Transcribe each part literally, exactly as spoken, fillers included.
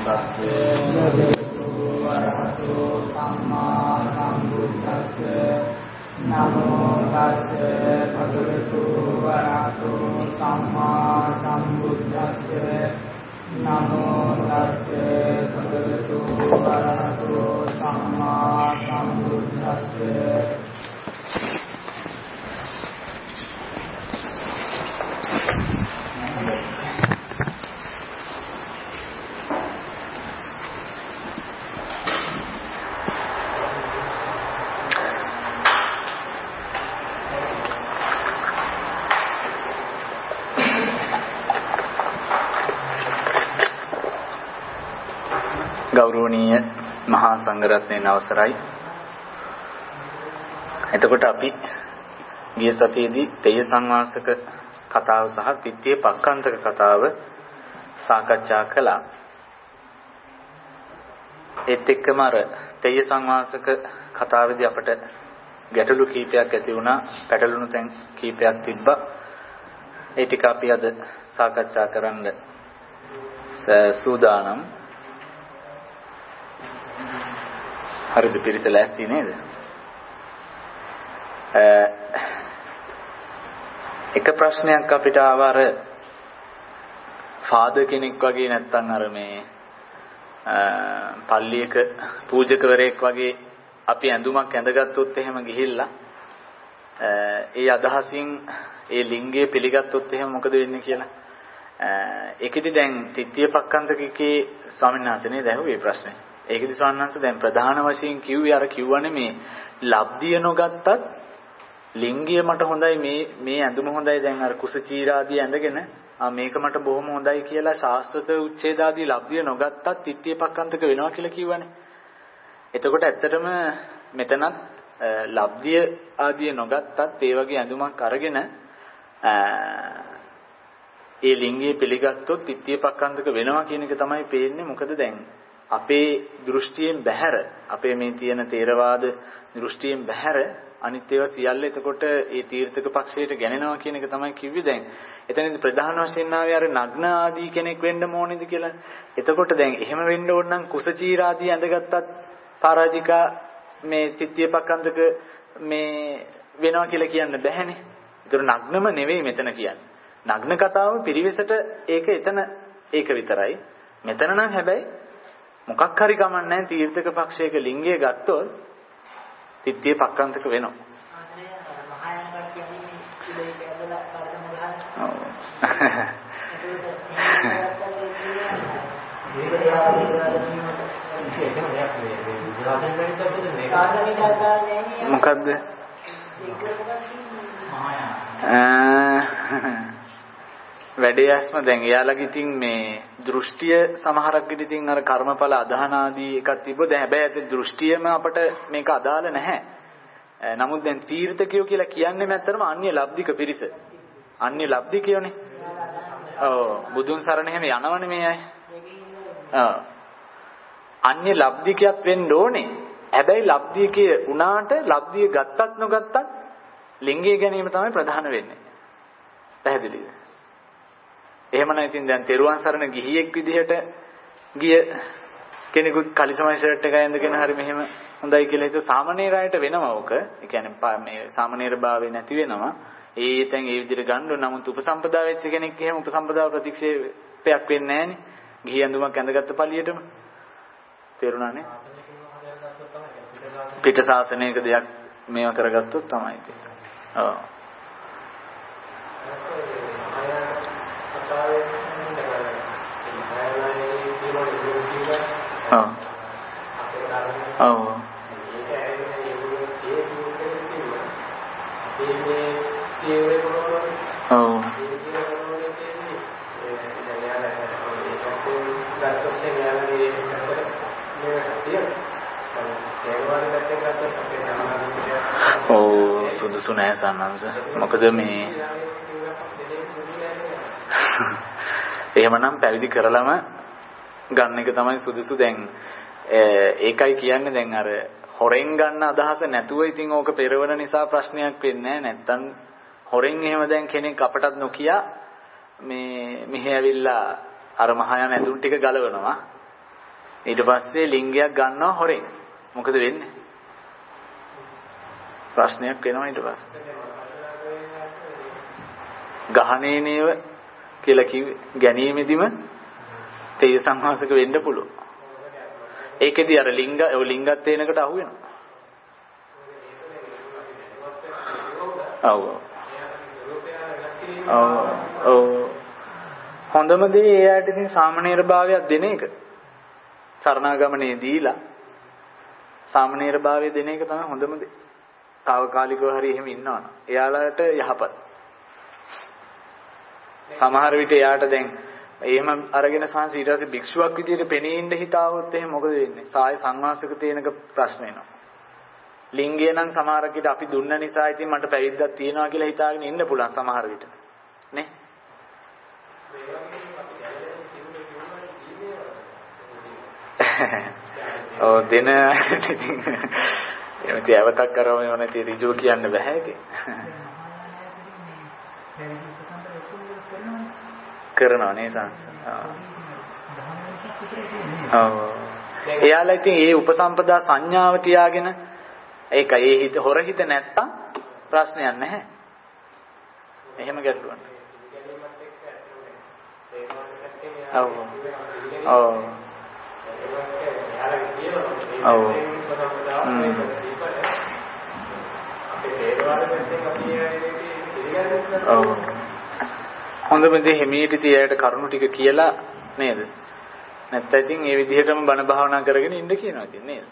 තස්සේ භගවතු වරහතෝ සම්මා සම්බුද්දස්සේ නමෝ තස්සේ භගවතු වරහතෝ සම්මා සම්බුද්දස්සේ නමෝ තස්සේ භගවතු වරහතෝ සම්මා සම්බුද්දස්සේ ගෞරවනීය මහා සංඝරත්නයන් අවසරයි. එතකොට අපි ගිය සතියේදී තේය සංවාසක කතාව සහ තිත්‍ය පක්ඛන්තක කතාව සාකච්ඡා කළා. ඒත් එක්කම අර තේය සංවාසක කතාවේදී අපට ගැටලු කීපයක් ඇති වුණා, පැටළුණු තැන් කීපයක් තිබ්බා. ඒ ටික අපි අද සාකච්ඡා කරන්න සූදානම්. හරිද පිරිස ලෑස්ති නේද? එක ප්‍රශ්නයක් අපිට ආව අර ෆාදර් කෙනෙක් වගේ නැත්තම් අර මේ පල්ලියක පූජකවරයෙක් වගේ අපි ඇඳුමක් ඇඳගත්තොත් එහෙම ගිහිල්ලා ඒ අදහසින් ඒ ලිංගය පිළිගත්තොත් එහෙම මොකද වෙන්නේ කියලා. ඒකෙදි දැන් තිත්‍ය පක්ඛන්තකේ ස්වාමීන් වහන්සේ නේද ඇහුවේ ප්‍රශ්නේ. ඒකෙදි සවන්නන්ස දැන් ප්‍රධාන වශයෙන් කිව්වේ අර කිව්වනේ මේ ලබ්ධිය නොගත්තත් ලිංගය මට හොඳයි මේ මේ ඇඳුම හොඳයි දැන් අර කුස චීරාදී ඇඳගෙන ආ මේක මට බොහොම හොඳයි කියලා ශාස්ත්‍රත උච්ඡේදාදී ලබ්ධිය නොගත්තත් තිත්‍ය පක්ඛන්තක වෙනවා කියලා කිව්වනේ. එතකොට ඇත්තටම මෙතනත් ලබ්ධිය ආදී නොගත්තත් ඒ වගේ ඇඳුමක් අරගෙන ඒ ලිංගය පිළිගත්තොත් තිත්‍ය පක්ඛන්තක වෙනවා කියන එක තමයි පේන්නේ. මොකද දැන් අපේ දෘෂ්ටියෙන් බැහැර අපේ මේ තියෙන තේරවාද දෘෂ්ටියෙන් බැහැර අනිත් ඒවා සියල්ල එතකොට ඒ තීර්ථක පක්ෂයට ගැනෙනවා කියන එක තමයි කිව්වේ. දැන් එතනදී ප්‍රධාන වශයෙන් ආවේ අර නග්න ආදී කෙනෙක් වෙන්න ඕනේද කියලා. එතකොට දැන් එහෙම වෙන්න ඕන නම් කුසචීර ආදී ඇඳගත්තත් පරාජිකා මේ තිත්‍ය පක්ඛන්තක මේ වෙනවා කියලා කියන්න බැහැනේ. ඒතර නග්නම නෙවෙයි මෙතන කියන්නේ. නග්න කතාව පිරිවෙසට ඒක එතන ඒක විතරයි. මෙතන නම් හැබැයි මොකක් හරි ගමන් නැහැ තීර්ථක පක්ෂයක ලිංගය ගත්තොත් තිත්‍ය පක්ඛන්තක වෙනවා. මොකද්ද? වැඩේස්ම දැන් එයාලගේ ඉතින් මේ දෘෂ්ටිය සමහරක් විට ඉතින් අර කර්මඵල අදහන ආදී එකක් තිබ්බොත් දැන් හැබැයි ඒ දෘෂ්ටියම අපට මේක අදාළ නැහැ. නමුත් දැන් තීර්ථකයෝ කියලා කියන්නේ නැත්තරම අන්‍ය ලබ්ධික පිරිස. අන්‍ය ලබ්ධිකයෝනේ. ඔව් බුදුන් සරණ එහෙම යනවනේ මේ අය. ඔව්. අන්‍ය ලබ්ධිකයක් වෙන්න ඕනේ. හැබැයි ලබ්ධිකයේ උනාට ලබ්ධිය ගත්තත් නොගත්තත් ලිංගය ගැනීම තමයි ප්‍රධාන වෙන්නේ. පැහැදිලිද? එහෙමනම් ඉතින් දැන් තෙරුවන් සරණ ගිහියෙක් විදිහට ගිය කෙනෙකුත් කලිසමයි ෂර්ට් එක ඇඳගෙන හරි මෙහෙම හොඳයි කියලා හිතුව සාමණේරයට වෙනවා ඕක. ඒ කියන්නේ මේ සාමණේර භාවය නැති වෙනවා. ඒ තැන් ඒ විදිහට ගන්න ඕන. නමුත් උපසම්පදා වෙච්ච කෙනෙක් එහෙම උපසම්පදාව ප්‍රතික්ෂේපයක් වෙන්නේ නැහනේ. ගිහි ඇඳුමක් ඇඳගත්ත පළියටම. තේරුණානේ? පිට ශාසනයක දෙයක් මේව කරගත්තොත් තමයි තියෙන්නේ. ඔව්. ඔව්. ඔව්. ඔව්. ඔව් සුදුසු නෑ සන්නංශ. මොකද මේ එහෙමනම් පැවිදි කරලම ගන්න එක තමයි සුදුසු. දැන් ඒකයි කියන්නේ දැන් අර හොරෙන් ගන්න අදහස නැතුව ඉතින් ඕක පෙරවන නිසා ප්‍රශ්නයක් වෙන්නේ නැහැ. නැත්තම් හොරෙන් එහෙම දැන් කෙනෙක් අපටත් නොකිය මේ මෙහෙ ඇවිල්ලා අර මහායාන ඇඳුම් ටික ගලවනවා. ඊට පස්සේ ලිංගයක් ගන්නවා හොරෙන්. මොකද වෙන්නේ? ප්‍රශ්නයක් වෙනවා ඊට පස්සේ. ගහනේ නේව කියලා කිව්වේ ගැනීමෙදිම තේජ සංවාසක වෙන්න පුළුවන්. ඒකෙදි අර ලිංග ඔය ලිංගත් තේනකට අහු වෙනවා. ඔව්. ඔව්. ඔව්. හොඳම දේ එයාට ඉතින් සාමනීර භාවයක් දෙන එක. සරණාගමනේ දීලා සාමනීර භාවය දෙන එක තමයි හොඳම දේ. తాවකාලිකව හරි එහෙම ඉන්නවනම් එයාලට යහපත්. සමහර විට එයාට දැන් එහෙම අරගෙන සංස ඊට පස්සේ භික්ෂුවක් විදියට පෙනී ඉන්න හිතාවොත් එහෙම මොකද වෙන්නේ? සාය සංවාසක තේනක ප්‍රශ්න එනවා. ලිංගය නම් සමහර විට අපි දුන්න නිසා ඉතින් මට පැවිද්දක් තියනවා කියලා හිතාගෙන ඉන්න පුළුවන් සමහර විට. නේ? ඔව් දෙන ඉතින් එමෙති අවතක් කරවම නැති ඍජුව කියන්න බෑ ඉතින්. කරනවා නේ සංස. ඔව්. එයාලා ඉතින් ඒ උපසම්පදා සංඥාව තියාගෙන ඒකයි ඒ හිත හොර හිත නැත්තම් ප්‍රශ්නයක් නැහැ. එහෙම ගැටලුවක්. ඔව්. ඔව්. ඔව්. ඔව්. හොඳම දේ හිමීට තියයට කරුණු ටික කියලා නේද? නැත්නම් ඉතින් මේ විදිහටම බණ භාවනා කරගෙන ඉන්න කියනවා ඉතින් නේද?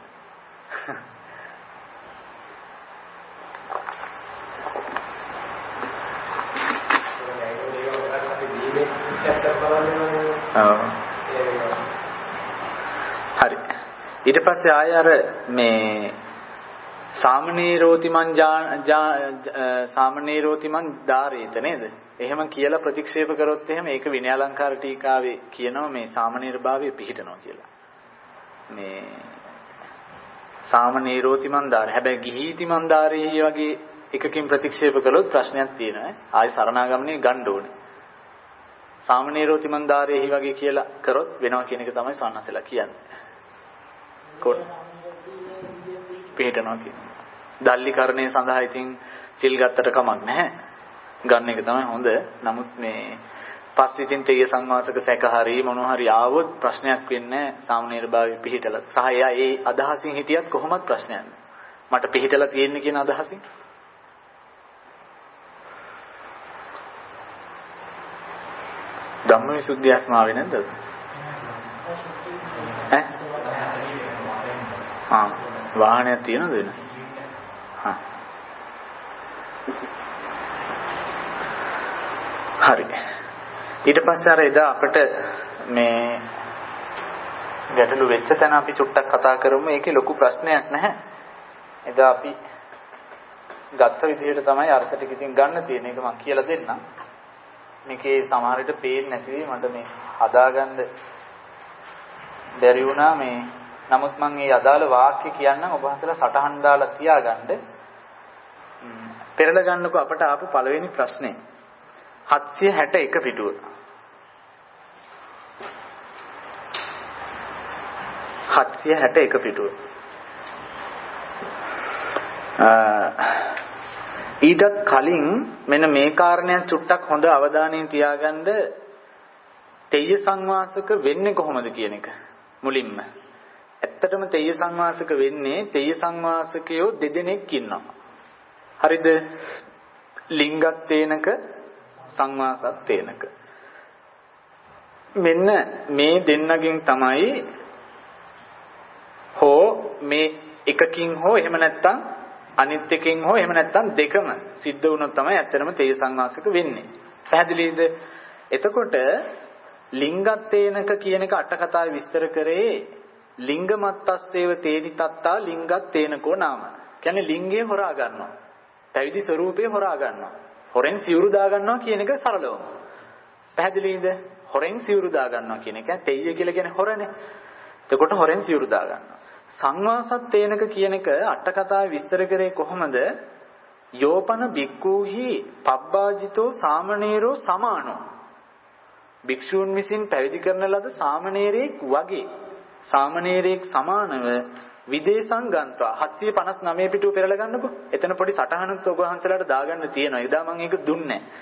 හරි. ඊට පස්සේ ආය අර මේ සාමනීරෝති මං සාමනීරෝති මං ධාරේත නේද? එහෙම කියලා ප්‍රතික්ෂේප කරොත් එහෙම ඒක විනය අලංකාර ටීකාවේ කියනවා මේ සාමනීර භාවය පිහිටනවා කියලා. මේ සාමනීරෝති මං ධාරේ. හැබැයි ගිහිති මං ධාරේ වගේ එකකින් ප්‍රතික්ෂේප කළොත් ප්‍රශ්නයක් තියෙනවා. ආයි සරණාගමනේ ගන්න ඕනේ. සාමනීරෝති මං ධාරේ වගේ කියලා කරොත් වෙනවා කියන එක තමයි සවන්නසලා කියන්නේ. කොහොම පිළිටනවා කියන්නේ. දල්ලිකරණය සඳහා ඉතින් සිල් ගත්තට කමක් නැහැ. ගන්න එක තමයි හොඳ. නමුත් මේ පස්සේ ඉතින් තේය සංවාසක සැක හරි මොනවා හරි ආවොත් ප්‍රශ්නයක් වෙන්නේ සාමනීර භාවය පිළිටලා. සහ එයා ඒ අදහසින් හිටියත් කොහොමත් ප්‍රශ්නයක් නෑ. මට පිළිටලා තියෙන්නේ කියන අදහසින්. ධම්මවිසුද්ධිය අස්මාවේ නැද්ද? ඈ? ආ වාහනයක් තියෙනවද වෙන? හා. හරි. ඊට පස්සේ අර එදා අපිට මේ ගැටලු වෙච්ච තැන අපි චුට්ටක් කතා කරමු. ඒකේ ලොකු ප්‍රශ්නයක් නැහැ. එදා අපි ගත්ත විදිහට තමයි අර්ථ ටික ඉතින් ගන්න තියෙන එක මම කියලා දෙන්නම්. මේකේ සමහර විට පේන්නේ නැති වෙයි මට මේ හදාගන්න බැරි වුණා මේ. නමුත් මම මේ අදාළ වාක්‍ය කියන්නම් ඔබ හතලා සටහන් දාලා තියාගන්න. පෙරලා ගන්නකො අපට ආපු පළවෙනි ප්‍රශ්නේ. හත්සිය හැට එක පිටුව. හත්සිය හැට එක පිටුව. ඊටත් කලින් මෙන්න මේ කාරණයක් චුට්ටක් හොඳ අවධානයෙන් තියාගන්න. තෙය සංවාසක වෙන්නේ කොහොමද කියන එක මුලින්ම. ඇත්තටම තෙය සංවාසක වෙන්නේ තෙය සංවාසකයෝ දෙදෙනෙක් ඉන්නවා. හරිද? ලිංගත් තේනක සංවාසත් තේනක. මෙන්න මේ දෙන්නගෙන් තමයි හෝ මේ එකකින් හෝ එහෙම නැත්නම් අනිත් එකකින් හෝ එහෙම නැත්නම් දෙකම සිද්ධ වුණොත් තමයි ඇත්තටම තේය සංවාසක වෙන්නේ. පැහැදිලිද? එතකොට ලිංගත් තේනක කියන එක අට කතාවේ විස්තර කරේ ලිංගමත්තස්සේව තේනි තත්තා ලිංගත් තේනකෝ නාම. කියන්නේ ලිංගය හොරා ගන්නවා. පැවිදි ස්වરૂපේ හොරා ගන්නවා. හොරෙන් සිවුරු දා ගන්නවා කියන එක සරලවම. පැහැදිලිද? හොරෙන් සිවුරු දා ගන්නවා කියන එක තෙయ్య කියලා කියන්නේ හොරනේ. එතකොට හොරෙන් සිවුරු දා ගන්නවා. සංවාසත් තේනක කියන එක අට කතාවේ විස්තර කරේ කොහොමද? යෝපන බික්ඛූහි පබ්බාජිතෝ සාමණේරෝ සමානෝ. භික්ෂූන් විසින් පැවිදි කරන ලද සාමණේරයෙක් වගේ සාමණේරයෙක් සමානව විදේශං ගන්නවා. හත්සිය පනස් නවය පිටුව පෙරලා ගන්නකො. එතන පොඩි සටහනක් ඔබ වහන්සේලාට දාගන්න තියෙනවා. එදා මම ඒක දුන්නේ නැහැ.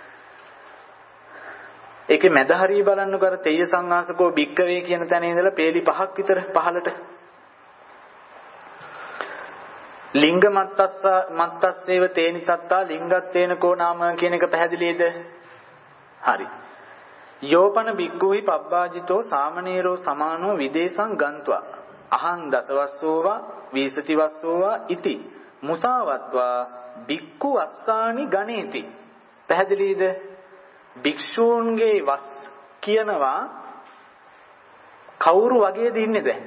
ඒකේ මැද හරිය බලන්නකො අර තෙය්‍ය සංඝාසකෝ භික්කවේ කියන තැන ඉඳලා පේලි පහක් විතර පහලට. ලිංග මත්තස්ස මත්තස්සේව තේනි තත්තා ලිංගත්තේන කෝ නාම කියන එක පැහැදිලිද? හරි. යෝපන භික්ඛුහි පබ්බාජිතෝ සාමණේරෝ සමානෝ විදේශං ගන්්වා අහං දසවස්සෝවා විසතිවස්සෝවා ඉති මුසාවත්වා භික්ඛු අස්සානි ගණේති. පැහැදිලිද? භික්ෂූන්ගේ වස් කියනවා කවුරු වගේද ඉන්නේ දැන්?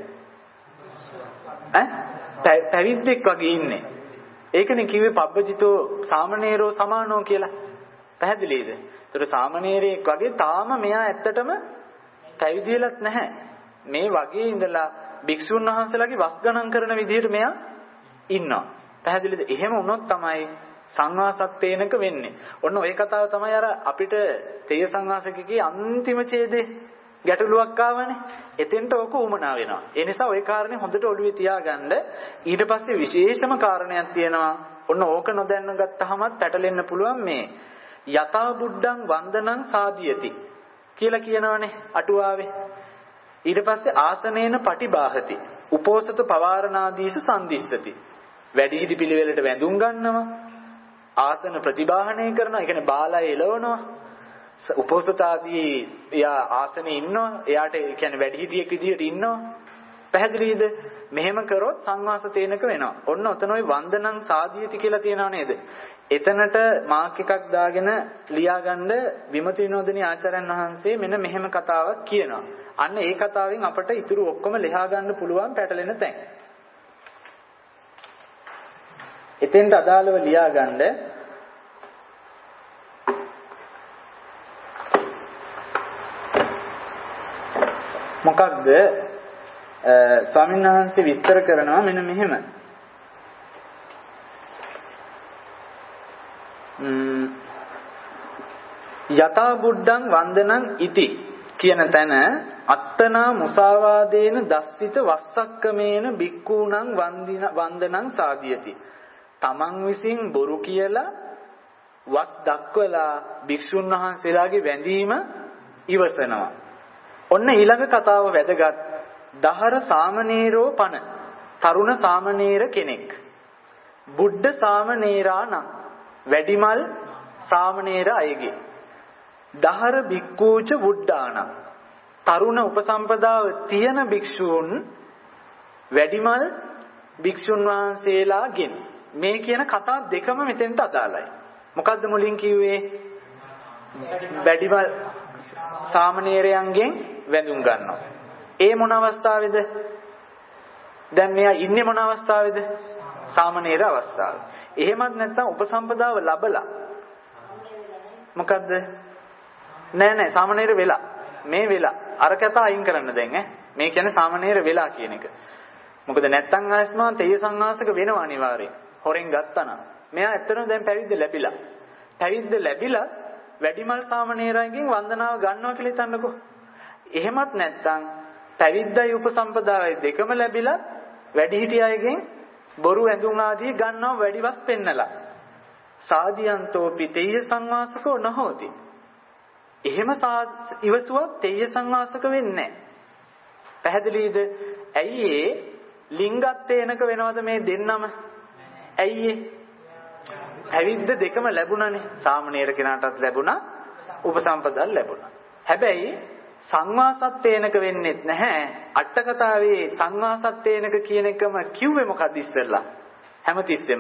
ඈ පැවිද්දෙක් වගේ ඉන්නේ. ඒකනේ කිව්වේ පබ්බජිතෝ සාමණේරෝ සමානෝ කියලා. පැහැදිලිද? ඒතර සාමණේරයෙක් වගේ තාම මෙයා ඇත්තටම පැවිදි වෙලත් නැහැ. මේ වගේ ඉඳලා භික්ෂුන් වහන්සේලාගේ වස් ගණන් කරන විදිහට මෙයා ඉන්නවා. පැහැදිලිද? එහෙම වුණොත් තමයි සංවාසත්තේනක වෙන්නේ. ඔන්න ඔය කතාව තමයි අර අපිට තේය සංවාසකකේ අන්තිම ඡේදේ ගැටලුවක් ආවනේ. එතෙන්ට ඕක උමනා වෙනවා. ඒ නිසා ওই කාරණේ හොඳට ඔළුවේ තියාගන්න. ඊට පස්සේ විශේෂම කාරණයක් තියෙනවා. ඔන්න ඕක නොදැන්න ගත්තහමත් පැටලෙන්න පුළුවන් මේ යතා බුද්ධං වන්දනං සාදියති කියලා කියනවනේ අටුවාවේ. ඊට පස්සේ ආසනේන පටිබාහති උපෝසත පවාරණාදීස සම්දිස්සති. වැඩිහිටි පිළිවෙලට වැඳුම් ගන්නවා. ආසන ප්‍රතිබාහනය කරනවා. ඒ කියන්නේ බාලය එලවනවා. උපෝසත ආදී එයා ආසනේ ඉන්නවා. එයාට ඒ කියන්නේ වැඩිහිටියෙක් විදියට ඉන්නවා. පැහැදිලිද? මෙහෙම කරොත් සංවාස තේනක වෙනවා. ඔන්න ඔතන ওই වන්දනං සාදියති කියලා තියනවා නේද? එතනට මාක් එකක් දාගෙන ලියාගන්න විමති විනෝදනී ආචාර්යයන් වහන්සේ මෙන්න මෙහෙම කතාවක් කියනවා. අන්න ඒ කතාවෙන් අපට ඉතුරු ඔක්කොම ලියා ගන්න පුළුවන් පැටලෙන තැන්. එතෙන්ට අදාළව ලියාගන්න මොකක්ද ස්වාමීන් වහන්සේ විස්තර කරනවා මෙන්න මෙහෙම. යතා බුද්ධං වන්දනං ඉති කියන තැන අත්තනා මුසාවාදේන දස්සිත වස්සක්කමේන බික්ඛූණං වන්දින වන්දනං සාදියති. තමන් විසින් බොරු කියලා වස් දක්වලා භික්ෂුන් වහන්සේලාගේ වැඳීම ඉවසනවා. ඔන්න ඊළඟ කතාව වැදගත්. දහර සාමණේරෝ පන තරුණ සාමණේර කෙනෙක්. බුද්ධ සාමණේරා නම් වැඩිමල් සාමණේර අයගේ. දහර භික්ඛූච බුද්ධාන තරුණ උපසම්පදාව තියෙන භික්ෂූන් වැඩිමල් භික්ෂුන් වහන්සේලාගෙන්. මේ කියන කතා දෙකම මෙතෙන්ට අදාළයි. මොකද්ද මුලින් කිව්වේ? වැඩිමල් සාමණේරයන්ගෙන් වැඳුම් ගන්නවා. ඒ මොන අවස්ථාවේද? දැන් මෙයා ඉන්නේ මොන අවස්ථාවේද? සාමණේර අවස්ථාවේ. එහෙමත් නැත්නම් උපසම්පදාව ලැබලා මොකද්ද? නෑ නෑ සාමණේර වෙලා. මේ වෙලා. අර කතා අයින් කරන්න දැන් ඈ. මේ කියන්නේ සාමණේර වෙලා කියන එක. මොකද නැත්නම් ආයස්මාන් තේය සංඝාසක වෙනවා අනිවාර්යෙන්. හොරෙන් ගත්තා. මෙයා ඇත්තටම දැන් පැවිද්ද ලැබිලා. පැවිද්ද ලැබිලා වැඩිමල් සාමණේරයන්ගෙන් වන්දනාව ගන්නවා කියලා හිතන්නකෝ. එහෙමත් නැත්නම් පැවිද්දයි උපසම්පදාවයි දෙකම ලැබිලා වැඩිහිටි අයගෙන් බොරු ඇඳුම් ආදී ගන්නවා වැඩිවස් පෙන්නලා. සාදියන්තෝ පිතේය සංවාසකෝ නොහොති. එහෙම ඉවසුවක් තේය සංවාසක වෙන්නේ නැහැ. පැහැදිලිද? ඇයි ඒ ලිංගත්තේනක වෙනවද මේ දෙන්නම? ඇයි ඒ? පැවිද්ද දෙකම ලැබුණානේ. සාමණේර කෙනාටත් ලැබුණා, උපසම්පදාල් ලැබුණා. හැබැයි සංවාසත්තේනක වෙන්නේත් නැහැ. අට කතාවේ සංවාසත්තේනක කියන එකම කිව්වේ මොකද්ද ඉස්සෙල්ලා? හැමතිස්සෙම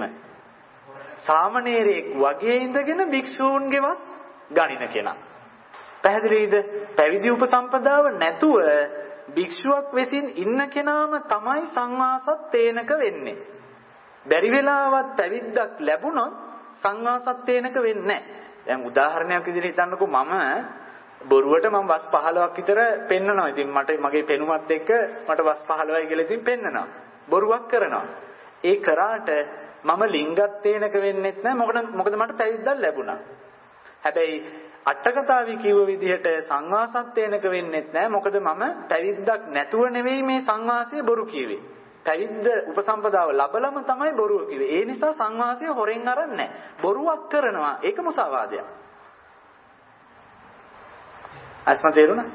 සාමණේරයෙක් වගේ ඉඳගෙන භික්ෂූන්ගේවත් ගණින කෙනා. පැහැදිලිද? පැවිදි උපසම්පදාව නැතුව භික්ෂුවක් වෙසින් ඉන්න කෙනාම තමයි සංවාසත්තේනක වෙන්නේ. බැරි වෙලාවත් පැවිද්දක් ලැබුණොත් සංවාසත්තේනක වෙන්නේ නැහැ. දැන් උදාහරණයක් විදිහට හිතන්නකෝ මම බොරුවට මම වස් පහළොවක් විතර පෙන්නනවා. ඉතින් මට මගේ පෙනුමත් එක්ක මට වස් පහළොවයි කියලා ඉතින් පෙන්නනවා. බොරුවක් කරනවා. ඒ කරාට මම ලිංගත්තේනක වෙන්නෙත් නැහැ. මොකද මොකද මට පැවිද්දක් ලැබුණා. හැබැයි අටකතාවේ කිව්ව විදිහට සංවාසත්තේනක වෙන්නෙත් නැහැ. මොකද මම පැවිද්දක් නැතුව නෙවෙයි මේ සංවාසය බොරු කිව්වේ. පැවිද්ද උපසම්පදාව ලැබලම තමයි බොරුව කිව්වේ. ඒ නිසා සංවාසය හොරෙන් අරන්නේ නැහැ. බොරුවක් කරනවා. ඒක මුසාවාදයක්. අස්ම තේරුණා?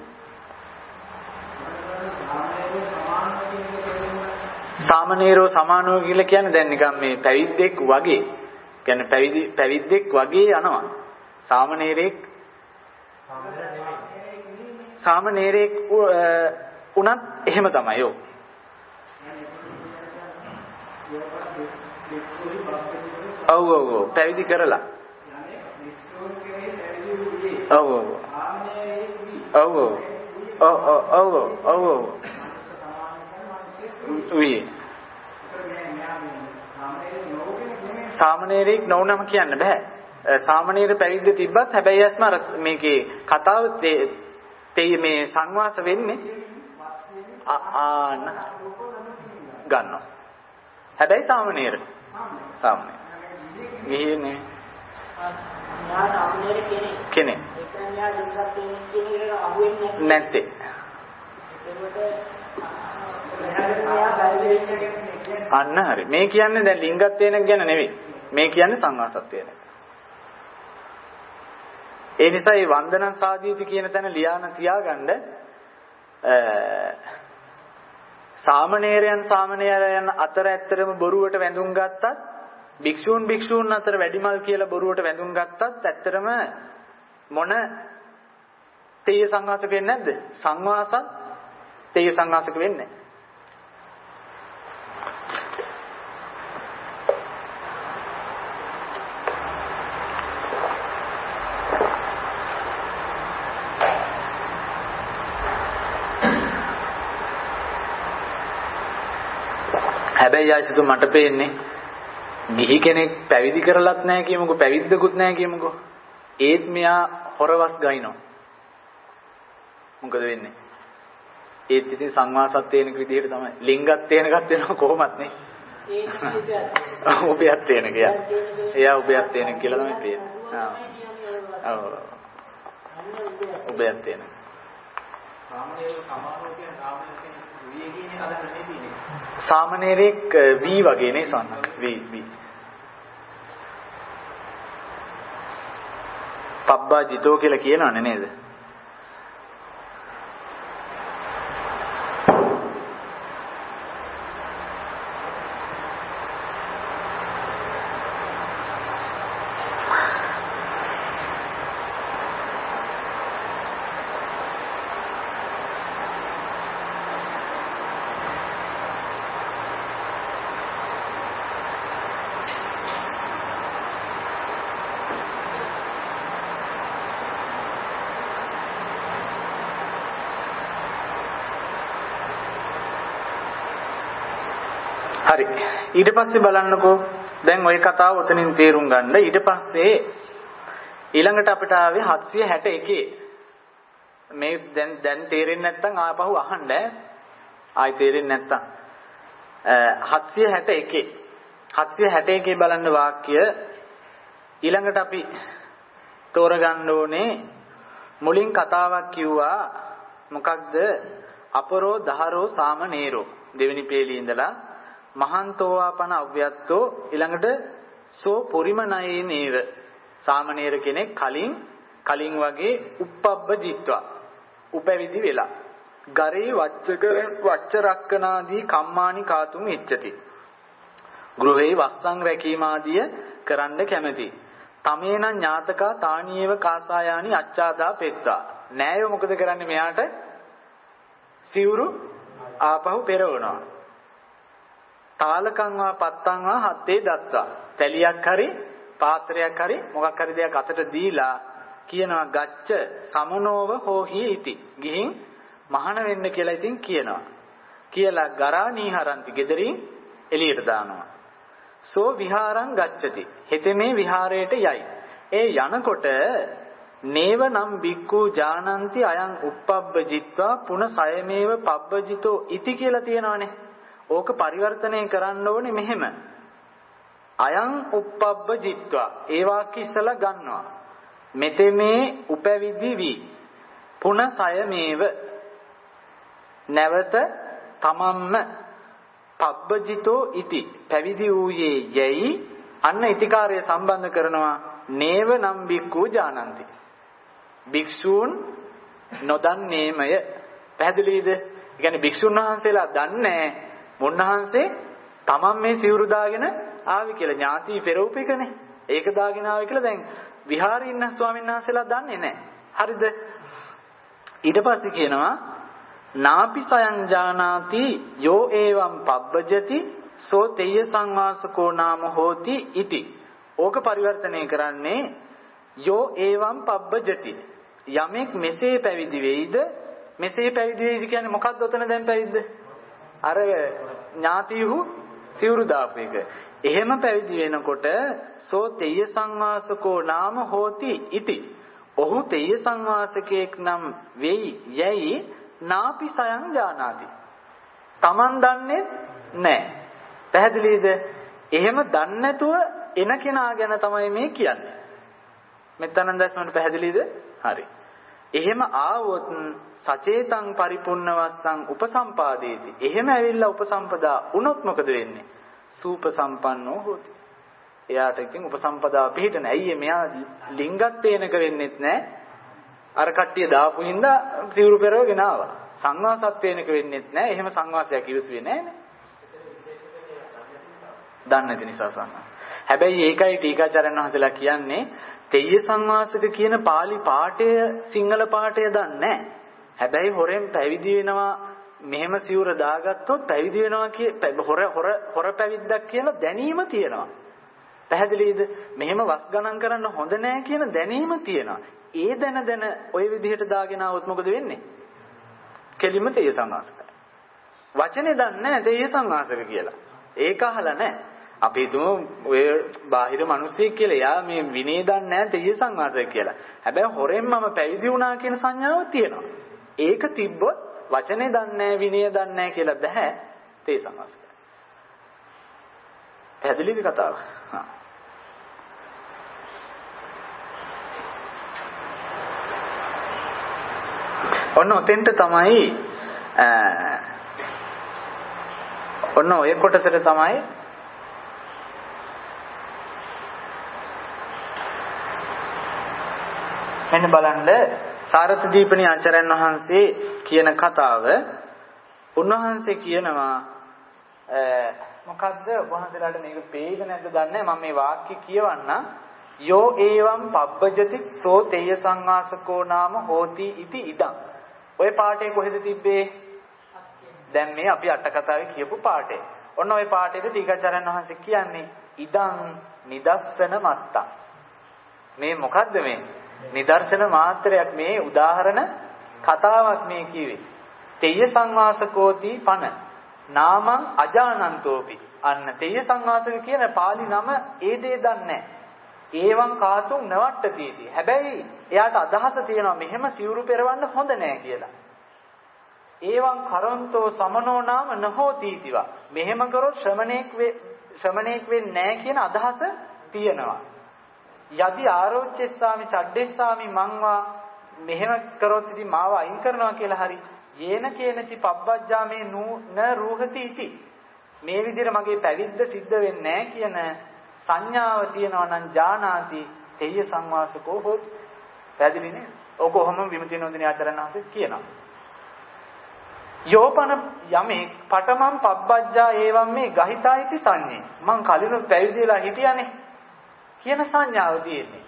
සාමනීරෝ සමානෝ කියලා කියන්නේ දැන් නිකන් මේ පැවිද්දෙක් වගේ. කියන්නේ පැවිදි පැවිද්දෙක් වගේ යනවා. සාමනීරෙක් සාමනීරෙක් උනත් එහෙම තමයි. ඔව්. ඔව් ඔව් ඔව් පැවිදි කරලා. ඔව් ඔව්. ඔව් ඔව්. ඔව් ඔව් ඔව් ඔව්. උයි. සාමනීරෙක් නොවුනම කියන්න බෑ. සාමනීර පැවිද්ද තිබ්බත් හැබැයි ඇස්ම අර මේකේ කතාව තේ මේ සංවාස වෙන්නේ ආන ගන්නවා. හැබැයි සාමනීර සාමනීර ගිහිනේ යා සාමනීර කෙනෙක් කෙනෙක් එතන යා දෙන්නත් කියන එක අහුවෙන්නේ නැත්තේ. අන්න හරි. මේ කියන්නේ දැන් ලිංගත්වයෙන් ගැන නෙවෙයි. මේ කියන්නේ සංවාසත්වයෙන්. ඒ නිසා මේ වන්දනං සාදීති කියන තැන ලියාන තියාගන්න සාමණේරයන් සාමණේරයන් අතර ඇත්තරම බොරුවට වැඳුම් ගත්තත් භික්ෂූන් භික්ෂූන් අතර වැඩිමල් කියලා බොරුවට වැඳුම් ගත්තත් ඇත්තරම මොන තේය සංවාසක වෙන්නේ නැද්ද? සංවාසත් තේය සංවාසක වෙන්නේ. හැබැයි ආයසිතු මට පේන්නේ ගිහි කෙනෙක් පැවිදි කරලත් නැහැ කියමුකෝ, පැවිද්දකුත් නැහැ කියමුකෝ. ඒත් මෙයා හොරවස් ගයිනවා. මොකද වෙන්නේ? ඒත් ඉතින් සංවාසත්වේනක විදිහට තමයි. ලිංගත්වේනකත් වෙනවා කොහොමත් නේ. ඒක උපයත් තේනක යා. එයා උපයත් තේනක කියලා තමයි පේන්නේ. ආ. ඔව්. උපයත් තේනක. සාමනීර සමානෝ කියන සාමනීර කෙනෙක් වී කියන්නේ අදහන්නේ නෙන්නේ. සාමනීරෙක් වී වගේ නේ සන්න. වී වී. පබ්බා ජිතෝ කියලා කියනවනේ නේද? හරි. ඊට පස්සේ බලන්නකෝ දැන් ওই කතාව උතනින් තේරුම් ගන්න. ඊට පස්සේ ඊළඟට අපිට ආවේ හත්සිය හැට එකේ. මේ දැන් දැන් තේරෙන්නේ නැත්නම් ආපහු අහන්න. ආයි තේරෙන්නේ නැත්නම් හත්සිය හැට එකේ හත්සිය හැට එකේ බලන්න වාක්‍ය ඊළඟට අපි තෝරගන්න ඕනේ. මුලින් කතාවක් කිව්වා මොකක්ද? අපරෝ දහරෝ සාමනීරෝ දෙවෙනි පේළියේ ඉඳලා මහන්තෝවාපන අව්‍යත්තෝ ඊළඟට සෝ පොරිමනයේ නේව සාමණේර කෙනෙක් කලින් කලින් වගේ උප්පබ්බ ජිත්වා උපවිදි වෙලා ගරේ වච්චක වච්ච රක්කනාදී කම්මානි කාතුම් ඉච්ඡති ගෘහේ වස්සං රැකීම ආදිය කරන්න කැමැති තමේන ඥාතකා තානියේව කාසායානි අච්ඡාදා පෙත්තා නෑයෝ මොකද කරන්නේ මෙයාට සිවුරු ආපහු පෙරවනවා තාලකං වා පත්තං වා හත්තේ දත්තා තැලියක් හරි පාත්‍රයක් හරි මොකක් හරි දෙයක් අතට දීලා කියනවා ගච්ඡ සමනෝව හෝහි ඉති ගිහින් මහාන වෙන්න කියලා ඉතින් කියනවා කියලා ගරා නීහරන්ති gederin එළියට දානවා සෝ විහාරං ගච්ඡති හෙතෙමේ විහාරයට යයි ඒ යනකොට නේව නම් බික්කු ජානන්ති අයං uppabbajittva පුන සයමේව පබ්බජිතෝ ඉති කියලා තියෙනවානේ ඕක පරිවර්තනය කරන්න ඕනේ මෙහෙම අයං uppabbajittva ඒ වාක්‍ය ඉස්සලා ගන්නවා මෙතෙමේ උපැවිදි වී පුනසයමේව නැවත තමම්ම පබ්බජිතෝ ඉති පැවිදි වූයේ යැයි අන්න ඉතිකාරය සම්බන්ධ කරනවා නේව නම් බික්ඛු ජානන්ති. භික්ෂූන් නොදන්නේමය. පැහැදිලිද? ඒ කියන්නේ භික්ෂුන් වහන්සේලා දන්නේ මොන්වහන්සේ තමන් මේ සිවුරු දාගෙන ආවි කියලා. ඥාති පෙරෝපිකනේ. ඒක දාගෙන ආවි කියලා දැන් විහාරේ ඉන්න ස්වාමීන් වහන්සේලා දන්නේ නැහැ. හරිද? ඊට පස්සේ කියනවා නාපි සයං ජානාති යෝ එවං පබ්බජති සෝ තේය සංවාසකෝ නාම හෝති ඉති. ඕක පරිවර්තනය කරන්නේ යෝ එවං පබ්බජති. යමෙක් මෙසේ පැවිදි වෙයිද මෙසේ පැවිදි වෙයිද කියන්නේ මොකක්ද උතන දැන් පැවිද්ද? අර ඥාතිහු සිවුරු දාපු එක. එහෙම පැවිදි වෙනකොට සෝ තේය සංවාසකෝ නාම හෝති ඉති. ඔහු තේය සංවාසකයෙක් නම් වෙයි යැයි නාපි සයං ජානාති. Taman දන්නේ නැහැ. පැහැදිලිද? එහෙම දන්නේ නැතුව එන කෙනා ගැන තමයි මේ කියන්නේ. මෙතනන් දැස්මන්ට පැහැදිලිද? හරි. එහෙම ආවොත් සචේතං පරිපූර්ණවස්සං උපසම්පාදේති. එහෙම ඇවිල්ලා උපසම්පදා වුණොත් මොකද වෙන්නේ? සූපසම්පන්නෝ හොති. එයාට ඉතින් උපසම්පදා පිළිහිටන. ඇයි මෙයා ලිංගත්තේනක වෙන්නෙත් නැහැ. අර කට්ටිය දාපු හින්දා සිවුරු පෙරවගෙන ආවා. සංවාසත්වේනක වෙන්නෙත් නැහැ. එහෙම සංවාසයක් ඉවසුවේ නැහැනේ. දන්නේ නැති නිසා සංවාස. හැබැයි ඒකයි ටීකාචාර්යන් වහන්සේලා කියන්නේ තෙය්‍ය සංවාසක කියන pāli පාඨය සිංහල පාඨය දන්නේ නැහැ. හැබැයි හොරෙන් පැවිදි වෙනවා මෙහෙම සිවුර දාගත්තොත් පැවිදි වෙනවා කිය හොර හොර හොර පැවිද්දක් කියලා දැනීම තියෙනවා. පැහැදිලිද? මෙහෙම වස් ගණන් කරන්න හොඳ නැහැ කියන දැනීම තියෙනවා. ඒ දැන දැන ওই විදිහට දාගෙන આવොත් මොකද වෙන්නේ? කෙලිම තෙය සංවාසකයි. වචනේ දන්නේ නැහැ තෙය සංවාසක කියලා. ඒක අහලා නැහැ. අපි හිතමු ඔය බාහිර මිනිස්සෙක් කියලා. යා මේ විනය දන්නේ නැහැ තෙය සංවාසක කියලා. හැබැයි හොරෙන් මම පැවිදි වුණා කියන සංඥාව තියෙනවා. ඒක තිබ්බොත් වචනේ දන්නේ නැහැ විනය දන්නේ නැහැ කියලා බෑ තෙය සංවාසක. පැහැදිලිද කතාව? හා ඔන්න ඔතෙන්ට තමයි ඔන්න ඔය කොටසට තමයි මෙන්න බලන්න සාරත දීපණී ආචාර්යන් වහන්සේ කියන කතාව. උන්වහන්සේ කියනවා මොකද්ද වහන්සේලාට මේක පේද නැද්ද දන්නේ මම මේ වාක්‍ය කියවන්න. යෝ ඒවම් පබ්බජති සෝ තේය සංවාසකෝ නාම හෝති ඉති ඉදං. ඔය පාඩේ කොහෙද තිබ්බේ? දැන් මේ අපි අට කතාවේ කියපු පාඩේ. ඔන්න ඔය පාඩේද ටීකාචාර්යන් වහන්සේ කියන්නේ ඉදං නිදස්සන මත්තං. මේ මොකද්ද මේ? නිදර්ශන මාත්‍රයක්. මේ උදාහරණ කතාවක් මේ කිව්වේ. තේය සංවාසකෝති පන නාමං අජානන්තෝපි. අන්න තේය සංවාසක කියන pāli නම ඒ දේ දන්නේ නැහැ. ඒවං කාතුම් නවට්ටතිති. හැබැයි එයාට අදහස තියෙනවා මෙහෙම සිවුරු පෙරවන්න හොඳ නෑ කියලා. ඒවං කරන්තෝ සමනෝ නාම නහෝතිතිවා. මෙහෙම කරොත් ශ්‍රමණේක් වේ ශ්‍රමණේක් වෙන්නේ නෑ කියන අදහස තියෙනවා. යදි ආරෝච්චෙස්සාමි චඩ්ඩෙස්සාමි මංවා මෙහෙම කරොත් ඉතින් මාව අයින් කරනවා කියලා හරි. යේන කේනචි පබ්බජ්ජාමේ න රූහති ඉති. මේ විදිහට මගේ පැවිද්ද සිද්ධ වෙන්නේ නෑ කියන සංඥාව තියෙනවා නම් ජානාති තේය සංවාසකෝ හොත්. පැහැදිලි නේද? ඔක කොහොම විමුක්ති නෝදින ආචාර්යන් වහන්සේ කියනවා. යෝපන යමේ පඨමං පබ්බජ්ජා ඒවම් මේ ගහිතායිති සංඤේ. මං කලිනුත් පැවිදිලා හිටියානේ කියන සංඥාව තියෙන්නේ.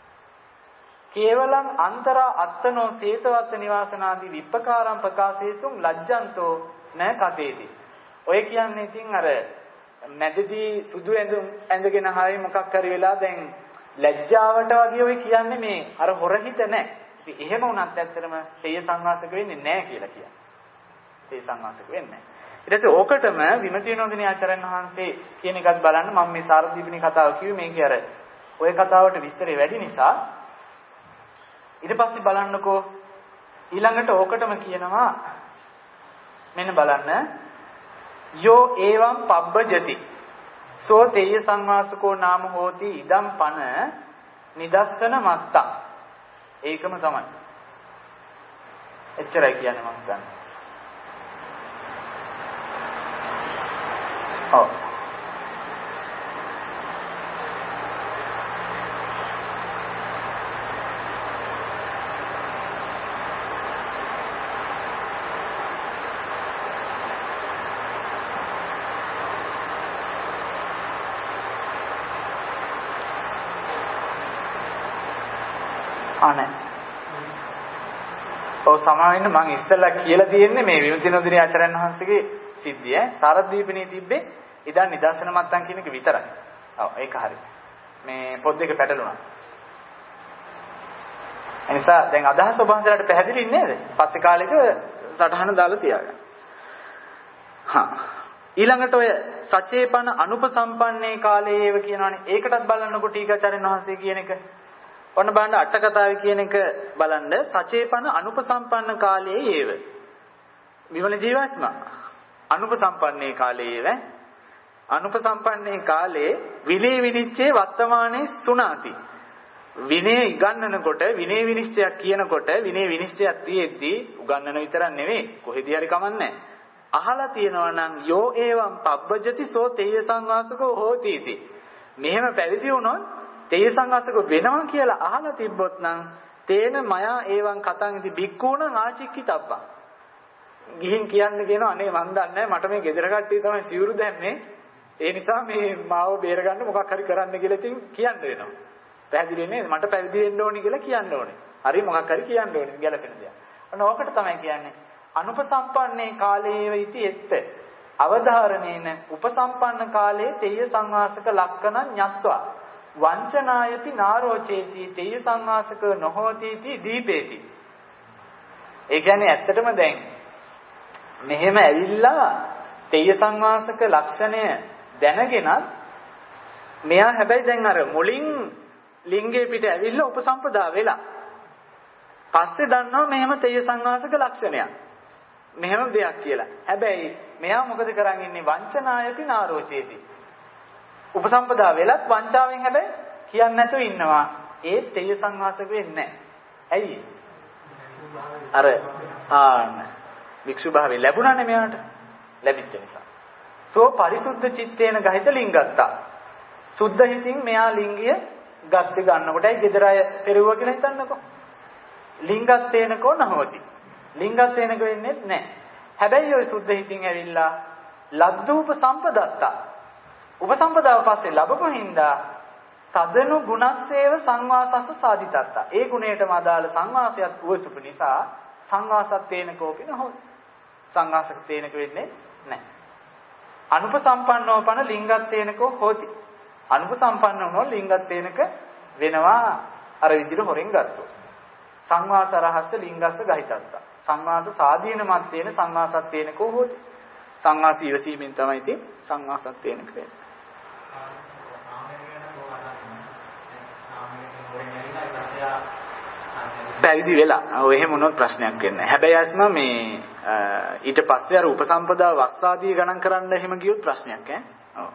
කේවලං අන්තරා අත්තනෝ සේතවත්ත නිවාසනාදී විප්පකාරම් ප්‍රකාශේතුම් ලජ්ජන්තෝ න කතේති. ඔය කියන්නේ ඉතින් අර මැදදී සුදු ඇඳුම් ඇඳගෙන හරි මොකක් හරි වෙලා දැන් ලැජ්ජාවට වගේ ඔය කියන්නේ මේ අර හොරහිත නැහැ. ඉතින් එහෙම වුණත් ඇත්තටම තේය සංවාසක වෙන්නේ නැහැ කියලා කියන්නේ. තේය සංවාසක වෙන්නේ නැහැ. ඊට පස්සේ ඕකටම විමති නෝදිනී ආචාර්යන් වහන්සේ කියන එකත් බලන්න මම මේ සාරදීපිනී කතාව කිව්වේ මේකේ අර ඔය කතාවට විස්තරේ වැඩි නිසා. ඊට පස්සේ බලන්නකෝ ඊළඟට ඕකටම කියනවා මෙන්න බලන්න යෝ ඒවම් පබ්බජති සෝ තේය සංවාසකෝ නාම හෝති ඉදම් පන නිදස්සන මත්තං. ඒකම තමයි. එච්චරයි කියන්නේ මම හිතන්නේ. ඔව්. අනේ ඔව් සමාවෙන්න මම ඉස්සෙල්ලා කියලා තියෙන්නේ මේ විමුක්ති නොදිනේ ආචාර්යයන් වහන්සේගේ සිද්ධිය ඈ සාරද්වීපණී තිබ්බේ ඉදන් නිදර්ශන මත්තන් කියන එක විතරයි. ඔව් ඒක හරි. මේ පොත් දෙක පැටලුණා. එනිසා දැන් අදහස ඔබ වහන්සේලාට පැහැදිලි නේද? පස්සේ කාලෙක සටහන දාලා තියාගන්න. හා ඊළඟට ඔය සචේපන අනුපසම්පන්නේ කාලයේව කියනවනේ. ඒකටත් බලන්නකො ටීකාචාර්යන් වහන්සේ කියන එක. ඔන්න බලන්න අට කතාවේ කියන එක බලන්න සචේපන අනුපසම්පන්න කාලයේ ඒව. විමල ජීවස්ම අනුපසම්පන්නේ කාලයේව අනුපසම්පන්නේ කාලේ විනය විනිශ්චය වර්තමානයේ සුණාති. විනය ඉගන්නනකොට විනය විනිශ්චයක් කියනකොට විනය විනිශ්චයක් තියෙද්දී උගන්නන විතරක් නෙවෙයි කොහෙදී හරි කමන්නේ. අහලා තියෙනවා නම් යෝ ඒවම් පබ්බජති සෝ තේය සංවාසකෝ හෝති इति. මෙහෙම පැවිදි වුණොත් තේය සංවාසක වෙනවා කියලා අහලා තිබ්බොත් නම් තේන මයා ඒවන් කතං ඉති බික්කුණ ආචික්කිතබ්බා. ගිහින් කියන්න කියනවා අනේ මන් දන්නේ මට මේ ගෙදර කට්ටිය තමයි සිවුරු දැම්මේ. ඒ නිසා මේ මාව බේරගන්න මොකක් හරි කරන්න කියලා ඉතින් කියන්න වෙනවා. පැහැදිලි නේද? මට පැවිදි වෙන්න ඕනි කියලා කියන්න ඕනේ. හරි මොකක් හරි කියන්න ඕනේ ගැලපෙන දෙයක්. අන්න ඕකට තමයි කියන්නේ අනුපසම්පන්නේ කාලයේ ඉති එත්ත. අවධාරණේන උපසම්පන්න කාලයේ තේය සංවාසක ලක්කන ඤත්වා වංචනායති නාරෝචේති තේය සංවාසක නොහෝතිති දීපේති. ඒ කියන්නේ ඇත්තටම දැන් මෙහෙම ඇවිල්ලා තේය සංවාසක ලක්ෂණය දැනගෙනත් මෙයා හැබැයි දැන් අර මුලින් ලිංගයේ පිට ඇවිල්ලා උපසම්පදා වෙලා පස්සේ දන්නවා මෙහෙම තේය සංවාසක ලක්ෂණයක්. මෙහෙම දෙයක් කියලා. හැබැයි මෙයා මොකද කරන් ඉන්නේ වංචනායති නාරෝචේති. උපසම්පදා වෙලත් වංචාවෙන් හැබැයි කියන්නේ නැතුව ඉන්නවා. ඒ තේය සංවාසක වෙන්නේ නැහැ. ඇයි? අර ආන්න වික්ෂු භාවය ලැබුණානේ මෙයාට. ලැබිච්ච නිසා. සෝ පරිසුද්ධ චිත්තේන ගහිත ලිංගත්තා. සුද්ධ හිතින් මෙයා ලිංගිය ගස්ති ගන්නකොටයි ගෙදර අය පෙරුවා කියලා හිතන්නකෝ. ලිංගත්තේනකෝ නහොති. ලිංගත්තේනක වෙන්නේ නැහැ. හැබැයි ওই සුද්ධ හිතින් ඇවිල්ලා ලද්දූප සම්පදත්තා. උපසම්පදාව පස්සේ ලැබපු හින්දා තදනු ගුණස්සේව සංවාසස්ස සාදිතත්තා. ඒ ගුණයටම අදාළ සංවාසයත් උවසුපු නිසා සංවාසත්තේනකෝපි නහොති. සංවාසක තේනක වෙන්නේ නැහැ. අනුපසම්පන්නව පන ලිංගත්තේනකෝ හෝති. අනුපසම්පන්න වුණොත් ලිංගත්තේනක වෙනවා අර විදිහට හොරෙන් ගත්තොත්. සංවාස රහස්ස ලිංගස්ස ගහිතත්තා. සංවාස සාදීන මත්තේන සංවාසත්තේනකෝ හෝති. සංවාස ඉවසීමෙන් තමයි ඉතින් සංවාසත්තේනක වෙන්නේ. පැවිදි වෙලා ඔය එහෙම වුණොත් ප්‍රශ්නයක් වෙන්නේ නැහැ. හැබැයි අස්ම මේ ඊට පස්සේ අර උපසම්පදා වස්සාදී ගණන් කරන්න එහෙම ගියොත් ප්‍රශ්නයක් ඈ. ඔව්.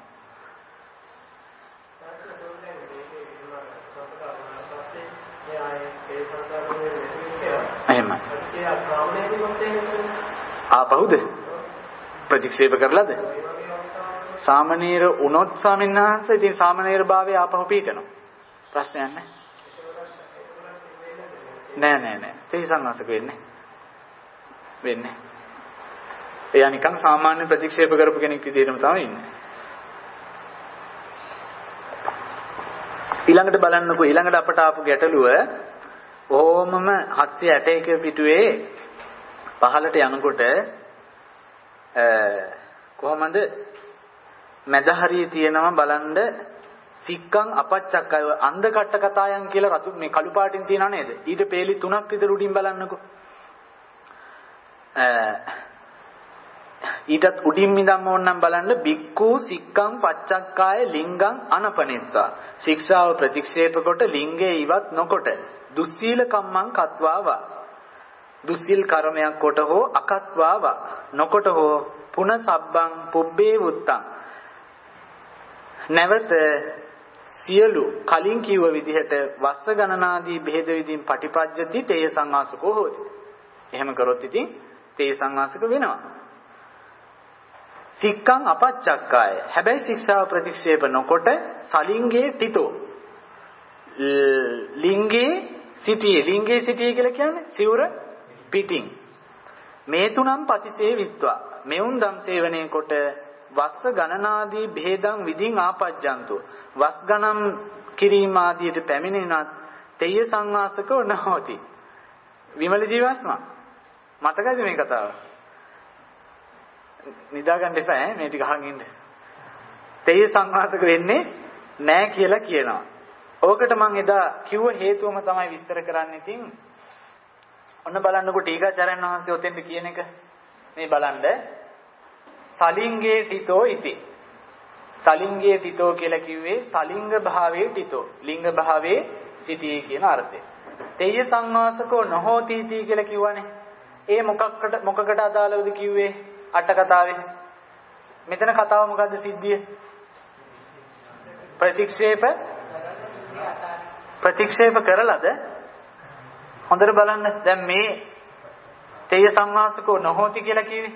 එහෙමයි. ආපහුද? ප්‍රතික්ෂේප කරලාද? සාමනීර වුණොත් ස්වාමීන් වහන්සේ ඉතින් සාමනීර භාවය ආපහු පිටනවා. ප්‍රශ්නයක් නැහැ. නෑ නෑ නෑ. තේ සංවාසක වෙන්නේ. වෙන්නේ. එයා නිකන් සාමාන්‍ය ප්‍රතික්ෂේප කරපු කෙනෙක් විදිහටම තමයි ඉන්නේ. ඊළඟට බලන්නකෝ ඊළඟට අපට ආපු ගැටලුව ඕමම හත්සිය අටයක පිටුවේ පහළට යනකොට කොහොමද මැද හරිය තියෙනවා බලන්න සික්කං අපච්චක්කය අන්ධකට කතායන් කියලා රතු මේ කළු පාටින් තියනා නේද? ඊට පේලි තුනක් විතර උඩින් බලන්නකෝ. ඊටත් උඩින් මිදම් ඕනනම් බලන්න බික්කු සික්කං පච්චක්කාය ලිංගං අනපනෙත්තා. ශික්ෂාව ප්‍රතික්ෂේප කොට ලිංගයේ ඉවත් නොකොට දුස්සීල කම්මං කତ୍වාවා. දුස්සීල් කර්මයක් කොට හෝ අකත්වාවා. නොකොට හෝ පුන සබ්බං පුබ්බේ වුත්තං. නැවත සියලු කලින් කිව්ව විදිහට වස්ස ගණනාදී බෙහෙද විදිහින් පටිපජ්ජති තේය සංආසකෝ හොති. එහෙම කරොත් ඉතින් තේය සංආසක වෙනවා. සික්කං අපච්චක්කාය. හැබැයි ශික්ෂාව ප්‍රතික්ෂේප නොකොට සලින්ගේ තිතෝ ලිංගේ සිටියේ ලිංගේ සිටියේ කියලා කියන්නේ සිවුර පිටින් මේ තුනම් පතිසේ විත්වා මෙවුන් දම් සේවනයේ කොට වස්ස ගණනාදී බෙහෙදං විදින් ආපජ්ජන්තු වස් ගණම් කිරීම ආදීට පැමිණෙනත් තේය සංවාසකව නොහොති. විමල ජීවස්ම මතකද මේ කතාව? නිදා ගන්න එපා ඈ මේ ටික අහන් ඉන්න. තේය සංවාසක වෙන්නේ නැහැ කියලා කියනවා. ඕකට මම එදා කිව්ව හේතුවම තමයි විස්තර කරන්න. ඉතින් ඔන්න බලන්නකෝ ටීකාචාර්යන් වහන්සේ ඔතෙන්ද කියන එක මේ බලන්න. සලින්ගේ තිතෝ ඉති. සලින්ගේ තිතෝ කියලා කිව්වේ සලින්ග භාවයේ තිතෝ. ලිංග භාවයේ සිටියේ කියන අර්ථය. තේය සංවාසකෝ නොහෝති इति කියලා කිව්වනේ. ඒ මොකක්කට මොකකට අදාළවද කිව්වේ? අට කතාවේ. මෙතන කතාව මොකද්ද සිද්ධිය? ප්‍රතික්ෂේප ප්‍රතික්ෂේප කරලාද? හොඳට බලන්න. දැන් මේ තේය සංවාසකෝ නොහෝති කියලා කිව්වේ.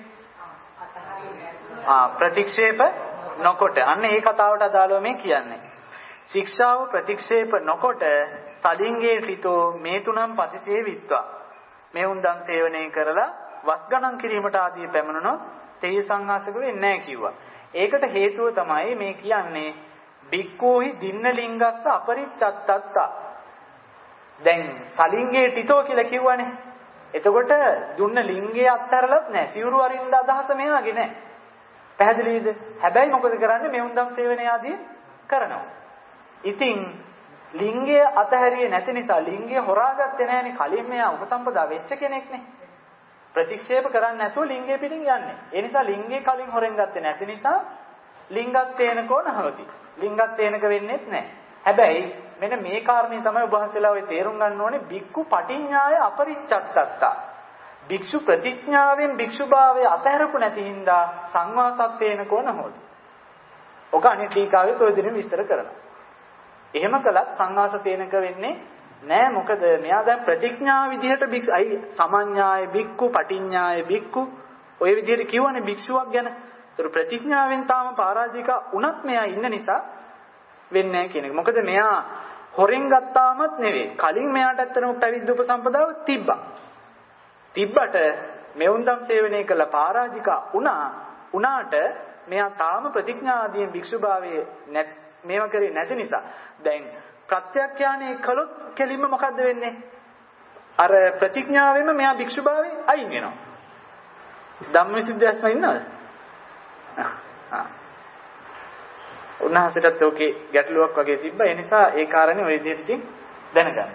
ආ ප්‍රතික්ෂේප නොකොට. අන්න ඒ කතාවට අදාළව මේ කියන්නේ. ශික්ෂාව ප්‍රතික්ෂේප නොකොට සලින්ගේ ත්‍රිතෝ මේ තුනම් පතිසේ විත්වා. මේ උන්දන් සේවනය කරලා වස් ගණන් කිරීමට ආදී පැමිණුණොත් තේය සංවාසක වෙන්නේ නැහැ කිව්වා. ඒකට හේතුව තමයි මේ කියන්නේ බික්කෝහි දින්න ලිංගස්ස අපරිච්ඡත්තත්ත. දැන් සලින්ගේ තිතෝ කියලා කිව්වනේ. එතකොට දුන්න ලිංගයේ අත්හැරලත් නැහැ. සිවුරු අරින්න අදහස මෙයාගේ නැහැ. පැහැදිලිද? හැබැයි මොකද කරන්නේ? මේ උන්දම් සේවනය ආදී කරනවා. ඉතින් ලිංගය අතහැරියේ නැති නිසා ලිංගය හොරාගත්තේ නැහැනේ. කලින් මෙයා උපසම්පදා වෙච්ච කෙනෙක්නේ. ප්‍රතික්ෂේප කරන්නේ නැතුව ලිංගය පිටින් යන්නේ. ඒ නිසා ලිංගය කලින් හොරෙන් ගත්තේ නැති නිසා ලිංගත්තේනකෝ නහොති. ලිංගත්තේනක වෙන්නේත් නැහැ. හැබැයි මෙන්න මේ කාරණේ තමයි ඔබ වහන්සේලා ඔය තේරුම් ගන්න ඕනේ. භික්ඛු පටිඤ්ඤාය අපරිච්ඡත්තත්ත. භික්ෂු ප්‍රතිඥාවෙන් භික්ෂුභාවය අතහැරපු නැති හින්දා සංවාසත්තේනකෝ නහොති. ඔක අනිත් ටීකාවේ ඔය දින විස්තර කරනවා. එහෙම කළත් සංවාසතේනක වෙන්නේ නෑ. මොකද මෙයා දැන් ප්‍රතිඥා විදිහට අයි සමඤ්ඤාය භික්ඛු පටිඤ්ඤාය භික්ඛු ඔය විදිහට කියවනේ භික්ෂුවක් ගැන. ඒතර ප්‍රතිඥාවෙන් තාම පරාජික උනත් මෙයා ඉන්න නිසා වෙන්නේ නැහැ කියන එක. මොකද මෙයා හොරෙන් ගත්තාමත් නෙවෙයි. කලින් මෙයාට ඇත්තටම පැවිද්ද උපසම්පදාව තිබ්බා. තිබ්බට මෙවුන්දම් සේවනය කළ පරාජික උනා උනාට මෙයා තාම ප්‍රතිඥා ආදී භික්ෂුභාවයේ නැත් මේව කරේ නැති නිසා දැන් ප්‍රත්‍යක්ඥානේ කළොත් කෙලින්ම මොකද්ද වෙන්නේ? අර ප්‍රතිඥාවෙම මෙයා භික්ෂුභාවයෙන් අයින් වෙනවා. ධම්මවිසුද්ධියස්ම ඉන්නවද? ආ. උන්වහන්සේටත් ඔකේ ගැටලුවක් වගේ තිබ්බා. ඒ නිසා ඒ කාරණේ ඔය විදිහට ඉතින් දැනගන්න.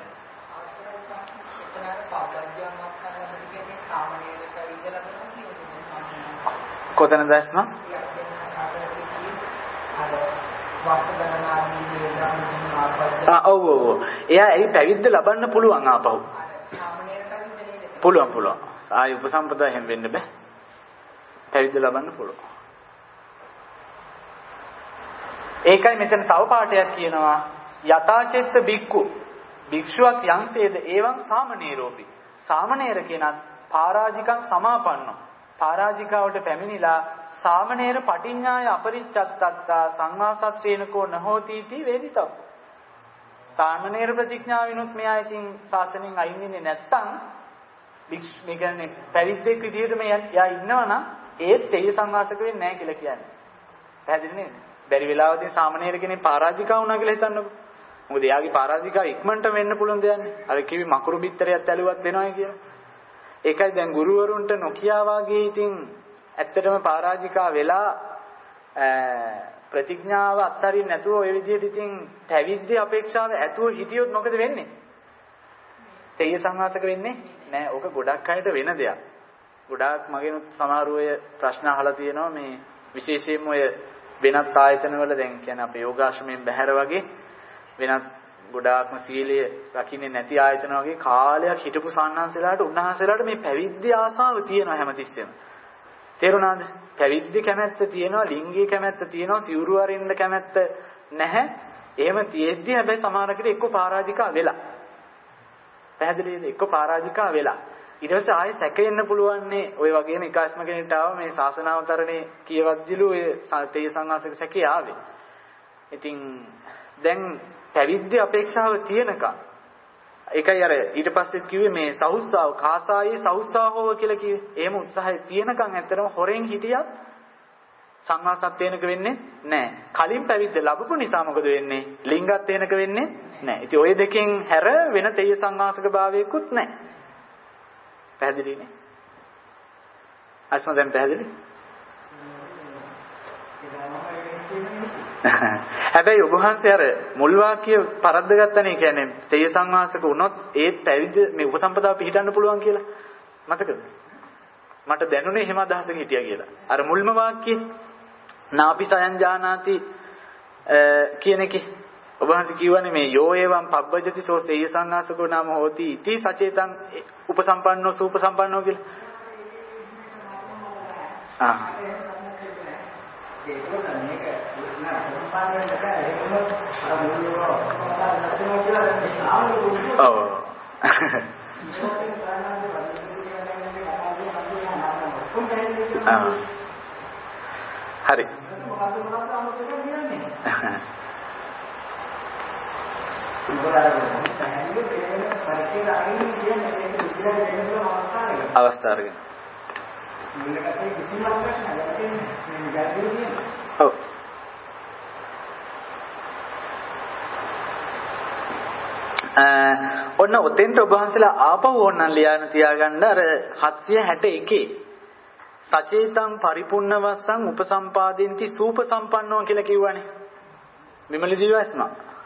කොතනද ඇස්ම? ආ ඔව් ඔව්. එයා ඒ පැවිද්ද ලබන්න පුළුවන් ආපහු. පුළුවන් පුළුවන්. ආයි උපසම්පදා හැම වෙන්න බෑ. පැවිද්ද ලබන්න පුළුවන්. ඒකයි මෙතන තව පාඩයක් කියනවා. යථාචෙත්ත බික්කු. භික්ෂුවක් යම්සේද ඒවං සාමණේරෝපි. සාමණේර කෙනත් පරාජිකං සමාපන්නෝ. පරාජිකාවට පැමිණිලා සාමණේර පටිඤ්ඤාය අපරිච්ඡත්තත්තා සංවාසත්තේනකෝ නහෝති इति වේදිතව. සාමණේර ප්‍රතිඥාවිනුත් මෙයා ඉතින් ශාසනයෙන් අයින් වෙන්නේ නැත්තම් භික්ෂු මේ කියන්නේ පැවිද්දෙක් විදිහට මේ යා ඉන්නවනම් ඒත් තේය සංවාසක වෙන්නේ නැහැ කියලා කියන්නේ. පැහැදිලි නේද? බැරි වෙලාවදී සාමණේර කෙනෙක් පරාජිකා වුණා කියලා හිතන්නකෝ. මොකද එයාගේ පරාජිකා ඉක්මනට වෙන්න පුළුවන් දෙයක් නේ. අර කිවි මකුරු බිත්තරයක් ඇලුවත් වෙනවා කියලා. ඒකයි දැන් ගුරුවරුන්ට නොකියා වාගේ ඉතින් ඇත්තටම පරාජිකා වෙලා ප්‍රතිඥාව අත්හරින්න නැතුව ඔය විදිහට ඉතින් පැවිද්දේ අපේක්ෂාව ඇතුව හිටියොත් මොකද වෙන්නේ? තේය සංවාසක වෙන්නේ නෑ. ඕක ගොඩක් අයට වෙන දෙයක්. ගොඩාක් මගෙනුත් සමහර අය ප්‍රශ්න අහලා තියෙනවා මේ විශේෂයෙන්ම ඔය වෙනත් ආයතනවල දැන් කියන්නේ අපේ යෝගාශ්‍රමයෙන් බැහැර වගේ වෙනත් ගොඩාක්ම සීලය රකින්නේ නැති ආයතන වගේ කාලයක් හිටපු සාන්නාන්සලාට උන්වහන්සේලාට මේ පැවිද්දේ ආසාව තියෙනවා හැමතිස්සෙම. තේරුණාද? පැවිද්දේ කැමැත්ත තියෙනවා, ලිංගික කැමැත්ත තියෙනවා, සිවුරු අරින්න කැමැත්ත නැහැ. එහෙම තියෙද්දි හැබැයි සමහරකට එක්ක පරාජිකා වෙලා. පැහැදිලිද? එක්ක පරාජිකා වෙලා. ඊට පස්සේ ආයෙ සැකෙන්න පුළුවන්නේ ඔය වගේම එකාස්ම කෙනෙක්ට ආව මේ ශාසනාවතරණේ කියවද්දිලු ඔය තේ සංවාසක සැකේ ආවේ. ඉතින් දැන් පැවිද්ද අපේක්ෂාව තියෙනකම් ඒකයි අර ඊට පස්සේ කිව්වේ මේ සහුස්සාව කාසායේ සහුස්සාවව කියලා කිව්වේ. එහෙම උත්සාහය තියෙනකම් ඇත්තටම හොරෙන් හිටියත් සංවාසත්වේනක වෙන්නේ නැහැ. කලින් පැවිද්ද ලැබපු නිසා මොකද වෙන්නේ? ලිංගත්වේනක වෙන්නේ නැහැ. ඉතින් ওই දෙකෙන් හැර වෙන තේය සංවාසක භාවයකුත් නැහැ. පැහැදිලි නේ? අස්ම දැන් පැහැදිලි? හැබැයි ඔබ වහන්සේ අර මුල් වාක්‍ය පරද්ද ගත්තනේ. කියන්නේ තේය සංවාසක වුණොත් ඒත් පැවිද්ද මේ උපසම්පදාව පිළිටන්න පුළුවන් කියලා. මතකද? මට දැනුනේ එහෙම අදහසක හිටියා කියලා. අර මුල්ම වාක්‍යය නාපි සයන් ජානාති කියන එකේ ඔබ වහන්සේ කියවනේ මේ යෝ එවං පබ්බජති සෝ තේය සංවාසකෝ නාම හෝති ඉති සචේතං උපසම්පන්නෝ සූපසම්පන්නෝ කියලා. ආ ඔව් හරි අවස්ථාවකින් ඔව් ඔන්න ඔතෙන්ට ඔබ වහන්සේලා ආපහු ඕනනම් ලියන්න තියාගන්න අර හත්සිය හැට එකේ සචේතං පරිපූර්ණ වස්සං උපසම්පාදෙන්ති සූපසම්පන්නෝ කියලා කිව්වනේ විමල ජීවස්ම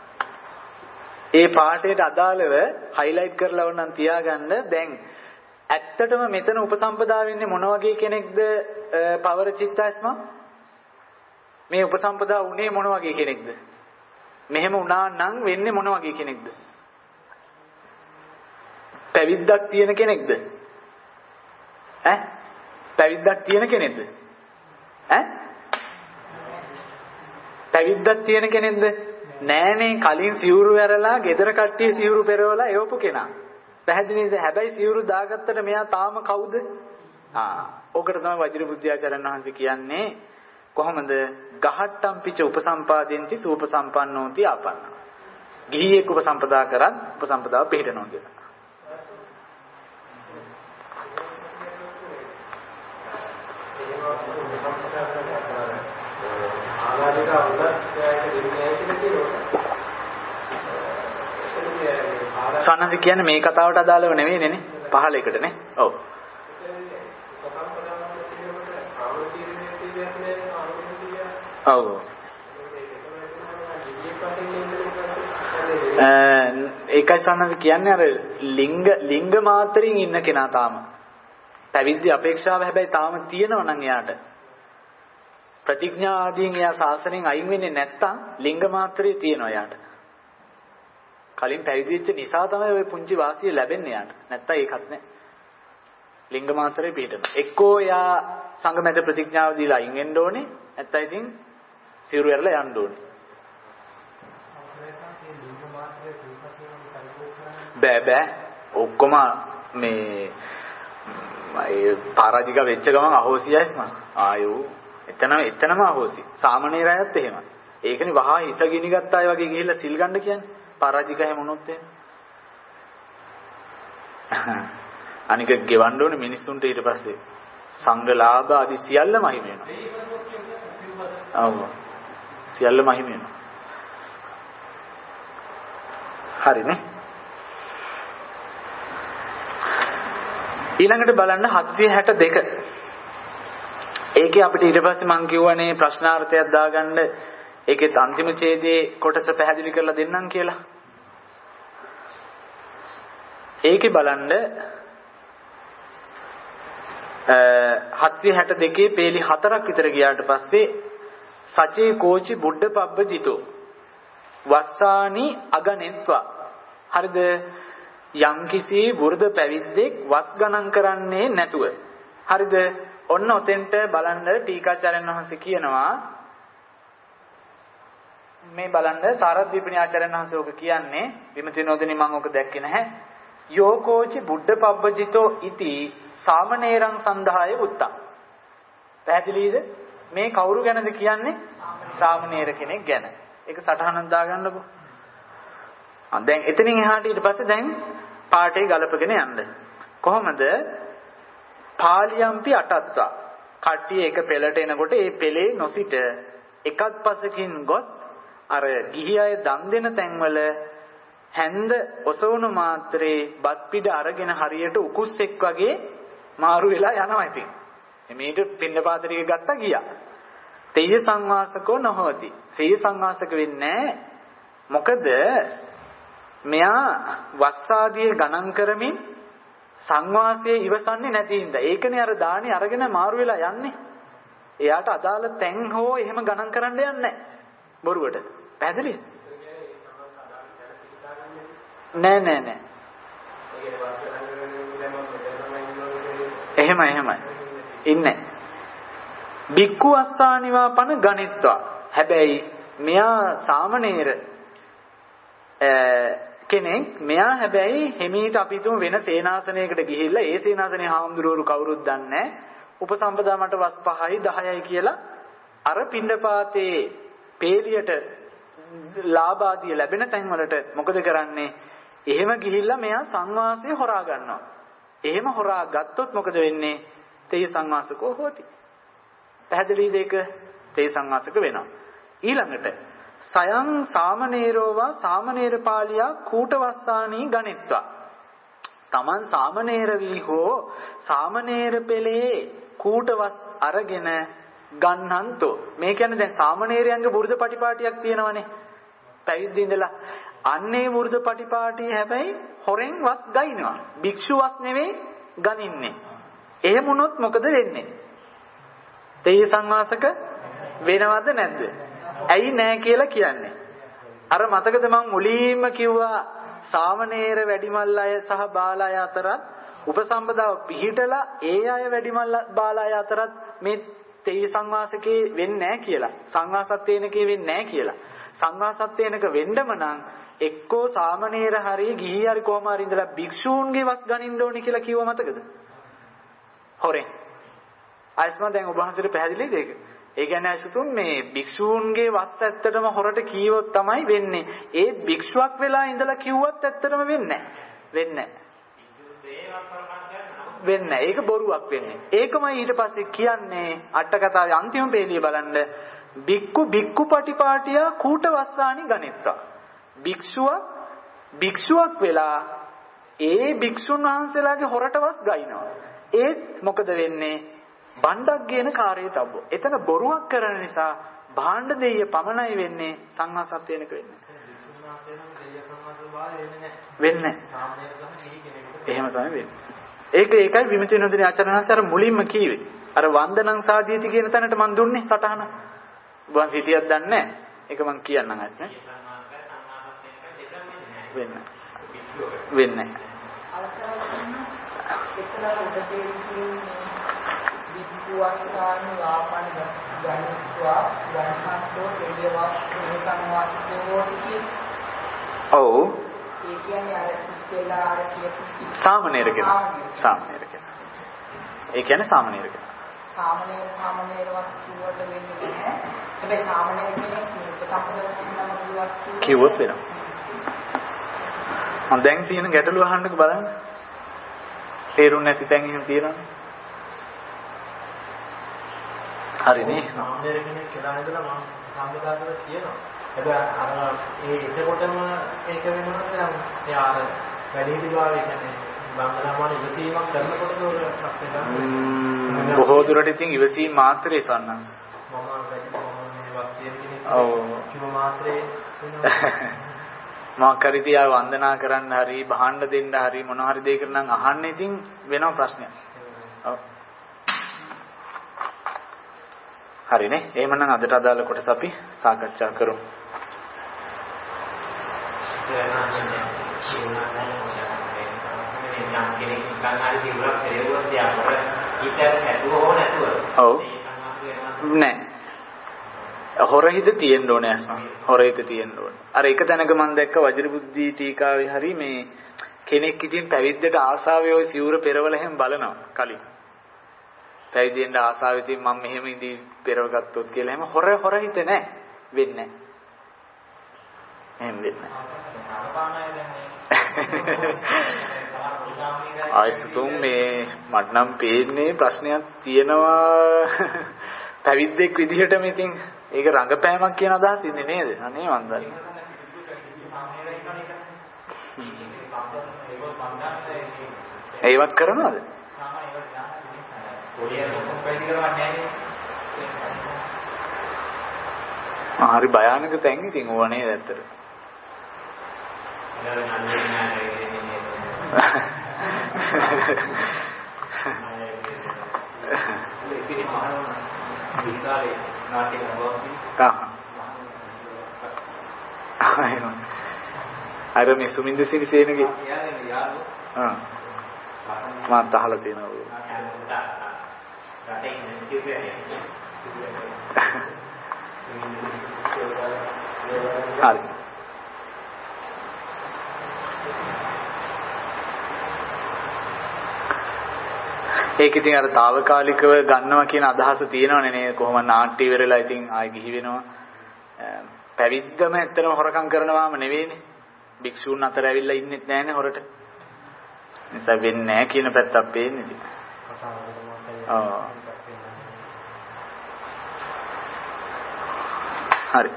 ඒ පාඩේට අදාළව හයිලයිට් කරලා ඕනනම් තියාගන්න දැන් ඇත්තටම මෙතන උපසම්පදා වෙන්නේ මොන වගේ කෙනෙක්ද පවර චිත්තස්ම මේ උපසම්පදා උනේ මොන වගේ කෙනෙක්ද මෙහෙම වුණා නම් වෙන්නේ මොන වගේ කෙනෙක්ද පැවිද්දක් තියෙන කෙනෙක්ද ඈ පැවිද්දක් තියෙන කෙනෙක්ද ඈ පැවිද්දක් තියෙන කෙනෙක්ද නෑනේ කලින් සිවුරු ඇරලා ගෙදර කට්ටිය සිවුරු පෙරවලා එවපු කෙනා පැහැදිලිද හැබැයි සිවුරු දාගත්තට මෙයා තාම කවුද ආ ඕකට තමයි වජිර බුද්ධයාචාර්යන් වහන්සේ කියන්නේ කොහොමද ගහට්ටම් පිච උපසම්පාදෙන්ති සූපසම්පන්නෝති ආපන්න ගිහියෙක් උපසම්පදා කරත් උපසම්පදාව පිළිහෙනවා කියලා සන්නති කියන්නේ මේ කතාවට අදාළව නෙවෙයිනේ නේ පහළ එකට නේ ඔව් ඔව් ඒකයි සන්නති කියන්නේ අර ලිංග ලිංග මාත්‍රයෙන් ඉන්න කෙනා තාම පැවිදි අපේක්ෂාව හැබැයි තාම තියෙනවා නම් එයාට ප්‍රතිඥා ආදීන් එයා සාසනෙන් අයින් වෙන්නේ නැත්තම් ලිංග මාත්‍රේ තියෙනවා එයාට කලින් පැවිදි වෙච්ච නිසා තමයි ওই පුංචි වාසිය ලැබෙන්නේ යාට. නැත්තම් ඒකත් නෑ. ලිංග මාත්‍රේ පිටම. එක්කෝ යා සංගමයට ප්‍රතිඥාව දීලා අයින් වෙන්න ඕනේ. නැත්තම් ඉතින් සිවුරු ඇරලා යන්න ඕනේ. බෑ බෑ. ඔක්කොම මේ ඒ පරාජික වෙච්ච ගමන් අහෝසියයිස් මම. ආයෝ එතනම එතනම අහෝසි. සාමණේර අයත් එහෙමයි. ඒකනේ වහා හිත ගිනි ගත්ත අය වගේ ගිහිල්ලා සිල් ගන්න කියන්නේ. පරාජික හැම මොනොත් එහෙම අනික ගෙවන්න ඕනේ මිනිස්සුන්ට ඊට පස්සේ සංඝ ලාභ ආදී සියල්ලම අහිමි වෙනවා. ඔව්. සියල්ලම අහිමි වෙනවා. හරිනේ. ඊළඟට බලන්න හත්සිය හැට දෙක. ඒකේ අපිට ඊට පස්සේ මම කියවනේ ප්‍රශ්නාර්ථයක් දාගන්න ඒකෙත් අන්තිම ඡේදයේ කොටස පැහැදිලි කරලා දෙන්නම් කියලා. ඒකේ බලන්න හත්සිය හැට දෙකේ පේලි හතරක් විතර ගියාට පස්සේ සචේ කෝචි බුද්ධ පබ්බජිතෝ වස්සානි අගනෙත්වා හරිද යම්කිසි වෘද්ධ පැවිද්දෙක් වස් ගණන් කරන්නේ නැතුව හරිද ඔන්න ඔතෙන්ට බලන්න ටීකාචාර්යන් වහන්සේ කියනවා මේ බලන්න සාරද්දීපනි ආචාර්යයන් වහන්සේ ඔක කියන්නේ විමතිනෝදනි මම ඔක දැක්කේ නැහැ. යෝකෝචි බුද්ධ පබ්බජිතෝ ඉති සාමනේරං සන්ධාය උත්තම්. පැහැදිලිද? මේ කවුරු ගැනද කියන්නේ? සාමනේර කෙනෙක් ගැන. ඒක සටහනක් දාගන්නකො. ආ දැන් එතනින් එහාට ඊට පස්සේ දැන් පාඩේ ගලපගෙන යන්න. කොහොමද? පාලියම්පි අටත්වා. කට්ටිය එක පෙළට එනකොට ඒ පෙළේ නොසිට එකත් පසකින් ගොස් අර ගිහි අය දන් දෙන තැන්වල හැන්ද ඔසවුණු මාත්‍රේ බත් පිට අරගෙන හරියට උකුස්සෙක් වගේ මාරු වෙලා යනවා ඉතින්. මේට පින්න පාත්‍රික ගත්තා ගියා. තේය සංවාසකෝ නොහොති. තේය සංවාසක වෙන්නේ මොකද මෙයා වස්සාදියේ ගණන් කරමින් සංවාසයේ ඉවසන්නේ නැති හින්දා. ඒකනේ අර දාණි අරගෙන මාරු වෙලා යන්නේ. එයාට අදාළ තැන් හෝ එහෙම ගණන් කරන්න යන්නේ නැහැ. බොරුවට. පැහැදිලිද? නෑ නෑ නෑ. එහෙමයි එහෙමයි. ඉන්නේ. බික්කු අස්සානිවා පන ගණිත්වා. හැබැයි මෙයා සාමණේර කෙනෙක්. මෙයා හැබැයි හිමීට අපි තුමු වෙන සේනාසනයකට ගිහිල්ලා ඒ සේනාසනේ හාමුදුරුවරු කවුරුත් දන්නේ නැහැ. උපසම්පදා මට වස් පහයි දහයයි කියලා අර පිණ්ඩපාතේ පේලියට ලාභාදිය ලැබෙන තැන් වලට මොකද කරන්නේ? එහෙම ගිහිල්ලා මෙයා සංවාසය හොරා ගන්නවා. එහෙම හොරා ගත්තොත් මොකද වෙන්නේ? තේ සංවාසකෝ හොති. පැහැදිලිද ඒක? තේ සංවාසක වෙනවා. ඊළඟට සයං සාමනේරෝවා සාමනේර පාලියා කූටවස්සානී ගණිත්වා. Taman සාමනේර වී හෝ සාමනේර පෙළේ කූටවස් අරගෙන ගන්නන්තෝ. මේ කියන්නේ දැන් සාමනේරයන්ගේ වෘද පටිපාටියක් තියෙනවනේ. පැවිදි ඉඳලා අන්නේ වෘද පටිපාටිය හැබැයි හොරෙන් වස් ගයින්නවා. භික්ෂු වස් නෙවෙයි ගනින්නේ. එහෙම වුණොත් මොකද වෙන්නේ? තේ සංවාසක වෙනවද නැද්ද? ඇයි නෑ කියලා කියන්නේ? අර මතකද මම මුලින්ම කිව්වා සාමනේර වැඩිමල් අය සහ බාල අය අතරත් උපසම්පදාව පිහිටලා ඒ අය වැඩිමල් බාල අය අතරත් මේ තේ සංවාසකේ වෙන්නේ නැහැ කියලා. සංවාසත්තේනකේ වෙන්නේ නැහැ කියලා. සංවාසත්තේනක වෙන්නම නම් එක්කෝ සාමනේර හරිය ගිහි හරි කොහම හරි ඉඳලා භික්ෂූන්ගේ වස් ගනින්න ඕනේ කියලා කිව්ව මතකද? හොරෙන්. ආයස්මා දැන් ඔබ වහන්සේට පැහැදිලිද ඒක? ඒ කියන්නේ අසුතුන් මේ භික්ෂූන්ගේ වස් ඇත්තටම හොරට කීවොත් තමයි වෙන්නේ. ඒ භික්ෂුවක් වෙලා ඉඳලා කිව්වත් ඇත්තටම වෙන්නේ නැහැ. වෙන්නේ නැහැ. වෙන්නේ නැහැ. ඒක බොරුවක් වෙන්නේ. ඒකමයි ඊට පස්සේ කියන්නේ අට කතාවේ අන්තිම පේළිය බලන්න බික්කු බික්කු පටිපාටියා කූටවස්සානි ගණිත්වා. භික්ෂුවක් භික්ෂුවක් වෙලා ඒ භික්ෂුන් වහන්සේලාගේ හොරටවස් ගයිනවා. ඒත් මොකද වෙන්නේ? බණ්ඩක් ගේන කාර්යය තබ්බෝ. එතන බොරුවක් කරන නිසා භාණ්ඩ දෙය පමණයි වෙන්නේ සංඝාසත්වයනක වෙන්නේ. වෙන්නේ. එහෙම තමයි වෙන්නේ. ඒක ඒකයි විමති නෝදිනේ ආචාර්යවහන්සේ අර මුලින්ම කිව්වේ. අර වන්දනං සාදීති කියන තැනට මම දුන්නේ සටහන. ඔබන් සිටියක් දන්නේ නැහැ. ඒක මම කියන්නම් අත් නේ. වෙන්නේ. වෙන්නේ. විද්‍යාවන්තානි වාපන ගණිතවා ගණන්තෝ දෙවියවා සංවාසකෝ කිය. ඔව්. ඒ කියන්නේ අර ඉස්සෙල්ලා අර කියපු සාමනේර කෙනා. සාමනේර කෙනා. ඒ කියන්නේ සාමනේර කෙනා. සාමනේර සාමනේර වස්තුවට වෙන්නේ නැහැ. හැබැයි සාමනේර කෙනෙක් සම්පූර්ණ කිව්වොත් වෙනවා. මම දැන් තියෙන ගැටලුව අහන්නක බලන්න. තේරුම් නැති තැන් එහෙම තියෙනවනේ. හරිනේ. සාමනේර කෙනෙක් කියලා ඉඳලා මම සම්බදාතව කියනවා. හැබැයි අර ඒ එතකොටම ඒක වෙනකොට නම් යා අර වැඩිහිටි භාවය කියන්නේ බංගලාමාන ඉවසීමක් කරනකොට ඒක බොහෝ දුරට ඉතින් ඉවසීම මාත්‍රේ සන්නස්. මම වැඩි මේ වාක්‍යයෙන් කියන්නේ ඔව් කිම මාත්‍රේ මා කරිතියා වන්දනා කරන්න හරි භාණ්ඩ දෙන්න හරි මොන හරි දෙයකට නම් අහන්න ඉතින් වෙනව ප්‍රශ්නයක්. ඔව්. හරිනේ. එහෙමනම් අදට අදාළ කොටස අපි සාකච්ඡා කරමු. ඔව්. නෑ. හොරහිත තියෙන්න ඕනේ අස්ම. හොරහිත තියෙන්න ඕනේ. අර එක තැනක මම දැක්ක වජිරබුද්ධි ටීකාවේ හරි මේ කෙනෙක් ඉතින් පැවිද්දට ආසාවේ ওই සිවුර පෙරවල හැම බලනවා කලින්. පැවිදෙන්න ආසාවෙ ඉතින් මම මෙහෙම ඉඳි පෙරව ගත්තොත් කියලා හැම හොර හොරහිත නැහැ. වෙන්නේ නැහැ. එහෙම වෙන්නේ නැහැ. ආයස්තුම් මේ මට නම් පේන්නේ ප්‍රශ්නයක් තියෙනවා පැවිද්දෙක් විදිහටම ඉතින් ඒක රංගපෑමක් කියන අදහස ඉන්නේ නේද? අනේ මන් දන්නේ. ඒවත් කරනවද? හරි භයානක තැන් ඉතින් ඕවා නේද ඇත්තට. අර මේ සුමින්ද සිරිසේනගේ ආ මම අහලා තියෙනවා. හරි. ඒක ඉතින් අර తాවකාලිකව ගන්නවා කියන අදහස තියෙනවනේ නේද? කොහොම නාට්‍ය ඉවරලා ඉතින් ආයෙ ගිහි වෙනවා. පැවිද්දම ඇත්තටම හොරකම් කරනවාම නෙවෙයිනේ. භික්ෂූන් අතර ඇවිල්ලා ඉන්නෙත් නැහැනේ හොරට. නිසා වෙන්නේ නැහැ කියන පැත්තක් පේන්නේ ඉතින්. ආ. හරි.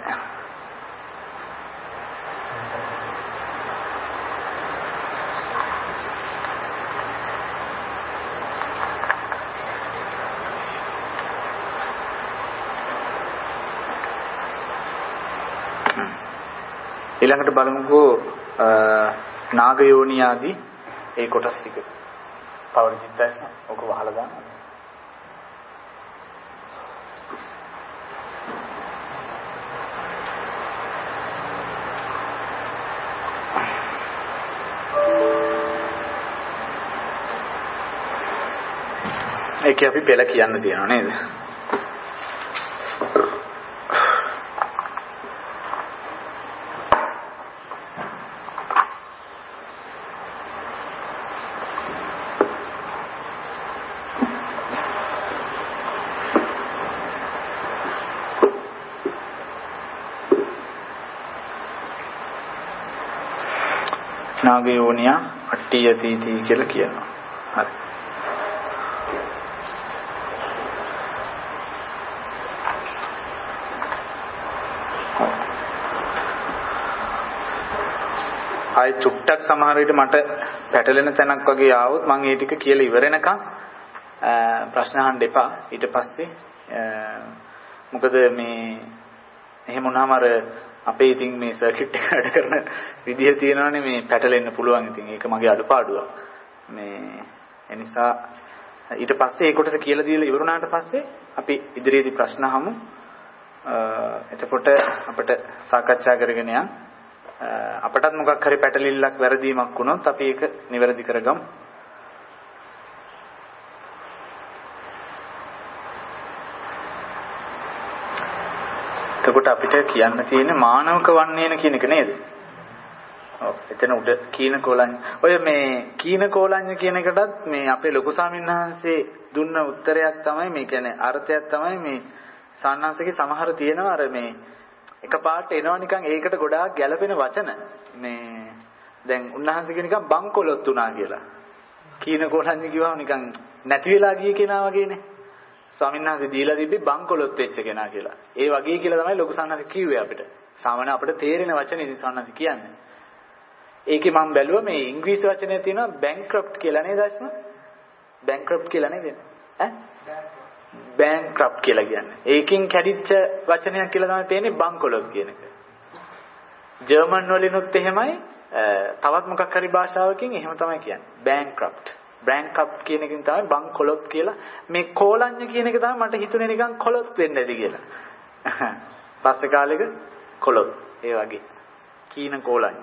ඊළඟට බලමුකෝ නාග යෝනි ආදී ඒ කොටස් ටික. පවර්ජිතයි ඔක වහලා දාන්න. ඒක අපි පෙළ කියන්න තියනවා නේද? නාගයෝනිය අට්ඨියතිති කියලා කියනවා. හරි. ආයි චුට්ටක් සමහර විට මට පැටලෙන තැනක් වගේ ආවොත් මම ඒ ටික කියලා ඉවර වෙනකන් ප්‍රශ්න අහන්න එපා. ඊට පස්සේ මොකද මේ එහෙම වුණාම අර අපේ ඉතින් මේ සර්කිට් එක වැඩ කරන විදිය තියෙනවානේ මේ පැටලෙන්න පුළුවන්. ඉතින් ඒක මගේ අඩුපාඩුවක්. මේ ඒ නිසා ඊට පස්සේ ඒ කොටස කියලා දීලා ඉවර වුණාට පස්සේ අපි ඉදිරියේදී ප්‍රශ්න අහමු. එතකොට අපිට සාකච්ඡා කරගෙන යන්න. අපටත් මොකක් හරි පැටලිල්ලක් වැරදීමක් වුණොත් අපි ඒක නිවැරදි කරගමු. එතකොට අපිට කියන්න තියෙන්නේ මානවක වන්නේන කියන එක නේද? ඔව්. එතන උඩ කීන කෝලඤ්ඤ. ඔය මේ කීන කෝලඤ්ඤ කියන එකටත් මේ අපේ ලොකු ස්වාමීන් වහන්සේ දුන්න උත්තරයක් තමයි මේ කියන්නේ අර්ථයක් තමයි මේ සාන්නාංශකේ සමහර තියෙනවා අර මේ එකපාරට එනවා නිකන් ඒකට ගොඩාක් ගැළපෙන වචන. මේ දැන් උන්වහන්සේ කියන නිකන් බංකොලොත් උනා කියලා. කීන කෝලඤ්ඤ කිව්වම නිකන් නැති වෙලා ගිය කෙනා වගේනේ. ස්වාමීන් වහන්සේ දීලා තිබ්බේ බංකොලොත් වෙච්ච කෙනා කියලා. ඒ වගේ කියලා තමයි ලොකු සාන්නත් කිව්වේ අපිට. සාමාන්‍ය අපිට තේරෙන වචනේ ඉතින් සාන්නත් කියන්නේ. ඒකේ මම බැලුවා මේ ඉංග්‍රීසි වචනේ තියෙනවා bankrupt කියලා නේද අස්ම? bankrupt කියලා නේද? ඈ? bankrupt කියලා කියන්නේ. ඒකෙන් කැඩිච්ච වචනයක් කියලා තමයි තේන්නේ බංකොලොත් කියන එක. ජර්මන් වලිනුත් එහෙමයි තවත් මොකක් හරි භාෂාවකින් එහෙම තමයි කියන්නේ. bankrupt. bankrupt කියන එකෙන් තමයි බංකොලොත් කියලා. මේ කෝලඤ්ඤ කියන එක තමයි මට හිතුනේ නිකන් කොලොත් වෙන්න ඇති කියලා. පස්සේ කාලෙක කොලොත් ඒ වගේ. කීන කෝලඤ්ඤ.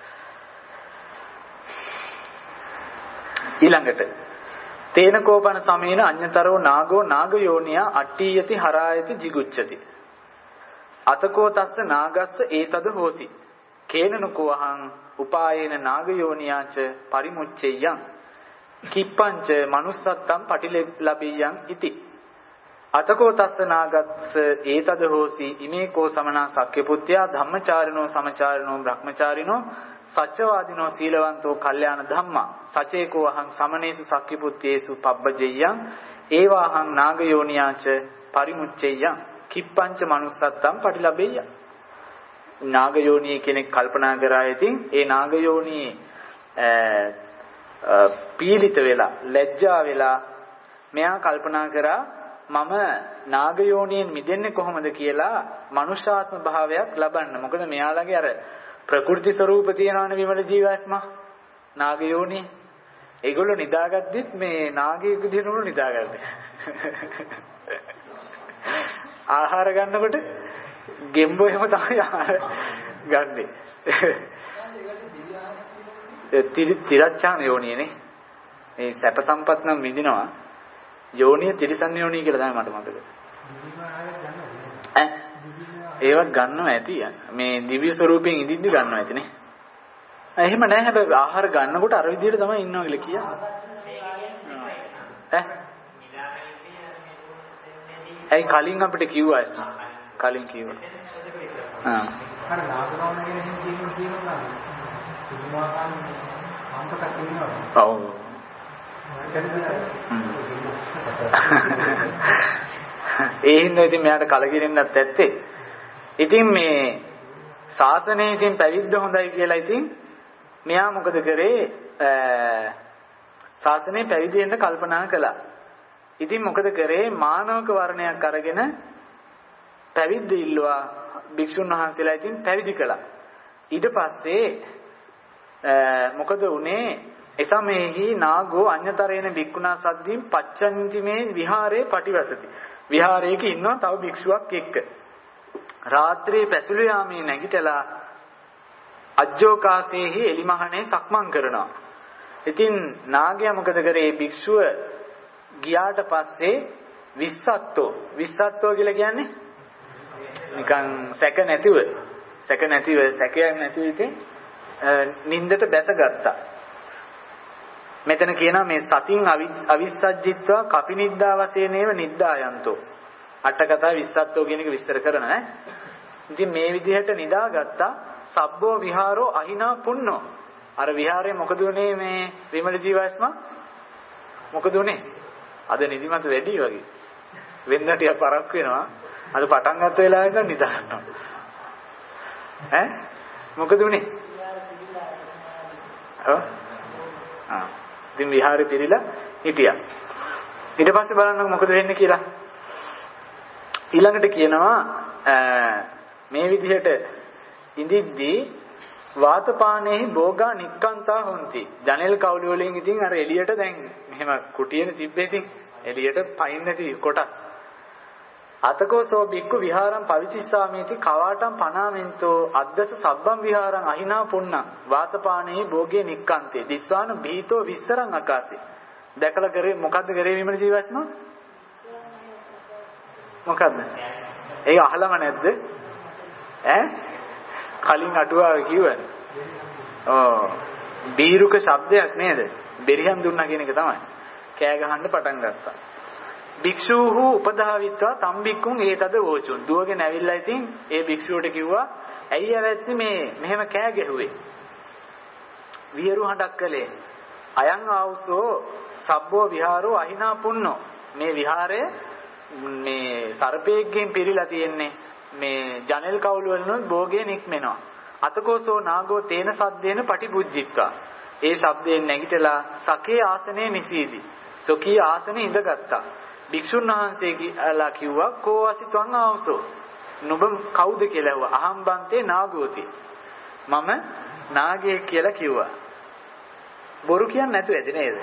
ඊළඟට තේන කෝපන සමේන අඤ්‍යතරෝ නාගෝ නාගයෝනියා අට්ඨියති හරායති jigucchati. අතකෝ තස්ස නාගස්ස ඒතද හෝසි කේනනකෝ අහං උපායේන නාගයෝනියාච පරිමුච්ඡෙයං කිප්පංච manussattam පටිලබෙයං ඉති අතකෝ තස්ස නාගස්ස ඒතද හෝසි ඉමේ කෝ සමනා සක්්‍ය පුත්‍යා ධම්මචාරිනෝ සමචාරිනෝ බ්‍රහ්මචාරිනෝ සච්චවාදිනෝ සීලවන්තෝ කල්යාණ ධම්මා සචේකෝ අහං සමනේසු සක්්‍ය පුත්‍යේසු පබ්බජෙය්‍යං ඒවාහං නාගයෝනියාච පරිමුච්ඡෙයං කිප්පංච manussattam පටිලබෙය්‍යං නාගයෝනිය කෙනෙක් කල්පනා කරා ඉතින් ඒ නාගයෝනියේ පීලිත වෙලා ලැජ්ජා වෙලා මෙයා කල්පනා කරා මම නාගයෝනියෙන් මිදෙන්නේ කොහොමද කියලා මනුෂ්‍යාත්ම භාවයක් ලබන්න. මොකද මෙයාලගේ අර ප්‍රකෘති ස්වરૂප තියෙනවනේ විමල ජීවාත්ම නාගයෝනිය. ඒගොල්ලෝ නිදාගද්දිත් මේ නාගයෙක් විදිහට උණු නිදාගන්නේ. ආහාර ගන්නකොට ගෙම්බෝ එහෙම තමයි ආහාර ගන්නෙ. තිරච්ඡාන යෝනියනේ. මේ සැප සම්පත් නම් විඳිනවා. යෝනිය තිරිසන් යෝනිය කියලා තමයි මට මතක. ඈ ඒවත් ගන්නවා ඇති. මේ දිව්‍ය ස්වරූපයෙන් ඉදින්දි ගන්නවා ඇතිනේ. එහෙම නෑ හැබැයි ආහාර ගන්නකොට අර විදිහට තමයි ඉන්නවා කියලා කියන්නේ. ඈ ඇයි කලින් අපිට කිව්වා කලින් කිව්වා. ආ අර නාගරෝණ කියන එහෙම කියනවා කියනවා නේද? පුදුමාකාර සම්පතක් කියනවා. ඔව්. ඒ හින්දා ඉතින් මෙයාට කලකිරෙන්නත් ඇත්තේ. ඉතින් මේ ශාසනයේ ඉතින් පැවිද්ද හොඳයි කියලා ඉතින් මෙයා මොකද කරේ? ශාසනයේ පැවිදි වෙන්න කල්පනා කළා. ඉතින් මොකද කරේ? මානවක වර්ණයක් අරගෙන පැවිද්ද ඉල්ලුවා. භික්ෂුන් වහන්සේලා ඉතින් පැවිදි කළා. ඊට පස්සේ මොකද උනේ? එසමෙහි නාගෝ අඤ්‍යතරේන භික්ඛුනා සද්දීන් පච්චන්තිමේ විහාරේ පටිවසති. විහාරයක ඉන්නවා තව භික්ෂුවක් එක්ක. රාත්‍රියේ පැසුළු යාමේ නැගිටලා අජ්ජෝකාසේහි එලිමහනේ සක්මන් කරනවා. ඉතින් නාගයා මොකද කරේ? භික්ෂුව ගියාට පස්සේ විස්සත්තෝ විස්සත්තෝ කියලා කියන්නේ නිකන් සැක නැතිව සැක නැතිව සැකයක් නැතිව ඉතින් නින්දට බැසගත්තා. මෙතන කියනවා මේ සතින් අවිස්සජ්ජිත්වා කපිනිද්දා වශයෙන්ේව නිද්දායන්තෝ. අට කතා විස්සත්තෝ කියන එක විස්තර කරනවා ඈ. ඉතින් මේ විදිහට නිදාගත්තා. සබ්බෝ විහාරෝ අහිනා පුන්නෝ. අර විහාරේ මොකද උනේ මේ විමල ජීවාස්ම? මොකද උනේ? අද නිදිමත වැඩි වගේ. වෙන්න ටික පරක් වෙනවා. අද පටන් ගත්ත වෙලාවෙක නිදා ගන්නවා. ඈ මොකද උනේ? ඔව්. ආ. ඉතින් විහාරේ පිළිලා හිටියා. ඊට පස්සේ බලන්න මොකද වෙන්නේ කියලා. ඊළඟට කියනවා මේ විදිහට ඉඳිද්දී වාතපානේහි භෝගා නික්කන්තා හොಂತಿ. ජනෙල් කවුළු වලින් ඉතින් අර එළියට දැන් මෙහෙම කුටියනේ තිබ්බේ ඉතින් එළියට පයින් නැති කොටස්. අතකෝසෝ බික්කු විහාරම් පවිතිස්සාමේති කවාටම් පනාමෙන්තෝ අද්දස සබ්බම් විහාරං අහිනා පුන්න වාතපානේහි භෝගේ නික්කන්තේ දිස්වාන බීතෝ විස්තරං අකාසේ. දැකලා කරේ මොකද්ද කරේ විමල ජීවස්ම? මොකද්ද? ඒක අහලම නැද්ද? ඈ කලින් අටුවාව කිව්වනේ. ඔව්. බීරුක શબ્දයක් නේද? බෙරිහන් දුන්නා කියන එක තමයි. කෑ ගහන්න පටන් ගත්තා. භික්ෂූහු උපදාවිත්වා තම්බික්කුන් ඒතද වෝචුන්. දුවගෙන ඇවිල්ලා ඉතින් ඒ භික්ෂුවට කිව්වා ඇයි ඇවැත්නි මේ මෙහෙම කෑ ගැහුවේ? විහෙරු හඬක් කළේ. අයං ආවුසෝ සබ්බෝ විහාරෝ අහිනා පුන්නෝ. මේ විහාරය මේ සර්පයෙක්ගෙන් පිරීලා තියෙන්නේ. මේ ජනෙල් කවුළු වලින් භෝගේ නික්මෙනවා. අතකෝසෝ නාගෝ තේන සද්දේන පටිබුද්ධිත්වා. ඒ ශබ්දයෙන් නැගිටලා සකේ ආසනේ නිසීදි. සොකී ආසනේ ඉඳගත්තා. භික්ෂුන් වහන්සේ කියලා කිව්වා කෝ අසිතං ආවසෝ. නුඹ කවුද කියලා ඇහුවා. අහම් බන්තේ නාගෝති. මම නාගයෙක් කියලා කිව්වා. බොරු කියන්නේ නැතුව ඇති නේද?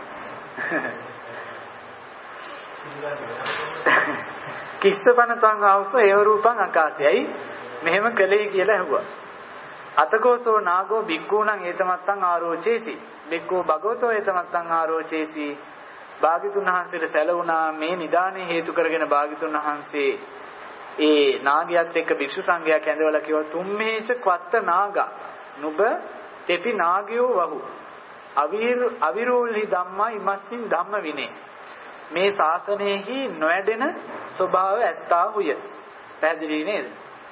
කිස්සපනතං ආවසෝ ඒව රූපං අකාසයයි මෙහෙම කළේ කියලා ඇහුවා. අතකෝසෝ නාගෝ බික්කූණං ඒතමත්තං ආරෝචේසි. බික්කෝ භගවතෝ ඒතමත්තං ආරෝචේසි. භාග්‍යතුන් වහන්සේට සැලුණා මේ නිදානේ හේතු කරගෙන භාග්‍යතුන් වහන්සේ ඒ නාගයාත් එක්ක භික්ෂු සංඝයා කැඳවලා කිව්වා තුම්මේච ක්වත්ත නාගා නුඹ තෙපි නාගයෝ වහු අවිර අවිරෝල්හි ධම්මා ඉමස්මින් ධම්ම විනේ මේ ශාසනයෙහි නොඇඩෙන ස්වභාව ඇත්තාහුය. පැහැදිලි නේද?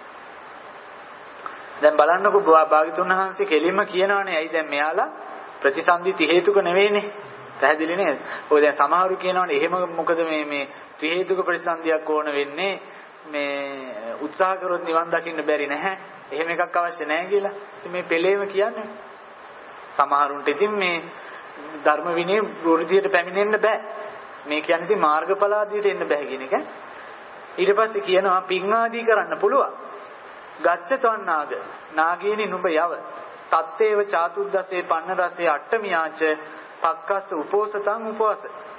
දැන් බලන්නකො භාග්‍යතුන් වහන්සේ කෙලින්ම කියනවානේ ඇයි දැන් මෙයාලා ප්‍රතිසන්දි ති හේතුක නෙවෙයිනේ. පැහැදිලි නේද? ඔය දැන් සමහරු කියනවානේ එහෙම මොකද මේ මේ ත්‍රි හේතුක ප්‍රතිසන්දියක් ඕන වෙන්නේ මේ උත්සාහ කරොත් නිවන් දකින්න බැරි නැහැ. එහෙම එකක් අවශ්‍ය නැහැ කියලා. ඉතින් මේ පෙළේම කියන්නේ සමහරුන්ට ඉතින් මේ ධර්ම විනය වෘද්ධියට පැමිණෙන්න බෑ. මේ කියන්නේ ඉතින් මාර්ගඵල ආදියට එන්න බෑ කියන එක. ඊට පස්සේ කියනවා පින් ආදී කරන්න පුළුවන්. ගච්ඡතවන් නාග නාගේනි නුඹ යව. තත්තේව චාතුද්දසේ පන්න රසේ අට්ඨමියාච පක්කස්ස උපෝසතං උපවාස.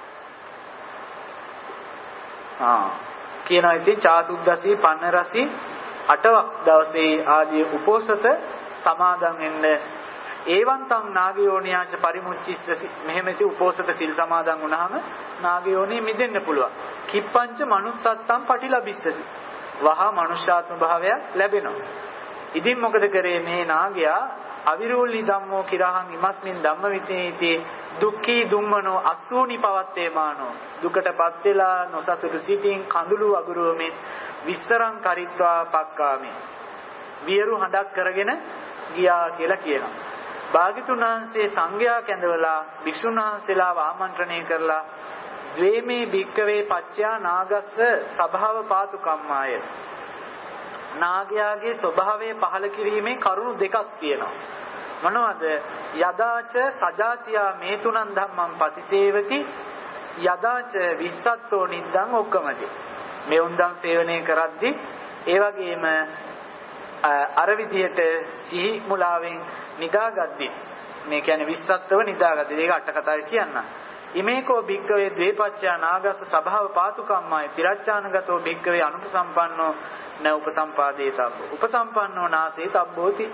ආ කියනවා ඉතින් චාතුද්දසේ පන්න රසී අටවක් දවසේ ආදී උපෝසත සමාදන් වෙන්න ඒවන්තං නාගයෝනියාච පරිමුච්චිස්සති මෙහෙමති උපෝසත සිල් සමාදන් වුණාම නාගයෝනිය මිදෙන්න පුළුවන්. කිප්පංච manussත්තම් පටිලබිස්සති වහා මනුෂ්‍යාත්ම භාවයක් ලැබෙනවා. ඉතින් මොකද කරේ මේ නාගයා අවිරෝලි ධම්මෝ කිරහං ඉමස්මින් ධම්මවිතේති දුක්ඛී දුම්මනෝ අස්සූනි පවත්තේමානෝ දුකටපත් වෙලා නොසතුටු සිටින් කඳුළු අගුරුවමින් විස්තරං කරිත්වා පක්කාමි වියරු හඬක් කරගෙන ගියා කියලා කියනවා. භාග්‍යතුන් වහන්සේ සංඝයා කැඳවලා භික්ෂුන් වහන්සේලාව ආමන්ත්‍රණය කරලා ද්වේමේ භික්කවේ පච්චයා නාගස්ස ස්වභාව පාතු කම්මාය නාගයාගේ ස්වභාවය පහළ කිරීමේ කරුණු දෙකක් තියෙනවා. මොනවද? යදාච සජාතියා මේ තුනන් ධම්මං පතිසේවති යදාච විස්සත්තෝ නිද්දං ඔක්කමදී මේ උන්දම් සේවනය කරද්දී ඒ වගේම අර විදියට සිහි මුලාවෙන් නිදාගද්දී මේ කියන්නේ විස්සත්තව නිදාගද්දී ඒක අට කතාවේ කියන්න. ඉමේකෝ භික්කවේ ද්වේපච්චා නාගස්ස ස්වභාව පාතුකම්මයි තිරච්ඡානගතෝ භික්කවේ අනුපසම්පන්නෝ න උපසම්පාදේ තබ්බෝ උපසම්පන්නෝ නාසේ තබ්බෝති.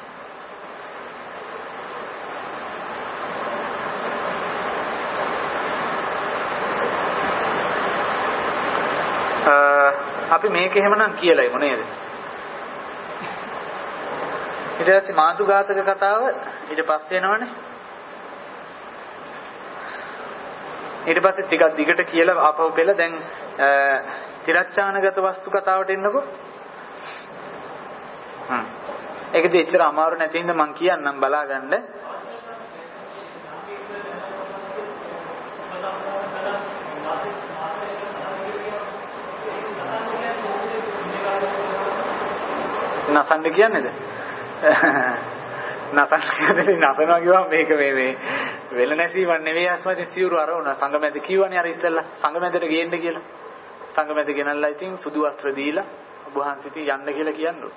අපි මේක එහෙමනම් කියලායිමු නේද? ඊට පස්සේ මාතුඝාතක කතාව ඊට පස්සේ එනවනේ. ඊට පස්සේ ටිකක් දිගට කියලා ආපහු පෙළ දැන් තිරච්ඡානගත වස්තු කතාවට එන්නකෝ. හ්ම්. ඒකදී එච්චර අමාරු නැති හින්දා මම කියන්නම් බලාගන්න. නසන්න කියන්නේද? නසන්න කියන්නේ නසනවා කියවම මේක මේ මේ වෙල නැසීමක් නෙවෙයි අස්මති සිවුරු අරවන සංගමෙද කියවනේ අර ඉස්සෙල්ලා සංගමෙදට ගේන්න කියලා. සංගමෙද ගෙනල්ලා ඉතින් සුදු වස්ත්‍ර දීලා ඔබ වහන්සේ ඉතින් යන්න කියලා කියන්නේ.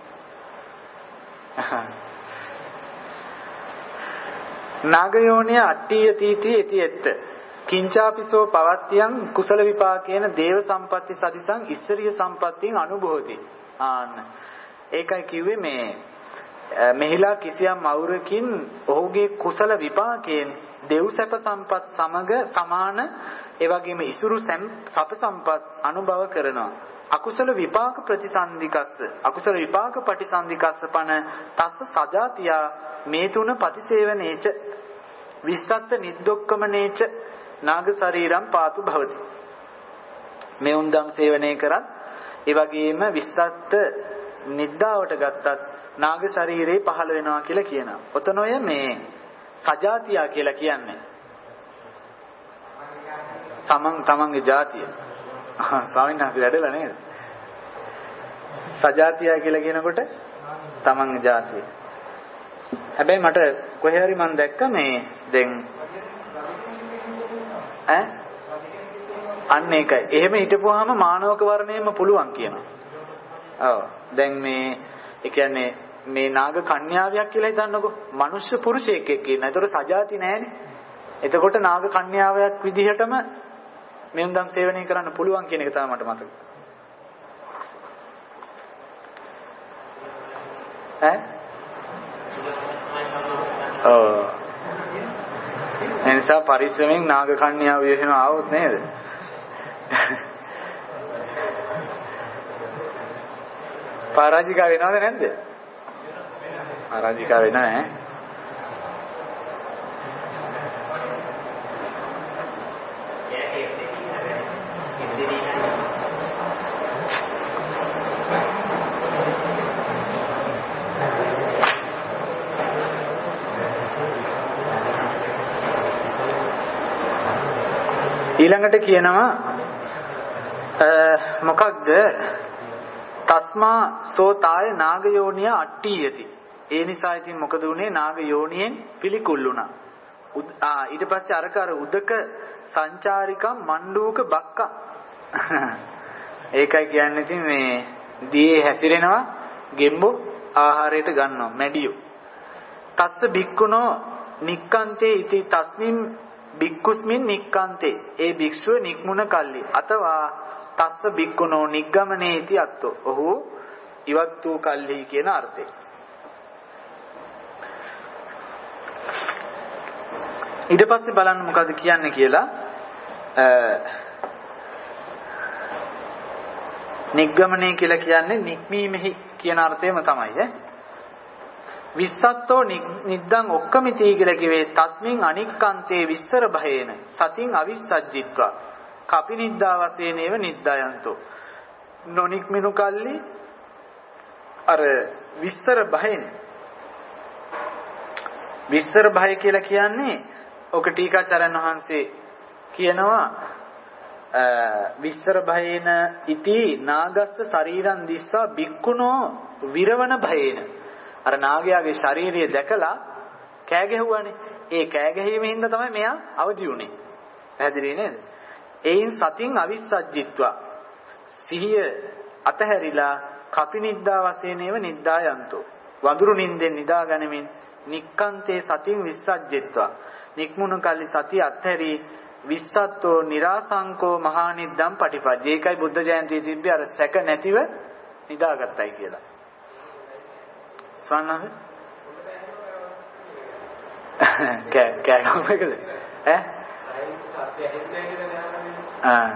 නාගයෝනිය අට්ඨිය තීති එති එත්ත කිංචාපිසෝ පවත්තියන් කුසල විපාකේන දේව සම්පatti සදිසං ඉස්සරිය සම්පත්තියෙන් අනුභවති. ආන්න ඒකයි කිව්වේ මේ මෙහිලා කිසියම් අවුරකින් ඔහුගේ කුසල විපාකයෙන් දෙව් සැප සම්පත් සමග සමාන ඒ වගේම ඉසුරු සැප සම්පත් අනුභව කරනවා. අකුසල විපාක ප්‍රතිසන්දිකස්ස අකුසල විපාක පටිසන්දිකස්ස පන තස්ස සජාතියා මේ තුන පතිසේවනේච විස්සත්ත නිද්දොක්කමනේච නාග ශරීරම් පාතු භවති. මේ උන්දම් සේවනය කරත් ඒ වගේම විස්සත්ත නිද්දාවට ගත්තත් නාග ශරීරේ පහළ වෙනවා කියලා කියනවා. ඔතන ඔය මේ සජාතියා කියලා කියන්නේ සමන් තමන්ගේ ජාතිය. ස්වාමීන් වහන්සේ වැඩලා නේද? සජාතියා කියලා කියනකොට තමන්ගේ ජාතිය. හැබැයි මට කොහේ හරි මම දැක්ක මේ දැන් ඈ අන්න ඒකයි. එහෙම හිටපුවාම මානවක වර්ණයෙන්ම පුළුවන් කියනවා. ඔව්. දැන් මේ ඒ කියන්නේ මේ නාග කන්‍යාවියක් කියලා හිතන්නකෝ. මනුෂ්‍ය පුරුෂයෙක් එක්ක ඉන්න. ඒතකොට සජාති නැහැනේ. එතකොට නාග කන්‍යාවයක් විදිහටම මෙන්දම් සේවනය කරන්න පුළුවන් කියන එක තමයි මට මතක. ඈ? ඔව්. එනිසා පරිස්සමෙන් නාග කන්‍යාව එහෙම ආවොත් නේද? පරාජිකා වෙනවද නැද්ද? පරාජිකා වෙනව ඈ. ඊළඟට කියනවා මොකක්ද? තස්මා සෝතාය නාග යෝනිය අට්ඨියති. ඒ නිසා ඉතින් මොකද උනේ? නාග යෝනියෙන් පිළිකුල් වුණා. ආ ඊට පස්සේ අර කර උදක සංචාරිකම් මණ්ඩූක බක්කා. ඒකයි කියන්නේ ඉතින් මේ දියේ හැසිරෙනවා ගෙම්බෝ ආහාරයට ගන්නවා මැඩියෝ. තස්ස බික්කුණෝ නික්කන්තේ ඉති තස්මින් බික්කුස්මින් නික්කන්තේ. ඒ භික්ෂුව නික්මුණ කල්ලි අතවා තස්ස බික්කුණෝ නිග්ගමනේ इति අත්තෝ. ඔහු ඉවත් වූ කල්හි කියන අර්ථය. ඊට පස්සේ බලන්න මොකද කියන්නේ කියලා. නිග්ගමනේ කියලා කියන්නේ නික්මීමෙහි කියන අර්ථයම තමයි ඈ. විස්සත්තෝ නිද්දං ඔක්කමිති කියලා කිව්වේ තස්මින් අනික්කන්තේ විස්තර භයේන සතින් අවිස්සජ්ජිත්වා කපිනිද්දා වශයෙන්ව නිද්දායන්තෝ. නොනික්මිනු කල්ලි අර විස්තර භයෙන් විස්තර භය කියලා කියන්නේ ඔක ටීකාචාර්යන් වහන්සේ කියනවා විස්තර භයේන ඉති නාගස්ස ශරීරං දිස්සා බික්කුණෝ විරවණ භයේන. අර නාගයාගේ ශාරීරිය දැකලා කෑ ගැහුවානේ. ඒ කෑ ගැහිීමෙන් හින්දා තමයි මෙයා අවදි වුනේ. පැහැදිලි නේද? එයින් සතින් අවිස්සජ්ජිත්වා සිහිය අතහැරිලා කපිනිද්දා වශයෙන්ව නිද්දායන්තෝ. වඳුරු නින්දෙන් නිදා ගනිමින් නික්කන්තේ සතින් විස්සජ්ජිත්වා නික්මුණු කල්ලි සතිය අත්හැරි විස්සත්තෝ නිරාසංකෝ මහා නිද්දම් පටිපජ්ජේ. ඒකයි බුද්ධ ජයන්තියේ තිබ්බේ අර සැක නැතිව නිදාගත්තයි කියලා. ස්වන්නද? කෑ කෑ කොහොමද? ඈ? ආ.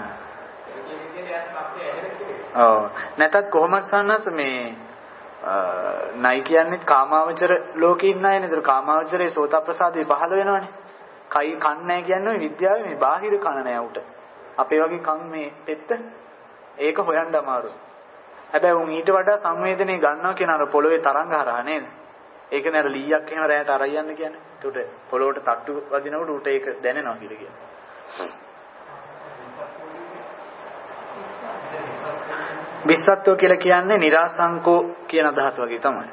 ඔව්. නැතත් කොහොමද සන්නස මේ නයි කියන්නේ කාමාවචර ලෝකේ ඉන්න අය නේද? කාමාවචරයේ සෝතප්‍රසාදේ පහළ වෙනවනේ. කයි කන් නැහැ කියන්නේ විද්‍යාවේ මේ බාහිර කන නැහැ උට. අපේ වගේ කන් මේ පෙත්ත ඒක හොයන්න අමාරුයි. හැබැයි උන් ඊට වඩා සංවේදනය ගන්නවා කියන අර පොළවේ තරංග හරහා නේද? ඒකනේ අර ලීයක් එහෙම රැයට අරයි යන්න කියන්නේ. ඒකට පොළොවට තට්ටු වදිනකොට උට ඒක දැනෙනවා කියලා කියනවා. විස්සත්ව කියලා කියන්නේ නිරාසංකෝ කියන අදහස වගේ තමයි.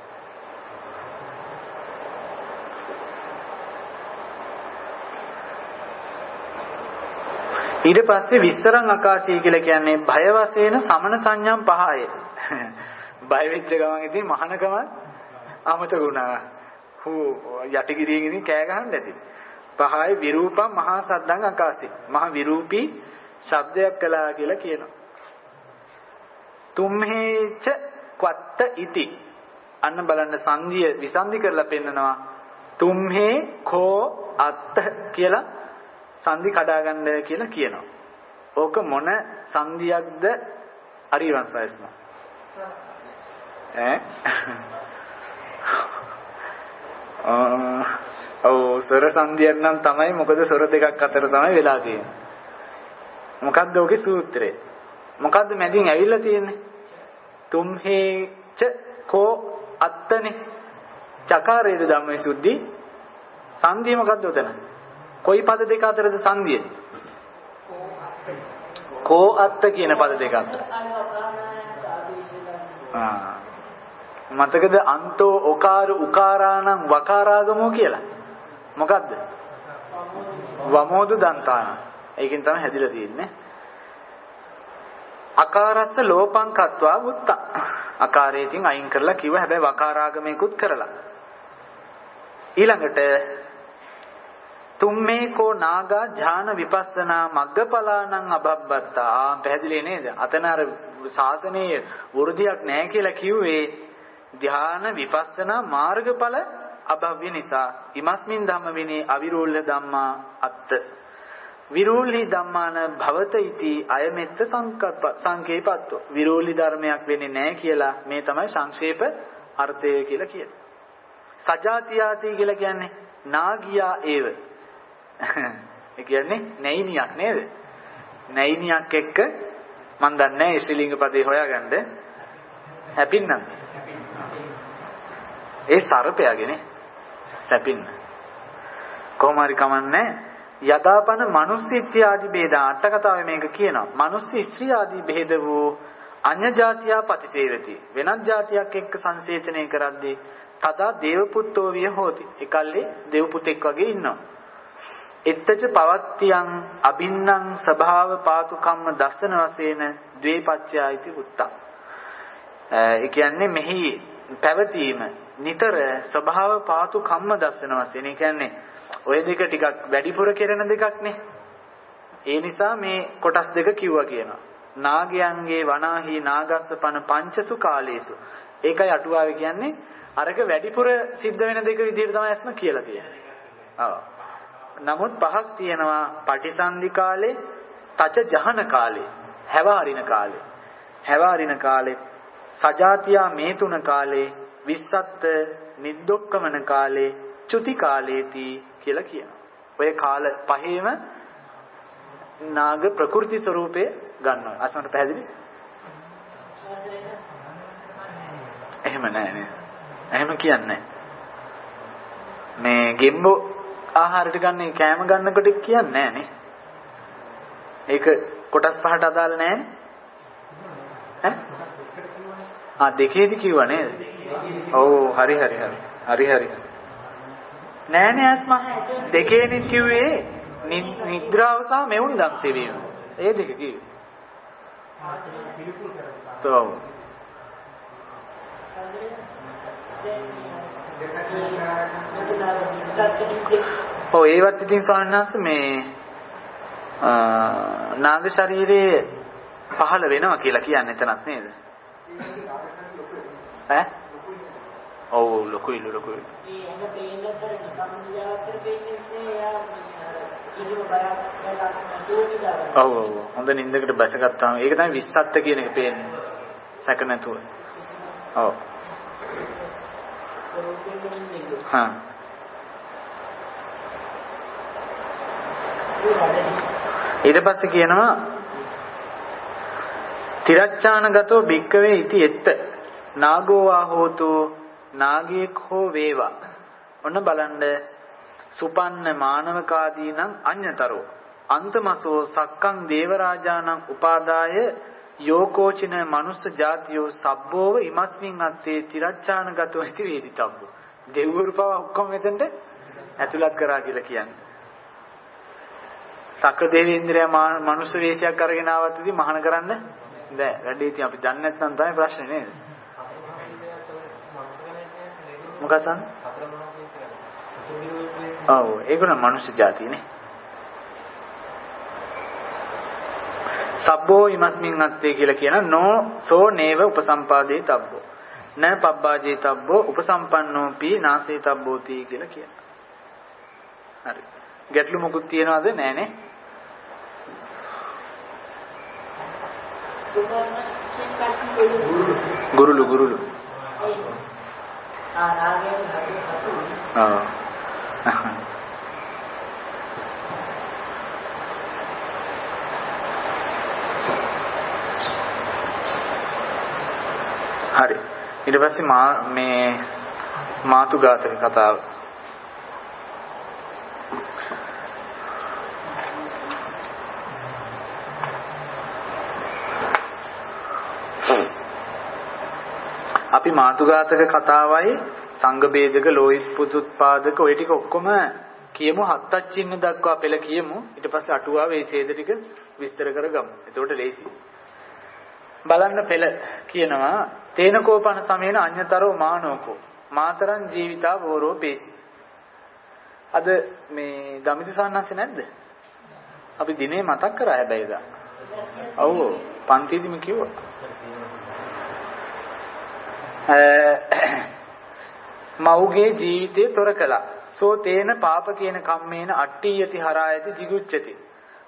ඊට පස්සේ විස්තරං ආකාශය කියලා කියන්නේ භය වශයෙන් සමන සංඥම් පහය. බය වෙච්ච ගමන් ඉතින් මහානකම අමතක වුණා. හෝ යටිගිරියෙන් ඉතින් කෑ ගහන්න ඇති. පහයි විරූපම් මහා සද්දං ආකාශي. මහා විරූපී ශබ්දයක් කළා කියලා කියනවා. තුම්හෙච ක්වත්ත ඉති. අන්න බලන්න සංධිය විසන්ධි කරලා පෙන්නනවා. තුම්හේ කෝ අත්ත කියලා සංධි කඩා ගන්න කියලා කියනවා. ඕක මොන සංධියක්ද? අරිවංශයස්ම. ඈ? ඔව් සොර සංධියක් නම් තමයි. මොකද සොර දෙකක් අතර තමයි වෙලා තියෙන්නේ. මොකද්ද ඔකේ සූත්‍රය? මොකද්ද මැදින් ඇවිල්ලා තියෙන්නේ? තුම්හෙච කෝ අත්තනේ. චකාරේද ධම්මවිසුද්ධි. සංධිය මොකද්ද උතන? කොයි පද දෙක අතරද සංධිය? කෝ අත්ත කියන පද දෙක අතර. ආ මතකද අන්තෝ ඔකාර උකාරාණං වකාරාගමෝ කියලා? මොකද්ද? වමෝදු දන්තාන. ඒකෙන් තමයි හැදිලා තියෙන්නේ. අකාරස්ස ලෝපං කତ୍වා වුත්තා. අකාරයෙන් අයින් කරලා කිව්ව. හැබැයි වකාරාගමේකුත් කරලා. ඊළඟට තුම්මේකෝ නාගා ඥාන විපස්සනා මග්ගපලාණං අබබ්බත්තා. පැහැදිලි නේද? අතන අර ශාසනයේ වෘද්ධියක් නැහැ කියලා කිව්වේ ධ්‍යාන විපස්සනා මාර්ගඵල අභව්‍ය නිසා. ඉමස්මින් ධම්ම විනේ අවිරෝල්‍ය ධම්මා අත්ත. විරෝලි ධම්මාන භවත ඉති අයමෙත්ත සංකප්ප සංකේපත්තෝ. විරෝලි ධර්මයක් වෙන්නේ නැහැ කියලා මේ තමයි සංක්ෂේප අර්ථය කියලා කියන්නේ. සජාතියාති කියලා කියන්නේ නාගියා ඒව. ඒ කියන්නේ නැයිනියක් නේද? නැයිනියක් එක්ක මන් දන්නේ නැහැ ස්ත්‍රීලිංග පදේ හොයාගන්න. හැපින්නම්. ඒ සර්පයාගේනේ. සැපින්න. කොහොම හරි කමන්නේ. යදාපන මනුස්ස ඉත්‍ය ආදී ભેද අට කතාවේ මේක කියනවා. මනුස්ස ස්ත්‍රී ආදී ભેද වූ අඤ්ඤ જાතියා ප්‍රතිසේවති. වෙනත් જાතියක් එක්ක සංසේචනය කරද්දී තදා දේවපුත්තෝ විය හෝති. ඒකල්ලි දේවපුතෙක් වගේ ඉන්නවා. එත්තච පවත්තියං අබින්නම් ස්වභාව පාතු කම්ම දස්සන වශයෙන් ද්වේපච්චයයිති උත්තා. ඒ කියන්නේ මෙහි පැවතීම නිතර ස්වභාව පාතු කම්ම දස්සන වශයෙන්. ඒ කියන්නේ ඔය දෙක ටිකක් වැඩිපුර කෙරෙන දෙකක් නේ. ඒ නිසා මේ කොටස් දෙක කිව්වා කියනවා. නාගයන්ගේ වනාහි නාගස්සපන පංචසු කාලේසු. ඒකයි අටුවාවේ කියන්නේ අරක වැඩිපුර සිද්ධ වෙන දෙක විදිහට තමයි අස්ම කියලා තියෙන්නේ. ඔව්. නමුත් පහක් තියෙනවා පටිසන්ධි කාලේ, තච ජහන කාලේ, හැවාරින කාලේ. හැවාරින කාලේ, සජාතියා මේ තුන කාලේ, විස්සත්ත නිද්දොක්කමන කාලේ, චුති කාලේති කියලා කියනවා. ඔය කාල පහේම නාග ප්‍රකෘති ස්වરૂපේ ගන්නවා. අසමට පැහැදිලි? එහෙම නෑ නේ. එහෙම කියන්නේ මේ ගෙම්බෝ ආහාරයට ගන්න කෑම ගන්නකොට කියන්නේ නෑ නේ. ඒක කොටස් පහට අදාළ නෑනේ. ඈ? ආ දෙකේදී කිව්වා නේද? ඔව් හරි හරි හරි. හරි හරි. නෑ නෑ අස්මා. දෙකේදී කිව්වේ නිද්‍රාව සහ මෙවුන් දක්ෂ වීම. ඒ දෙක කිව්වේ. තෝ ඔව් ඒවත් ඉතින් ස්වාමීන් වහන්සේ මේ නාග ශරීරයේ පහළ වෙනවා කියලා කියන්නේ එතනත් නේද? ඈ? ඔව් ලොකුයි ලොකුයි. ඔව් ඔව් හොඳ නින්දකට බැසගත්තාම ඒක තමයි විස්සත්ත කියන එක පේන්නේ. සැක නැතුව. ඔව්. හා. ඊට පස්සේ කියනවා තිරච්ඡානගතෝ භික්කවේ ඉති එත්ත නාගෝ වා හෝතු නාගයෙක් හෝ වේවා. ඔන්න බලන්න සුපන්න මානවකාදීනම් අඤ්‍යතරෝ අන්තමසෝ සක්කං දේවරාජානම් උපාදාය යෝකෝචින මනුස්ස ජාතියෝ සබ්බෝව ඉමස්මින් අත්තේ තිරච්ඡානගතෝ ඇති වේදිතබ්බෝ. දෙවිවරු පව ඔක්කොම මෙතෙන්ට ඇතුළත් කරා කියලා කියන්නේ. සක්‍ර දේවේන්ද්‍රයා මනුස්ස වේශයක් අරගෙන ආවත් ඉතින් මහාන කරන්න බෑ. වැඩේ ඉතින් අපි දන්නේ නැත්නම් තමයි ප්‍රශ්නේ නේද? මොකක්ද? ඔව් ඒගොල්ලෝ මනුස්ස ජාතියනේ. සබ්බෝ ඉමස්මින් අත්තේ කියලා කියන නෝ සෝ නේව උපසම්පාදේ තබ්බෝ න පබ්බාජේ තබ්බෝ උපසම්පන්නෝපි නාසේ තබ්බෝති කියලා කියනවා. හරි. ගැටලු මොකුත් තියනවද? නෑනේ. ගුරුලු ගුරුලු. ආ රාගයෙන් හතු. ආ. හරි. ඊට පස්සේ මා මේ මාතුඝාතක කතාව. අපි මාතුඝාතක කතාවයි සංඝ බේදක ලෝහිත් පුතුත්පාදක ඔය ටික ඔක්කොම කියමු හත්තක් චින්න දක්වා පෙළ කියමු. ඊට පස්සේ අටුවා මේ ඡේද ටික විස්තර කරගමු. එතකොට ලේසි. බලන්න පෙළ කියනවා තේනකෝපන සමේන අඤ්‍යතරෝ මානෝකෝ මාතරං ජීවිතා වෝරෝ පේසි. අද මේ ගමිත සාන්නස්සේ නැද්ද? අපි දිනේ මතක් කරා හැබැයි දා. ඔව් පන්තිදිම කිව්වා. මව්ගේ ජීවිතේ තොර කළා. සෝ තේන පාප කියන කම්මේන අට්ඨියති හරායති jigucchati.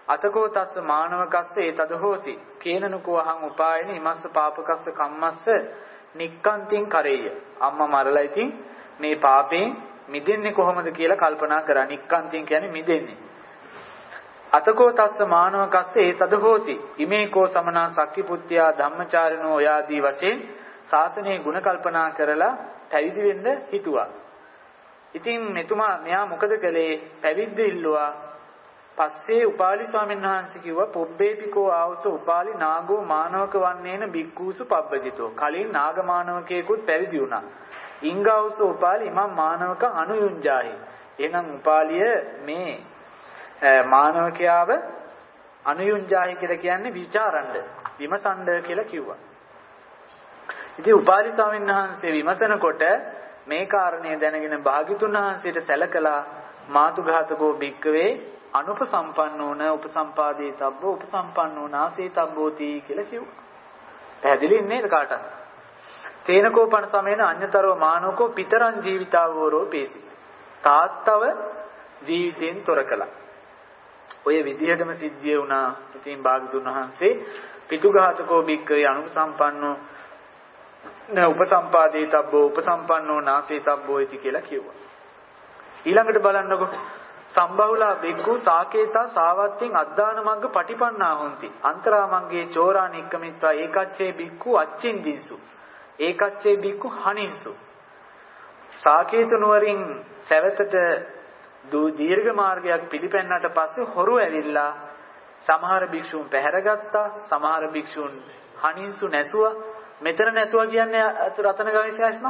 අතකෝ තස්ස මානවකස්ස ඒතද හෝසි කේනනුකෝ අහං උපායන ඉමස්ස පාපකස්ස කම්මස්ස නික්කන්තින් කරේය. අම්මා මරලා ඉතින් මේ පාපයෙන් මිදෙන්නේ කොහොමද කියලා කල්පනා කරා. නික්කන්තින් කියන්නේ මිදෙන්නේ. අතකෝ තස්ස මානවකස්ස ඒතද හෝසි ඉමේකෝ සමනා සක්කිපුත්ත්‍යා ධම්මචාරිනෝ යාදී වශයෙන් ශාසනයේ ගුණ කල්පනා කරලා පැවිදි වෙන්න හිතුවා. ඉතින් මෙතුමා මෙයා මොකද කළේ? පැවිද්ද ඉල්ලුවා. පස්සේ උපාලි ස්වාමීන් වහන්සේ කිව්වා පොබ්බේපිකෝ ආවස උපාලි නාගෝ මානවක වන්නේන බික්කූසු පබ්බජිතෝ. කලින් නාග මානවකයෙකුත් පැවිදි වුණා. ඉංගාවස උපාලි ඉමම් මානවක අනුයුංජාහි. එහෙනම් උපාලිය මේ මානවකයාව අනුයුංජාහි කියලා කියන්නේ විචාරණ්ඩ විමසණ්ඩ කියලා කිව්වා. ඉතින් උපාලි ස්වාමීන් වහන්සේ විමසනකොට මේ කාරණේ දැනගෙන භාග්‍යතුන් වහන්සේට සැලකලා මාතුඝාතකෝ භික්කවේ අනුපසම්පන්නෝන උපසම්පාදේ තබ්බෝ උපසම්පන්නෝ නාසේ තබ්බෝති කියලා කිව්වා. පැහැදිලි නේද කාටද? තේනකෝපන සමේන අඤ්‍යතරව මානවකෝ පිතරං ජීවිතාවෝරෝ පේසි. තාත්තව ජීවිතෙන් තොර කළා. ඔය විදිහටම සිද්ධිය වුණා. ඉතින් භාග්‍යතුන් වහන්සේ පිතුඝාතකෝ භික්කවේ අනුපසම්පන්නෝ න උපසම්පාදේ තබ්බෝ උපසම්පන්නෝ නාසේ තබ්බෝ ඉති කියලා කිව්වා. ඊළඟට බලන්නකො සම්බහුලා බික්ඛු සාකේතා සාවත්තින් අද්දාන මග්ග පටිපන්නා හොಂತಿ අන්තරා මග්ගේ චෝරා නික්කමිත්වා ඒකච්චේ බික්ඛු අච්චින්දිසු ඒකච්චේ බික්ඛු හනින්සු. සාකේත නුවරින් සැවතට දීර්ඝ මාර්ගයක් පිළිපැන්නට පස්සේ හොරු ඇවිල්ලා සමහර භික්ෂූන් පැහැරගත්තා, සමහර භික්ෂූන් හනින්සු නැසුවා. මෙතන නැසුවා කියන්නේ රතන ගවේෂයස්ම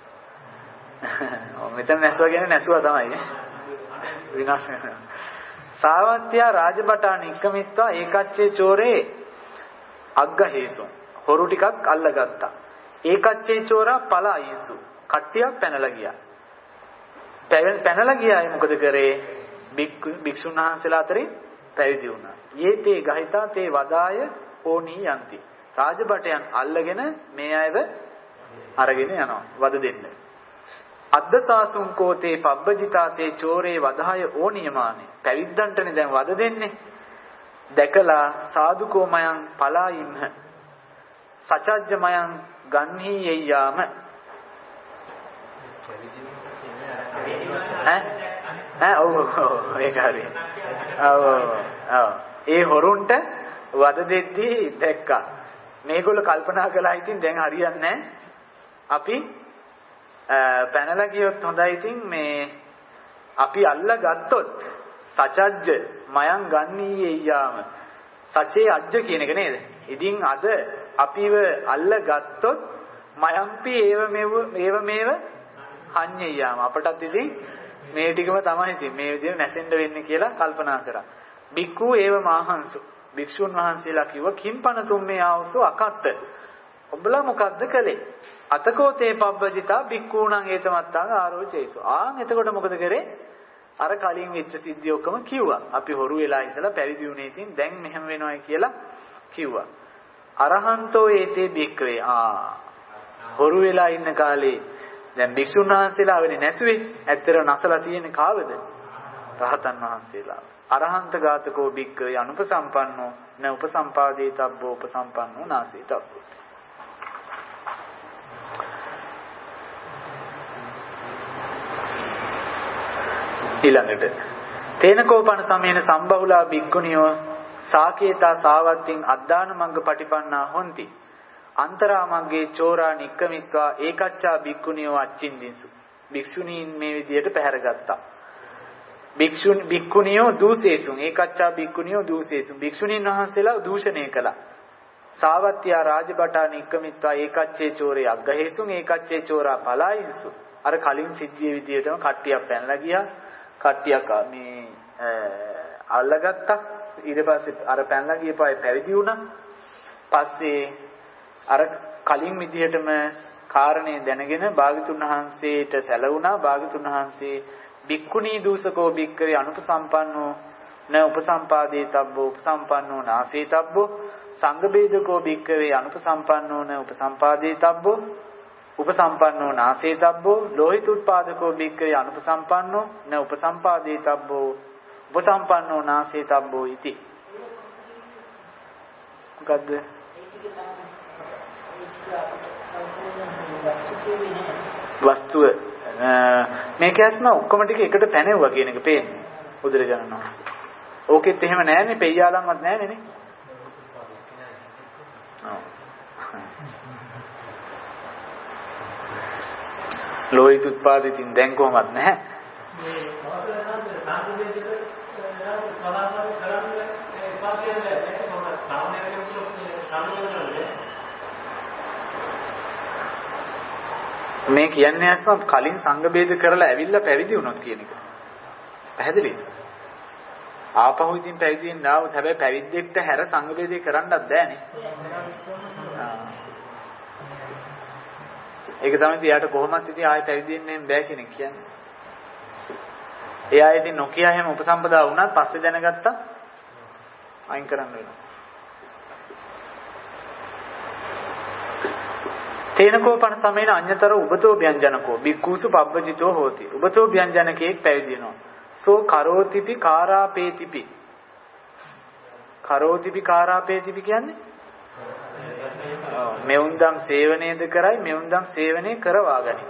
ඔව් මෙතන නැසුවා කියන්නේ නැසුවා තමයි විනාශ වෙනවා. සාවත්ත්‍ය රාජබටා නික්කමිත්වා ඒකච්චේ චෝරේ අග්ගහේසු හොරු ටිකක් අල්ලගත්තා. ඒකච්චේ චෝරා පලායිසු කට්ටියක් පැනලා ගියා. පැනලා ගියායි මොකද කරේ? භික්ෂුන් වහන්සේලා අතරින් පැවිදි වුණා. යේතේ ගහිතා තේ වදාය ඕනී යන්ති. රාජබටයන් අල්ලගෙන මේ අයව අරගෙන යනවා වද දෙන්න. අද්දසාසුං කෝතේ පබ්බජිතාතේ චෝරේ වදාය ඕනියමානේ. පැවිද්දන්ටනේ දැන් වද දෙන්නේ. දැකලා සාදුකෝමයන් පලායින්හ. සචජ්ජමයන් ගන්හි යයාම. ඈ ඈ ඔව් ඔව් ඒක හරි. ඔව් ඔව් ඒ හොරුන්ට වද දෙද්දී දැක්කා. මේගොල්ලෝ කල්පනා කළා ඉතින් දැන් හරියන්නේ නැහැ. අපි පැනලා ගියොත් හොඳයි. ඉතින් මේ අපි අල්ලා ගත්තොත් සචජ්ජ මයන් ගන්නී යාම. සචේ අජ්ජ කියන එක නේද? ඉතින් අද අපිව අල්ලා ගත්තොත් මයම්පි ඒව මේව ඒව මේව හඤ්ඤේ යාම. අපටත් ඉතින් මේ ටිකම තමයි ඉතින් මේ විදිහට නැසෙන්න වෙන්නේ කියලා කල්පනා කරා. බික්ඛු ඒව මාහංසු භික්ෂුන් වහන්සේලා කිව්වා කිම්පන තුම්මේ ආවසෝ අකත්ත. ඔබලා මොකද්ද කළේ? අතකෝ තේ පබ්බජිතා භික්ඛූණං ඒතමත්තාං ආරෝචේසු. ආන් එතකොට මොකද කරේ? අර කලින් වෙච්ච සිද්ධිය ඔක්කොම කිව්වා. අපි හොරු වෙලා ඉඳලා පැවිදි වුණේ ඉතින් දැන් මෙහෙම වෙනවයි කියලා කිව්වා. අරහන්තෝ ඒතේ භික්ඛවේ. ආ හොරු වෙලා ඉන්න කාලේ දැන් භික්ෂුන් වහන්සේලා වෙන්නේ නැසුවේ. ඇත්තට නැසලා තියෙන්නේ කාවද? රහතන් වහන්සේලා. අරහන්ත ගාතකෝ භික්ඛවේ අනුපසම්පන්නෝ න උපසම්පාදේ තබ්බෝ උපසම්පන්නෝ නාසේ තබ්බෝ. ඊළඟට තේනකෝපන සමේන සම්බහුලා භික්ඛුනියෝ සාකේතා සාවත්තින් අද්දාන මග්ග පටිපන්නා හොಂತಿ අන්තරා මග්ගේ චෝරා නික්කමිත්වා ඒකච්චා භික්ඛුනියෝ අච්චින්දිසු. භික්ෂුණීන් මේ විදියට පැහැරගත්තා. භික්ෂුන් භික්ඛුනියෝ දූසේසුන් ඒකච්චා භික්ඛුනියෝ දූසේසුන් භික්ෂුණීන් වහන්සේලා දූෂණය කළා. සාවත්ත්‍ය රාජබටා නික්කමිත්වා ඒකච්චේ චෝරේ අග්ගහේසුන් ඒකච්චේ චෝරා පලායින්සු. අර කලින් සිද්ධියේ විදියටම කට්ටියක් පැනලා ගියා. කට්ටියක් මේ අල්ලගත්තා. ඊට පස්සේ අර පැනලා ගියපායි පැවිදි වුණා. පස්සේ අර කලින් විදියටම කාරණේ දැනගෙන භාග්‍යතුන් වහන්සේට සැලුණා. භාග්‍යතුන් වහන්සේ භික්ඛුනී දූසකෝ භික්ඛවේ අනුපසම්පන්නෝ න උපසම්පාදේ තබ්බෝ උපසම්පන්නෝ නාසේ තබ්බෝ සංඝ බේදකෝ භික්ඛවේ අනුපසම්පන්නෝ න උපසම්පාදේ තබ්බෝ උපසම්පන්නෝ නාසේ තබ්බෝ ලෝහිතුත්පාදකෝ භික්ඛවේ අනුපසම්පන්නෝ න උපසම්පාදේ තබ්බෝ උපසම්පන්නෝ නාසේ තබ්බෝ ඉති. මොකද්ද? වස්තුව මේක ඇස්ම ඔක්කොම ටික එකට පැනෙවුවා කියන එක පේන්නේ බුදුරජාණන් වහන්සේ. ඕකෙත් එහෙම නැහැනේ, පෙయ్యාලම්වත් නැහැනේ නේ. ඔව්. ලෝහිත උත්පාදිතින් දැන් කොහොමද නැහැ. මේ මොකද සාන්තිදේශක සමාදාන කරන්නේ ඒ පාස්කේ මොකද සාමාන්‍යයෙන් කියන්නේ මේ කියන්නේ අස්ම කලින් සංඝ ભેද කරලා ඇවිල්ලා පැවිදි වුණොත් කියන එක. පැහැදිලිද? ආපහු ඉතින් පැවිදි වෙන්න ආවොත් හැබැයි පැවිද්දෙක්ට හැර සංඝ ભેදේ කරන්නත් බෑනේ. ඒක තමයි එයාට කොහොමද ඉතින් ආයෙ පැවිදි වෙන්න බෑ කියන එක කියන්නේ. එයා ඉතින් නොකිය හැම උපසම්පදා වුණත් පස්සේ දැනගත්තා අයින් කරන්න වෙනවා. තේනකෝ පන සමේන අඤ්‍යතර උබතෝ ව්‍යංජනකෝ බික්කුසු පබ්බජිතෝ හෝති. උබතෝ ව්‍යංජනකෙක් පැවිදි වෙනවා. සෝ කරෝතිපි කාරාපේතිපි. කරෝතිපි කාරාපේතිපි කියන්නේ මෙවුන්දම් සේවනයේද කරයි මෙවුන්දම් සේවනයේ කරවා ගනි.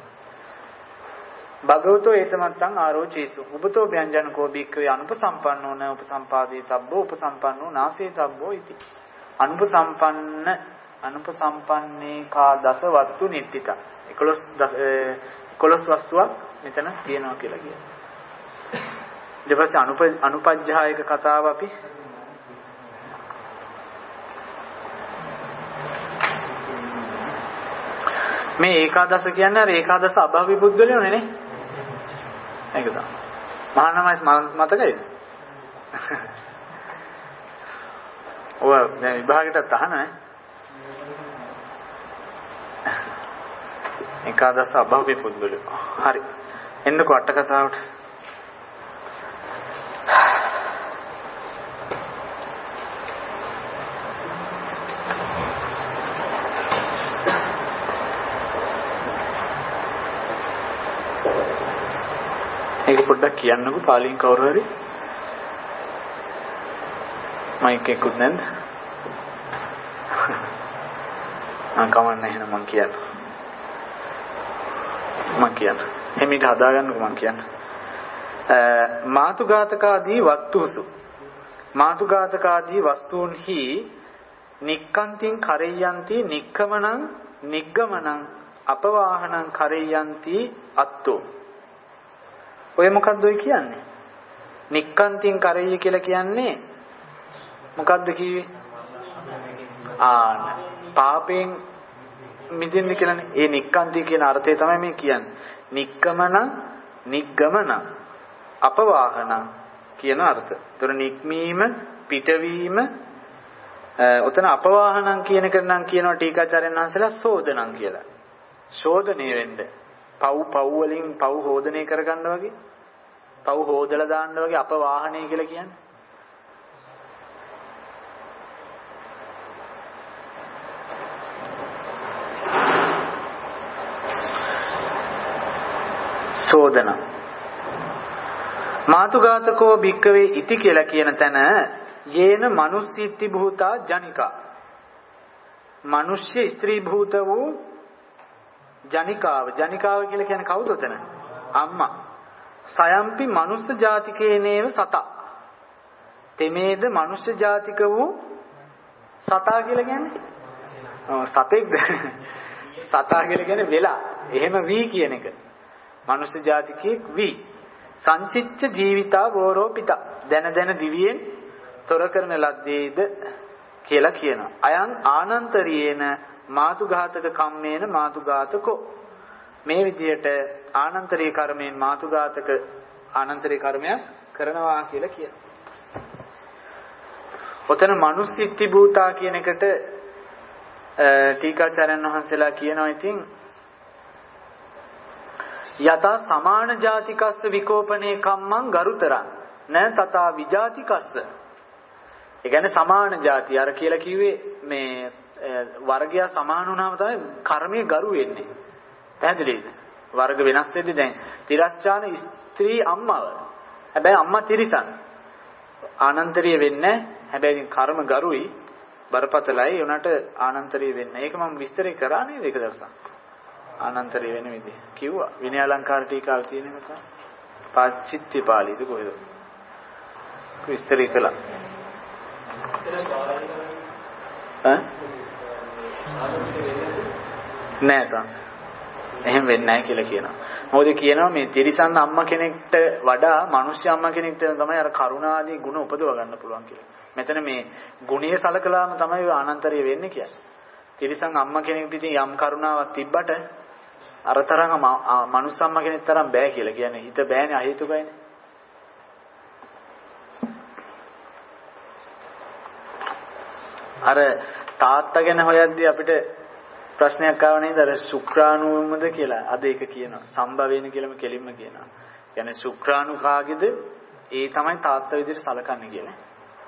භගවතෝ ඒතමත්තං ආරෝචේසු. උබතෝ ව්‍යංජනකෝ බික්කවේ අනුපසම්පන්නෝ න උපසම්පාදී තබ්බෝ උපසම්පන්නෝ නාසේ තබ්බෝ ඉති. අනුපසම්පන්න අනුපසම්පන්නේ කා දස වස්තු නිට්ඨිත. එකොළොස් එකොළොස් වස්තුවක් මෙතන තියෙනවා කියලා කියනවා. ඊට පස්සේ අනුප අනුපජ්ජායක කතාව අපි මේ ඒකාදස කියන්නේ අර ඒකාදස අභව්‍ය පුද්ගලයෝනේ නේ. ඒක තමයි. මහානමයිස් මතකයිද? ඔය දැන් විභාගයට අහනවා. ඒකාදස අභව්‍ය පුද්ගලයෝ. හරි. එන්නකෝ අට කතාවට. ඒක පොඩ්ඩක් කියන්නකෝ පාලියෙන් කවුරු හරි මයික් එකකුත් නැද්ද? ආ කවන්න එහෙනම් මං කියන්න. මං කියන්න. එමිට හදාගන්නකෝ මං කියන්න. මාතුඝාතකාදී වස්තුසු මාතුඝාතකාදී වස්තුන්හි නික්කන්තින් කරෙය්‍යන්ති නික්කමනං නිග්ගමනං අපවාහනං කරෙය්‍යන්ති අත්තෝ. ඔය මොකද්ද ඔය කියන්නේ? නික්කන්තින් කරෙය්‍ය කියලා කියන්නේ මොකද්ද කිව්වේ? ආන පාපයෙන් මිදෙන්න කියලානේ. ඒ නික්කන්ති කියන අර්ථය තමයි මේ කියන්නේ. නික්කමන නිග්ගමන අපවාහන කියන අර්ථ. ඒතර නික්මීම පිටවීම ඔතන අපවාහනං කියන එක නම් කියනවා ටීකාචාර්යයන් වහන්සේලා සෝදනං කියලා. ශෝධනය වෙන්න. පව් පව් වලින් පව් හෝදනය කරගන්න වගේ. පව් හෝදලා දාන්න වගේ අපවාහනය කියලා කියන්නේ. සෝදන මාතුඝාතකෝ භික්කවේ ඉති කියලා කියන තැන යේන මනුස්සීත්ති භූතා ජනිකා මිනිස්ය ස්ත්‍රී භූත වූ ජනිකාව ජනිකාව කියලා කියන්නේ කවුද උතන? අම්මා. සයම්පි මනුස්ස ජාතිකේනේව සතා. තෙමේද මනුස්ස ජාතික වූ සතා කියලා කියන්නේ? ඔව් සතෙක්ද? සතා කියලා කියන්නේ වෙලා. එහෙම වී කියන එක. මනුස්ස ජාතිකෙක් වී. සංචිච්ච ජීවිතා වෝරෝපිතා. දන දන දිවියෙන් තොර කරන ලද්දේද කියලා කියනවා. අයං ආනන්තරියේන මාතුඝාතක කම්මේන මාතුඝාතකෝ. මේ විදිහට ආනන්තරීය කර්මයෙන් මාතුඝාතක ආනන්තරීය කර්මයක් කරනවා කියලා කියනවා. ඔතන මනුස්සිත්ති භූතා කියන එකට ටීකාචාර්යන් වහන්සේලා කියනවා ඉතින් යතා සමාන ජාතිකස්ස විකෝපනේ කම්මං ගරුතරං න තථා විජාතිකස්ස. ඒ කියන්නේ සමාන ಜಾති අර කියලා කිව්වේ මේ වර්ගය සමාන වුණාම තමයි කර්මයේ ගරු වෙන්නේ. පැහැදිලිද? වර්ග වෙනස් වෙද්දී දැන් තිරස්චාන ස්ත්‍රී අම්මව. හැබැයි අම්මා තිරිසන්. ආනන්තරීය වෙන්නේ හැබැයි කර්ම ගරුයි. බරපතලයි උනට ආනන්තරීය වෙන්න. ඒක මම විස්තර කරා නේද ඒක දවසක්. ආනන්තරීය වෙන විදිහ කිව්වා. විනය අලංකාර ටීකාව තියෙන එක තමයි. පාච්චිත්‍ය පාළිද කොහෙද? විස්තර කළා. ඈ? නෑ තා. එහෙම වෙන්නේ නැහැ කියලා කියනවා. මොකද කියනවා මේ තිරිසන් අම්මා කෙනෙක්ට වඩා මිනිස්සු අම්මා කෙනෙක්ට තමයි අර කරුණාදී ගුණ උපදව ගන්න පුළුවන් කියලා. මෙතන මේ ගුණීය සලකලාම තමයි ආනන්තරීය වෙන්නේ කියන්නේ. තිරිසන් අම්මා කෙනෙක්ට ඉතින් යම් කරුණාවක් තිබ්බට අර තරම් මනුස්ස අම්මා කෙනෙක් තරම් බෑ කියලා කියන්නේ. හිත බෑනේ අහේතුකයිනේ. අර තාත්තා ගැන හොයද්දී අපිට ප්‍රශ්නයක් ආව නේද අර ශුක්‍රාණුමද කියලා. අද ඒක කියනවා. සම්භවේන කියලාම කෙලින්ම කියනවා. කියන්නේ ශුක්‍රාණු කාගේද? ඒ තමයි තාත්තා විදිහට සලකන්නේ කියලා.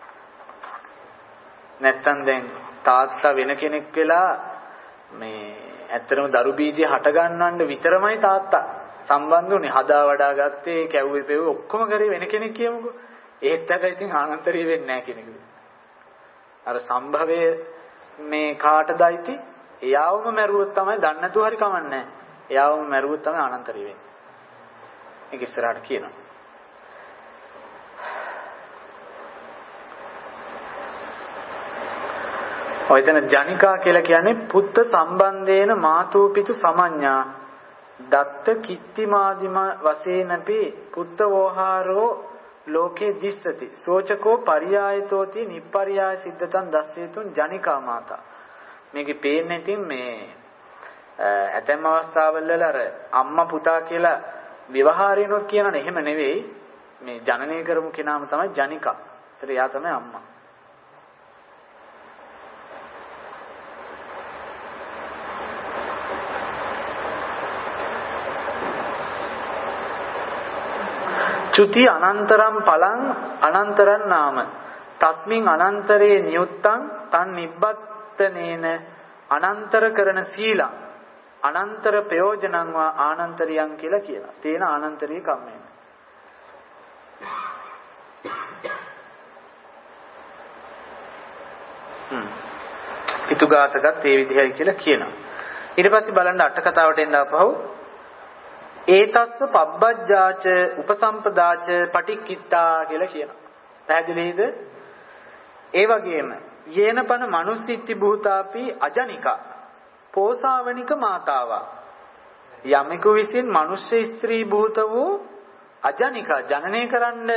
නැත්තම් දැන් තාත්තා වෙන කෙනෙක් වෙලා මේ ඇත්තටම දරු බීජය හට ගන්නවන්න විතරමයි තාත්තා සම්බන්ධ උනේ. හදා වඩා ගත්තේ කැව්වේ පෙව්වේ ඔක්කොම කරේ වෙන කෙනෙක් කියමුකෝ. ඒත් හැබැයි ඉතින් ආනන්තරීය වෙන්නේ නැහැ කියන එක. අර සම්භවයේ මේ කාටද අයිති? එයාවම මැරුවොත් තමයි දන්නේ නැතුව හරි කමන්නේ නැහැ. එයාවම මැරුවොත් තමයි ආනන්තරීය වෙන්නේ. මේක ඉස්සරහට කියනවා. ඔය එතන ජනිකා කියලා කියන්නේ පුත්ත සම්බන්ධේන මාතූපිතු සමඤ්ඤා දත්ත කිත්තිමාදිම වශයෙන්පි පුත්ත වෝහාරෝ ලෝකේ දිස්සති සෝචකෝ පරියායතෝති නිප්පරියාය සිද්ධතං දස්සේතුන් ජනිකා මාතා. මේකේ පේන්නේ ඉතින් මේ ඇතැම් අවස්ථාවල අර අම්මා පුතා කියලා ව්‍යවහාරේනොත් කියනනේ. එහෙම නෙවෙයි. මේ ජනනය කරමු කෙනාම තමයි ජනිකා. ඒතර එයා තමයි අම්මා. චුති අනන්තරම් පලං අනන්තරං නාම තස්මින් අනන්තරේ නියුත්තං තන් නිබ්බත්තනේන අනන්තර කරන සීලං අනන්තර ප්‍රයෝජනං වා ආනන්තරියං කියලා කියනවා. තේන ආනන්තරීය කම්මේන. හ්ම්. ඊතුගාතකත් ඒ විදිහයි කියලා කියනවා. ඊට පස්සේ බලන්න අට කතාවට එන්න ආපහු ඒතස්ස පබ්බජ්ජාච උපසම්පදාච පටික්කිත්තා කියලා කියනවා. පැහැදිලිද? ඒ වගේම යේනපන මනුස්සිත්ති භූතාපි අජනිකා පෝසාවනික මාතාවා යමෙකු විසින් මනුෂ්‍ය ස්ත්‍රී භූත වූ අජනිකා ජනනය කරන්න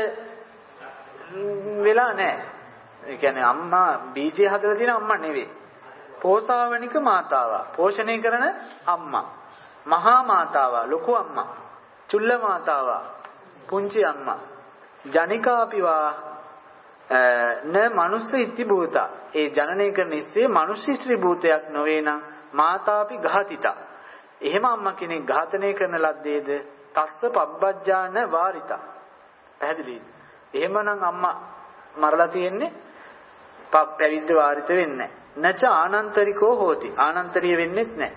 වෙලා නැහැ. ඒ කියන්නේ අම්මා බීජය හදලා තියෙන අම්මා නෙවෙයි. පෝසාවනික මාතාවා පෝෂණය කරන අම්මා. මහා මාතාවා ලොකු අම්මා. චුල්ල මාතාවා පුංචි අම්මා. ජනිකාපිවා න මනුස්ස ඉති භූතා ඒ ජනනය කරන ඉස්සේ මනුෂ්‍ය ස්ත්‍රී භූතයක් නොවේ නම් මාතාපි ඝාතිතා එහෙම අම්මා කෙනෙක් ඝාතනය කරන ලද්දේද තස්ස පබ්බජ්ජාන වාරිතා. පැහැදිලිද? එහෙමනම් අම්මා මරලා තියෙන්නේ පැවිද්ද වාරිත වෙන්නේ නැහැ. නච ආනන්තරිකෝ හෝති ආනන්තරීය වෙන්නේත් නැහැ.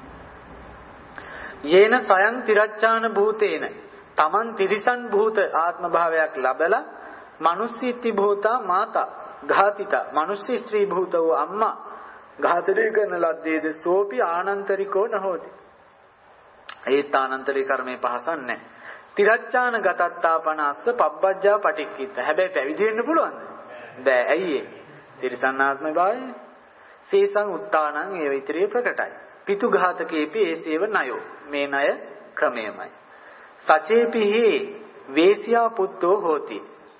යේන සයන් තිරච්ඡාන භූතේන තමන් තිරිසන් භූත ආත්ම භාවයක් ලැබලා මනුස්සීත්ති භූතා මාතා ඝාතිතා මනුෂ්‍ය ස්ත්‍රී භූත වූ අම්මා ඝාතනය කරන ලද්දේද සෝපි ආනන්තරිකෝ නහෝති. ඒත් ආනන්තරික කර්මේ පහසන් නැහැ. තිරච්ඡාන ගතත්තා පනස්ස පබ්බජ්ජා පටික්කිත. හැබැයි පැවිදි වෙන්න පුළුවන්ද? බෑ. ඇයි ඒ? තිරිසන් ආත්ම භාවය. සීසං උත්තානං ඒ විතරේ ප්‍රකටයි. පිතු ඝාතකේපි ඒසේව නයෝ. මේ ණය ක්‍රමයමයි. සචේපිහි වේසියා පුත්තෝ හෝති.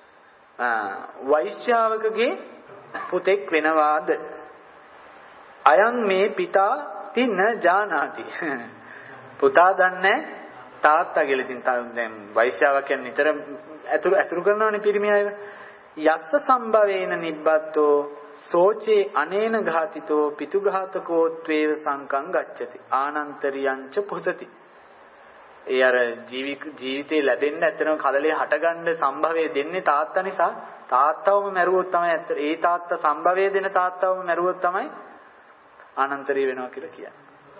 වෛශ්‍යාවකගේ පුතෙක් වෙනවාද? අයං මේ පිතා තින ජානාති. පුතා දන්නේ තාත්තා කියලා. ඉතින් දැන් වෛශ්‍යාවක් කියන්නේ නිතර අතුරු අතුරු කරනවනේ පිරිමි අයව. යස්ස සම්භවේන නිබ්බත්තෝ සෝචේ අනේන ඝාතිතෝ පිතු ඝාතකෝ ත්වේව සංකං ගච්ඡති ආනන්තරියංච පුතති. ඒ අර ජීවිතේ ලැබෙන්න ඇත්තටම කලලේ හටගන්න සම්භවය දෙන්නේ තාත්තා නිසා. තාත්තවම මැරුවොත් තමයි ඇත්ත. ඒ තාත්තා සම්භවය දෙන තාත්තවම මැරුවොත් තමයි ආනන්තරිය වෙනවා කියලා කියන්නේ.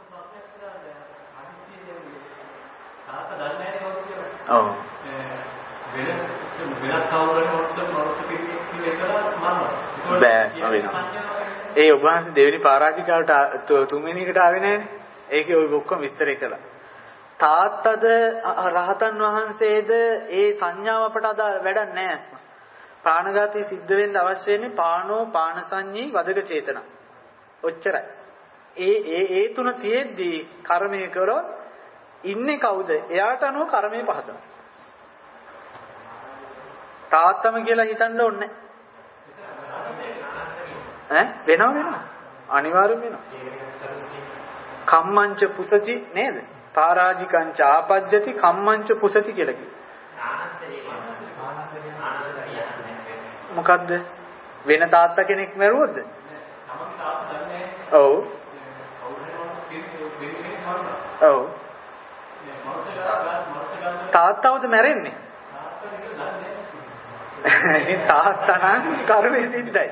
තාත්තා දන්නේ නැහැ. ඔව්. වෙන වෙනත් කවුරුහරි මොකද මොකද කියන්නේ කියලා මරනවා. බෑ වෙනවා. ඒ ඔබ වහන්සේ දෙවෙනි පරාජිකාවට තුන්වෙනි එකට ආවේ නැහැනේ. ඒකේ ඔය ඔක්කොම විස්තර කළා. තාත්තද රහතන් වහන්සේද ඒ සංඥාව අපට අදාළ වැඩක් නැහැ අස්ම. ප්‍රාණඝාතය සිද්ධ වෙන්න අවශ්‍ය වෙන්නේ පානෝ පාන සංඤී වදක චේතනා. ඔච්චරයි. ඒ ඒ ඒ තුන තියෙද්දී කර්මය කරොත් ඉන්නේ කවුද? එයාට අනුව කර්මය පහදනවා. තාත්තම කියලා හිතන්න ඕනේ නැහැ. ඈ වෙනව වෙනව. අනිවාර්යෙන් වෙනව. කම්මංච පුසති නේද? පරාජිකංච ආපජ්ජති කම්මංච පුසති කියලා කියනවා. මොකද්ද? වෙන තාත්තා කෙනෙක් මැරුවොත්ද? ඔව්. ඔව්. තාත්තවද මැරෙන්නේ? තාත්තා නම් කර්මයේ සිද්ධයි.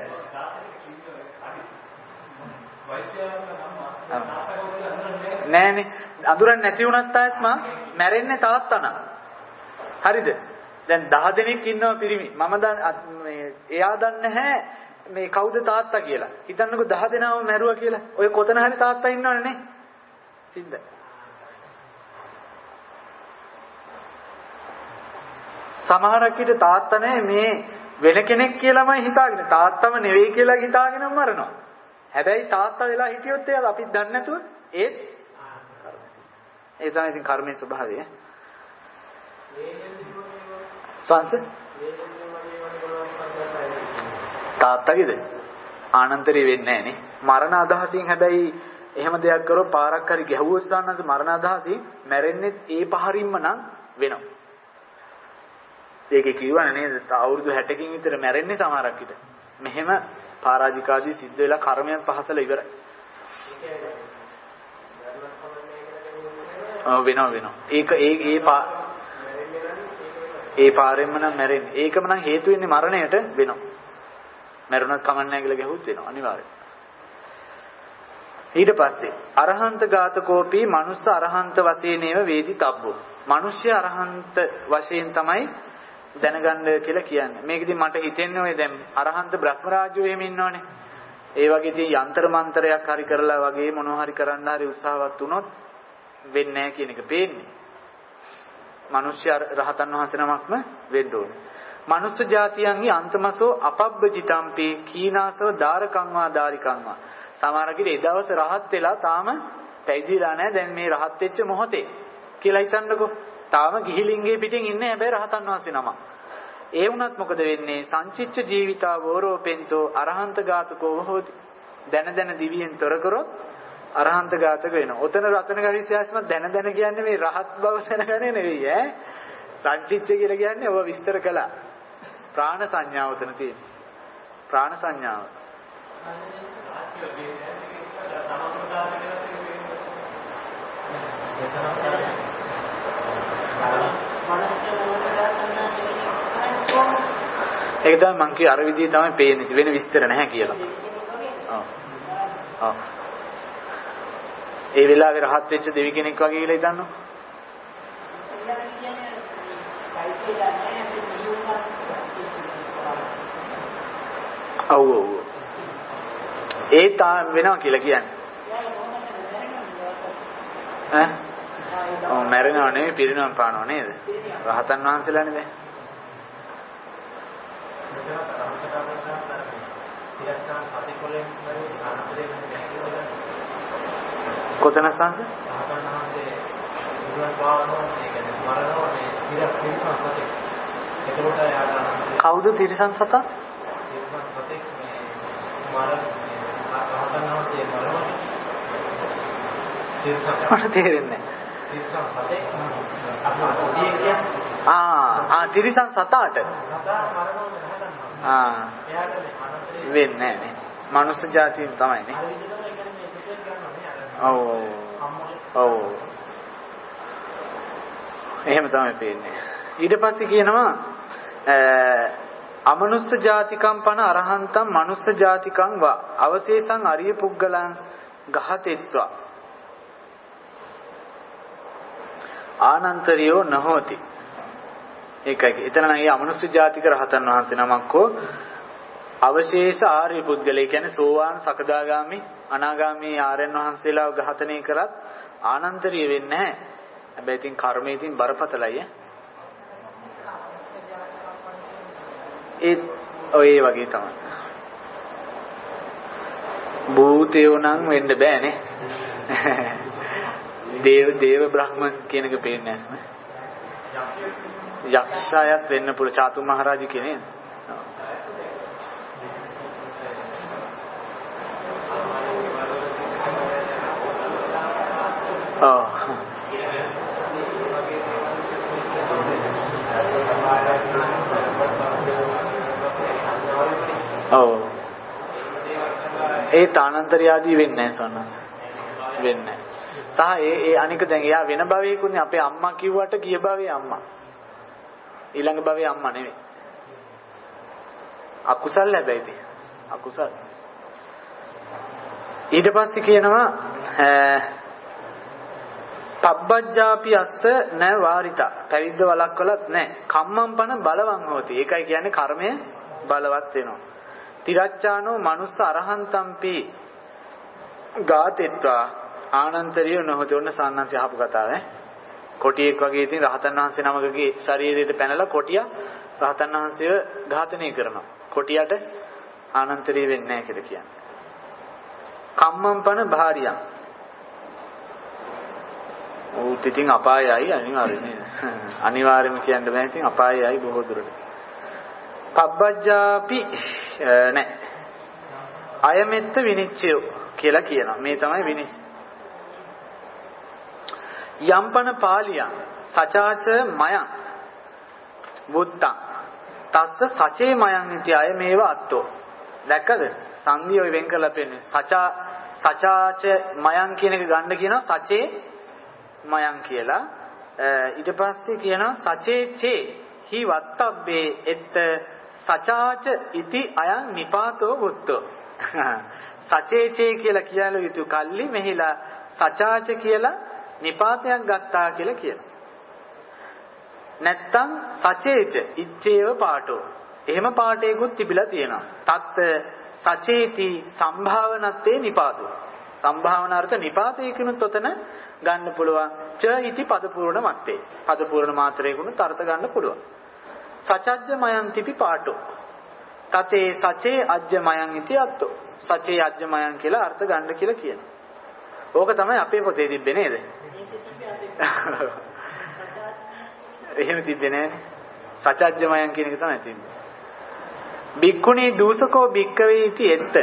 නෑනේ අඳුරන්නේ නැති වුණත් තාත්ම මැරෙන්නේ තාත්තා නම්. හරිද? දැන් දහ දෙනෙක් ඉන්නවා පිරිමි. මම මේ එයා දන්නේ නැහැ මේ කවුද තාත්තා කියලා. හිතන්නකෝ දහ දෙනාම මැරුවා කියලා. ඔය කොතන හරි තාත්තා ඉන්නවනේ නේ. සිද්ධ. සමහරක් විට තාත්තා නැහැ මේ වෙන කෙනෙක් කියලාමයි හිතාගෙන තාත්තම නෙවෙයි කියලා හිතාගෙන මරනවා. හැබැයි තාත්තා වෙලා හිටියොත් එයා අපිත් දන්නේ නැතුව ඒත් ඒ තමයි ඉතින් කර්මයේ ස්වභාවය. සංස තාත්තගේද ආනන්තරي වෙන්නේ නැහනේ. මරණ අදහසින් හැබැයි එහෙම දෙයක් කරොත් පාරක් හරි ගැහුවොත් සාන්නස මරණ අදහසින් මැරෙන්නේ ඒ පහරින්ම නම් වෙනවා. ඒකේ කියවනේ නේද? අවුරුදු හැටකින් විතර මැරෙන්නේ සමහරක් විට. මෙහෙම පරාජිකාදී සිද්ධ වෙලා කර්මයන් පහසලා ඉවරයි. ඔව් වෙනවා වෙනවා. ඒක ඒ ඒ පා ඒ පාරෙන්ම නම් මැරෙන්නේ. ඒකම නම් හේතු වෙන්නේ මරණයට වෙනවා. මැරුණත් කමක් නැහැ කියලා ගැහුවොත් වෙනවා අනිවාර්යයෙන්. ඊට පස්සේ අරහන්ත ඝාතකෝපි මනුස්ස අරහන්ත වශයෙන්ේව වේදි තබ්බෝ. මිනිස්ය අරහන්ත වශයෙන් තමයි දැනගන්න කියලා කියන්නේ. මේකෙදි මට හිතෙන්නේ ඔය දැන් අරහන්ත බ්‍රහ්ම රාජ්‍යෝ එහෙම ඉන්නවනේ. ඒ වගේ ඉතින් යంత్ర මන්ත්‍රයක් හරි කරලා වගේ මොනවා හරි කරන්න හරි උත්සාහවත් වුණොත් වෙන්නේ නැහැ කියන එක පේන්නේ. මිනිස්ය රහතන් වහන්සේ නමක්ම වෙන්න ඕනේ. මනුස්ස જાතියන්ගේ අන්තමසෝ අපබ්බජිතම්පි කීනාසව දාරකංවා දාරිකංවා. සමහරකිට ඒ දවස් රහත් වෙලා තාම පැවිදිලා නැහැ. දැන් මේ රහත් වෙච්ච මොහොතේ කියලා හිතන්නකෝ. තාම ගිහිලින්ගේ පිටින් ඉන්නේ හැබැයි රහතන් වහන්සේ නම. ඒ වුණත් මොකද වෙන්නේ? සංචිච්ච ජීවිතා වෝරෝපෙන්තෝ අරහන්ත ඝාතකෝ හෝති. දැන දැන දිවියෙන් තොර කරොත් අරහන්ත ඝාතක වෙනවා. ඔතන රතන ගරිසියාස්ම දැන දැන කියන්නේ මේ රහත් බව දැනගන්නේ නෙවෙයි ඈ. සංචිච්ච කියලා කියන්නේ ඔබ විස්තර කළා. ප්‍රාණ සංඥාව උතන තියෙනවා. ප්‍රාණ සංඥාව. ඒක තමයි මං කිය අර විදිහ තමයි පේන්නේ. වෙන විස්තර නැහැ කියලා. ඔව්. ඔව්. ඒ වෙලාවේ රහත් වෙච්ච දෙවි කෙනෙක් වගේ කියලා හිතන්නකො. ඔව් ඔව්. ඒ තා වෙනවා කියලා කියන්නේ. ඈ? ඔව් මැරෙනව නෙවෙයි පිරිනවම් පානව නේද? රහතන් වහන්සේලානේ දැන්. කොතන සංස? කවුද තිරසන් සතා? මට තේරෙන්නේ නැහැ. ආ ආ තිරසන් සතාට. ආ වෙන්නේ නැහැ. මනුස්ස ජාතියෙන් තමයි නේ. ඔව් ඔව්. එහෙම තමයි පේන්නේ. ඊට පස්සේ කියනවා අමනුස්ස ජාතිකම් පන අරහන්තම් මනුස්ස ජාතිකම් වා අවශේෂං අරිය පුග්ගලං ගහතෙත්වා ආනන්තරියෝ නහෝති. ඒකයි. එතන නම් ඒ අමනුස්ස ජාතික රහතන් වහන්සේ නමක් හෝ අවශේෂ ආර්ය පුද්ගලයා කියන්නේ සෝවාන් සකදාගාමි අනාගාමි ආර්යයන් වහන්සේලාව ඝාතනය කරත් ආනන්තරීය වෙන්නේ නැහැ. හැබැයි ඉතින් කර්මයේ ඉතින් බරපතලයි ඈ. ඒ ඔය වගේ තමයි. භූතයෝ නම් වෙන්න බෑනේ. දේව දේව බ්‍රහ්ම කියන එක පේන්නේ නැහැ. යක්ෂයාත් වෙන්න පුළුවන්. චාතු මහරජා කියන්නේ. ඔව්. ඔව්. ඒ තානන්තරය ආදී වෙන්නේ නැහැ සන්නස්. වෙන්නේ නැහැ. සහ ඒ ඒ අනික දැන් එයා වෙන භවයකුනේ අපේ අම්මා කිව්වට කිය භවයේ අම්මා. ඊළඟ භවයේ අම්මා නෙවෙයි. අකුසල් හැබැයි ඉතින්. අකුසල්. ඊට පස්සේ කියනවා පබ්බජ්ජාපි අස්ස න වාරිතා. පැවිද්ද වළක්වලත් නැහැ. කම්මම්පන බලවං හොති. ඒකයි කියන්නේ කර්මය බලවත් වෙනවා. තිරච්ඡානෝ මනුස්ස අරහන්තම්පි ගාතෙත්වා ආනන්තරිය නොහොත. ඔන්න සාන්නන්සේ අහපු කතාව ඈ. කොටියෙක් වගේ ඉතින් රහතන් වහන්සේ නමකගේ ශරීරයට පැනලා කොටියා රහතන් වහන්සේව ඝාතනය කරනවා. කොටියට ආනන්තරිය වෙන්නේ නැහැ කියලා කියන්නේ. කම්මම්පන භාරියං. ඌත් ඉතින් අපායයි අනිවාර්යනේ. අනිවාර්යම කියන්න බෑ ඉතින් අපායයි බොහෝ දුරට. පබ්බජ්ජාපි නැහැ. අයමෙත්ත විනිච්ඡය කියලා කියනවා. මේ තමයි විනි. යම්පන පාලියං සචාච මයං බුත්තං තස්ස සචේ මයං ඉති අය මේව අත්තෝ. දැක්කද? සංධිය ඔය වෙන් කරලා පෙන්නන්නේ. සචා සචාච මයං කියන එක ගන්න කියනවා සචේ මයං කියලා. ඊට පස්සේ කියනවා සචේ චේ හි වත්තබ්බේ එත් සචාච ඉති අයං නිපාතෝ බුත්තෝ. සචේ චේ කියලා කියලා යුතු කල්ලි මෙහිලා සචාච කියලා නිපාතයක් ගත්තා කියලා කියනවා. නැත්තම් සචේච ඉච්ඡේව පාඨෝ. එහෙම පාඨයකුත් තිබිලා තියෙනවා. තත් සචේති සම්භාවනත්තේ නිපාතෝ. සම්භාවනාර්ථ නිපාතයකිනුත් ඔතන ගන්න පුළුවන්. ච ඉති පද පූර්ණ මත්තේ. පද පූර්ණ මාත්‍රයකිනුත් අර්ථ ගන්න පුළුවන්. සචජ්ජ මයං තිපි පාඨෝ. තතේ සචේ අජ්ජ මයං ඉති අත්තෝ. සචේ අජ්ජ මයං කියලා අර්ථ ගන්න කියලා කියනවා. ඕක තමයි අපේ පොතේ තිබ්බේ නේද? එහෙම තිබ්බේ නෑ. සචජ්ජ මයං කියන එක තමයි තිබ්බේ. බික්කුණී දූසකෝ බික්කවේ ඉති එත්ත.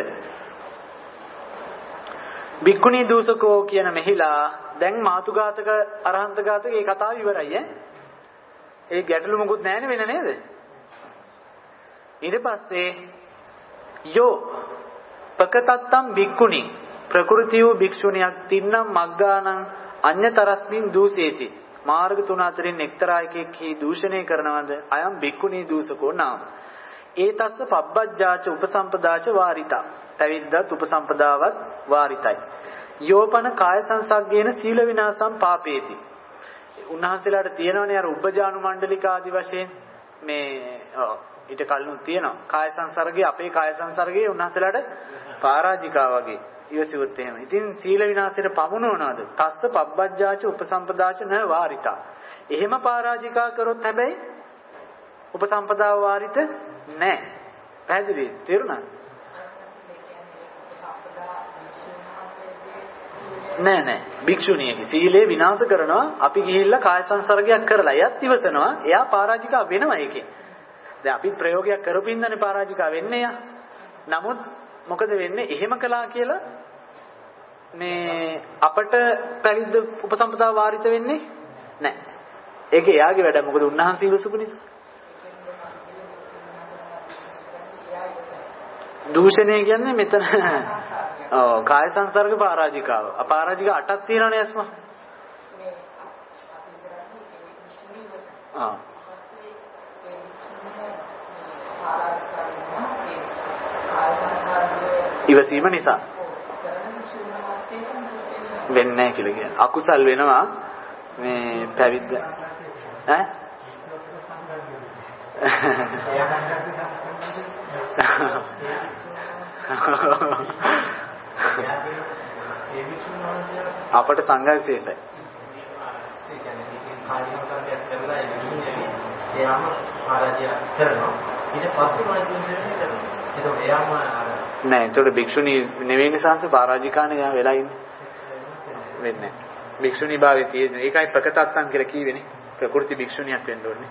බික්කුණී දූසකෝ කියන මෙහිලා දැන් මාතුඝාතක අරහන්ත ඝාතක ඒ කතාව ඉවරයි ඈ. ඒ ගැටලු මොකුත් නැහැනේ වෙන නේද? ඊට පස්සේ යෝ පකතත්තම් බික්කුණී ප්‍රകൃතියෝ භික්ෂුණියක් තින්නම් මග්ගානං අඤ්‍යතරස්මින් දූසේති. මාර්ග තුන අතරින් එක්තරා එකෙක්හි දූෂණය කරනවද? අයම් බික්කුණී දූසකෝ නාම. ඒතස්ස පබ්බජ්ජාච උපසම්පදාච වාරිතා. පැවිද්දත් උපසම්පදාවත් වාරිතයි. යෝපන කාය සංසග්ගේන සීල විනාසම් පාපේති. උන්වහන්සේලාට තියෙනවනේ අර උපජානු මණ්ඩලික ආදි වශයෙන් මේ ඊට කලිනුත් තියෙනවා. කාය සංසර්ගයේ අපේ කාය සංසර්ගයේ උන්වහන්සේලාට පරාජිකා වගේ ඉවසිවුත් එහෙම. ඉතින් සීල විනාශයට පමුණවනවාද? තස්ස පබ්බජ්ජාච උපසම්පදාච න වාරිතා. එහෙම පරාජිකා කරොත් හැබැයි උපසම්පදාව වාරිත නැහැ. පැහැදිලි තේරුණාද? නෑ නෑ භික්ෂුණියගේ සීලය විනාශ කරනවා. අපි ගිහිල්ලා කාය සංසර්ගයක් කරලා එයත් ඉවසනවා. එයා පරාජිකා වෙනවා ඒකෙන්. දැන් අපි ප්‍රයෝගයක් කරපින්දනේ පරාජිකා වෙන්නේ යා. නමුත් මොකද වෙන්නේ? එහෙම කළා කියලා මේ අපට පැවිද්ද උපසම්පදා වාරිත වෙන්නේ නෑ. ඒක එයාගේ වැඩ. මොකද උන්වහන්සේ ඉවසපු නිසා. දූෂණය කියන්නේ මෙතන ඔව් කාය සංසර්ග පරාජිකාව. අපරාජික අටක් තියෙනවනේ අස්ම. ආ. ඉවසීම නිසා වෙන්නේ නැහැ කියලා කියන්නේ. අකුසල් වෙනවා මේ පැවිද්ද. ඈ? අපට සංඝර්ෂයයි. එයාම ආරාධ්‍ය කරනවා. ඊට පස්සේ මම කියන්නේ ඒක එයාම නෑ. ඒතකොට භික්ෂුණී නෙවෙයි නිසාස පරාජිකානේ යා වෙලා ඉන්නේ. වෙන්නේ. භික්ෂුණී භාවයේ තියෙන. ඒකයි ප්‍රකටත්තන් කියලා කියවෙන්නේ. ප්‍රකෘති භික්ෂුණියක් වෙන්න ඕනේ.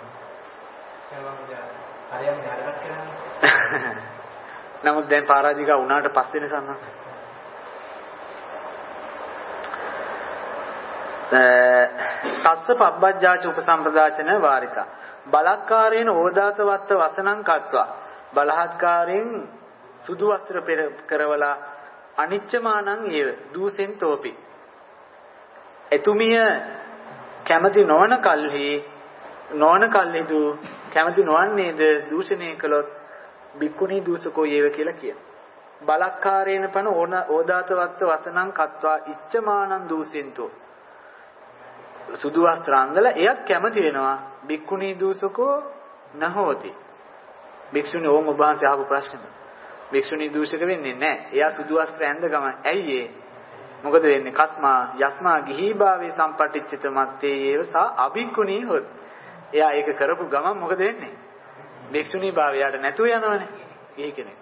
නමුත් දැන් පරාජිකා වුණාට පස්සේ නසන්නස්. සස්ස පබ්බජ්ජාච උපසම්පදාචන වාරිතා බලක්කාරේන ඕදාතවත්ත වසනං කତ୍වා බලහත්කාරයෙන් සුදු වස්ත්‍ර පෙර කරවලා අනිච්චමානං ඒව දූසෙන් තෝපි එතුමිය කැමති නොවන කල්හි නොවන කල්හිදු කැමති නොවන්නේද දූෂණය කළොත් බික්කුණී දූසකෝ ඒව කියලා කියන බලක්කාරේන පන ඕදාතවත්ත වසනං කତ୍වා ඉච්ඡමානං දූසෙන්තෝ සුදු වස්ත්‍ර අංගල එයත් කැමති වෙනවා බික්කුණී දූසකෝ නහෝති භික්ෂුණී ඕම ඔබවහන්සේ අහපු ප්‍රශ්නෙද භික්ෂුණී දූෂක වෙන්නේ නැහැ එයා සුදු වස්ත්‍ර ඇඳ ගමන් ඇයි ඒ මොකද වෙන්නේ කස්මා යස්මා ගිහිභාවේ සම්පටිච්චිත මත්තේ ඒව සා අබික්කුණී හොත් එයා ඒක කරපු ගමන් මොකද වෙන්නේ භික්ෂුණී භාවයට නැතුව යනවනේ ඒ කෙනෙක්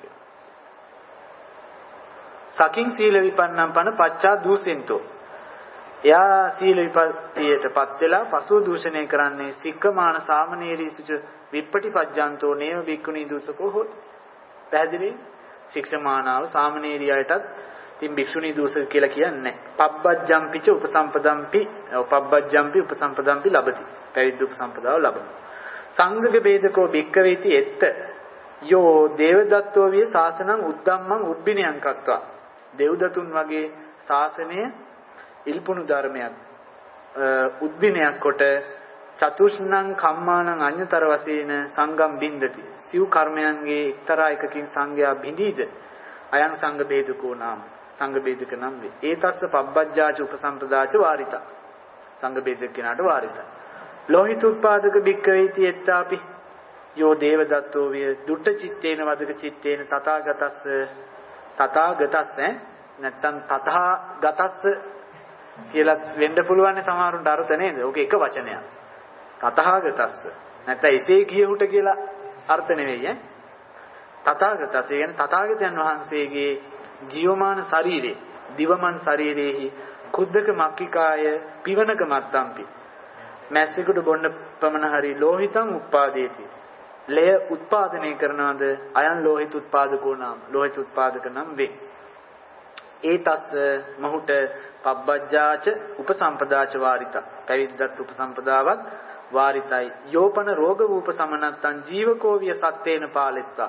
සකින් සීල විපන්නම් පන පච්චා දූසෙන්තෝ එයා සීල විපත්තියටපත් වෙලා පසුව දූෂණය කරන්නේ සික්කමාන සාමනීරී සුච විප්පටිපජ්ජන්තෝ නේව බික්කුණී දූසකෝ හොත් පැහැදිලි ශික්ෂමානාව සාමනීරියයටත් තින් භික්ෂුණී දූසක කියලා කියන්නේ පබ්බජ්ජම්පිච උපසම්පදම්පි පබ්බජ්ජම්පි උපසම්පදම්පි ලබති පැවිද්ද උපසම්පදාව ලබන සංඝක වේදකෝ භික්කවේති එත්ත යෝ දේවදත්තෝ විය ශාසනං උද්දම්මං උබ්බිනියං කତ୍වා දේවදතුන් වගේ ශාසනය ඉල්පුණු ධර්මයක් උද්විනයක් කොට චතුෂ්ණං කම්මානං අඤ්‍යතර වශයෙන් සංගම් බින්දති සිව් කර්මයන්ගේ එක්තරා එකකින් සංඝයා බිඳීද අයං සංඝ බේදකෝ නාම සංඝ බේදක නම් වේ ඒතස්ස පබ්බජ්ජාච උපසම්පදාච වාරිතා සංඝ බේදක කෙනාට වාරිතා ලෝහිත උත්පාදක බික්කවේති එත්තාපි යෝ දේවදත්තෝ විය දුට්ඨ චිත්තේන වදක චිත්තේන තථාගතස්ස තථාගතස්ස නැත්තම් තථාගතස්ස කියලා වෙන්න පුළුවන් සමහරුන්ට අර්ථ නේද? ඕක එක වචනයක්. තථාගතස්ස. නැත්නම් එසේ කියහුට කියලා අර්ථ නෙවෙයි ඈ. තථාගතස්ස කියන්නේ තථාගතයන් වහන්සේගේ ජීවමාන ශරීරේ, දිවමන් ශරීරේහි කුද්දක මක්කිකාය පිවනක මත්තම්පි. මැස්සෙකුට බොන්න පමණ හරි ලෝහිතං උත්පාදේති. ලය උත්පාදනය කරනවාද අයන් ලෝහිත උත්පාදකෝ නාම. ලෝහිත උත්පාදක නම් වේ. ඒතස් මහුට පබ්බජ්ජාච උපසම්පදාච වාරිතා පැවිද්දත් උපසම්පදාවත් වාරිතයි යෝපන රෝග වූප සමනත්තං ජීවකෝ විය සත්තේන පාලෙත්තා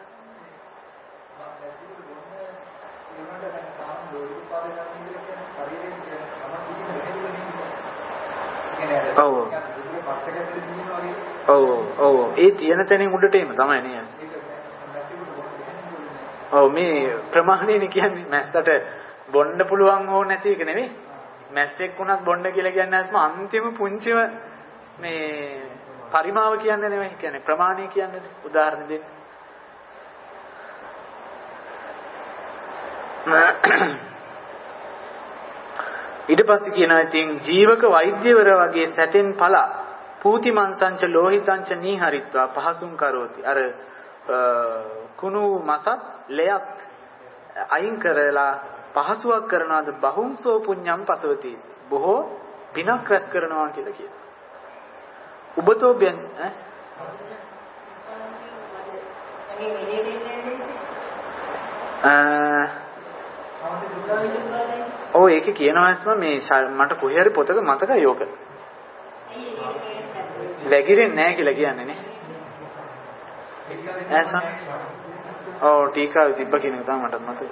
ඔව් ඔව් ඔව් ඒ තියෙන තැනින් උඩට එීම තමයි නේද ඔව් මේ ප්‍රමාණයනේ කියන්නේ මැස්සට බොන්න පුළුවන් ඕන නැති එක නෙවෙයි මැස්සෙක් වුණත් බොන්න කියලා කියන්නේ නැත්නම් අන්තිම පුංචිම මේ පරිමාව කියන්නේ නෙවෙයි කියන්නේ ප්‍රමාණය කියන්නේ උදාහරණ දෙන්න ඊට පස්සේ කියනවා ඉතින් ජීවක වෛද්‍යවර වගේ සැතෙන් පලා පූති මන්සංච ලෝහිතංච නීහරිත්වා පහසුම් කරෝති අර කුණු මසත් ලෙයත් අයින් කරලා පහසුවක් කරනවාද බහුම්සෝ පුඤ්ඤම් පසවති බොහෝ පිනක් රැස් කරනවා කියලා කියනවා. උබතෝ බෙන් ඈ ඔව් ඒක කියනවා ඇස්ම මේ මට කොහේ හරි පොතක මතකයි යෝක. වැගිරෙන්නේ නැහැ කියලා කියන්නේ නේ. ඇස්ම ඔව් ටීකාව තිබ්බ කියන එක තමයි මට මතකයි.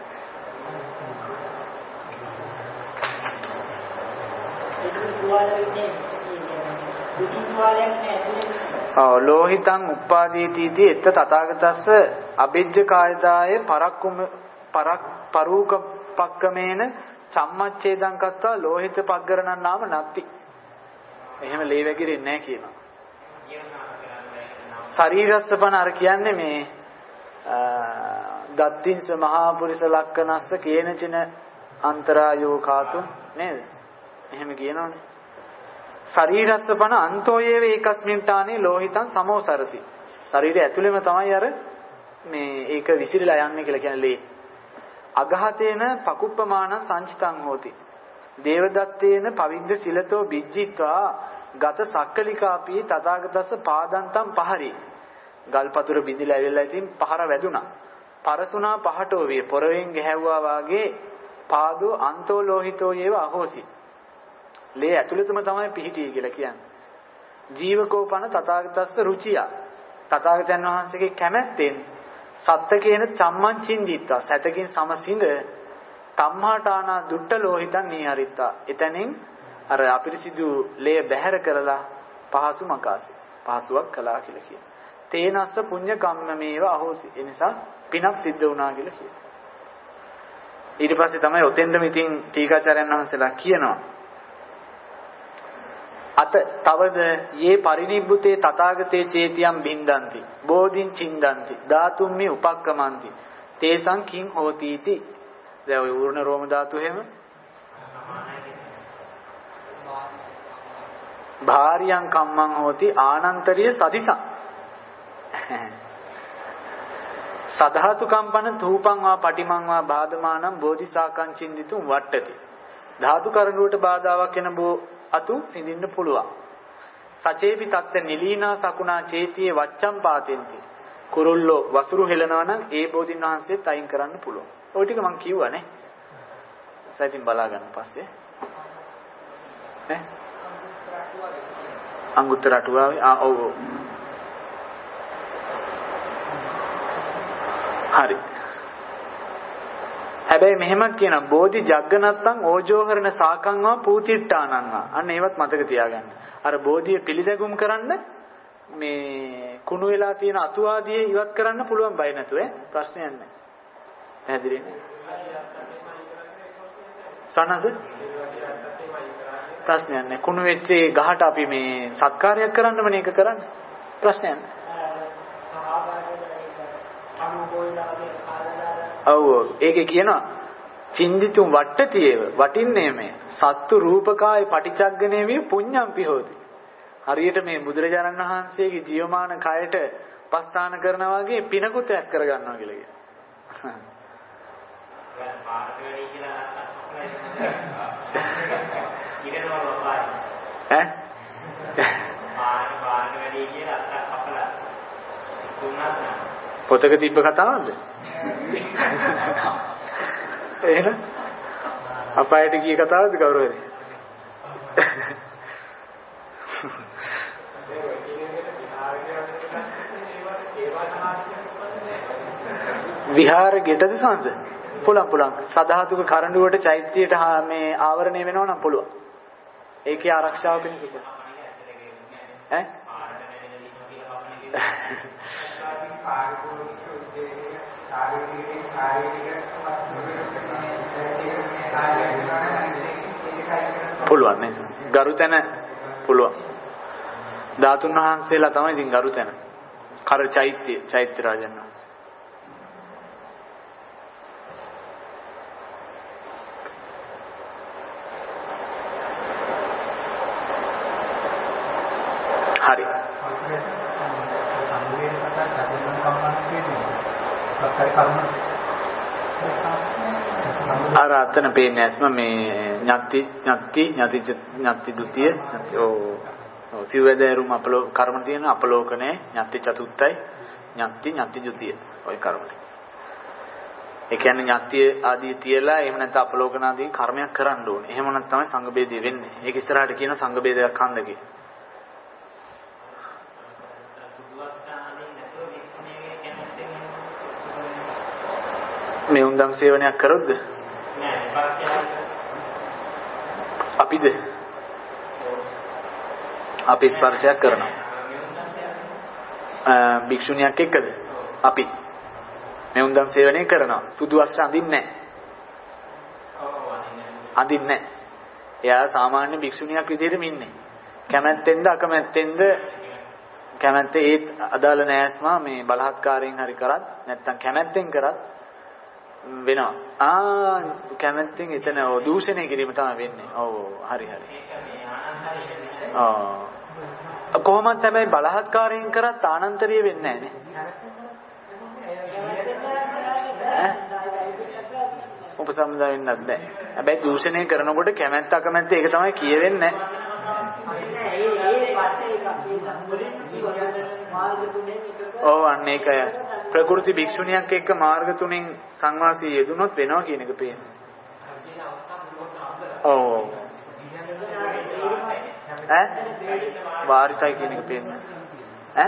ඔව් ලෝහිතං උප්පාදීති එත්ත තථාගතස්ස අබෙජ්ජ කායදායේ පරක්කුම පරක් පරූකපක්කමේන සම්මච්ඡේදං කත්වා ලෝහිත පග්ගරණන් නාම නැති. එහෙම ලේ වැగిරෙන්නේ නැහැ කියනවා. ශරීරස්තපන අර කියන්නේ මේ දත්තිංස මහා පුරිස ලක්කනස්ස කේනචින අන්තරායෝ කාතු නේද? එහෙම කියනවනේ. ශරීරස්සපන අන්තෝයේව ඒකස්මින් තානේ ලෝහිතං සමෝසරති. ශරීරය ඇතුළෙම තමයි අර මේ ඒක විසිරලා යන්නේ කියලා කියන්නේ ලේ. අගහතේන පකුප්පමාන සංචිතං හෝති. දේවදත්තේන පවිද්ද සිලතෝ බිජ්ජිත්වා ගත සක්කලිකාපී තථාගතස්ස පාදන්තම් පහරි. ගල්පතුර බිඳිලා ඇවිල්ලා ඉතින් පහර වැදුනා. පරසුනා පහටෝ වේ පොරවෙන් ගැහැව්වා වාගේ පාදෝ අන්තෝ ලෝහිතෝ යේව අහෝසි. ලේ ඇතුළතම තමයි පිහිටියේ කියලා කියන්නේ. ජීවකෝපන තථාගතස්ස රුචිය. තථාගතයන් වහන්සේගේ කැමැත්තෙන් සත්තකේන චම්මං චින්දිත්තා සතකින් සමසිඳ තම්මාටානා දුට්ට ලෝහිතං නීහරිත්තා. එතනින් අර අපිරිසිදු ලේ බැහැර කරලා පහසු මකාසි. පහසුවක් කළා කියලා කියනවා. තේනස්ස පුඤ්ඤ කම්මමේව අහෝසි. ඒ නිසා පිනක් සිද්ධ වුණා කියලා කියනවා. ඊට පස්සේ තමයි ඔතෙන්දම ඉතින් ටීකාචාර්යයන් වහන්සේලා කියනවා අත තවද යේ පරිනිබ්බුතේ තථාගතේ චේතියම් බින්දಂತಿ බෝධින් චින්දಂತಿ ධාතුම්මි උපක්කමಂತಿ තේසං කිං හෝතිති. දැන් ඔය ඌර්ණ රෝම ධාතු හැම භාරියං කම්මං හෝති ආනන්තරිය සදිසං සධාතු කම්පන තූපං වා පටිමං වා බාධමානම් බෝධිසාකං චින්දිතුම් වට්ටති. ධාතු කරඬුවට බාධාවක් වෙන බෝ අතු සිඳින්න පුළුවන්. සචේපි තත්ත නිලීනා සකුණා චේතියේ වච්ඡම් පාතෙන්ති. කුරුල්ලෝ වසුරු හෙලනවා නම් ඒ බෝධින් වහන්සේත් අයින් කරන්න පුළුවන්. ඔය ටික මම කිව්වනේ. සයිතින් බලා ගන්න පස්සේ. ඈ අංගුත්තර අටුවාවේ ආ ඔව් ඔව්. හරි. හැබැයි මෙහෙම කියන බෝධි ජග්ගනත්තං ඕජෝහරණ සාකංවා පූතිට්ඨානංවා. අන්න ඒවත් මතක තියාගන්න. අර බෝධිය පිළිදැගුම් කරන්න මේ කුණු වෙලා තියෙන අතු ආදී ඉවත් කරන්න පුළුවන් බය නැතුව ඈ ප්‍රශ්නයක් නැහැ. පැහැදිලිනේ? සනස ප්‍රශ්නයක් නැහැ. කුණු වෙච්ච ගහට අපි මේ සත්කාරයක් කරන්නම මේක කරන්නේ. ප්‍රශ්නයක් නැහැ. ඔව් ඒකේ කියනවා චින්දිතුම් වට්ටතියව වටින්නේ මේ සත්තු රූපකාය පටිචග්ගනේ වේ පුඤ්ඤම්පි හෝති. හරියට මේ බුදුරජාණන් වහන්සේගේ ජීවමාන කයට උපස්ථාන කරනවා වගේ පිනකුත් ඇස් කර ගන්නවා කියලා කියනවා. ඈ පොතක තිබ්බ කතාවක්ද? එහෙනම් අපායට ගිය කතාවක්ද කවුරු හරි? විහාර ගෙටද සංස? පුළුවන් පුළුවන්. සදාතුක කරඬුවට චෛත්‍යයට මේ ආවරණය වෙනවා නම් පුළුවන්. ඒකේ ආරක්ෂාව පිණිස. ඈ? පුළුවන් නේද? ගරුතැන පුළුවන්. ධාතුන් වහන්සේලා තමයි ඉතින් ගරුතැන. කර චෛත්‍ය චෛත්‍ය රාජයන්. හරි. අර අතන පේන්නේ නැස්ම මේ ඥාති ඥාති ඥාති ඥාති ද්විතීය ඥාති ඕ ඔව් සිවැදෑරුම් අපලෝ කර්ම තියෙන අපලෝකනේ ඥාති චතුර්ථයි ඥාති ඥාති ද්විතීය ওই කර්ම. ඒ කියන්නේ ඥාති ආදී තියලා එහෙම නැත්නම් අපලෝකන ආදී කර්මයක් කරන්න ඕනේ. එහෙම නැත්නම් තමයි සංඝ බේදය වෙන්නේ. ඒක ඉස්සරහට කියන සංඝ බේදයක් හන්දකේ. මේ උන්දම් සේවනයක් කරොත්ද? අපිද? අපි ස්පර්ශයක් කරනවා. භික්ෂුණියක් එක්කද? අපි මේ උන්දම් සේවනය කරනවා. සුදු වස්ත්‍ර අඳින්නේ නැහැ. අඳින්නේ නැහැ. එයා සාමාන්‍ය භික්ෂුණියක් විදිහටම ඉන්නේ. කැමැත්තෙන්ද අකමැත්තෙන්ද කැමැත්ත ඒ අදාළ නෑස්මා මේ බලහත්කාරයෙන් හරි කරත් නැත්නම් කැමැත්තෙන් කරත් වෙනවා. ආ කැමැත්තෙන් එතන දූෂණය කිරීම තමයි වෙන්නේ. ඔව් හරි හරි. ආ කොහොමද හැබැයි බලහත්කාරයෙන් කරත් ආනන්තරීය වෙන්නේ නැහැ නේ. උපසම්පදා වෙන්නත් බෑ. හැබැයි දූෂණය කරනකොට කැමැත්ත අකමැත්ත ඒක තමයි කියවෙන්නේ. ඔව් අන්න ඒකයි. ප්‍රകൃති භික්ෂුණියක් එක්ක මාර්ග තුනෙන් සංවාසී යෙදුනොත් වෙනවා කියන එක පේනවා. ඔව්. ඈ වාරිතයි කියන එක පේන්නේ. ඈ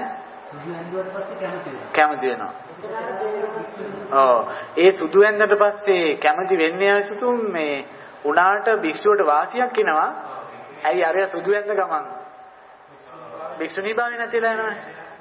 කැමති වෙනවා. ඔව්. ඒ සුදු වෙනකට පස්සේ කැමති වෙන්නේ ඇසුතු මේ උනාට භික්ෂුවට වාසියක් එනවා. ඇයි අරයා සුදු වෙනද ගමන් භික්ෂුණී භාවය නැතිලා යනවනේ.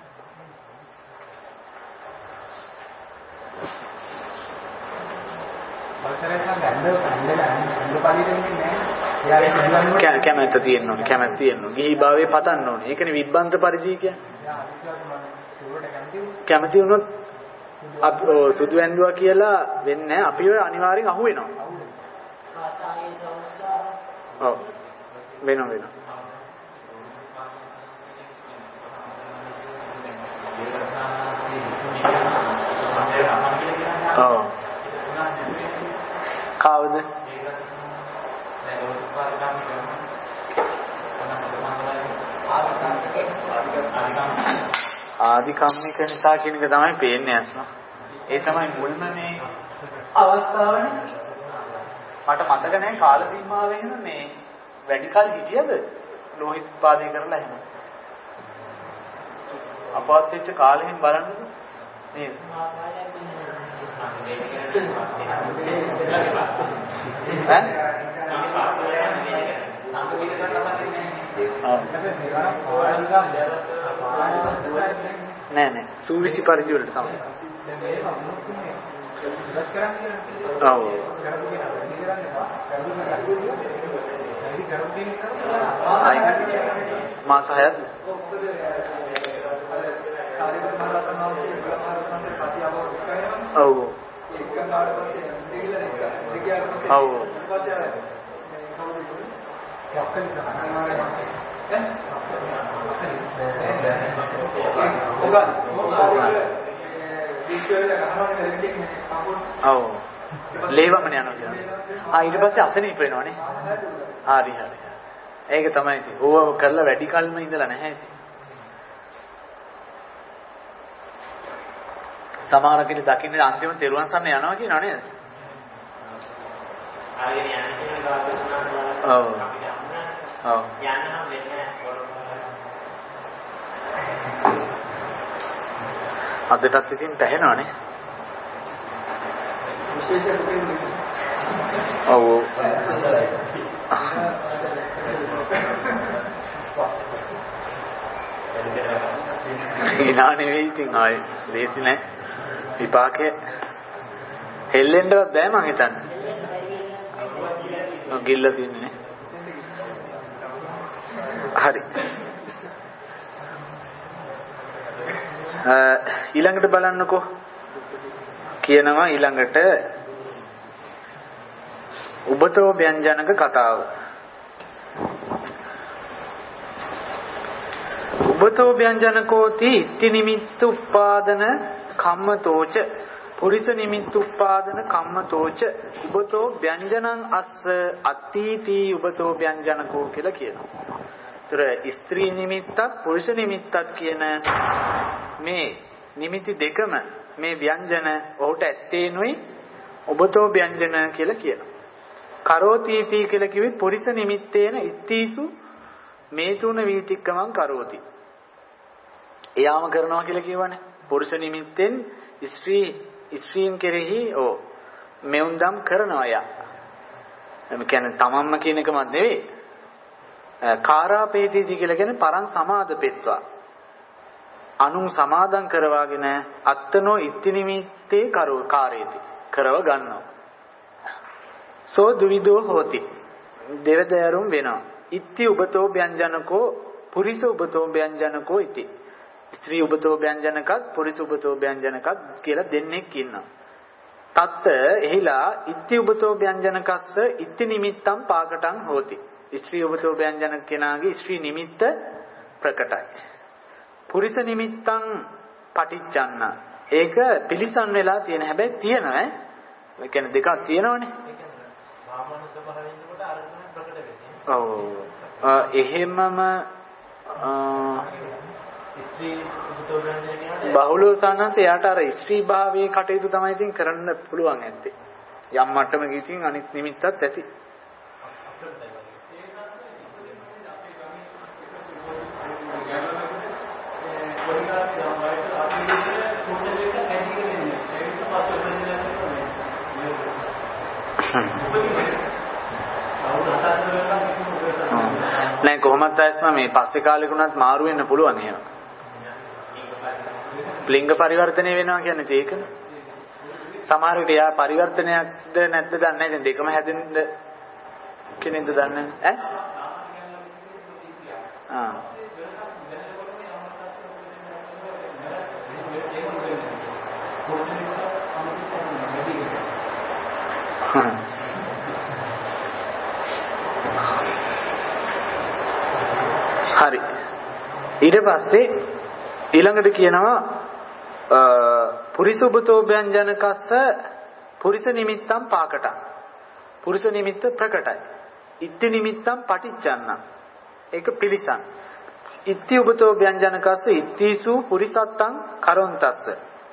කැමැත්ත තියෙන්න ඕනේ. කැමැත්ත තියෙන්න ඕනේ. ගිහි භාවයේ පතන්න ඕනේ. ඒකනේ විබ්බන්ත පරිජී කියන්නේ. කැමැති වුණොත් සුදු ඇඳුවා කියලා වෙන්නේ නැහැ. අපි ඔය අනිවාර්යෙන් අහු වෙනවා. ඔව්. වෙනවා වෙනවා. ඔව්. කවුද? ආදි කම්මික නිසා කියන එක තමයි පේන්නේ අස්නා. ඒ තමයි මුල්ම මේ අවස්ථාවනේ. මට මතක නැහැ කාල සීමාවෙම මේ වැඩි කල හිටියද ලෝහිත පාදේ කරලා එහෙම. අපවත් වෙච්ච කාලෙකින් බලන්නද නේද? නෑ නෑ සූවිසි පරිදි වලට තමයි. ඔව්. මාස හයක්. ඔව්. ඔව්. ඔව්. ලේවමනේ යනවා කියන්නේ. ආ ඊට පස්සේ අසනීප වෙනවනේ. හරි හරි. ඒක තමයි ඉතින්. ඕව කරලා වැඩි කල්ම ඉඳලා නැහැ ඉතින්. සමහර කෙනෙක් දකින්නේ අන්තිම තෙරුවන් සරණ යනවා කියනවා නේද? ආගෙන යන්නේ කියලා ඔව්. ඔව්. යන්න නම් වෙන්නේ අදටත් ඉතින් තැහෙනවනේ. ඔව්. ඉනා නෙවෙයි ඉතින් ආයේ ලේසි නෑ. විපාකේ හෙල්ලෙන්නවත් බෑ මං හිතන්නේ. ගිල්ල තින්නේ. හරි. ඊළඟට බලන්නකෝ කියනවා ඊළඟට උබතෝ ව්‍යංජනක කතාව. උබතෝ ව්‍යංජනකෝති ඉති නිමිත්ත උපාදන කම්මතෝච පුරිස නිමිත්ත උපාදන කම්මතෝච උබතෝ ව්‍යංජනං අස්ස අත්ථීති උබතෝ ව්‍යංජනකෝ කියලා කියනවා. ඒතර ස්ත්‍රී නිමිත්තත් පුරුෂ නිමිත්තත් කියන මේ නිමිති දෙකම මේ ව්‍යංජන ඔහුට ඇත්තේනුයි උබතෝ ව්‍යංජන කියලා කියනවා. කරෝතිති කියලා කිව්වේ පුරිස නිමිත්තේන ඉත්තීසු මේ තුන වීතික්කමං කරෝති. එයාම කරනවා කියලා කියවනේ. පුරුෂ නිමිත්තෙන් ස්ත්‍රී ස්ත්‍රීන් කෙරෙහි ඕ මෙවුන්දම් කරනවා යා. එමෙ කියන්නේ තමන්ම කියන එකම නෙවෙයි. කාරාපේතිති කියලා කියන්නේ පරං සමාදපෙත්වා. අනුන් සමාදම් කරවාගෙන අත්තනෝ ඉත්ති නිමිත්තේ කරෝ කාරේති. කරව ගන්නවා. සෝ දුවිදෝ හෝති. දෙවදෑරුම් වෙනවා. ඉත්ති උබතෝ ව්‍යංජනකෝ පුරිස උබතෝ ව්‍යංජනකෝ ඉති. ස්ත්‍රී උපතෝ ව්‍යංජනකත් පුරිස උපතෝ ව්‍යංජනකත් කියලා දෙන්නෙක් ඉන්නවා. තත් එහිලා ඉත්ති උපතෝ ව්‍යංජනකස්ස ඉත්ති නිමිත්තම් පාකටං හෝති. ස්ත්‍රී උපතෝ ව්‍යංජන කෙනාගේ ස්ත්‍රී නිමිත්ත ප්‍රකටයි. පුරිස නිමිත්තං පටිච්චන්න. ඒක පිළිසන් වෙලා තියෙන හැබැයි තියෙනවා ඈ. ඒ කියන්නේ දෙකක් තියෙනවනේ. ඒ කියන්නේ සාමාන්‍ය ස්වභාවයෙන් කොට අරගෙන ප්‍රකට වෙන්නේ. ඔව්. එහෙමම ස්ත්‍රී උපතෝ ව්‍යංජනයට බහුලව සානස එයාට අර ස්ත්‍රී භාවයේ කටයුතු තමයි ඉතින් කරන්න පුළුවන් ඇත්තේ. යම් මට්ටමක ඉතින් අනිත් නිමිත්තත් ඇති. නෑ කොහොමත් ඇස්ම මේ පස්සේ කාලෙකුණත් මාරු වෙන්න පුළුවන් එහෙම. ලිංග පරිවර්තනය වෙනවා කියන්නේ ඒකනේ. සමහර විට යා පරිවර්තනයක්ද නැද්ද දන්නේ නැහැ. දැන් දෙකම හැදෙන්න කෙනෙක්ද දන්නේ නැහැ. ඈ? ආ. හරි. ඊට පස්සේ ඊළඟට කියනවා පුරිසුබතෝ ව්‍යංජනකස්ස පුරිස නිමිත්තම් පාකටං. පුරිස නිමිත්ත ප්‍රකටයි. ඉත්ති නිමිත්තම් පටිච්චන්න. ඒක පිළිසන්. ඉත්ති උබතෝ ව්‍යංජනකස්ස ඉත්තිසු පුරිසත්තං කරොන්තස්ස.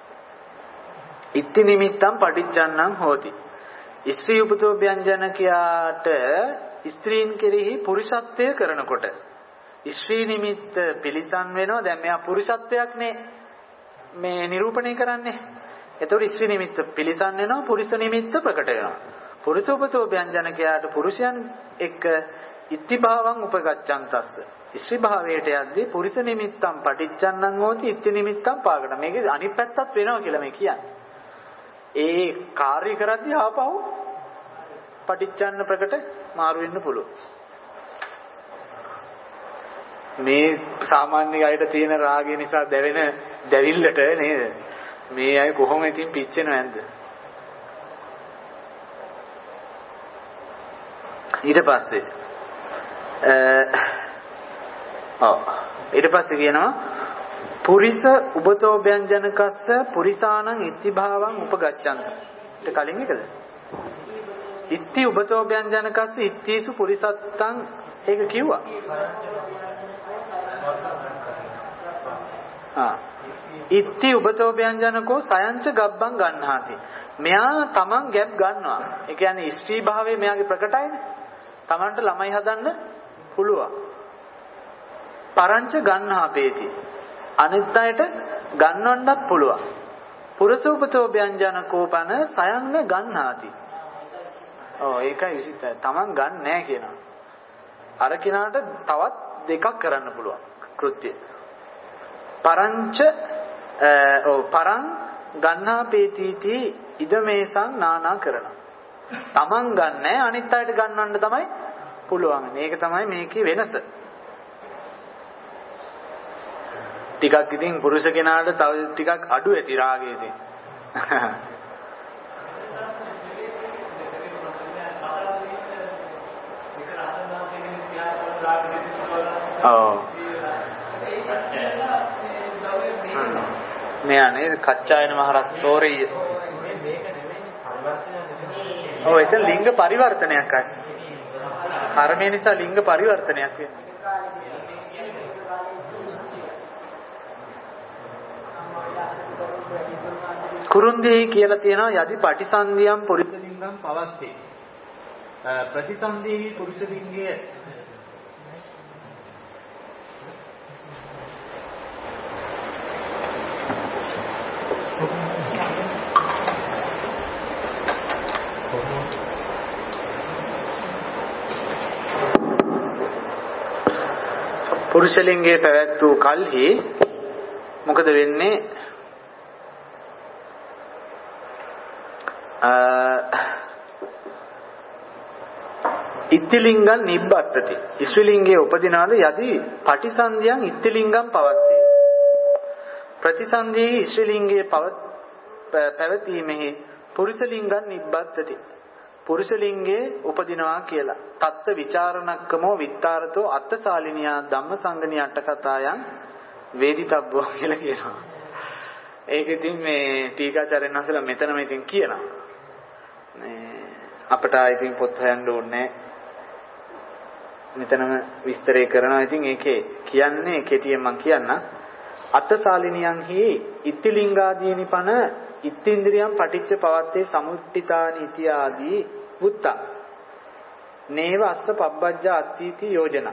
ඉත්ති නිමිත්තම් පටිච්චන්නං හෝති. ස්ත්‍රී උපතෝ ව්‍යංජනකයාට ස්ත්‍රීන් කෙරෙහි පුරුෂත්වය කරනකොට ස්ත්‍රී නිමිත්ත පිළිසන් වෙනවා. දැන් මෙයා පුරුෂත්වයක් නේ මේ නිරූපණය කරන්නේ. එතකොට ස්ත්‍රී නිමිත්ත පිළිසන් වෙනවා, පුරුෂ නිමිත්ත ප්‍රකට වෙනවා. පුරුෂ උපතෝ ව්‍යංජනකයාට පුරුෂයන් එක්ක ඉත්ති භාවං උපගච්ඡන්තස්ස. ස්ත්‍රී භාවයට යද්දී පුරුෂ නිමිත්තම් පටිච්චන්නං හෝති ඉත්ති නිමිත්තම් පාකට. මේකේ අනිත් පැත්තත් වෙනවා කියලා මේ කියන්නේ. ඒ කාර්ය කරද්දී ආපහු පටිච්චන්න ප්‍රකට මාරු වෙන්න පුළුවන්. මේ සාමාන්‍ය අයට තියෙන රාගය නිසා දැවෙන දැවිල්ලට නේද? මේ අය කොහොම ඉතින් පිච්චෙනව නැද්ද? ඊට පස්සේ අ ඊට පස්සේ කියනවා පුරිස උබතෝ ව්‍යංජනකස්ස පුරිසානං ඉත්ති භාවං උපගච්ඡන්ත. ඒක කලින් එකද? ඉත්ති උබතෝ ව්‍යංජනකස්ස ඉත්තිසු පුරිසත්තං ඒක කිව්වා. ආ ඉත්ති උබතෝ ව්‍යංජනකෝ සයංච ගබ්බං ගන්නාති. මෙයා තමන් ගැප් ගන්නවා. ඒ කියන්නේ ස්ත්‍රී භාවයේ මෙයාගේ ප්‍රකටයිනේ. තමන්ට ළමයි හදන්න පුළුවන්. පරංච ගන්නාපේති. අනිත් අයට ගන්නවන්නත් පුළුවන්. පුරසෝපතෝ ව්‍යංජනකෝ පන සයන්න ගන්නාති. ඔව් ඒකයි විශේෂයි. තමන් ගන්න නැහැ කියනවා. අර කිනාට තවත් දෙකක් කරන්න පුළුවන් කෘත්‍ය. පරංච ඔව් පරං ගන්නාපේතිති ඉදමේසං නානා කරන. තමන් ගන්න නැහැ අනිත් අයට ගන්නවන්න තමයි පුළුවන්. මේක තමයි මේකේ වෙනස. ටිකක් ඉතින් පුරුෂ කෙනාට තව ටිකක් අඩු ඇති රාගයේ ඉතින්. ඔව්. මෙයානේ කච්චායන මහරත් සෝරිය. ඔව් ඒක ලිංග පරිවර්තනයක් අය. කර්මය නිසා ලිංග පරිවර්තනයක් වෙනවා. කුරුන්දී කියලා තියෙනවා යදි පටිසන්ධියම් පුරිස ලිංගම් පවස්සේ. ප්‍රතිසන්ධිහි පුරුෂ ලිංගය පුරුෂ ලිංගයේ පැවැත් වූ කල්හි මොකද වෙන්නේ? ඉත්තිලිංගං නිබ්බත්තති. ස්ත්‍රී ලිංගයේ උපදිනාද යදි පටිසන්ධියං ඉත්තිලිංගං පවත්තේ. ප්‍රතිසන්දී ශ්‍රීලිංගයේ පැවතීමෙහි පුරුෂ ලිංගන් නිබ්බත්තති. පුරුෂ ලිංගයේ උපදිනවා කියලා. තත්ත විචාරණක්කමෝ විත්තාරතෝ අත්තසාලිනියා ධම්මසංගණී අට කතායන් වේදිතබ්බෝ කියලා කියනවා. ඒක ඉතින් මේ ටීකාචාර්යන් වහන්සේලා මෙතනම ඉතින් කියනවා. මේ අපට ඉතින් පොත් හොයන්න ඕනේ. මෙතනම විස්තරය කරනවා. ඉතින් ඒකේ කියන්නේ කෙටියෙන් මම කියන්න. අත්තසාලිනියන්හි ඉත්තිලිංගාදීනි පන ඉත්තින්ද්‍රියම් පටිච්ච පවත්තේ සමුට්ඨිතානි ඉතිආදී වුත්තා. නේව අස්ස පබ්බජ්ජා අත්ථීති යෝජනා.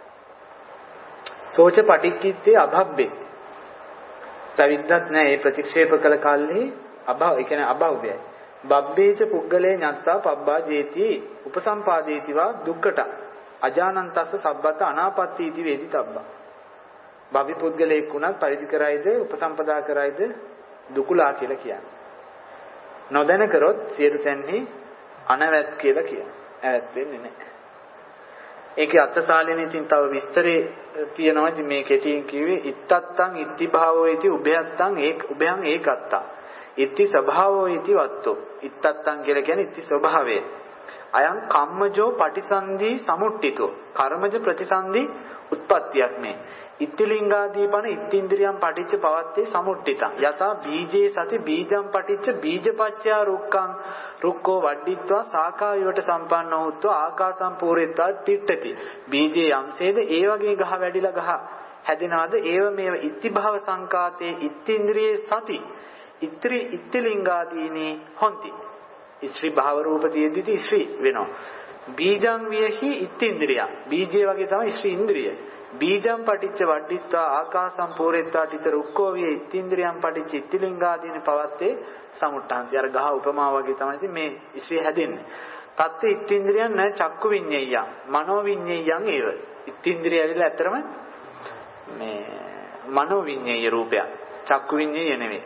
සෝච පටික්කිත්තේ අභබ්බේ. පැවිද්දත් නැහැ. ඒ ප්‍රතික්ෂේප කළ කල්හි අභව, ඒ කියන්නේ අභව්‍යයි. බබ්බේච පුද්ගලේ ඤත්තා පබ්බා ජේති උපසම්පාදේතිවා දුක්ඛට. අජානන්තස්ස සබ්බත අනාපත්තීති වේදිතබ්බා. භවි පුද්ගලයෙක් වුණත් පරිදි කරයිද උපසම්පදා කරයිද දුකුලා කියලා කියන්නේ. නොදැන කරොත් සියලු තැන්හි අනවැත් කියලා කියනවා. ඇවැත් වෙන්නේ නැහැ. ඒකේ අත්සාලිනේ ඉතින් තව විස්තරේ තියෙනවා. ඉතින් මේ කෙටියෙන් කිව්වේ ඉත්තත්තං ඉත්තිභාවෝ इति උභයත්තං ඒක උභයං ඒකත්තා. ඉත්ති ස්වභාවෝ इति වත්තෝ. ඉත්තත්තං කියලා කියන්නේ ඉත්ති ස්වභාවය. අයං කම්මජෝ පටිසන්ධි සමුට්ඨිතෝ. කර්මජ ප්‍රතිසන්ධි උත්පත්තියක් මේ. ඉත්තිලිංගාදීපන ඉත්තින්ද්‍රියම් පටිච්ච පවත්තේ සමුට්ඨිතං. යතා බීජේ සති බීජම් පටිච්ච බීජපච්චයා රුක්ඛං රුක්ඛෝ වඩ්ඩිත්වා සාකායවට සම්පන්නෝ හුත්වා ආකාසම් පූරෙත්වා තිට්ඨති. බීජේ යම්සේද ඒ වගේ ගහ වැඩිලා ගහ හැදෙනවාද ඒව මේව ඉත්තිභව සංකාතේ ඉත්තින්ද්‍රියේ සති ඉත්‍රි ඉත්තිලිංගාදීනි හොಂತಿ. ඉස්ත්‍රි භාව රූප තියෙද්දි ඉස්ත්‍රි වෙනවා. බීජං වියහි ඉත්තින්ද්‍රිය. බීජේ වගේ තමයි ඉස්ත්‍රි ඉන්ද්‍රිය. බීජං පටිච්ච වඩ්ඩිත්වා ආකාසම් පූරෙත්වා තිත රුක්ඛෝ විය ඉත්තින්ද්‍රියම් පටිච්ච ඉත්තිලිංගාදීනි පවත්තේ සමුට්ඨාන්ති. අර ගහ උපමා වගේ තමයි ඉතින් මේ ඉස්ත්‍රි හැදෙන්නේ. තත්ත්ව ඉත්තින්ද්‍රියන් න චක්කු විඤ්ඤයයන් මනෝ විඤ්ඤයයන් ඒව. ඉත්තින්ද්‍රිය ඇවිල්ලා ඇත්තරම මේ මනෝ විඤ්ඤය රූපයක්. චක්කු විඤ්ඤය නෙවෙයි.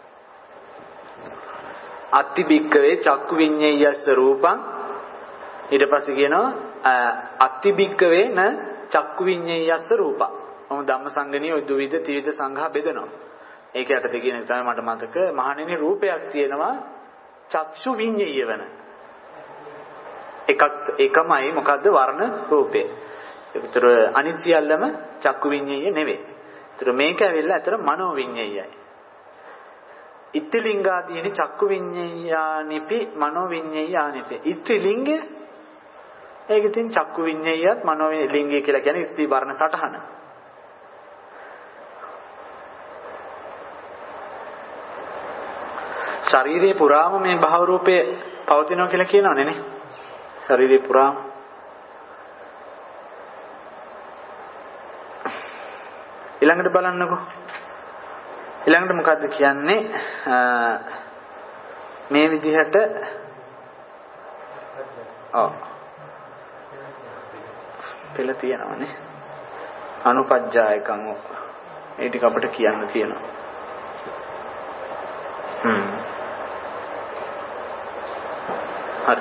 අත්ති බික්කවේ චක්කු විඤ්ඤයස්ස රූපං. ඊට පස්සේ කියනවා අත්ති බික්කවේ න චක්කු විඤ්ඤයස්ස රූපං. මොම ධම්මසංගණිය දුවිද ත්‍රිවිධ සංඝා බෙදනවා. ඒක යටතේ කියන එක තමයි මට මතක. මහණෙනි රූපයක් තියෙනවා චක්ෂු විඤ්ඤය වෙන. එකක් එකමයි මොකද්ද වර්ණ රූපේ. ඒතර අනිත් සියල්ලම චක්කු විඤ්ඤය නෙවෙයි. ඒතර මේක ඇවිල්ලා අතර මනෝ විඤ්ඤයයි. ඉත්තිලිංගාදීනි චක්කු විඤ්ඤයානිපි මනෝ විඤ්ඤයානිපි. ඉත්තිලිංගය ඒක ඉතින් චක්කු විඤ්ඤයයත් මනෝ ලිංගය කියලා කියන්නේ ඉස්ති වර්ණ සටහන. ශරීරේ පුරාම මේ භව රූපේ පවතිනවා කියලා කියනවනේ නේ. ශරීරේ පුරාම ඊළඟට බලන්නකෝ. ඊළඟට මොකද්ද කියන්නේ? මේ විදිහට ඔව් පෙළ තියෙනවානේ. අනුපජ්ජායකං ඒ ටික අපිට කියන්න තියෙනවා. හ්ම්. හරි.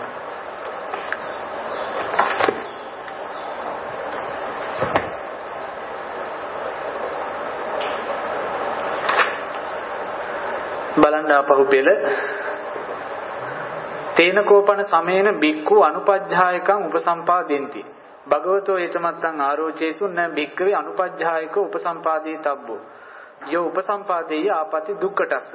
බලන්න ආපහු පෙළ තේන කෝපන සමේන බික්ඛු අනුපජ්ජායකං උපසම්පාදෙන්ති. භගවතෝ ඒතමත්තං ආරෝචේසු න බික්ඛවේ අනුපජ්ජායක උපසම්පාදේ තබ්බෝ යෝ උපසම්පාදේය ආපති දුක්ඛටස්ස.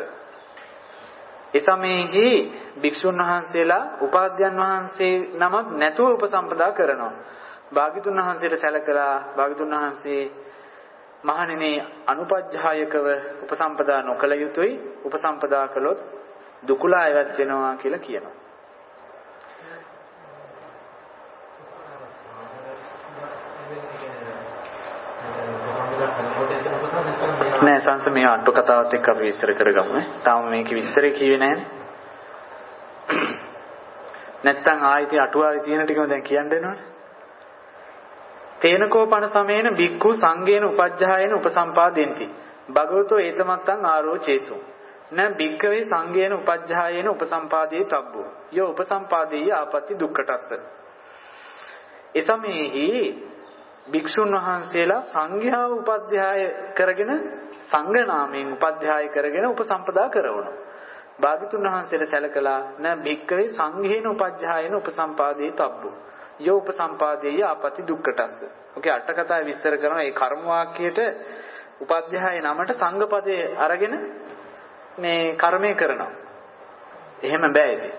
එසමෙහි භික්ෂුන් වහන්සේලා උපාධ්‍යයන් වහන්සේ නමක් නැතුව උපසම්පදා කරනවා. භාග්‍යතුන් වහන්සේට සැලකලා භාග්‍යතුන් වහන්සේ මහණෙනි අනුපජ්ජායකව උපසම්පදා නොකළ යුතුයි. උපසම්පදා කළොත් දුකුලා ඇවත් වෙනවා කියලා කියනවා. නෑ සංස මේ අට්ටු කතාවත් එක්ක අපි විස්තර කරගමු නේ. තාම මේකේ විස්තරේ කිව්වේ නෑනේ. නැත්තම් ආයිති අටුවාවේ තියෙන ටිකම දැන් කියන්න දෙනවනේ. තේනකෝපන සමේන බික්ඛු සංඝේන උපජ්ජායන උපසම්පාදෙන්ති. භගවතෝ ඒතමත්තං ආරෝචේසු න බික්ඛවේ සංඝේන උපජ්ජායන උපසම්පාදේ තබ්බෝ යෝ උපසම්පාදේය ආපatti දුක්ඛටස්ස. එසමෙහි භික්ෂුන් වහන්සේලා සංඝයාව උපධ්‍යාය කරගෙන සංඝ නාමයෙන් උපධ්‍යාය කරගෙන උපසම්පදා කරනවා. භාග්‍යතුන් වහන්සේට සැලකලා න භික්කවේ සංඝේන උපධ්‍යායන උපසම්පාදේ තබ්බු. යෝ උපසම්පාදේය ආපති දුක්ඛටස්ස. ඔකේ අට කතාවේ විස්තර කරනවා මේ කර්ම වාක්‍යයට උපධ්‍යාය නමට සංඝපදයේ අරගෙන මේ කර්මය කරනවා. එහෙම බෑ ඉතින්.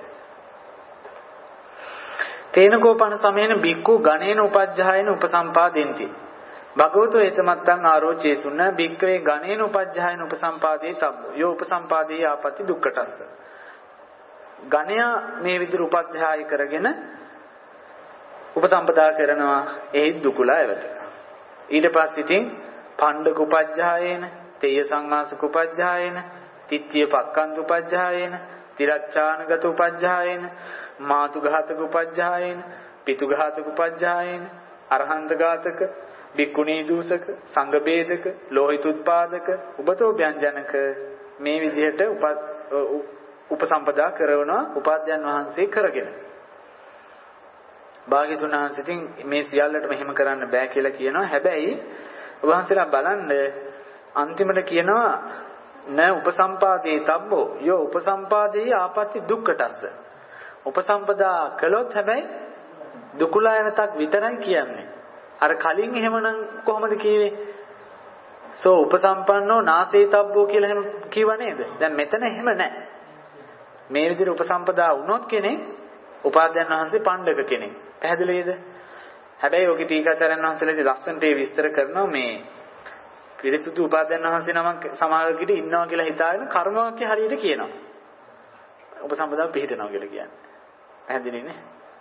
තේනකෝපන සමේන බික්කු ගණේන උපජ්ජායන උපසම්පාදෙන්ති. භගවතු ඒතමත්තං ආරෝචේසුන බික්කවේ ගණේන උපජ්ජායන උපසම්පාදේ තබ්බ. යෝ උපසම්පාදේ ආපති දුක්ඛටස්ස. ගණයා මේ විදිහට උපජ්ජාය කරගෙන උපසම්පදා කරනවා එහි දුකුලා එවත. ඊට පස්සේ ඉතින් පණ්ඩක උපජ්ජායේන, තේය සංවාසක උපජ්ජායේන, තිත්‍ය පක්ඛන්ත උපජ්ජායේන, තිරච්ඡානගත උපජ්ජායේන, මාතු ඝාතක උපජ්ජායේන, පිතු ඝාතක උපජ්ජායේන, අරහන්ත ඝාතක, බික්කුණී දූසක, සංඝ බේදක, ලෝහිත උත්පාදක, උබතෝ ව්‍යංජනක මේ විදිහට උපසම්පදා කරනවා උපාධ්‍යයන් වහන්සේ කරගෙන. භාග්‍යතුන් වහන්සේ ඉතින් මේ සියල්ලටම එහෙම කරන්න බෑ කියලා කියනවා. හැබැයි වහන්සේලා බලන්න අන්තිමට කියනවා න උපසම්පාදේ තබ්බෝ යෝ උපසම්පාදේ ආපatti දුක්ඛටස්ස. උපසම්පදා කළොත් හැබැයි දුකුලායනතක් විතරයි කියන්නේ. අර කලින් එහෙමනම් කොහොමද කියවේ? සෝ උපසම්පන්නෝ නාසේ තබ්බෝ කියලා එහෙම කිව්ව නේද? දැන් මෙතන එහෙම නැහැ. මේ විදිහට උපසම්පදා වුණොත් කෙනෙක් උපාධ්‍යයන් වහන්සේ පණ්ඩක කෙනෙක්. පැහැදිලිද? හැබැයි ඔකේ ටීකාචාර්යන් වහන්සේලාගේ ලස්සනට ඒ විස්තර කරනවා මේ පිරිසුදු උපාධ්‍යයන් වහන්සේ නමක් සමාජයකට ඉන්නවා කියලා හිතාගෙන කර්ම වාක්‍ය හරියට කියනවා. උපසම්පදා පිළිහිටනවා කියලා කියන්නේ. පැහැදිලිනේ?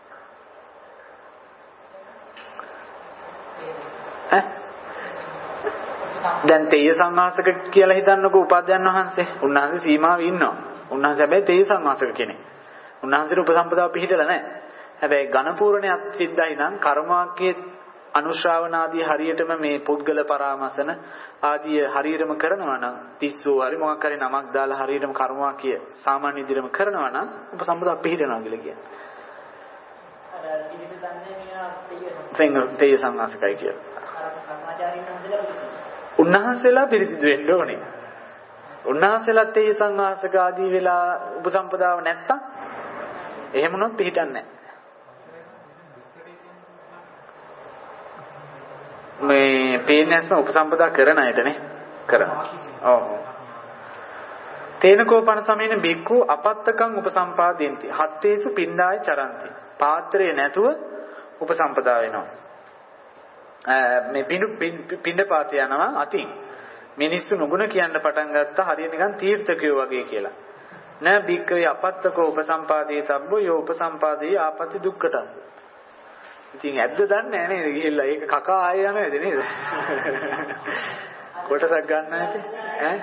ඈ දැන් තේය සංවාසක කියලා හිතන්නකෝ උපාධ්‍යයන් වහන්සේ. උන්වහන්සේ සීමාවෙ ඉන්නවා. උන්වහන්සේ හැබැයි තේය සංවාසක කෙනෙක්. උන්වහන්සේට උපසම්පදාව පිළිහිටලා නැහැ. හැබැයි ඝන පූර්ණයක් සිද්ධයි නම් කර්ම වාක්‍යයේ අනුශ්‍රාවනාදී හරියටම මේ පුද්ගල පරාමසන ආදී හරියටම කරනවා නම් තිස්සෝ හරි මොකක් හරි නමක් දාලා හරියටම කර්ම වාක්‍ය සාමාන්‍ය විදිහටම කරනවා නම් උපසම්පදා පිළිහිටනවා කියලා කියන්නේ. අර ඉතින් දන්නේ මෙයා තේය සංවාසකයි කියලා. උන්වහන්සේලා පිරිසිදු වෙන්න ඕනේ. උන්වහන්සේලා තේය සංවාසක ආදී වෙලා උපසම්පදාව නැත්තම් එහෙම වුණොත් පිළිහිටන්නේ නැහැ. මේ පේනස්ම උපසම්පදා කරන අයටනේ කරනවා. ඔව්. තේනකෝපන සමේන බික්කු අපත්තකම් උපසම්පාදෙන්ති. හත්තේසු පින්ඩාය චරಂತಿ. පාත්‍රය නැතුව උපසම්පදා වෙනවා. මේ පිඬු පිඬ පාත යනවා අතින්. මිනිස්සු නුගුණ කියන්න පටන් ගත්තා හරිය නිකන් තීර්ථකයෝ වගේ කියලා. න බික්කවේ අපත්තකෝ උපසම්පාදේ තබ්බෝ යෝ උපසම්පාදේ ආපති දුක්ඛටස්. ඉතින් ඇද්ද දන්නේ නැහැ නේද ගිහිල්ලා ඒක කකා ආයෙ යනවද නේද? කොටසක් ගන්න නැති ඈ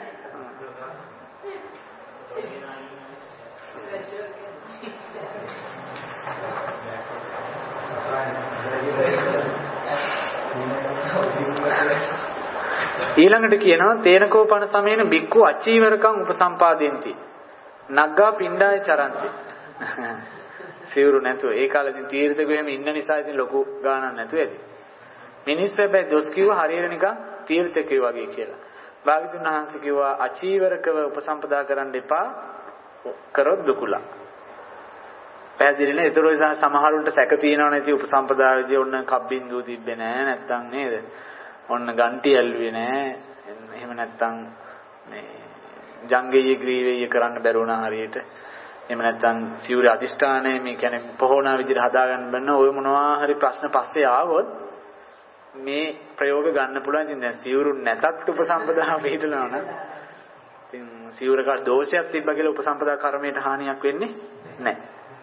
ඊළඟට කියනවා තේනකෝපන සමේන බික්කු අචීවරකම් උපසම්පාදෙන්ති. නග්ගා පින්ඩාය චරಂತಿ. සිවුරු නැතුව ඒ කාලෙදී තීර්ථකෙ එහෙම ඉන්න නිසා ඉතින් ලොකු ගාණක් නැතුව ඇති. මිනිස්සු හැබැයි දොස් කිව්ව හරියට නිකන් තීර්ථකෙ වගේ කියලා. භාග්‍යතුන් වහන්සේ කිව්වා අචීවරකව උපසම්පදා කරන්න එපා කරොත් දුකුලා. පැහැදිලිනේ? ඒතර ඔය සමහරුන්ට සැක තියෙනව නැති උපසම්පදාවේදී ඔන්න කබ්බින්දුව තිබ්බේ නැහැ නැත්තම් නේද? ඔන්න ගන්ටි ඇල්ලුවේ නැහැ. එහෙම නැත්තම් මේ ජංගීය ග්‍රීවීය කරන්න බැරුණා හරියට. එහෙම නැත්නම් සිවුර අදිෂ්ඨානය මේ කියන්නේ පොහොනා විදිහට හදාගන්න බන්න ඔය මොනවා හරි ප්‍රශ්න පස්සේ ආවොත් මේ ප්‍රයෝග ගන්න පුළුවන්. ඉතින් දැන් සිවුරු නැතත් උපසම්පදා පිළිහිටනවා නම් ඉතින් සිවුරක දෝෂයක් තිබ්බ කියලා උපසම්පදා කර්මයට හානියක් වෙන්නේ නැහැ.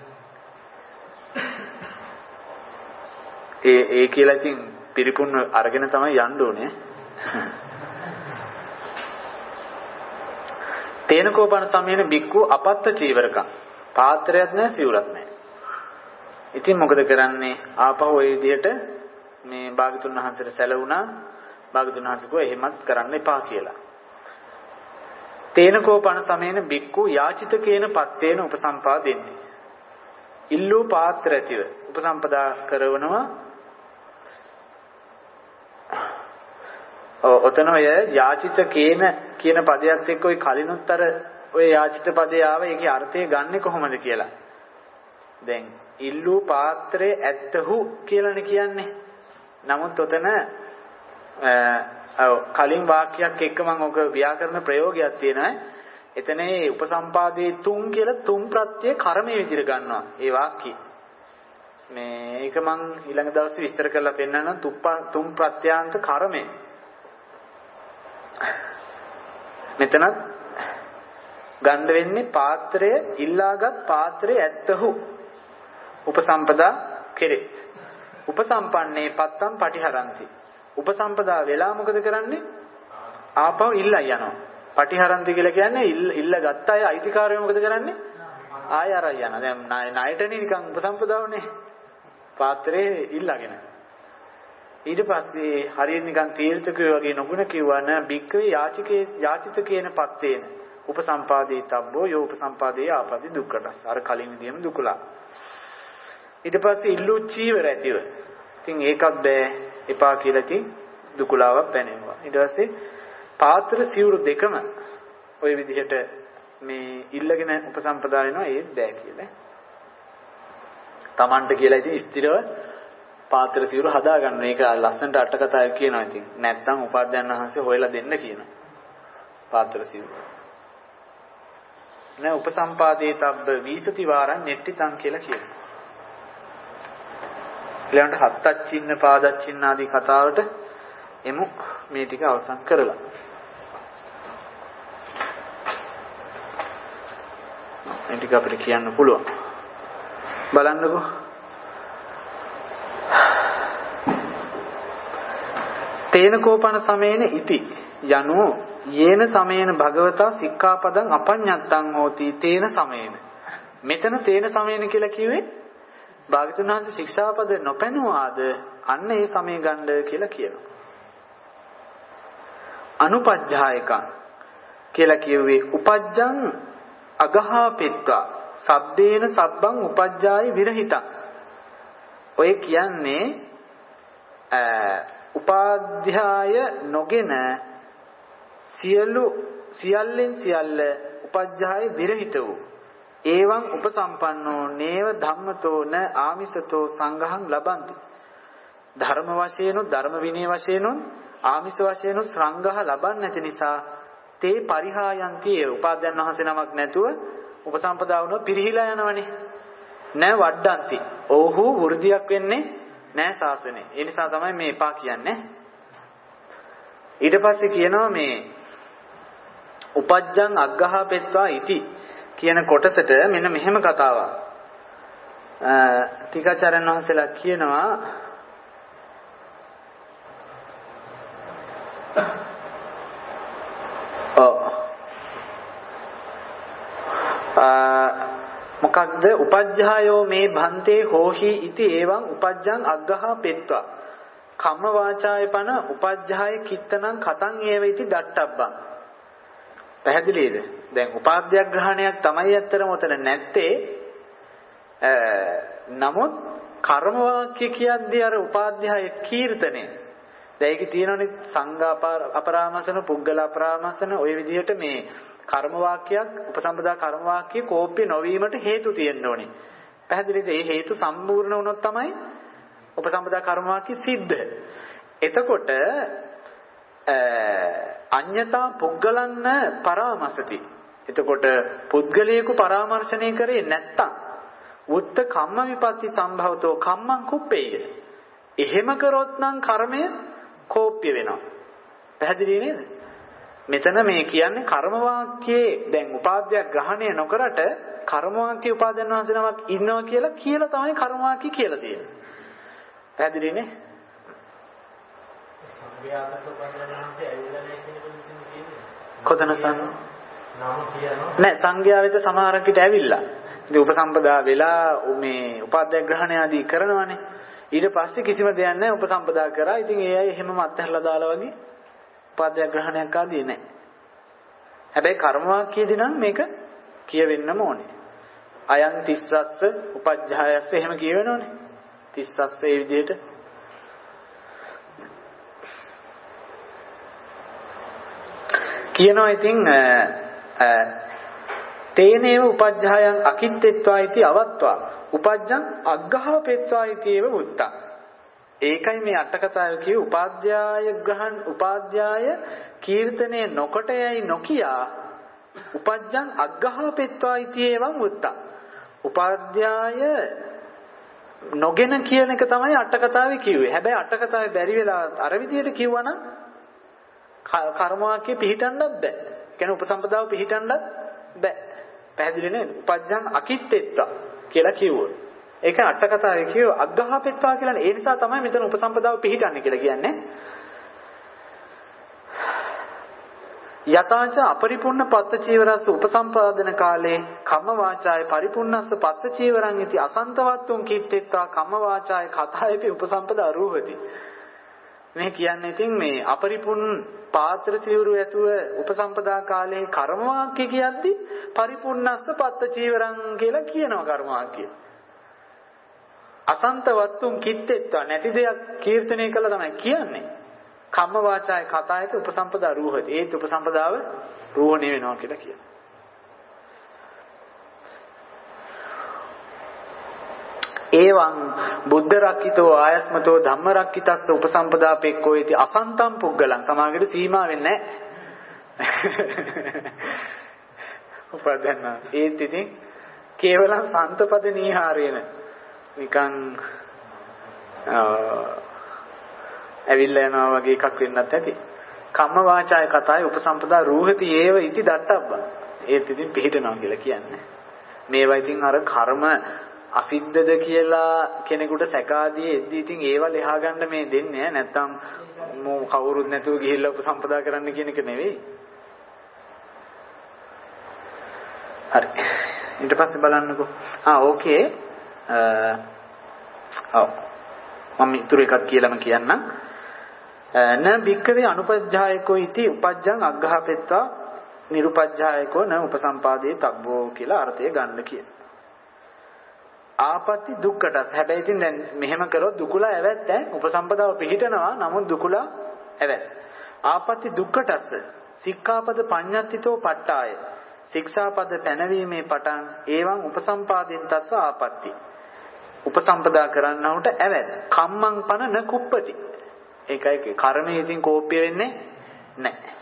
ඒ ඒ කියලා ඉතින් පිරිපුන් අරගෙන තමයි යන්න ඕනේ. තේනකෝපන සමයන බික්කු අපත්ත චීවරකම්. පාත්‍රයක් නැහැ සිවුරක් නැහැ. ඉතින් මොකද කරන්නේ? ආපහු ওই විදිහට මේ භාගතුන් වහන්සේට සැලුණා. භාගතුන් වහන්සේ කිව්වා එහෙමත් කරන්න එපා කියලා. තේනකෝපන සමයන බික්කු යාචිතකේන පත්තේන උපසම්පාදෙන්නේ. ඉල්ලූ පාත්‍ර ඇතිව උපසම්පදා කරවනවා. ඔතන ඔය යාචිත කේන කියන පදයක් එක්ක ඔය කලිනුත් අර ඔය යාචිත පදේ ආව ඒකේ අර්ථය ගන්නෙ කොහොමද කියලා. දැන් ඉල්ලූ පාත්‍රයේ ඇත්තහු කියලානේ කියන්නේ. නමුත් ඔතන කලින් වාක්‍යයක් එක්ක මම ඔක ව්‍යාකරණ ප්‍රයෝගයක් තියෙනවා. එතන ඒ උපසම්පාදේ තුන් කියලා තුන් ප්‍රත්‍ය කර්මයේ විදිහට ගන්නවා. ඒ වාක්‍යය. මේ ඒක මම ඊළඟ දවසේ විස්තර කරලා පෙන්නන්නම් තුන් ප්‍රත්‍යාන්ත කර්මය. මෙතනත් ගන්න වෙන්නේ පාත්‍රය ඉල්ලාගත් පාත්‍රයේ ඇත්තහු උපසම්පදා කෙරෙත්. උපසම්පන්නේ පත්තම් පටිහරಂತಿ. උපසම්පදා වෙලා මොකද කරන්නේ? ආපහු ඉල්ලා යනවා. පටිහරಂತಿ කියලා කියන්නේ ඉල්ල ගත්ත අය අයිතිකාරයෝ මොකද කරන්නේ? ආය අරන් යනවා. දැන් ණයටනේ නිකන් උපසම්පදාවනේ. පාත්‍රේ ඉල්ලාගෙන. ඊට පස්සේ හරියට නිකන් තීර්ථකයෝ වගේ නොගුණ කිව්වන බික්කවේ යාචිකේ යාචිත කියන පත්තේන උපසම්පාදේ තබ්බෝ යෝ උපසම්පාදේ ආපදි දුක්කටස්. අර කලින් විදියම දුකලා. ඊට පස්සේ ඉල්ලු චීවර ඇතිව. ඉතින් ඒකත් බෑ එපා කියලා ඉතින් දුකලාවක් පැනෙනවා. ඊට පස්සේ පාත්‍ර සිවුරු දෙකම ওই විදිහට මේ ඉල්ලගෙන උපසම්පදා වෙනවා ඒත් බෑ කියලා. Tamanට කියලා ඉතින් ස්ථිරව පාත්‍ර සිවුරු හදා ගන්න. මේක ලස්සනට අට කතාවක් කියනවා ඉතින්. නැත්තම් උපාධ්‍යයන් වහන්සේ හොයලා දෙන්න කියනවා. පාත්‍ර සිවුරු. නේ උපසම්පාදේ තබ්බ විසති වාරං නෙට්ටිතං කියලා කියනවා. ඊළඟට හත්තච්චින්න පාදච්චින්න ආදී කතාවට එමු මේ ටික අවසන් කරලා. මේ ටික අපිට කියන්න පුළුවන්. බලන්නකෝ. තේන කෝපන සමේන ඉති යනෝ යේන සමේන භගවතා සික්ඛාපදං අපඤ්ඤත්තං හෝති තේන සමේන. මෙතන තේන සමේන කියලා කිව්වේ භාගතුන් වහන්සේ ශික්ෂාපද නොපැනුවාද අන්න ඒ සමය ගන්න කියලා කියනවා. අනුපජ්ජායකං කියලා කිව්වේ උපජ්ජං අගහාපෙත්වා සබ්බේන සබ්බං උපජ්ජාය විරහිතං. ඔය කියන්නේ උපාධ්‍යාය නොගෙන සියලු සියල්ලෙන් සියල්ල උපජ්ජාය විරහිත වූ එවං උපසම්පන්නෝ නේව ධම්මතෝ න ආමිසතෝ සංඝං ලබಂತಿ. ධර්ම වශයෙන් ධර්ම විනය වශයෙන් ආමිස වශයෙන් සංඝහ ලබන්නේ නැති නිසා තේ පරිහායන්ති උපාධ්‍යයන් වහන්සේ නමක් නැතුව උපසම්පදා වුණොත් පිරිහිලා යනවනේ. නෑ වඩ්ඩන්ති. ඔහු වෘද්ධියක් වෙන්නේ නෑ ශාසනේ. ඒ නිසා තමයි මේ එපා කියන්නේ. ඊට පස්සේ කියනවා මේ උපජ්ජං අග්ගහපෙත්වා ඉති කියන කොටසට මෙන්න මෙහෙම කතාවක්. ටිකාචාර්යන් වහන්සේලා කියනවා ඔව් මොකක්ද උපජ්ජායෝ මේ භන්තේ හෝහි ඉති එවං උපජ්ජං අග්ගහපෙත්වා කම්ම වාචාය පන උපජ්ජාය කිත්තනං කතං ඒව ඉති දට්ටබ්බං. පැහැදිලිද? දැන් උපාධ්‍යක් ග්‍රහණයක් තමයි ඇත්තටම උතන නැත්තේ. නමුත් කර්ම වාක්‍ය කියද්දී අර උපාධ්‍යාය කීර්තනේ. දැන් ඒකේ තියෙනවනේ සංඝ අපරාමසන පුද්ගල අපරාමසන ওই විදිහට මේ කර්ම වාක්‍යයක් උපසම්පදා කර්ම වාක්‍ය කෝප්‍ය නොවීමට හේතු තියෙන්න ඕනේ. පැහැදිලිද? මේ හේතු සම්පූර්ණ වුණොත් තමයි උපසම්පදා කර්ම වාක්‍ය සිද්ධ. එතකොට අඤ්ඤතා පුද්ගලන්න පරාමසති. එතකොට පුද්ගලයෙකු පරාමර්ශණය කරේ නැත්තම් උත්ත කම්ම විපatti සම්භවතෝ කම්මං කුප්පේය. එහෙම කරොත් නම් කර්මය කෝප්‍ය වෙනවා. පැහැදිලි නේද? මෙතන මේ කියන්නේ කර්ම වාක්‍යයේ දැන් උපාද්‍යයක් ග්‍රහණය නොකරට කර්ම වාක්‍ය උපාදයන් වහන්සේ නමක් ඉන්නවා කියලා කියලා තමයි කර්ම වාක්‍ය කියලා තියෙන්නේ. පැහැදිලි නේ? කොතන සං නෑ සංඝයා වෙත සමහරකට ඇවිල්ලා ඉතින් උපසම්පදා වෙලා මේ උපාද්‍ය ග්‍රහණය ආදී කරනවානේ. ඊට පස්සේ කිසිම දෙයක් නැහැ උපසම්පදා කරා. ඉතින් ඒ අය එහෙමම අත්හැරලා දාලා වගේ උපාද්‍ය ග්‍රහණයක් ආදී නැහැ. හැබැයි කර්ම වාක්‍යයේදී නම් මේක කියවෙන්නම ඕනේ. අයන් තිස්සස්ස උපජ්ජායස්ස එහෙම කියවෙනවනේ. තිස්සස්ස ඒ විදිහට කියනවා ඉතින් තේනේව උපජ්ජායන් අකිත්තත්වා इति අවත්වා උපජ්ජං අග්ගහපෙත්වා इति ඒව වුත්තා. ඒකයි මේ අට කතාවේ කිය උපාධ්‍යාය ග්‍රහණ උපාධ්‍යාය කීර්තනේ නොකොට යයි නොකියා උපජ්ජං අග්ගහපෙත්වා इति ඒවං වුත්තා. උපාධ්‍යාය නොගෙන කියන එක තමයි අට කතාවේ කිව්වේ. හැබැයි අට කතාවේ බැරි වෙලා අර විදියට කිව්වනම් කර්ම වාක්‍ය පිළිටන්නත් බෑ. කියන්නේ උපසම්පදාව පිළිටන්නත් බෑ. පැහැදිලි නේද? උපජ්ජං අකිත්තේත්වා කියලා කිව්වොත්. ඒක අට කතාවේ කියව අග්ගහපෙත්වා කියලා. ඒ නිසා තමයි මෙතන උපසම්පදාව පිළිටන්නේ කියලා කියන්නේ. යතාච අපරිපූර්ණ පත්ත චීවරස්ස උපසම්පාදන කාලේ කම්ම වාචාය පරිපූර්ණස්ස පත්ත චීවරං इति අසන්තවත්තුන් කිත්තේත්වා කම්ම වාචාය කතායේපි උපසම්පදා රූහති. මේ කියන්නේ ඉතින් මේ අපරිපූර්ණ පාත්‍ර චීවරු ඇතුව උපසම්පදා කාලේ කර්ම වාක්‍ය කියද්දි පරිපූර්ණස්ස පත්ත චීවරං කියලා කියනවා කර්ම වාක්‍ය. අසන්තවත්තුන් කිත්තේත්වා නැති දෙයක් කීර්තනය කළා තමයි කියන්නේ. කම්ම වාචාය කතායක උපසම්පදා රූහති. ඒත් උපසම්පදාව රෝහණය වෙනවා කියලා කියනවා. එවං බුද්ධ රක්කිතෝ ආයස්මතෝ ධම්ම රක්කිතස්ස උපසම්පදා පෙක්කෝ इति අසන්තම් පුග්ගලං. සමාගයට සීමා වෙන්නේ නැහැ. උපදන්න. ඒත් ඉතින් කේවලං සන්තපද නීහාරේන නිකන් ඇවිල්ලා යනවා වගේ එකක් වෙන්නත් ඇති. කම්ම වාචාය කතාවේ උපසම්පදා රූහති ඒව ඉති දත්තබ්බා. ඒත් ඉතින් පිළිටනවා කියලා කියන්නේ. මේවා ඉතින් අර කර්ම අසිද්ධද කියලා කෙනෙකුට සැකාදී එද්දි ඉතින් ඒව ලෙහා ගන්න මේ දෙන්නේ නැත්තම් මෝ කවුරුත් නැතුව ගිහිල්ලා උපසම්පදා කරන්න කියන එක නෙවෙයි. හරි. ඊට පස්සේ බලන්නකෝ. ආ ඕකේ. ඔව්. මම ඊටු එකක් කියලාම කියන්නම්. න භික්කවේ අනුපජ්ජායකෝ इति උපජ්ජං අග්ගහපෙත්වා නිරුපජ්ජායකෝ න උපසම්පාදේ තබ්බෝ කියලා අර්ථය ගන්න කියන. ආපත්‍ති දුක්කටස්. හැබැයි ඉතින් දැන් මෙහෙම කරොත් දුකලා ඇවැත් ඈ උපසම්පදාව පිළිටනවා. නමුත් දුකලා ඇවැත්. ආපත්‍ති දුක්කටස්. සික්ඛාපද පඤ්ඤත්තිතෝ පට්ඨාය. ශික්ෂාපද පැනවීමේ පටන් ඒවං උපසම්පාදෙන් තස්ස ආපත්‍ති. උපසම්පදා කරන්නවට ඇවැත්. කම්මං පන න කුප්පති. ඒකයි කර්මයේ ඉතින් කෝප්‍ය වෙන්නේ නැහැ.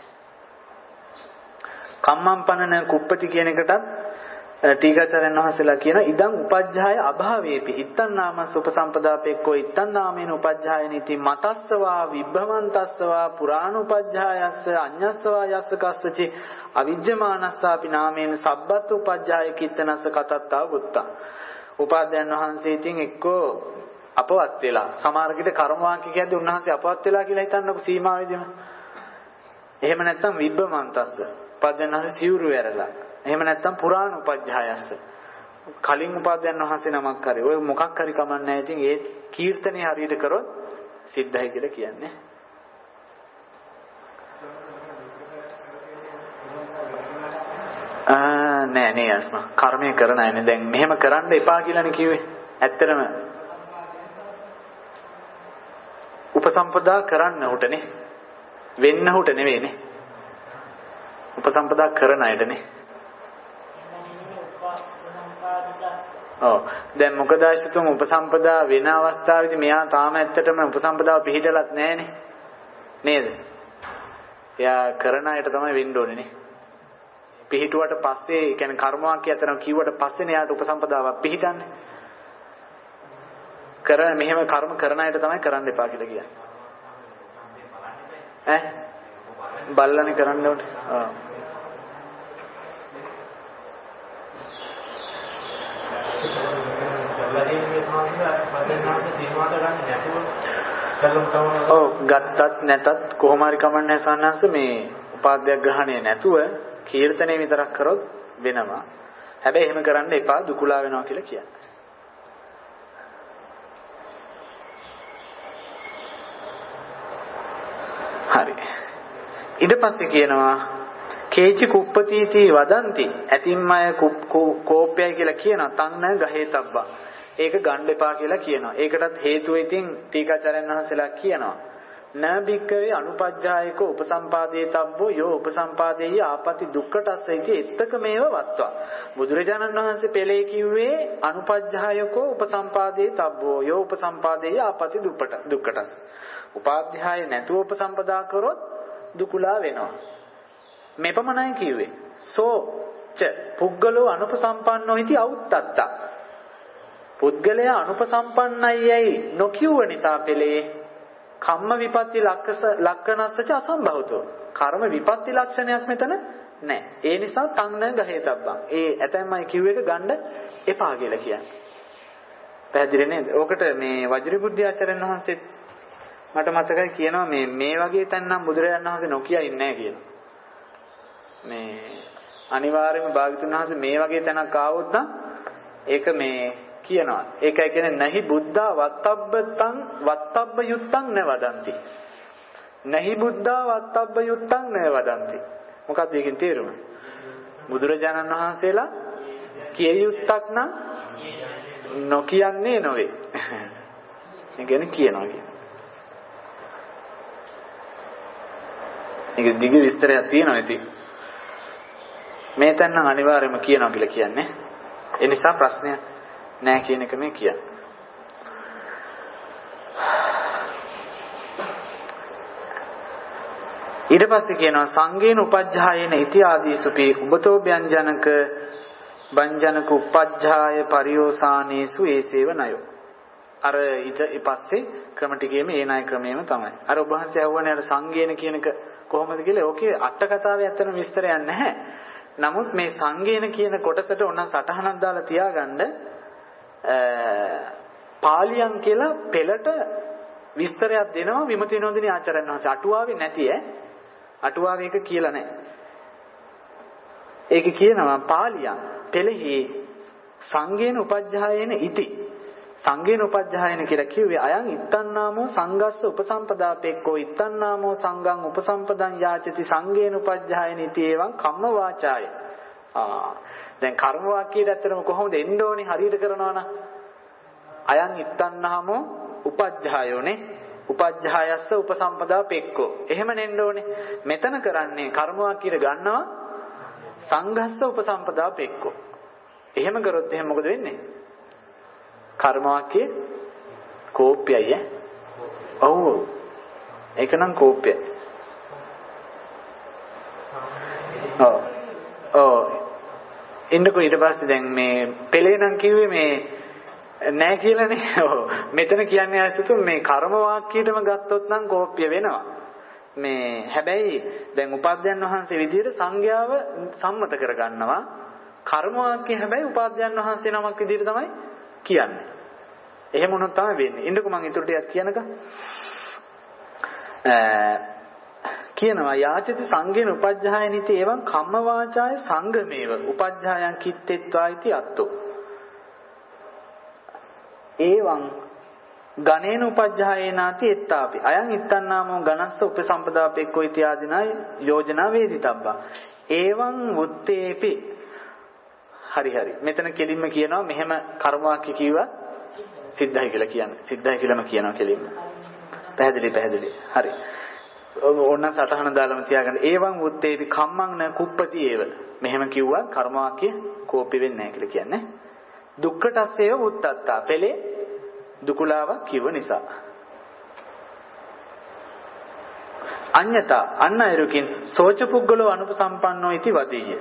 කම්මං පන න කුප්පති කියන එකටත් ටීකාචාර්යන් වහන්සේලා කියන ඉදං උපජ්ජාය අභාවේපි ඉත්තං නාමස් උපසම්පදාපෙක්කෝ ඉත්තං නාමේන උපජ්ජායනිති මතස්සවා විබ්බමන්තස්සවා පුරාණ උපජ්ජායස්ස අඤ්ඤස්සවා යස්ස කස්සචි අවිජ්ජමානස්සාපි නාමේන සබ්බත් උපජ්ජාය කිත්තනස්ස කතත්තා වුත්තා. උපාධ්‍යයන් වහන්සේ ඉතින් එක්කෝ අපවත් වෙලා සමහරකිට කර්ම වාක්‍ය කියද්දී උන්වහන්සේ අපවත් වෙලා කියලා හිතන්නකො සීමාවෙදිම. එහෙම නැත්නම් විබ්බමන්තස්ස උපාධ්‍යයන් වහන්සේ සිවුරු ඇරලා. එහෙම නැත්නම් පුරාණ උපජ්ජායස්ස කලින් උපාධ්‍යයන් වහන්සේ නමක් හරි ඔය මොකක් හරි කමන්නේ නැහැ. ඉතින් ඒ කීර්තනේ හරියට කරොත් සිද්ධයි කියලා කියන්නේ. ආ නෑ නේ අස්මා කර්මය කරන අයනේ දැන් මෙහෙම කරන්න එපා කියලානේ කිව්වේ. ඇත්තටම උපසම්පදා කරන්න උටනේ වෙන්න උට නෙවෙයිනේ. උපසම්පදා කරන අයටනේ. ඔව් දැන් මොකද ආශිතුම උපසම්පදා වෙන අවස්ථාවේදී මෙයා තාම ඇත්තටම උපසම්පදාව පිළිහිටලත් නැහනේ නේද? එයා කරන අයට තමයි වෙන්න ඕනේ නේ. පිළිහිටුවට පස්සේ කියන්නේ කර්ම වාක්‍ය අතරම කිව්වට පස්සේනේ යාට උපසම්පදාවක් පිළිහිටන්නේ. කර මෙහෙම කර්ම කරන අයට තමයි කරන්න එපා කියලා කියන්නේ. ඈ බල්ලානේ කරන්න ඕනේ. ඔව් ඔව් ගත්තත් නැතත් කොහොම හරි කමන්නේ සන්නහස මේ උපාධ්‍යක් ග්‍රහණය නැතුව කීර්තනය විතරක් කරොත් වෙනවා. හැබැයි එහෙම කරන්න එපා දුකුලා වෙනවා කියලා කියන්නේ. හරි. ඊට පස්සේ කියනවා කේචි කුප්පතිති වදන්ති ඇතිම්මය කෝප්පයයි කියලා කියනවා තන්න ගහේතබ්බා. ඒක ගන්න එපා කියලා කියනවා. ඒකටත් හේතුව ඉතින් ටීකාචාර්යන් වහන්සේලා කියනවා න බික්කවේ අනුපජ්ජායකෝ උපසම්පාදේ තබ්බෝ යෝ උපසම්පාදේය ආපති දුක්ඛටස්සයිති එත්තකමේව වත්වා. බුදුරජාණන් වහන්සේ පෙළේ කිව්වේ අනුපජ්ජායකෝ උපසම්පාදේ තබ්බෝ යෝ උපසම්පාදේය ආපති දුක්ඛටස්ස. උපාධ්‍යාය නැතුව උපසම්පදා කරොත් දුකුලා වෙනවා. මෙපමණයි කිව්වේ. සෝ ච පුද්ගලෝ අනුපසම්පන්නෝ इति අවුත්තත්ත. පුද්ගලයා අනුපසම්පන්නයි නොකියුව නිසා පෙළේ කම්ම විපත්ති ලක්කස ලක්කනස්සච අසම්භවතෝ. කර්ම විපත්ති ලක්ෂණයක් මෙතන නැහැ. ඒ නිසා තංන ගහේතබ්බන්. ඒ ඇතැම්මයි කිව් එක ගන්න එපා කියලා කියන්නේ. පැහැදිලි නේද? ඕකට මේ වජිරබුද්ධි ආචාර්යන් වහන්සේ මට මතකයි කියනවා මේ මේ වගේ තැන් නම් බුදුරජාණන් වහන්සේ නොකිය ඉන්නේ නැහැ කියලා. මේ අනිවාර්යයෙන්ම භාග්‍යතුන් වහන්සේ මේ වගේ තැනක් ආවොත් නම් ඒක මේ කියනවා. ඒකයි කියන්නේ නැහි බුද්ධා වත්තබ්බතං වත්තබ්බ යුත්තං නවදන්ති. නැහි බුද්ධා වත්තබ්බ යුත්තං නවදන්ති. මොකක්ද ඒකෙන් තේරුම? බුදුරජාණන් වහන්සේලා කිය යුත්තක් නම් නොකියන්නේ නොවේ. ඒ කියන්නේ කියනවා කියන්නේ. ඒක දිග විස්තරයක් තියෙනවා ඉතින්. මේ තැන නම් අනිවාර්යයෙන්ම කියනවා කියලා කියන්නේ. ඒ නිසා ප්‍රශ්නයක් නෑ කියන එක මේ කියන්නේ. ඊට පස්සේ කියනවා සංගේන උපජ්ජායන ඉති ආදීසුපි උබතෝ ව්‍යංජනක වංජනක උපජ්ජාය පරියෝසානේසු ඒසේව නයෝ. අර ඊට පස්සේ ක්‍රම ටිකේම ඒ ණය ක්‍රමයේම තමයි. අර ඔබ වහන්සේ අහුවනේ අර සංගේන කියන එක කොහොමද කියලා. ඕකේ අට කතාවේ ඇත්තම විස්තරයක් නැහැ. නමුත් මේ සංගේන කියන කොටසට ඕන සටහනක් දාලා තියාගන්න පාලියන් කියලා පෙළට විස්තරයක් දෙනවා විමුක්ති විනෝදිනී ආචාර්යන් වහන්සේ. අටුවාවේ නැති ඈ. අටුවාවේ එක කියලා නැහැ. ඒක කියනවා පාලියන් පෙළෙහි සංගේන උපජ්ජායන ඉති. සංගේන උපජ්ජායන කියලා කිව්වේ අයං ඉත්තන්නාමෝ සංගස්ස උපසම්පදාපෙක්කෝ ඉත්තන්නාමෝ සංගං උපසම්පදං යාචති සංගේන උපජ්ජායන ඉති එවං කම්ම වාචාය. ආ දැන් කර්ම වාක්‍යයට ඇත්තටම කොහොමද එන්න ඕනේ හරියට කරනවා නම් අයං ඉත්තන්නාමෝ උපජ්ජායෝනේ උපජ්ජායස්ස උපසම්පදාපෙක්කෝ එහෙම නෙන්න ඕනේ. මෙතන කරන්නේ කර්ම වාක්‍යයට ගන්නවා සංඝස්ස උපසම්පදාපෙක්කෝ. එහෙම කරොත් එහෙනම් මොකද වෙන්නේ? කර්ම වාක්‍යයේ කෝප්‍යයි ඈ. ඔව්. ඒක නම් කෝප්‍යයි. ඔව්. ඔව්. ඉන්නකෝ ඊට පස්සේ දැන් මේ පෙළේ නම් කිව්වේ මේ නෑ කියලානේ. ඔව්. මෙතන කියන්නේ ආසතුන් මේ කර්ම වාක්‍යයටම ගත්තොත් නම් කෝප්‍ය වෙනවා. මේ හැබැයි දැන් උපාධ්‍යයන් වහන්සේ විදිහට සංඥාව සම්මත කරගන්නවා. කර්ම වාක්‍ය හැබැයි උපාධ්‍යයන් වහන්සේ නමක් විදිහට තමයි කියන්නේ. එහෙම වුණොත් තමයි වෙන්නේ. ඉන්නකෝ මම ඊටු ටිකක් කියනකම්. කියනවා යාචති සංගේන උපජ්ජායනිති එවං කම්ම වාචාය සංගමේව උපජ්ජායන් කිත්තේත්වායිති අත්තෝ. එවං ගණේන උපජ්ජායනාති එත්තාපි අයං ඉත්තන්නාමෝ ගණස්ස උපසම්පදාපෙක්කෝ ඉත්‍යාදිනා යෝජනා වේදිතබ්බා. එවං වුත්තේපි හරි හරි. මෙතන කෙලින්ම කියනවා මෙහෙම කර්ම වාක්‍ය කිව්වා සිද්ධයි කියලා කියන්නේ. සිද්ධයි කියලාම කියනවා කෙලින්ම. පැහැදිලි පැහැදිලි. හරි. ඕන්න සටහන දාලාම තියාගන්න. ඒවං උත්තේපි කම්මං න කුප්පති ඒව. මෙහෙම කිව්වා කර්ම වාක්‍ය කෝපි වෙන්නේ නැහැ කියලා කියන්නේ. දුක්ඛටස්සේව උත්තත්තා. පෙළේ දුකුලාව කිව්ව නිසා. අඤ්ඤතා අන්න අයරුකින් සෝච පුද්ගලෝ අනුපසම්පන්නෝ इति වදීය.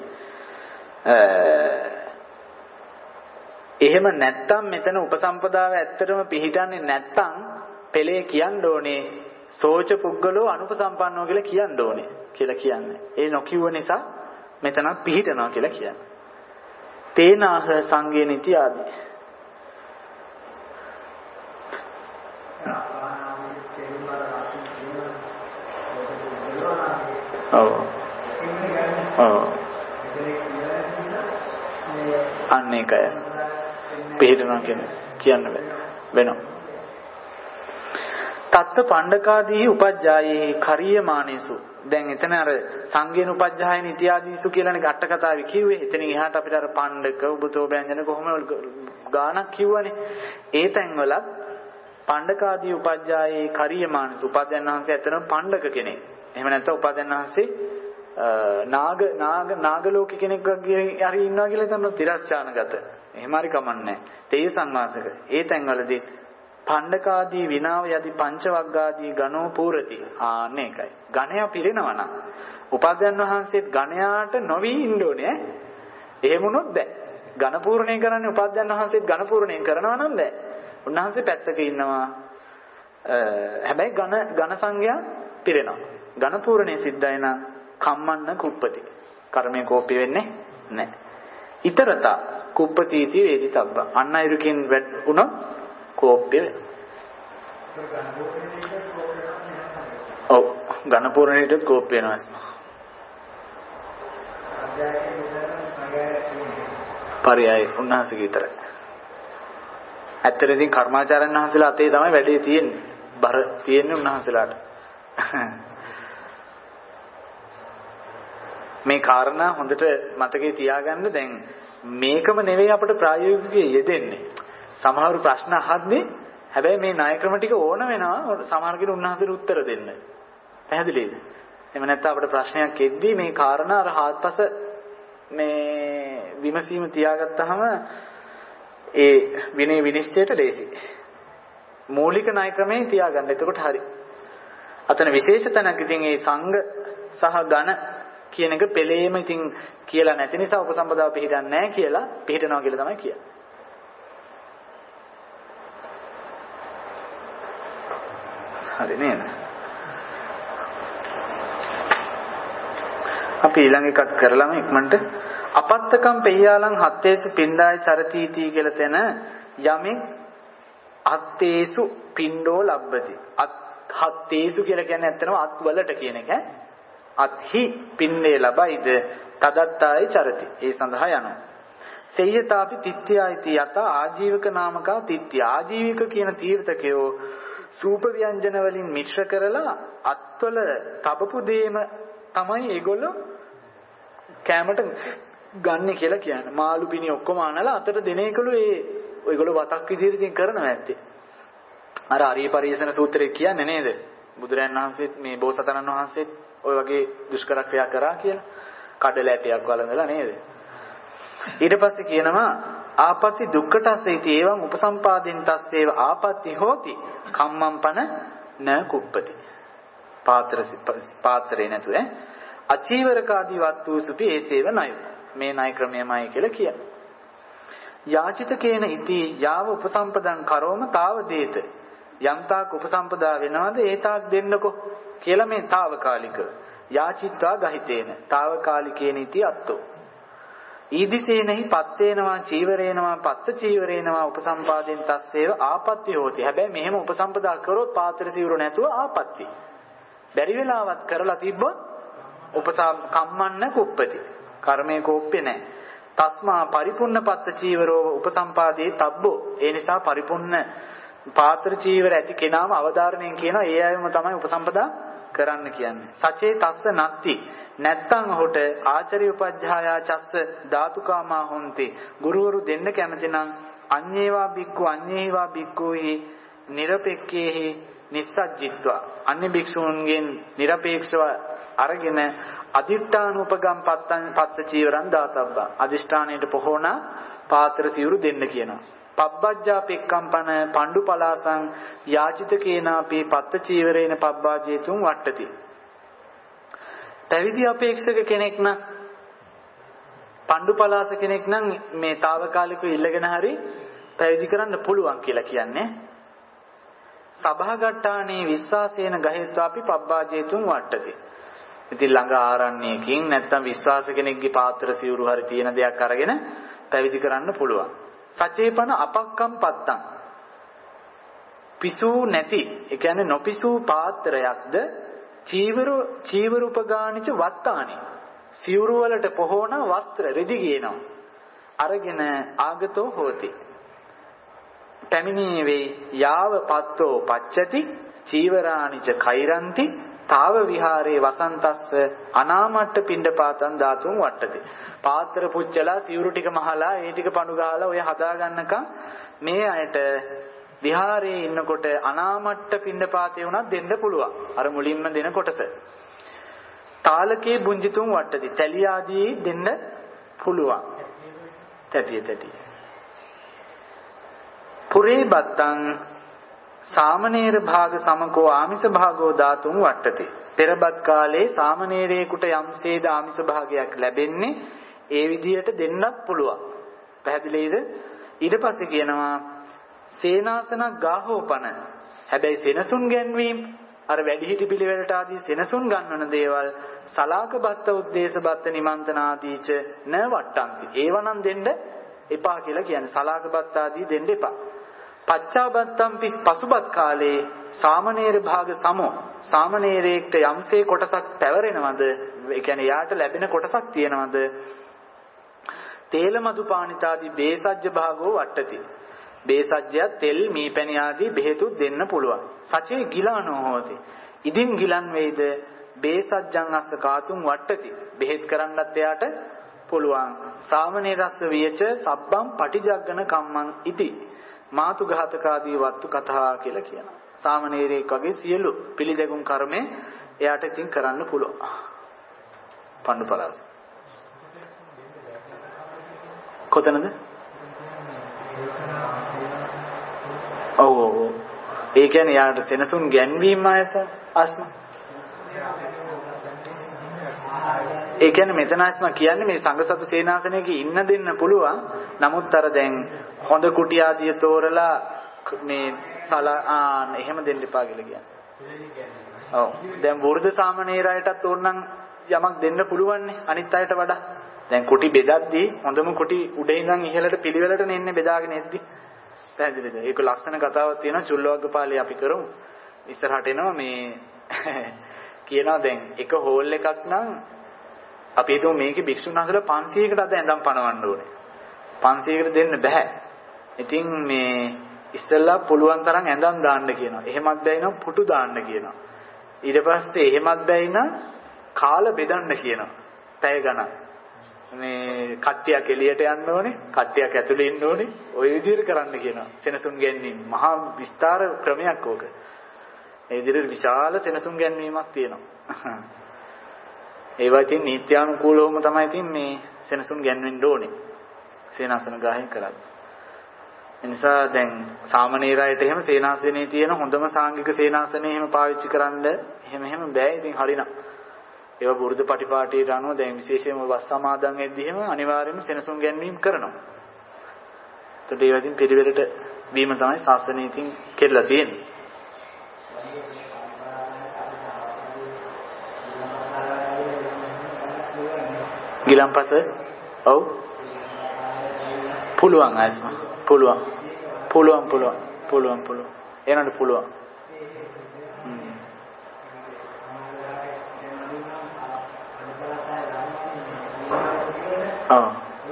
එහෙම නැත්තම් මෙතන උපසම්පදාව ඇත්තටම පිළිටන්නේ නැත්තම් පෙළේ කියන්න ඕනේ සෝච පුද්ගලෝ අනුපසම්පන්නෝ කියලා කියන්න ඕනේ කියලා කියන්නේ. ඒ නොකියුව නිසා මෙතන පිළිටනවා කියලා කියන්නේ. තේනාහ සංගේනිති ආදී. ඔව්. ඔව්. අනේකය පිළිදෙනවා කියන කියන්න වෙනවා. තත්ත පණ්ඩකාදී උපජ්ජායේ කරියමානේසු. දැන් එතන අර සංගේන උපජ්ජායන ඉතියාදීසු කියලානේ අට කතාවේ කිව්වේ. එතනින් එහාට අපිට අර පණ්ඩක උබතෝ බැංජන කොහොම ගානක් කිව්වනේ. ඒ තැන්වල පණ්ඩකාදී උපජ්ජායේ කරියමානස උපාධ්‍යයන් වහන්සේ ඇත්තටම පණ්ඩක කෙනෙක්. එහෙම නැත්නම් උපාධ්‍යයන් වහන්සේ නාග නාග නාගලෝක කෙනෙක් වගේ හරි ඉන්නවා කියලා හිතනවා තිරස්චානගත. එහෙම හරි කමන්නේ. තේය සංවාසක. ඒ තැන්වලදී පණ්ඩකාදී විනාව යදි පංචවග්ගාදී ගණෝ පූරති. ආන්න ඒකයි. ගණයා පිරෙනවා නම් උපාධ්‍යයන් වහන්සේත් ගණයාට නොවි ඉන්න ඕනේ. එහෙම වුණොත් බෑ. ඝන පූර්ණේ කරන්නේ උපාධ්‍යයන් වහන්සේත් ඝන පූර්ණේ කරනවා නම් බෑ. උන්වහන්සේ පැත්තක ඉන්නවා. හැබැයි ඝන ඝන සංඥා පිරෙනවා. ඝන පූර්ණේ සිද්ධයි නම් කම්මන්න කුප්පති. කර්මයේ කෝප්‍ය වෙන්නේ නැහැ. ඊතරත කුප්පතිති වේදිතබ්බ. අන්න අයුරකින් වුණොත් කෝප්‍ය වෙනවා. ඔව් ඝන පූර්ණේට කෝප්‍ය වෙනවා. පරියයි උන්වහන්සේගේ විතරයි. ඇත්තට ඉතින් කර්මාචාර්යන් වහන්සේලා අතේ තමයි වැඩේ තියෙන්නේ. බර තියෙන්නේ උන්වහන්සේලාට. මේ කාරණා හොඳට මතකේ තියාගන්න. දැන් මේකම නෙවෙයි අපිට ප්‍රායෝගිකව යෙදෙන්නේ. සමහර ප්‍රශ්න අහද්දී හැබැයි මේ ණය ක්‍රම ටික ඕන වෙනවා සමහර කෙනෙක් උන්වහන්සේට උත්තර දෙන්න. පැහැදිලිද? එහෙම නැත්නම් අපිට ප්‍රශ්නයක් එද්දී මේ කාරණා අර හාත්පස මේ විමසීම තියාගත්තාම ඒ විනය විනිශ්චයට ලේසි. මූලික ණය ක්‍රමේ තියාගන්න. එතකොට හරි. අතන විශේෂ තැනක් ඉතින් ඒ සංඝ සහ ඝන කියන එක පෙළේම ඉතින් කියලා නැති නිසා උපසම්පදාව පිළිගන්නේ නැහැ කියලා පිළිටනවා කියලා තමයි කියන්නේ. හරි නේද? අපි ඊළඟ එකක් කරලාම ඉක්මනට අපත්තකම් පෙය්‍යාලං හත්තේසු පින්ඩාය චරතිති කියලා තැන යමෙක් හත්තේසු පින්ඩෝ ලබ්බති. අත් හත්තේසු කියලා කියන්නේ ඇත්තටම අත් වලට කියන එක. අත්හි පින්ඩේ ලබයිද තදත්තාය චරති. ඒ සඳහා යනවා. සේයතාපි තිත්‍යායිති යත ආජීවක නාමකා තිත්‍ය. ආජීවික කියන තීර්ථකයෝ සූප ව්‍යංජන වලින් මිශ්‍ර කරලා අත්වල තබපු දෙයම තමයි ඒගොල්ලෝ කැමට ගන්න කියලා කියන්නේ. මාළු පිණි ඔක්කොම අනලා අතට දෙන එකලු ඒ ඔයගොල්ලෝ වතක් විදිහට ඉතින් කරනවා ඇත්තේ. අර ආර්ය පරිශන සූත්‍රයේ කියන්නේ නේද? බුදුරයන් වහන්සේත් මේ බෝසතාණන් වහන්සේත් ඔය වගේ දුෂ්කර ක්‍රියා කරා කියලා. කඩල ඇටයක් වළඳලා නේද? ඊට පස්සේ කියනවා ආපත්‍ති දුක්ඛටස්සේති එවං උපසම්පාදින් තස්සේව ආපත්‍ති හෝති කම්මම්පන න කුප්පති. පාත්‍ර පාත්‍රේ නැතු ඈ අචීවරකාදී වත්තු සුපි ඒසේව ණය. මේ ණය ක්‍රමයමයි කියලා කියනවා. යාචිත කේන ඉති යාව උපසම්පදං කරෝම තාව දේත. යම්තාක් උපසම්පදා වෙනවද ඒ තාක් දෙන්නකෝ කියලා මේ తాවකාලික. යාචිත්වා ගහිතේන తాවකාලිකේන ඉති අත්තෝ. ඊදිසේනහි පත්තේනවා චීවරේනවා පත්ත චීවරේනවා උපසම්පාදෙන් තස්සේව ආපත්‍ය හොති. හැබැයි මෙහෙම උපසම්පදා කරොත් පාත්‍ර සිවුර නැතුව ආපත්‍ය. බැරි වෙලාවත් කරලා තිබ්බොත් උපසම් කම්මන්න කුප්පති. කර්මයේ කෝප්පේ නැහැ. තස්මා පරිපූර්ණ පත්ත චීවරෝ උපසම්පාදේ තබ්බෝ. ඒ නිසා පරිපූර්ණ පාත්‍ර චීවර ඇති කෙනාම අවධාරණයෙන් කියනවා ඒ අයම තමයි උපසම්පදා කරන්න කියන්නේ. සචේ තස්ස නත්ති නැත්තම් ඔහුට ආචාර්ය උපජ්ජායා චස්ස ධාතුකාමා හොන්ති. ගුරුවරු දෙන්න කැමති නම් අඤ්ඤේවා බික්කු අඤ්ඤේවා බික්කුහි නිරපෙක්කේහි නිස්සජ්ජිත්වා. අන්‍ය භික්ෂූන්ගෙන් නිරපේක්ෂව අරගෙන අදිෂ්ඨානූපගම් පත්තන් පත්ත චීවරන් දාතබ්බා. අදිෂ්ඨානයට පොහොනා පාත්‍ර සිවුරු දෙන්න කියනවා. පබ්බජ්ජා පෙක්කම්පන පණ්ඩු පලාසං යාචිත කේනාපි පත්ත චීවරේන පබ්බාජේතුන් වට්ටති. පැවිදි අපේක්ෂක කෙනෙක් නම් පණ්ඩු පලාස කෙනෙක් නම් මේ తాවකාලිකව ඉල්ලගෙන හරි පැවිදි කරන්න පුළුවන් කියලා කියන්නේ. සභාගට්ටානේ විශ්වාසේන ගහෙත්වාපි පබ්බාජේතුන් වට්ටති. ඉතින් ළඟ ආරණ්‍යයකින් නැත්තම් විශ්වාස කෙනෙක්ගේ පාත්‍ර සිවුරු හරි තියෙන දෙයක් අරගෙන පැවිදි කරන්න පුළුවන්. සචේපන අපක්කම් පත්තං පිසු නැති ඒ කියන්නේ නොපිසු පාත්‍රයක්ද චීවරු චීවර උපගානිච වත්තානි සිවුරු වලට පොහොන වස්ත්‍ර රෙදි ගේනවා අරගෙන ආගතෝ හෝති පැමිණී වේ යාව පත්තෝ පච්චති චීවරානිච කෛරන්ති තාව විහාරේ වසන්තස්ස අනාමට්ට පිණ්ඩපාතං ධාතුන් වට්ටති. පාත්‍ර පුච්චලා සිවුරු ටික මහලා ඒ ටික පණු ගහලා ඔය හදා ගන්නකම් මේ අයට විහාරයේ ඉන්නකොට අනාමට්ට පින්නපාතේ උනත් දෙන්න පුළුවන්. අර මුලින්ම දෙන කොටස. තාලකේ බුංජිතුන් වට්ටති. තැලි ආදී දෙන්න පුළුවන්. තැටිය තැටිය. පුරේ බත්තං සාමනීර භාග සමකෝ ආමිස භාගෝ ධාතුන් වට්ටති. පෙරබත් කාලේ සාමනීරේකට යම්සේද ආමිස භාගයක් ලැබෙන්නේ ඒ විදිහට දෙන්නත් පුළුවන්. පැහැදිලිද? ඊට පස්සේ කියනවා සේනාසන ගාහෝපන. හැබැයි සෙනසුන් ගැන්වීම අර වැඩිහිටි පිළිවෙලට ආදී සෙනසුන් ගන්නවන දේවල් සලාක බත්ත උද්දේශ බත්ත නිමන්ත්‍රණ ආදීච න වට්ටන්ති. ඒවනම් දෙන්න එපා කියලා කියන්නේ. සලාක බත්ත ආදී දෙන්න එපා. පච්චාබත්තම්පි පසුබත් කාලේ සාමනීර භාග සමෝ සාමනීරේකට යම්සේ කොටසක් පැවරෙනවද? ඒ කියන්නේ යාට ලැබෙන කොටසක් තියෙනවද? තේල මදුපානිතාදී බේසජ්ජ භාගෝ වට්ටති. බේසජ්ජය තෙල් මීපැණි ආදී බෙහෙතු දෙන්න පුළුවන්. සචේ ගිලානෝ හොති. ඉදින් ගිලන් වේද බේසජ්ජං අස්ස කාතුන් වට්ටති. බෙහෙත් කරන්නත් එයාට පුළුවන්. සාමනීරස්ස වියච සබ්බම් පටිජග්ගන කම්මං ඉති. මාතු ඝාතකාදී වත්තු කතා කියලා කියනවා. සාමනීරෙක් වගේ සියලු පිළිදෙගුම් කර්මේ එයාට ඉතින් කරන්න පුළුවන්. පණ්ඩුපලාස. කොතනද? ඔව් ඔව්. ඒ කියන්නේ යාට සෙනසුන් ගැන්වීම ආයස අස්ම. ඒ කියන්නේ මෙතන අස්ම කියන්නේ මේ සංඝසතු සේනාසනයක ඉන්න දෙන්න පුළුවන්. නමුත් අර දැන් හොඳ කුටි ආදිය තෝරලා මේ සලා ආ එහෙම දෙන්න එපා කියලා කියන්නේ. ඔව්. දැන් වෘද්ධ සාමණේරයටත් ඕනනම් යමක් දෙන්න පුළුවන්නේ අනිත් අයට වඩා. දැන් කුටි බෙදද්දී හොඳම කුටි උඩ ඉඳන් ඉහළට පිළිවෙලට නෙන්නේ බෙදාගෙන එද්දී. පැහැදිලිද? ඒක ලස්සන කතාවක් තියෙනවා චුල්ලවග්ගපාලේ අපි කරමු. ඉස්සරහට එනවා මේ කියනවා දැන් එක හෝල් එකක් නම් අපි හිතමු මේකේ භික්ෂුන් වහන්සේලා පන්සීයකට අද ඇඳන් පනවන්න ඕනේ. පන්සීයකට දෙන්න බෑ. ඉතින් මේ ඉස්සෙල්ලා පුළුවන් තරම් ඇඳන් දාන්න කියනවා. එහෙමත් බැයිනම් පුටු දාන්න කියනවා. ඊට පස්සේ එහෙමත් බැයිනම් කාල බෙදන්න කියනවා. පැය ගණන්. මේ කට්ටියක් එළියට යන්න ඕනේ, කට්ටියක් ඇතුලේ ඉන්න ඕනේ. ওই විදිහට කරන්න කියනවා. සෙනසුන් ගැනීම මහා විස්තර ක්‍රමයක් ඕක. ඒ විදිහට විශාල සෙනසුන් ගැනීමක් තියෙනවා. ඒවා ඉතින් නීත්‍යානුකූලවම තමයි ඉතින් මේ සෙනසුන් ගැන්වෙන්න ඕනේ. සේනාසන ගාහින් කරන්නේ. ඒ නිසා දැන් සාමණේරයට එහෙම සේනාසනේ තියෙන හොඳම සාංගික සේනාසනේ එහෙම පාවිච්චි කරන්න එහෙම එහෙම බෑ. ඉතින් හරිනම් ඒවා බුරුද පටිපාටියට අනුව දැන් විශේෂයෙන්ම වස් සමාදන් වෙද්දී එහෙම අනිවාර්යයෙන්ම සෙනසුන් ගැන්වීම කරනවා. ඒකට ඒවා ඉතින් පිළිවෙලට වීම තමයි ශාසනයේ ඉතින් කෙරලා තියෙන්නේ. ගිලම්පස ඔව් පුළුවන් අයස්ම පුළුවන් පුළුවන් පුළුවන් පුළුවන් පුළුවන් එනන්න පුළුවන් ආ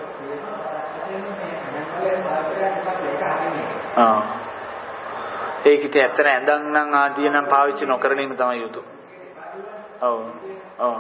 ආ ඒකිට ඇත්තට ඇඳන් නම් ආදී නම් පාවිච්චි නොකරන එක තමයි යුතු. ඔව් ඔව්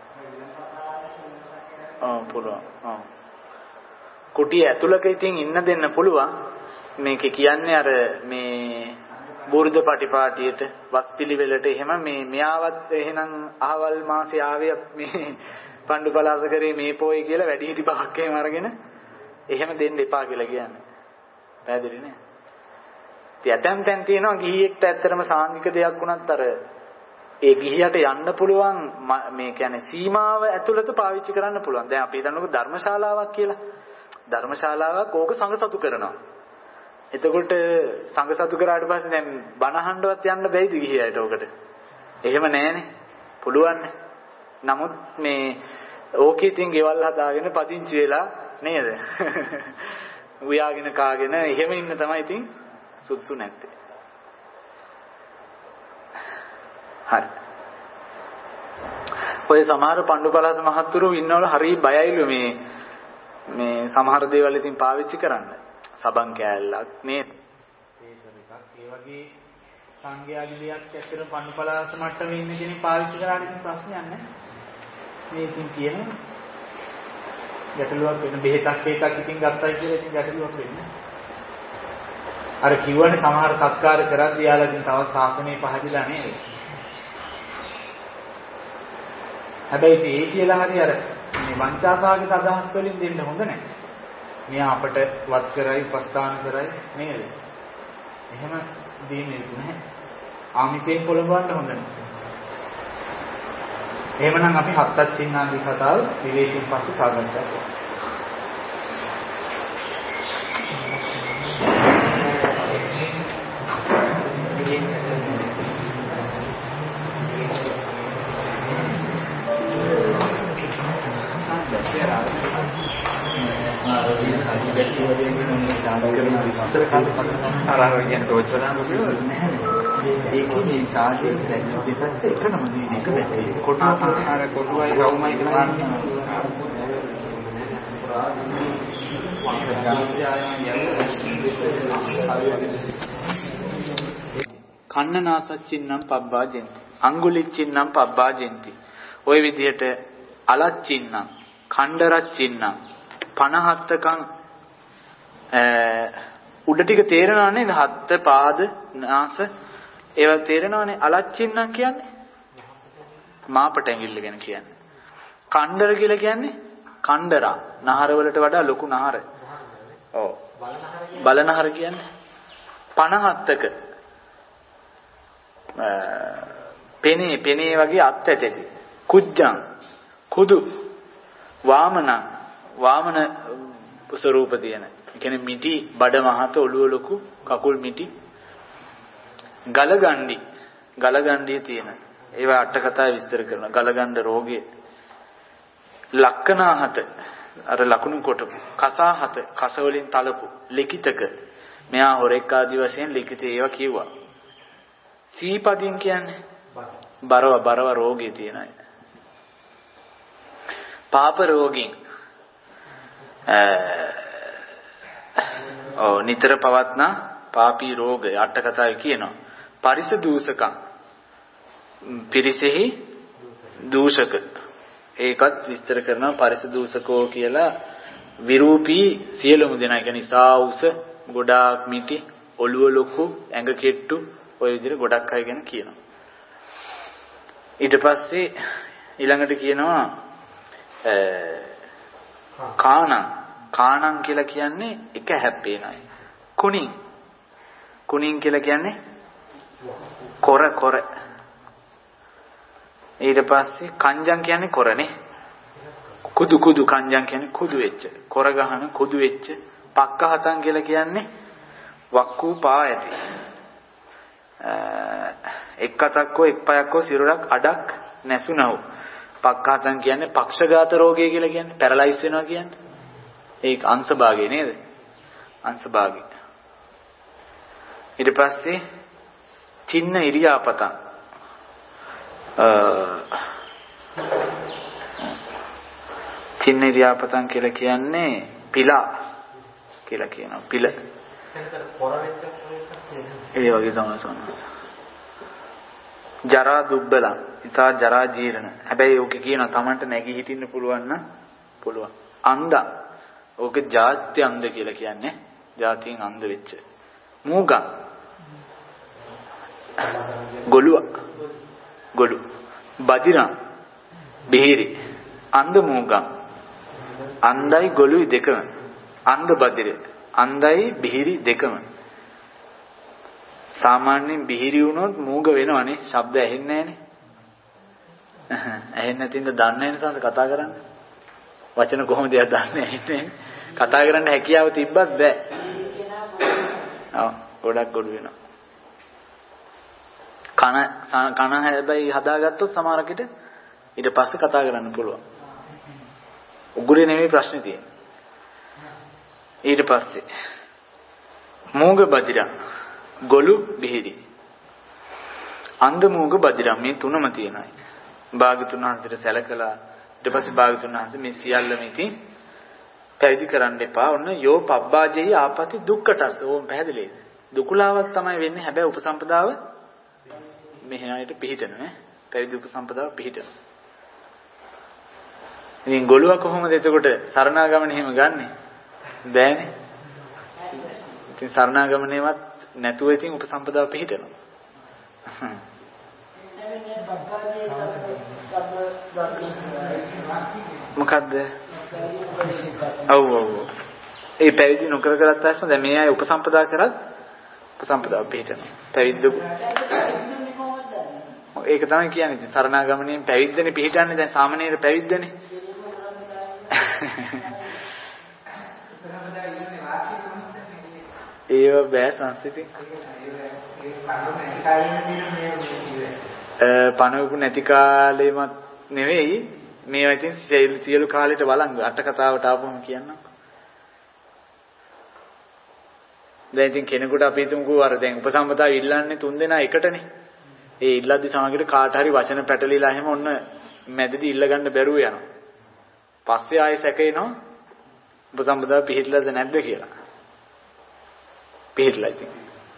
ආ පුළුවන්. ආ කුටිය ඇතුළක ඉතින් ඉන්න දෙන්න පුළුවන්. මේක කියන්නේ අර මේ බුරුද පටිපාටියට වස්පිලිවෙලට එහෙම මේ මෙයාවත් එහෙනම් අහවල් මාසේ ආවේ මේ පණ්ඩුපලාස කරේ මේ පොයි කියලා වැඩි හිටි පහක් එහෙම අරගෙන එහෙම දෙන්න එපා කියලා කියන්නේ. පැහැදිලි නේ? ඉතින් ඇතැම් තැන් තියෙනවා ගිහියෙක්ට ඇත්තටම සාංගික දෙයක් වුණත් අර ඒ ගිහියට යන්න පුළුවන් මේ කියන්නේ සීමාව ඇතුළත පාවිච්චි කරන්න පුළුවන්. දැන් අපි හිතන්නකෝ ධර්මශාලාවක් කියලා. ධර්මශාලාවක් ඕක සංඝසතු කරනවා. එතකොට සංඝසතු කරාට පස්සේ දැන් බණ අහන්නවත් යන්න බැයිද ගිහියට ඕකට? එහෙම නෑනේ. පුළුවන්. නමුත් මේ ඕකේ තින් ගෙවල් හදාගෙන පදිංචි වෙලා නේද? උයාගෙන කාගෙන එහෙම ඉන්න තමයි ඉතින් සුදුසු නැත්තේ. හරි. ඔය සමහර පණ්ඩුපලාස මහත්තුරු ඉන්නවල හරි බයයිලු මේ මේ සමහර දේවල් ඉතින් පාවිච්චි කරන්න. සබන් කෑල්ලක් නේද? ඒක එකක්. ඒ වගේ සංඝයාගේ දෙයක් ඇත්තට පණ්ඩුපලාස මට්ටමේ ඉන්න කෙනෙක් පාවිච්චි කරාට ඉතින් ප්‍රශ්නයක් නැහැ. මේ ඉතින් කියන ගැටලුවක් වෙන බෙහෙතක් එකක් ඉතින් ගත්තයි කියලා ඉතින් ගැටලුවක් වෙන්නේ. අර කිව්වනේ සමහර සත්කාර කරද්දී යාලා ඉතින් තවත් සාසනේ පහදිලා නේද? හැබැයි ඉතින් ඒ කියලා හරි අර මේ වංචාසාගත අදහස් වලින් දෙන්න හොඳ නැහැ. මෙයා අපට වත් කරයි, උපස්ථාන කරයි නේද? එහෙම දෙන්නේ නැහැ. ආමිතයෙන් පොළඹවන්න හොඳ නැහැ. එහෙමනම් අපි හත්තක් චින්නාදී කතාව විවේකයෙන් පස්සේ සාකච්ඡා කරමු. ආරාධන තෝචනාම නැහැ. ඒකේ මේ චාර්ජ් එක දෙපැත්ත එකම නෙවෙයි එක බැටරි. කොටුව අර කොටුවයි රවුමයි කියලා කන්නනාසච්චින්නම් පබ්බාජෙන්ති අඟුලිච්චින්නම් පබ්බාජෙන්ති ওই විදිහට අලච්චින්නම් කණ්ඩරච්චින්නම් පනහත්තකම් උඩ ටික තේරෙනව නේද? හත්ත පාද නාස ඒවා තේරෙනවනේ. අලච්චින්නම් කියන්නේ මාපට ඇඟිල්ල ගැන කියන්නේ. කණ්ඩර කියලා කියන්නේ කණ්ඩරා නහර වලට වඩා ලොකු නහර. ඔව්. බලනහර කියන්නේ පනහත්තක පෙනේ පෙනේ වගේ අත් ඇටෙති. කුජ්ජං කුදු වාමන වාමන ස්වරූප තියෙන. ඒ කියන්නේ මිටි බඩ මහත ඔළුව ලොකු කකුල් මිටි. ගලගණ්ඩි ගලගණ්ඩිය තියෙන. ඒවා අට කතාවේ විස්තර කරනවා. ගලගණ්ඩ රෝගය. ලක්කනාහත අර ලකුණු කොටපු. කසාහත කස වලින් තලපු. ලිඛිතක මෙයා හොරෙක් ආදි වශයෙන් ලිඛිත ඒවා කිව්වා. සීපදින් කියන්නේ බරව බරව රෝගී තියෙන අය. පාප රෝගීන් ඔව් නිතර පවත්නා පාපී රෝගය අට කතාවේ කියනවා. පරිස දූෂකම් පිරිසෙහි දූෂක ඒකත් විස්තර කරනවා. පරිස දූෂකෝ කියලා විරූපී සියලුම දෙනා කියන්නේ සාඋස ගොඩාක් මිටි ඔළුව ලොකු ඇඟ කෙට්ටු ඔය විදිහට ගොඩක් අය ගැන කියනවා. ඊට පස්සේ ඊළඟට කියනවා කාණං කාණං කියලා කියන්නේ එක හැප්පේන අය. කුණින් කුණින් කියලා කියන්නේ කොර කොර. ඊට පස්සේ කංජං කියන්නේ කොරනේ. කුදු කුදු කංජං කියන්නේ කුදු වෙච්ච. කොර ගහන කුදු වෙච්ච. පක්කහතං කියලා කියන්නේ වක්කු පා ඇති. එක් අතක්කෝ එක් පයක්කෝ සිරුරක් අඩක් නැසුණව. පක්කහතං කියන්නේ පක්ෂඝාත රෝගය කියලා කියන්නේ පැරලයිස් වෙනවා කියන්නේ. ඒක අංශභාගය නේද? අංශභාගය. ඊට පස්සේ චින්න ඉරියාපතං චින්න ඉරියාපතං කියලා කියන්නේ පිලා කියලා කියනවා. පිල ඒ වගේ තමයි සෝනස්. ජරා දුබ්බලං ඉතා ජරා ජීර්ණ. හැබැයි ඕකේ කියනවා Tamanට නැගී හිටින්න පුළුවන් නම් පුළුවන්. අන්ධ ඕක ජාත්‍ය අන්ධ කියලා කියන්නේ. ජාතියෙන් අන්ධ වෙච්ච. මූගං ගොළුව ගොළු. බදිරං බිහිරි. අන්ධ මූගං අන්ධයි ගොළුයි දෙකම. අන්ධ බදිර අන්ධයි බිහිරි දෙකම. සාමාන්‍යයෙන් බිහිරි වුණොත් මූග වෙනවනේ. ශබ්ද ඇහෙන්නේ නැහනේ. ඇහෙන්නේ නැතිනම් දන්නේ නැසන්ද කතා කරන්න. වචන කොහොමද එයා දන්නේ ඇහෙන්නේ. කතා කරන්න හැකියාව තිබ්බත් බෑ. ඔව් ගොඩක් ගොළු වෙනවා. කන කන හැබැයි හදාගත්තොත් සමහරකට ඊට පස්සේ කතා කරන්න පුළුවන්. උගුරේ නෙමෙයි ප්‍රශ්නේ තියෙන්නේ. ඊට පස්සේ මූග බදිරං ගොළු බිහිරි අන්ධ මූග බදිරං මේ තුනම තියෙනයි. භාග්‍යතුන් වහන්සේට සැලකලා ඊට පස්සේ භාග්‍යතුන් වහන්සේ මේ සියල්ලම ඉතින් පැවිදි කරන්න එපා. ඔන්න යෝ පබ්බාජෙහි ආපති දුක්කටස්. ඕම් පැහැදිලිද? දුකලාවක් තමයි වෙන්නේ. හැබැයි උපසම්පදාව මෙහි ආයත පිළිහිටන නේ. පැවිදි උපසම්පදාව පිළිහිටන. ඉතින් ගොළුවා කොහොමද එතකොට සරණාගමන එහෙම ගන්නෙ? බෑනේ. ඉතින් සරණාගමනේවත් නැතුව ඉතින් උපසම්පදාව පිළිහිටනවා. මොකද්ද? ඔව් ඔව්. ඒ පැවිදි නොකර කරත් ඇස්ම දැන් මේ අය උපසම්පදා කරත් උපසම්පදාව පිළිහිටනවා. පැවිද්ද ඒක තමයි කියන්නේ. ඉතින් සරණාගමනයෙන් පැවිද්දනේ පිළිහිටන්නේ. දැන් සාමණේර පැවිද්දනේ. ඒව බෑ සංසිති. පණවපු නැති කාලෙමත් නෙවෙයි මේවා ඉතින් සියලු කාලෙට වළංගු අට කතාවට ආපුවම කියන්නම්. දැන් ඉතින් කෙනෙකුට අපි හිතමුකෝ අර දැන් උපසම්පදාව ඉල්ලන්නේ තුන් දෙනා එකටනේ. ඒ ඉල්ලද්දි සමගිට කාට හරි වචන පැටලිලා එහෙම ඔන්න මැදදී ඉල්ල ගන්න බැරුව යනවා. පස්සේ ආයෙ සැකේනවා උපසම්පදාව පිළිහිట్లද නැද්ද කියලා. පිළිහිట్లా ඉතින්.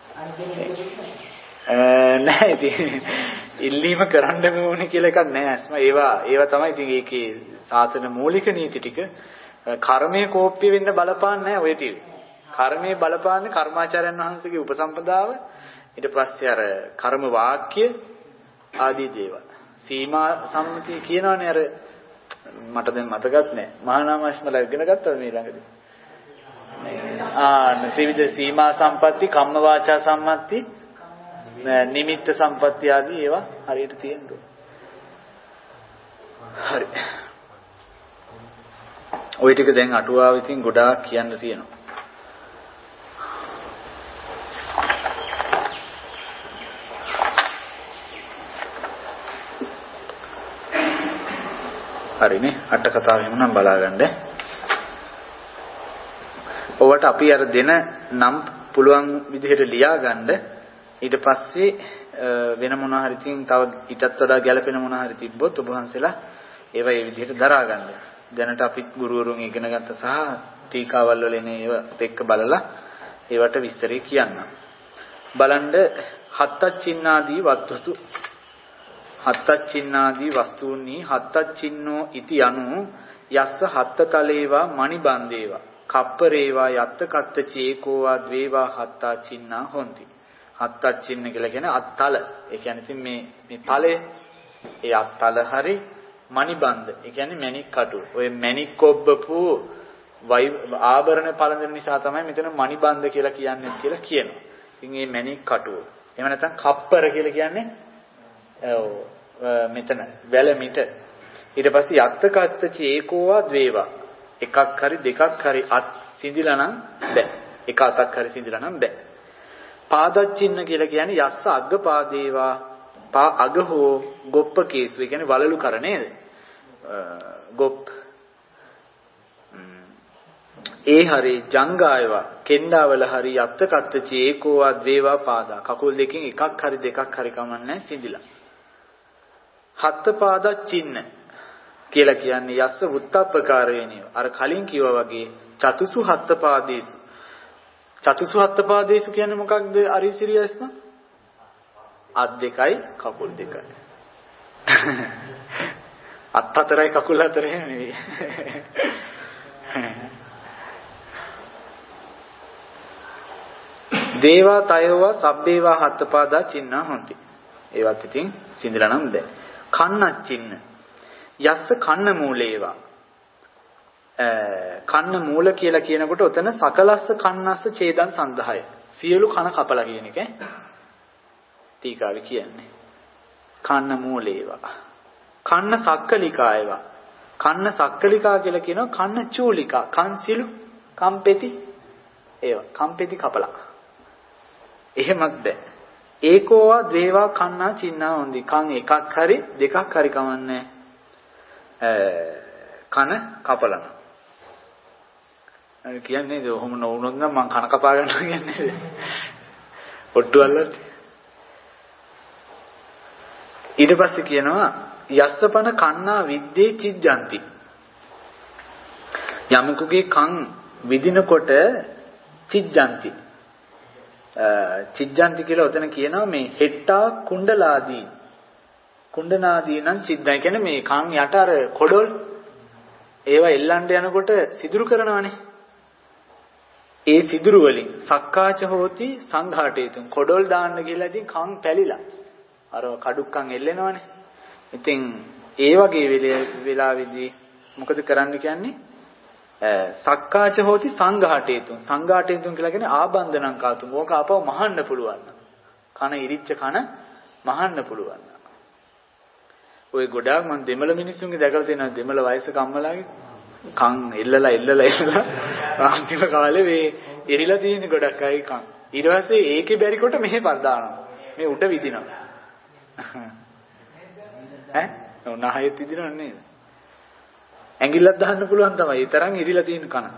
නැහැ ඉතින් ඉල්ලීම කරන්න ඕනේ කියලා එකක් නැහැ අස්ම. ඒවා ඒවා තමයි ඉතින් ඒකේ සාසන මූලික නීති ටික. කර්මයේ කෝප්පිය වෙන්න බලපාන්නේ නැහැ ඔය ටික. කර්මයේ බලපාන්නේ කර්මාචාර්යයන් වහන්සේගේ උපසම්පදාව. ඊට පස්සේ අර කර්ම වාක්‍ය ආදී දේවල්. සීමා සම්මතිය කියනවනේ අර මට දැන් මතකත් නැහැ. මහානාමස්මලා ඉගෙන ගත්තද මේ ළඟදී? ආ ත්‍රිවිධ සීමා සම්පatti, කම්ම වාචා සම්මatti, නිමිත්ත සම්පatti ආදී ඒවා හරියට තියෙන්න ඕන. හරි. ওই ටික දැන් අටුවාව ඉතින් ගොඩාක් කියන්න තියෙනවා. හරිනේ අට කතාව එහෙමනම් බලාගන්න. ඔවට අපි අර දෙන නම් පුළුවන් විදිහට ලියා ගන්න. ඊට පස්සේ වෙන මොනවා හරි තින් තව ඊටත් වඩා ගැළපෙන මොනවා හරි තිබ්බොත් ඔබ වහන්සේලා ඒවා ඒ විදිහට දරා ගන්න. දැනට අපි ගුරුවරුන් ඉගෙන ගත්ත සහ ටීකාවල් වල එන ඒවත් එක්ක බලලා ඒවට විස්තරේ කියන්න. බලන්න හත්තච්චින්නාදී වත්තුසු හත්තච්චින්නාදී වස්තුනි හත්තච්චින්නෝ ඉති යනු යස්ස හත්තතලේවා මණිබන්දේවා කප්පරේවා යත්ත කත්ත චේකෝවා ද්වේවා හත්තච්චින්නා හොಂತಿ. හත්තච්චින්න කියලා කියන්නේ අත්තල. ඒ කියන්නේ ඉතින් මේ මේ තලේ ඒ අත්තල හරි මණිබන්ද. ඒ කියන්නේ මණික් කටු. ඔය මණික් කොබ්බපු ආභරණ පළඳින නිසා තමයි මෙතන මණිබන්ද කියලා කියන්නේ කියලා කියනවා. ඉතින් මේ මණික් කටුව. එහෙම නැත්නම් කප්පර කියලා කියන්නේ ඔව් මෙතන වැලමිට. ඊට පස්සේ යත්තකත්ත චේකෝවා ද්වේවා එකක් හරි දෙකක් හරි අත් සිඳිලා නම් බෑ. එක අතක් හරි සිඳිලා නම් බෑ. පාදච්චින්න කියලා කියන්නේ යස්ස අග්ග පාදේවා පා අග හෝ ගොප්ප කේසු. ඒ කියන්නේ වලලු කර නේද? ගොප් ඒ හරි ජංගායවා කෙන්ඩාවල හරි යත්තකත්ත චේකෝවා ද්වේවා පාදා. කකුල් දෙකෙන් එකක් හරි දෙකක් හරි කමන්නේ සිඳිලා. හත්ත පාදච්චින්න කියලා කියන්නේ යස්ස වුත්තප්පකාරේනිය. අර කලින් කිව්වා වගේ චතුසු හත්ත පාදේසු. චතුසු හත්ත පාදේසු කියන්නේ මොකක්ද? අරි සිරියස්න අත් දෙකයි කකුල් දෙකයි. අත් හතරයි කකුල් හතරයි නෙවෙයි. දේවා තයවා සබ්බේවා හත්ත පාදා චින්නා හොಂತಿ. ඒවත් ඉතින් සිඳලා නම් බෑ. කන්නච්චින්න යස්ස කන්න මූලේවා. කන්න මූල කියලා කියනකොට ඔතන සකලස්ස කන්නස්ස ඡේදං සන්දහය. සියලු කන කපලා කියන එක ටීකාවේ කියන්නේ. කන්න මූලේවා. කන්න සක්කලිකායවා. කන්න සක්කලිකා කියලා කියනවා කන්න චූලිකා. කන් සිලු කම්පෙති ඒවා කම්පෙති කපලා. එහෙමත් බෑ. ඒකෝවා ද්වේවා කන්නා චින්නා හොಂದಿ. කන් එකක් හරි දෙකක් හරි කමන්නේ කන කපලන. අර කියන්නේ ඒ ඔහොම නොවුනොත් නම් මං කන කපා ගන්නවා කියන්නේ. ඔට්ටු අල්ලත්. ඊට පස්සේ කියනවා යස්සපන කන්නා විද්දේ චිජ්ජಂತಿ. යමකුගේ කන් විදිනකොට චිජ්ජಂತಿ. චිජ්ජಂತಿ කියලා උතන කියනවා මේ හෙට්ටා කුණ්ඩලාදී. කුණ්ඩනාදී නම් චිද්දයි කියන්නේ මේ කන් යට අර කොඩොල් ඒවා එල්ලන්න යනකොට සිදුරු කරනවානේ. ඒ සිදුරු වලින් සක්කාච හෝති සංඝාටේතුන් කොඩොල් දාන්න ගිහලා ඉතින් කන් පැලිලා අර කඩුක්කන් එල්ලෙනවනේ. ඉතින් ඒ වගේ වෙලාවෙදී මොකද කරන්න කියන්නේ? සක්කාච හෝති සංඝාටේතුන් සංඝාටේතුන් කියලා කියන්නේ ආබන්ධනං කාතුන්. ඕක අපව මහන්න පුළුවන්. කන ඉරිච්ච කන මහන්න පුළුවන්. ඔය ගොඩාක් මම දෙමළ මිනිස්සුන්ගේ දැකලා තියෙනවා. දෙමළ වයසක අම්මලාගේ කන් එල්ලලා එල්ලලා එල්ලලා අන්තිම කාලේ මේ එරිලා තියෙන ගොඩක් අය කන්. ඊට පස්සේ ඒකේ බැරි කොට මෙහෙ පරදානවා. මේ උඩ විදිනවා. ඈ? නහයෙත් විදිනව නේද? ඇඟිල්ලක් දාන්න පුළුවන් තමයි. ඒ තරම් ඉරිලා තියෙන කන.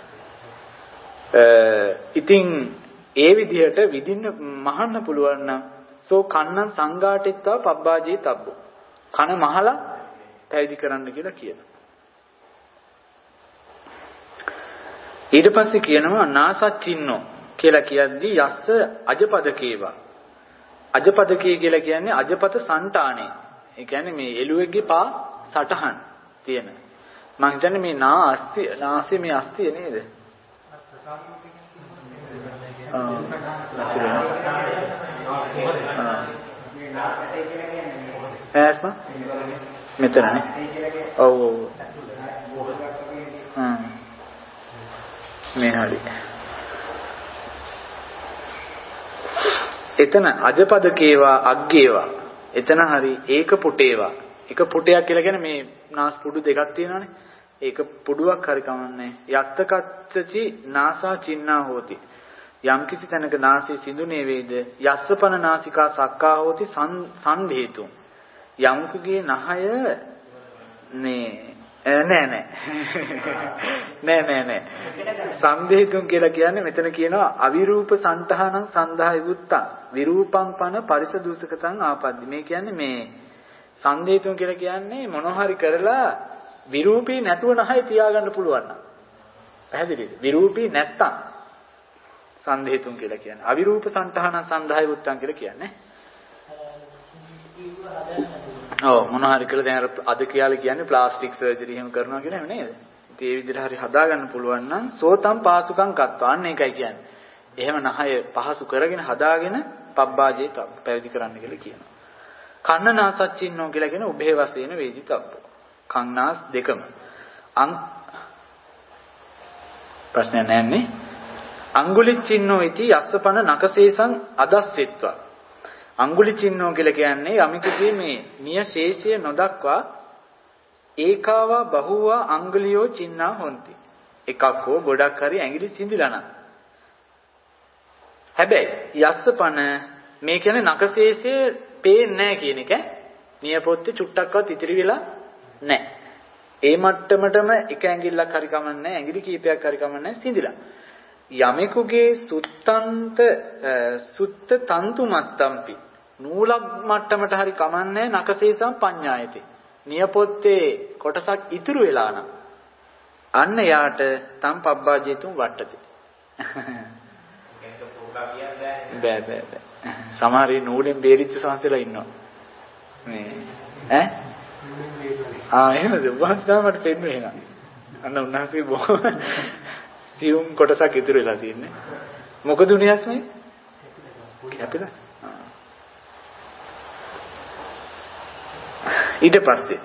ඉතින් ඒ විදිහට විදින්න මහන්න පුළුවන් නම් සෝ කන්නං සංඝාටිත්වා පබ්බාජේ තබ්බෝ. කන මහලා පැවිදි කරන්න කියලා කියනවා. ඊට පස්සේ කියනවා නාසච්චින්නෝ කියලා කියද්දී යස්ස අජපදකේවා. අජපදකේ කියලා කියන්නේ අජපත సంతානේ. ඒ කියන්නේ මේ එළුවෙක්ගේ පා සටහන් තියෙන. මම හිතන්නේ මේ නා අස්ති නාසයේ මේ අස්තිය නේද? ඇස්ම මෙතනනේ. ඔව් ඔව්. හ්ම්. මේ හරි. එතන අජපදකේවා අග්ගේවා. එතන හරි ඒක පුටේවා. එක පුටයක් කියලා කියන්නේ මේ නාස් පුඩු දෙකක් තියෙනවානේ. ඒක පුඩුවක් හරි කමන්නේ. යත්තකච්චචි නාසා චින්නා හෝති. යම් කිසි තැනක නාසයේ සිඳුනේ වේද යස්සපන නාසිකා සක්කා හෝති සන්ධේතු. යම්කුගේ නහය මේ නෑ නෑ නෑ නෑ නෑ සන්ධේතුන් කියලා කියන්නේ මෙතන කියනවා අවිරූප සන්තහනං සන්දාය වුත්තං විරූපං පන පරිසදූසකතං ආපද්දි. මේ කියන්නේ මේ සන්ධේතුන් කියලා කියන්නේ මොනවා හරි කරලා විරූපී නැතුව නහය තියාගන්න පුළුවන් නම්. පැහැදිලිද? විරූපී නැත්තම් සන්ධේතුන් කියලා කියන්නේ. අවිරූප සන්තහනං සන්දාය වුත්තං කියලා කියන්නේ. ඔව් මොනවා හරි කරලා දැන් අද කියලා කියන්නේ ප්ලාස්ටික් සර්ජරි එහෙම කරනවා කියන එක නේද? ඉතින් ඒ විදිහට හරි හදාගන්න පුළුවන් නම් සෝතම් පාසුකම් කත්වා. අන්න ඒකයි කියන්නේ. එහෙම නහය පහසු කරගෙන හදාගෙන පබ්බාජේ පැවිදි කරන්න කියලා කියනවා. කන්නනාසච්චින්නෝ කියලා කියන උභේ වශයෙන් වේදිතබ්බෝ. කන්නාස් දෙකම. අං ප්‍රශ්න නැන්නේ. අඟුලිච්චින්නෝ इति යස්සපන නකසේසං අදස්සෙත්වා. අඟුලිච්චින්නෝ කියලා කියන්නේ යමිකුගේ මේ නිය ශේෂය නොදක්වා ඒකාවා බහුවා අඟලියෝ චින්නා හොಂತಿ. එකක් හෝ ගොඩක් හරි ඇඟිලි සිඳිලා නම්. හැබැයි යස්සපන මේ කියන්නේ නකශේෂය පේන්නේ නැහැ කියන එක. නියපොත්තේ චුට්ටක්වත් ඉතිරි වෙලා නැහැ. ඒ මට්ටමටම එක ඇඟිල්ලක් හරි කමන්නේ ඇඟිලි කීපයක් හරි කමන්නේ සිඳිලා. යමෙකුගේ සුත්තන්ත සුත්ත තන්තු මත්තම්පි නූලක් මට්ටමට හරි කමන්නේ නකශේෂම් පඤ්ඤායති. නියපොත්තේ කොටසක් ඉතුරු වෙලා නම් අන්න යාට තම් පබ්බාජේතුන් වට්ටති. බෑ බෑ බෑ. සමහර ඒ නූලෙන් බේරිච්ච සංසලා ඉන්නවා. මේ ඈ ආ එහෙමද? වහන්සේ මට පෙන්නු එහෙනම්. අන්න උන්වහන්සේ බොහොම සියුම් කොටසක් ඉතුරු වෙලා තියෙන්නේ. මොකද උනේ ඇස්මේ? කැපිලා. ඊට පස්සේ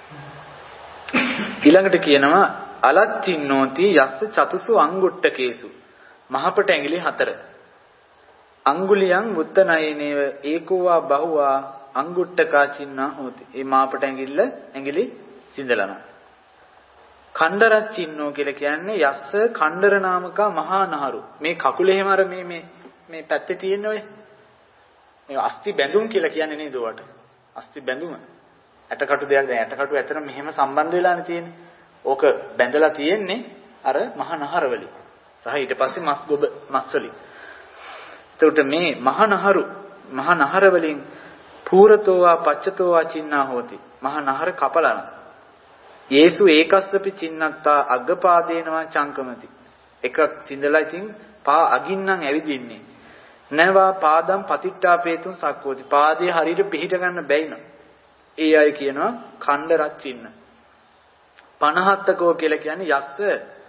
ඊළඟට කියනවා අලච්චින්නෝති යස්ස චතුසු අංගුට්ටකේසු. මහපට ඇඟිලි හතර. අඟුලියන් මුත්තනයනේව ඒකෝවා බහුවා අංගුට්ටකා චින්නා හොති. මේ මාපට ඇඟිල්ල ඇඟිලි සිඳලන. කණ්ඩරච්චින්නෝ කියලා කියන්නේ යස්ස කණ්ඩර නාමක මහා නහරු. මේ කකුලේ හැම අර මේ මේ මේ පැත්තේ තියෙන ඔය මේ අස්ති බැඳුම් කියලා කියන්නේ නේද උවට? අස්ති බැඳුම. ඇටකටු දෙයක් දැන් ඇටකටු ඇතර මෙහෙම සම්බන්ධ වෙලානේ තියෙන්නේ. ඕක බැඳලා තියෙන්නේ අර මහා නහර වලින්. සහ ඊට පස්සේ මස් ගොබ මස් වලින්. එතකොට මේ මහා නහරු මහා නහර වලින් පූරතෝවා පච්චතෝවා චින්නා හෝති. මහා නහර කපලන. යේසු ඒකස්සපි චින්නත්තා අග්ගපාදේනවා චංකමති. එකක් සිඳලා ඉතින් පා අගින්නම් ඇවිදින්නේ. නැවා පාදම් පතිට්ඨාපේතුන් සක්කෝති. පාදයේ හරියට පිහිට ගන්න බැයි නෝ. ඒ අය කියනවා කණ්ඩ රච්චින්න. පනහත්තකෝ කියලා කියන්නේ යස්ස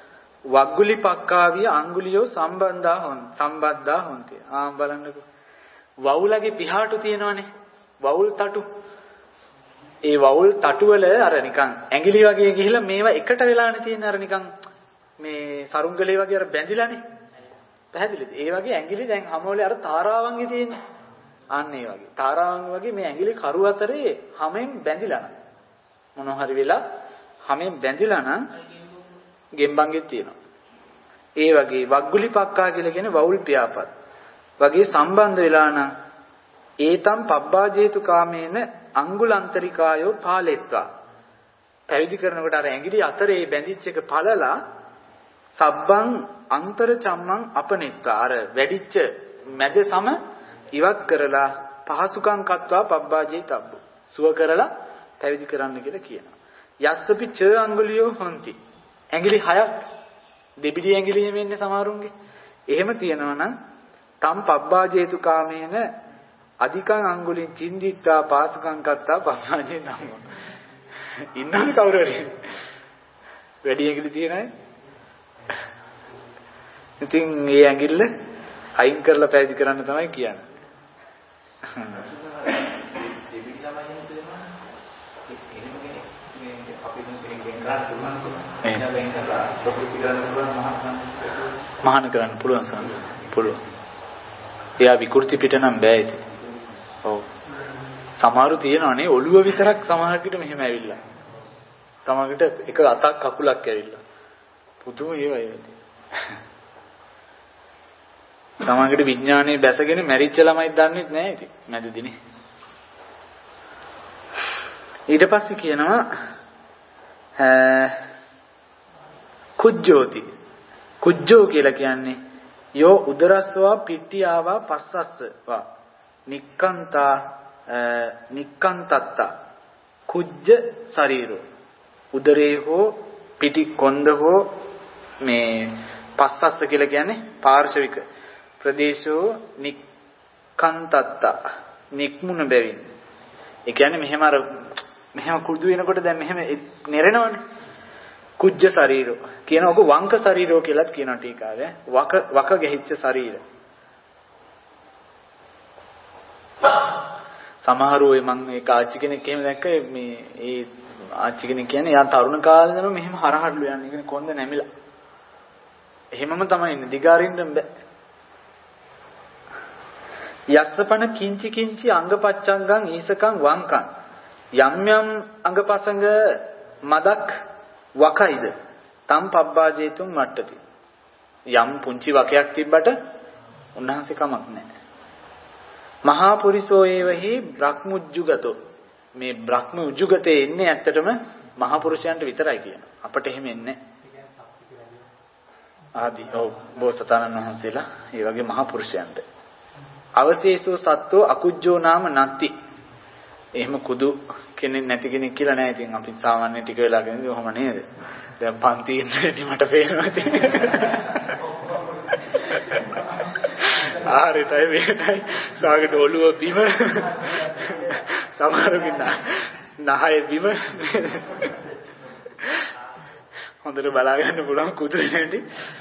වග්ගුලි පක්කාවිය අඟුලියෝ සම්බන්ධා හොන් සම්බද්දා හොන්ති. ආ බලන්නකෝ. වවුලගේ පිහාටු තියෙනවනේ. වවුල් තටු. ඒ වවුල් තටු වල අර නිකන් ඇඟිලි වගේ ගිහිලා මේවා එකට වෙලානේ තියෙන අර නිකන් මේ සරුංගලේ වගේ අර බැඳිලානේ. පැහැදිලිද? ඒ වගේ ඇඟිලි දැන් හැමෝලේ අර තාරාවන්ගේ තියෙන්නේ. අන්න ඒ වගේ. තාරාවන් වගේ මේ ඇඟිලි කරු අතරේ හැමෙන් බැඳිලා නම් මොනවා හරි වෙලා හැමෙන් බැඳිලා නම් ගෙම්බංගෙත් තියෙනවා. ඒ වගේ වග්ගුලි පක්කා කියලා කියන්නේ වවුල් පියාපත්. වගේ සම්බන්ධ වෙලා නම් ඒතම් පබ්බාජේතු කාමේන අංගුලන්තරිකායෝ පාලෙත්වා. පැවිදි කරනකොට අර ඇඟිලි අතරේ බැඳිච්ච එක පළලා සබ්බං අන්තර චම්මං අපනෙත්වා. අර වැඩිච්ච මැද සම ඉවත් කරලා පහසුකම් කත්වා පබ්බාජේතබ්බු. සුව කරලා පැවිදි කරන්න කියලා කියනවා. යස්සපි ච අංගුලියෝ හොಂತಿ. ඇඟිලි හයක් දෙබිඩි ඇඟිලි එහෙම ඉන්නේ සමහරුන්ගේ. එහෙම තියෙනවා නම් තම් පබ්බාජේතු කාමේන අධිකං අංගුලින් චින්දිත්වා පාසුකම් කත්තා පබ්බාජේ නම්. ඉන්නවනේ කවුරු හරි. වැඩි ඇඟිලි තියන අය. ඉතින් මේ ඇඟිල්ල අයින් කරලා පැවිදි කරන්න තමයි කියන්නේ. මහාන කරන්න පුළුවන් සංස පුළුවන්. එයා විකෘති පිට නම් බෑ ඉතින්. ඔව්. සමහරු තියෙනවානේ ඔළුව විතරක් සමහරකට මෙහෙම ඇවිල්ලා. සමහරකට එක අතක් කකුලක් ඇවිල්ලා. පුදුම ඒවා ඒවා. සමහරකට විඥානයේ බැසගෙන මැරිච්ච ළමයි දන්නෙත් නෑ ඉතින් මැදදිනේ. ඊට පස්සේ කියනවා කුජ්ජෝති. කුජ්ජෝ කියලා කියන්නේ යෝ උදරස්වා පිට්ටියාවා පස්සස්සවා නික්කන්තා නික්කන්තත්ත කුජ්ජ ශරීරෝ. උදරේ හෝ පිටි කොන්ද හෝ මේ පස්සස්ස කියලා කියන්නේ පාර්ශවික ප්‍රදේශෝ නික්කන්තත්ත නික්මුණ බැවින්. ඒ කියන්නේ මෙහෙම අර මෙහෙම කුඩු වෙනකොට දැන් මෙහෙම නෙරෙනවනේ. කුජ්ජ ශරීරෝ කියන ඔක වංක ශරීරෝ කියලාත් කියනවා ටීකාවේ. වක වක ගෙහිච්ච ශරීර. සමහරව මම ඒක ආච්චි කෙනෙක් එහෙම දැක්කේ මේ ඒ ආච්චි කෙනෙක් කියන්නේ යා තරුණ කාලේ ඉඳන් මෙහෙම හරහඩලු යන්නේ. කියන්නේ කොන්ද නැමිලා. එහෙමම තමයි ඉන්නේ. දිගාරින්න බෑ. යස්සපන කිංචි කිංචි අංගපච්චංගං ඊසකං වංකං යම් යම් අංගපසංග මදක් වකයිද තම් පබ්බාජේතුම් මට්ටති. යම් පුංචි වකයක් තිබ්බට උන්වහන්සේ කමක් නැහැ. මහා පුරිසෝ ඒවහි බ්‍රහ්මුජ්ජුගතෝ. මේ බ්‍රහ්ම උජුගතේ එන්නේ ඇත්තටම මහා පුරුෂයන්ට විතරයි කියනවා. අපට එහෙම එන්නේ ආදී ඔව් බෝසතාණන් වහන්සේලා ඒ වගේ මහා පුරුෂයන්ට. අවශේෂෝ සත්වෝ අකුජ්ජෝ නාම නත්ති. එහෙම කුදු කෙනෙක් නැති කෙනෙක් කියලා නෑ. ඉතින් අපි සාමාන්‍ය ටික වෙලා ගෙනදී ඔහම නේද? දැන් පන්ති ඉඳි මට පේනවා ඉතින්. ආරේතයි මේකයි සාගට ඔළුව බිම සමහරකින් නහය බිම හොඳට බලා ගන්න පුළුවන් කුදු වෙනටි.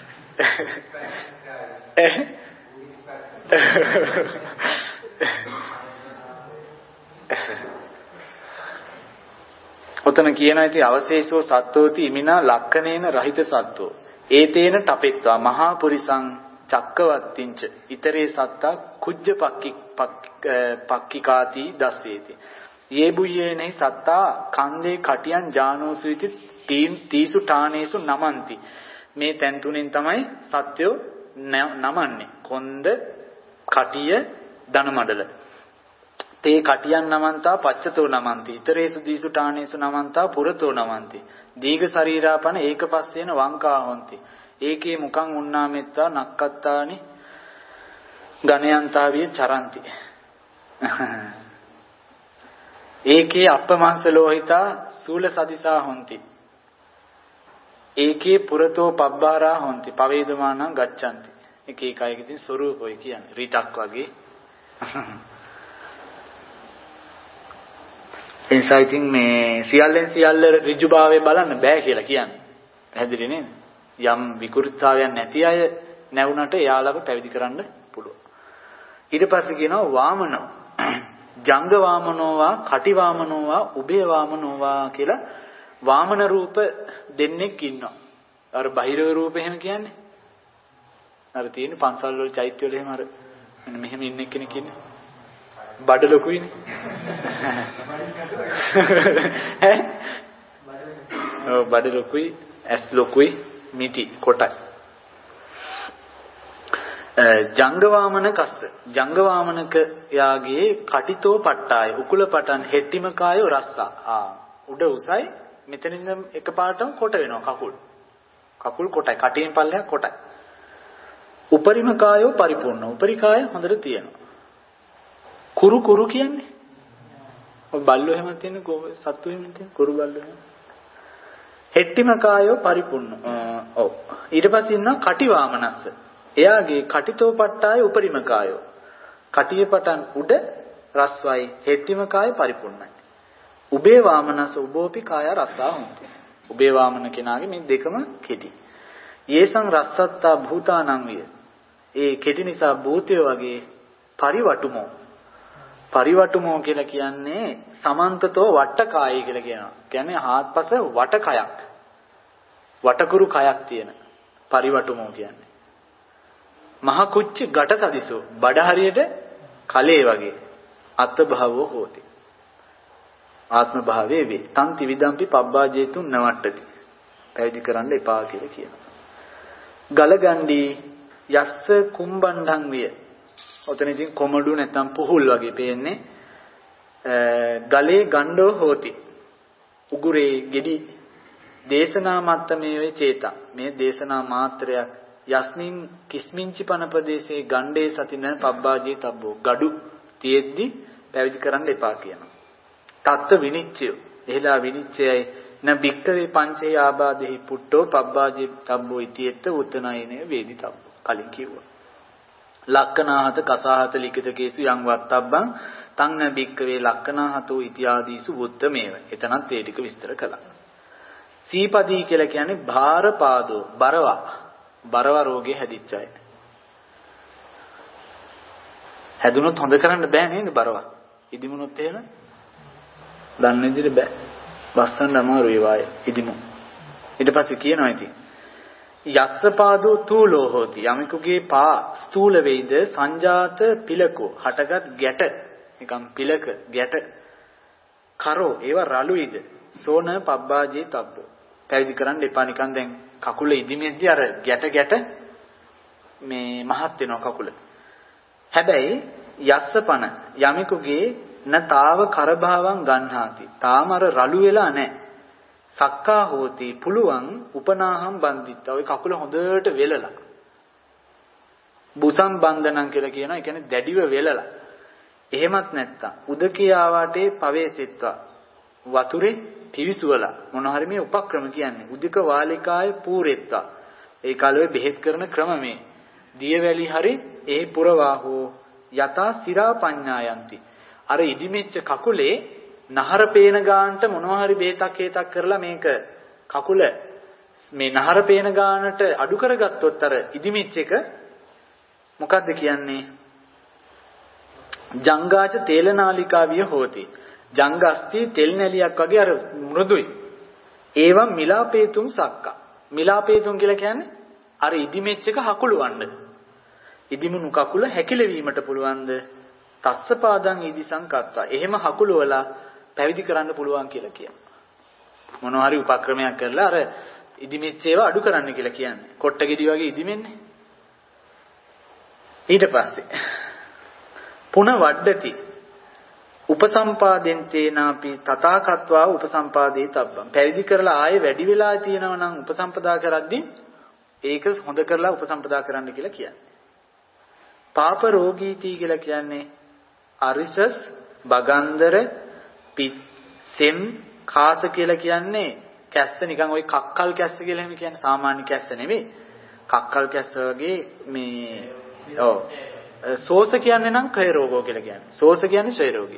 ඔතන කියනවා ඉතින් අවශේෂෝ සත්වෝති ඉමිනා ලක්කනේන රහිත සත්වෝ ඒතේන තපෙත්වා මහා පුරිසං චක්කවත්තිංච ඊතරේ සත්තා කුජ්ජ පක්කි පක්කිකාති දස්සේති යේ බුයේනේ සත්තා කන්දේ කටියන් ජානෝසුවිති තීසු ඨානේසු නමන්ති. මේ තැන් තුනෙන් තමයි සත්‍යෝ නමන්නේ. කොන්ද කටිය ධනමඩල. තේ කටියන් නමන්තා පච්චතෝ නමන්ති. ඊතරේසු දීසු ඨානේසු නමන්තා පුරතෝ නමන්ති. දීඝ ශරීරාපන ඒකපස්සේන වංකා හොಂತಿ. ඒකේ මුඛං උන්නාමෙත්තා නක්කත්තානි ගණයන්තාවිය චරಂತಿ. ඒකේ අප්පමංස ලෝහිතා සූල සදිසා හොಂತಿ. ඒකේ පුරතෝ පබ්බාරා හොಂತಿ. පවේදමානං ගච්ඡanti. එක එක අයකින් ස්වરૂපෝයි කියන්නේ රිටක් වගේ. එනිසා ඉතින් මේ සියල්ලෙන් සියල්ල ඍජුභාවය බලන්න බෑ කියලා කියන්නේ. පැහැදිලි නේද? යම් විකෘතිතාවයක් නැති අය නැවුනට එයාලව පැවිදි කරන්න පුළුවන්. ඊට පස්සේ කියනවා වාමනෝ. ජංග වාමනෝවා, කටි වාමනෝවා, උභය වාමනෝවා කියලා වාමන රූප දෙන්නෙක් ඉන්නවා. අර බහිරව රූප එහෙම කියන්නේ. අර තියෙන පන්සල් වල චෛත්‍ය වල එහෙම අර මෙන්න මෙහෙම ඉන්න කෙනෙක් ඉන්නේ. බඩ ලොකුයිනේ. ඈ? ඔව් බඩ ලොකුයි, ඇස් ලොකුයි, මිටි කොටයි. ජංගවාමන කස්ස. ජංගවාමනක යාගේ කටිතෝ පට්ටාය උකුල පටන් හෙට්ටිම කායෝ රස්සා. ආ උඩ උසයි මෙතනින් එකපාරටම කොට වෙනවා කකුල්. කකුල් කොටයි, කටින් පල්ලයක් කොටයි. උපරිම කායෝ පරිපූර්ණ. උපරි කාය හොඳට තියෙනවා. කුරු කුරු කියන්නේ ඔය බල්ලෝ එහෙම තියෙන සත්තු එහෙම තියෙන කුරු බල්ලෝ එහෙම. හෙට්ටිම කායෝ පරිපූර්ණ. ඔව්. ඊට පස්සේ ඉන්නවා කටි වාමනස්ස. එයාගේ කටිතෝ පට්ටාය උපරිම කායෝ. කටියේ පටන් උඩ රස්වයි, හෙට්ටිම කාය පරිපූර්ණයි. උබේ වාමනස්ස උබෝපි කාය රස්සා හොಂತಿ. උබේ වාමන කෙනාගේ මේ දෙකම කෙටි. යේසං රස්සත්තා භූතානං විය. ඒ කෙටි නිසා භූතය වගේ පරිවටුමෝ. පරිවටුමෝ කියලා කියන්නේ සමන්තතෝ වට්ටකායය කියලා කියනවා. කියන්නේ හාත්පස වටකයක්. වටකුරු කයක් තියෙන පරිවටුමෝ කියන්නේ. මහ කුච්ච ගැට සදිසෝ බඩ හරියට කලේ වගේ අත් භවෝ හෝති. ආත්ම භාවයේ වේ. තන් ත්‍රිවිධම්පි පබ්බාජේතුන් නවට්ටති. පැවිදි කරන්න එපා කියලා කියනවා. ගලගණ්ඩි යස්ස කුම්බණ්ඩං විය. ඔතන ඉතින් කොමඩු නැත්නම් පුහුල් වගේ පේන්නේ. ගලේ ගණ්ඩෝ හෝති. උගුරේ ගෙඩි දේශනා මත්තමේ වේ චේත. මේ දේශනා මාත්‍රයක් යස්මින් කිස්මින්චි පනපදේශේ ගණ්ඩේ සතින පබ්බාජේ තබ්බෝ. gadu තියෙද්දි පැවිදි කරන්න එපා කියනවා. තත්ත්ව විනිච්ඡය. එහෙලා විනිච්ඡයයි න බික්කවේ පංචේ ආබාධෙහි පුට්ටෝ පබ්බාජේ තබ්බෝ ඉතියෙත්ත උතනයිනේ වේදි තබ්බෝ. කලින් කිව්වා. ලක්කනාහත කසාහත ලිඛිත කේසු යං වත්තබ්බං තං න බික්කවේ ලක්කනාහතෝ ඉතිආදීසු වුත්තමේව. එතනත් ඒ ටික විස්තර කළා. සීපදී කියලා කියන්නේ භාර පාදෝ බරවා. බරවා රෝගේ හැදිච්ච අය. හැදුනොත් හොඳ කරන්න බෑ නේද බරවා? ඉදිමුනොත් එහෙම දන්නේ විදිහට බෑ. වස්සන්න අමාරු ඒවාය ඉදිමු. ඊට පස්සේ කියනවා ඉතින් යස්ස පාදෝ තූලෝ හෝති. යමෙකුගේ පා ස්ථූල වේද සංජාත පිලකෝ හටගත් ගැට නිකම් පිලක ගැට කරෝ ඒවා රළුයිද සෝන පබ්බාජේ තබ්බෝ. පැවිදි කරන්න එපා. නිකන් දැන් කකුල ඉදිමෙද්දී අර ගැට ගැට මේ මහත් වෙනවා කකුල. හැබැයි යස්ස පන යමෙකුගේ නතාව කරභාවං ගන්හාති. තාම අර රළු වෙලා නැහැ. සක්කා හෝති පුළුවන් උපනාහම් බන්දිත්ත. ඔය කකුල හොඳට වෙලලා. බුසම් බන්ධනං කියලා කියනවා. ඒ කියන්නේ දැඩිව වෙලලා. එහෙමත් නැත්තම් උදකේ ආවාටේ පවේසෙත්වා. වතුරේ පිවිසුවලා. මොන හරි මේ උපක්‍රම කියන්නේ. උදික වාලිකාය පූරෙත්වා. ඒ කාලේ බෙහෙත් කරන ක්‍රම මේ. දියවැලි හරි ඒ පුරවාහෝ යතා සිරා පඤ්ඤායන්ති. අර ඉදිමෙච්ච කකුලේ නහර පේන ගානට මොනවා හරි බේතක් හේතක් කරලා මේක කකුල මේ නහර පේන ගානට අඩු කරගත්තොත් අර ඉදිමෙච්ච එක මොකද්ද කියන්නේ? ජංගාච තේලනාලිකාවිය හෝති. ජංගස්ති තෙල් නැලියක් වගේ අර මෘදුයි. ඒවම් මිලාපේතුම් සක්කා. මිලාපේතුම් කියලා කියන්නේ අර ඉදිමෙච්ච එක හකුලවන්න. ඉදිමුණු කකුල හැකිලවීමට පුළුවන්ද? තස්ස පාදං ඉදි සංකත්තා. එහෙම හකුලවලා පැවිදි කරන්න පුළුවන් කියලා කියනවා. මොනවා හරි උපක්‍රමයක් කරලා අර ඉදිමෙච්ච ඒවා අඩු කරන්න කියලා කියන්නේ. කොට්ට ගෙඩි වගේ ඉදිමෙන්නේ. ඊට පස්සේ පුන වඩ්ඩති උපසම්පාදෙන්තේනාපි තථාකත්වා උපසම්පාදේ තබ්බම්. පැවිදි කරලා ආයේ වැඩි වෙලා තියෙනවා නම් උපසම්පදා කරද්දී ඒක හොඳ කරලා උපසම්පදා කරන්න කියලා කියන්නේ. පාප රෝගීති කියලා කියන්නේ අරිසස් බගන්දර පිත් සෙම් කාස කියලා කියන්නේ කැස්ස නිකන් ওই කක්කල් කැස්ස කියලා එහෙම කියන්නේ සාමාන්‍ය කැස්ස නෙමෙයි. කක්කල් කැස්ස වගේ මේ ඔව් සෝස කියන්නේ නම් ක්ෂය රෝගෝ කියලා කියන්නේ. සෝස කියන්නේ ක්ෂය රෝගී.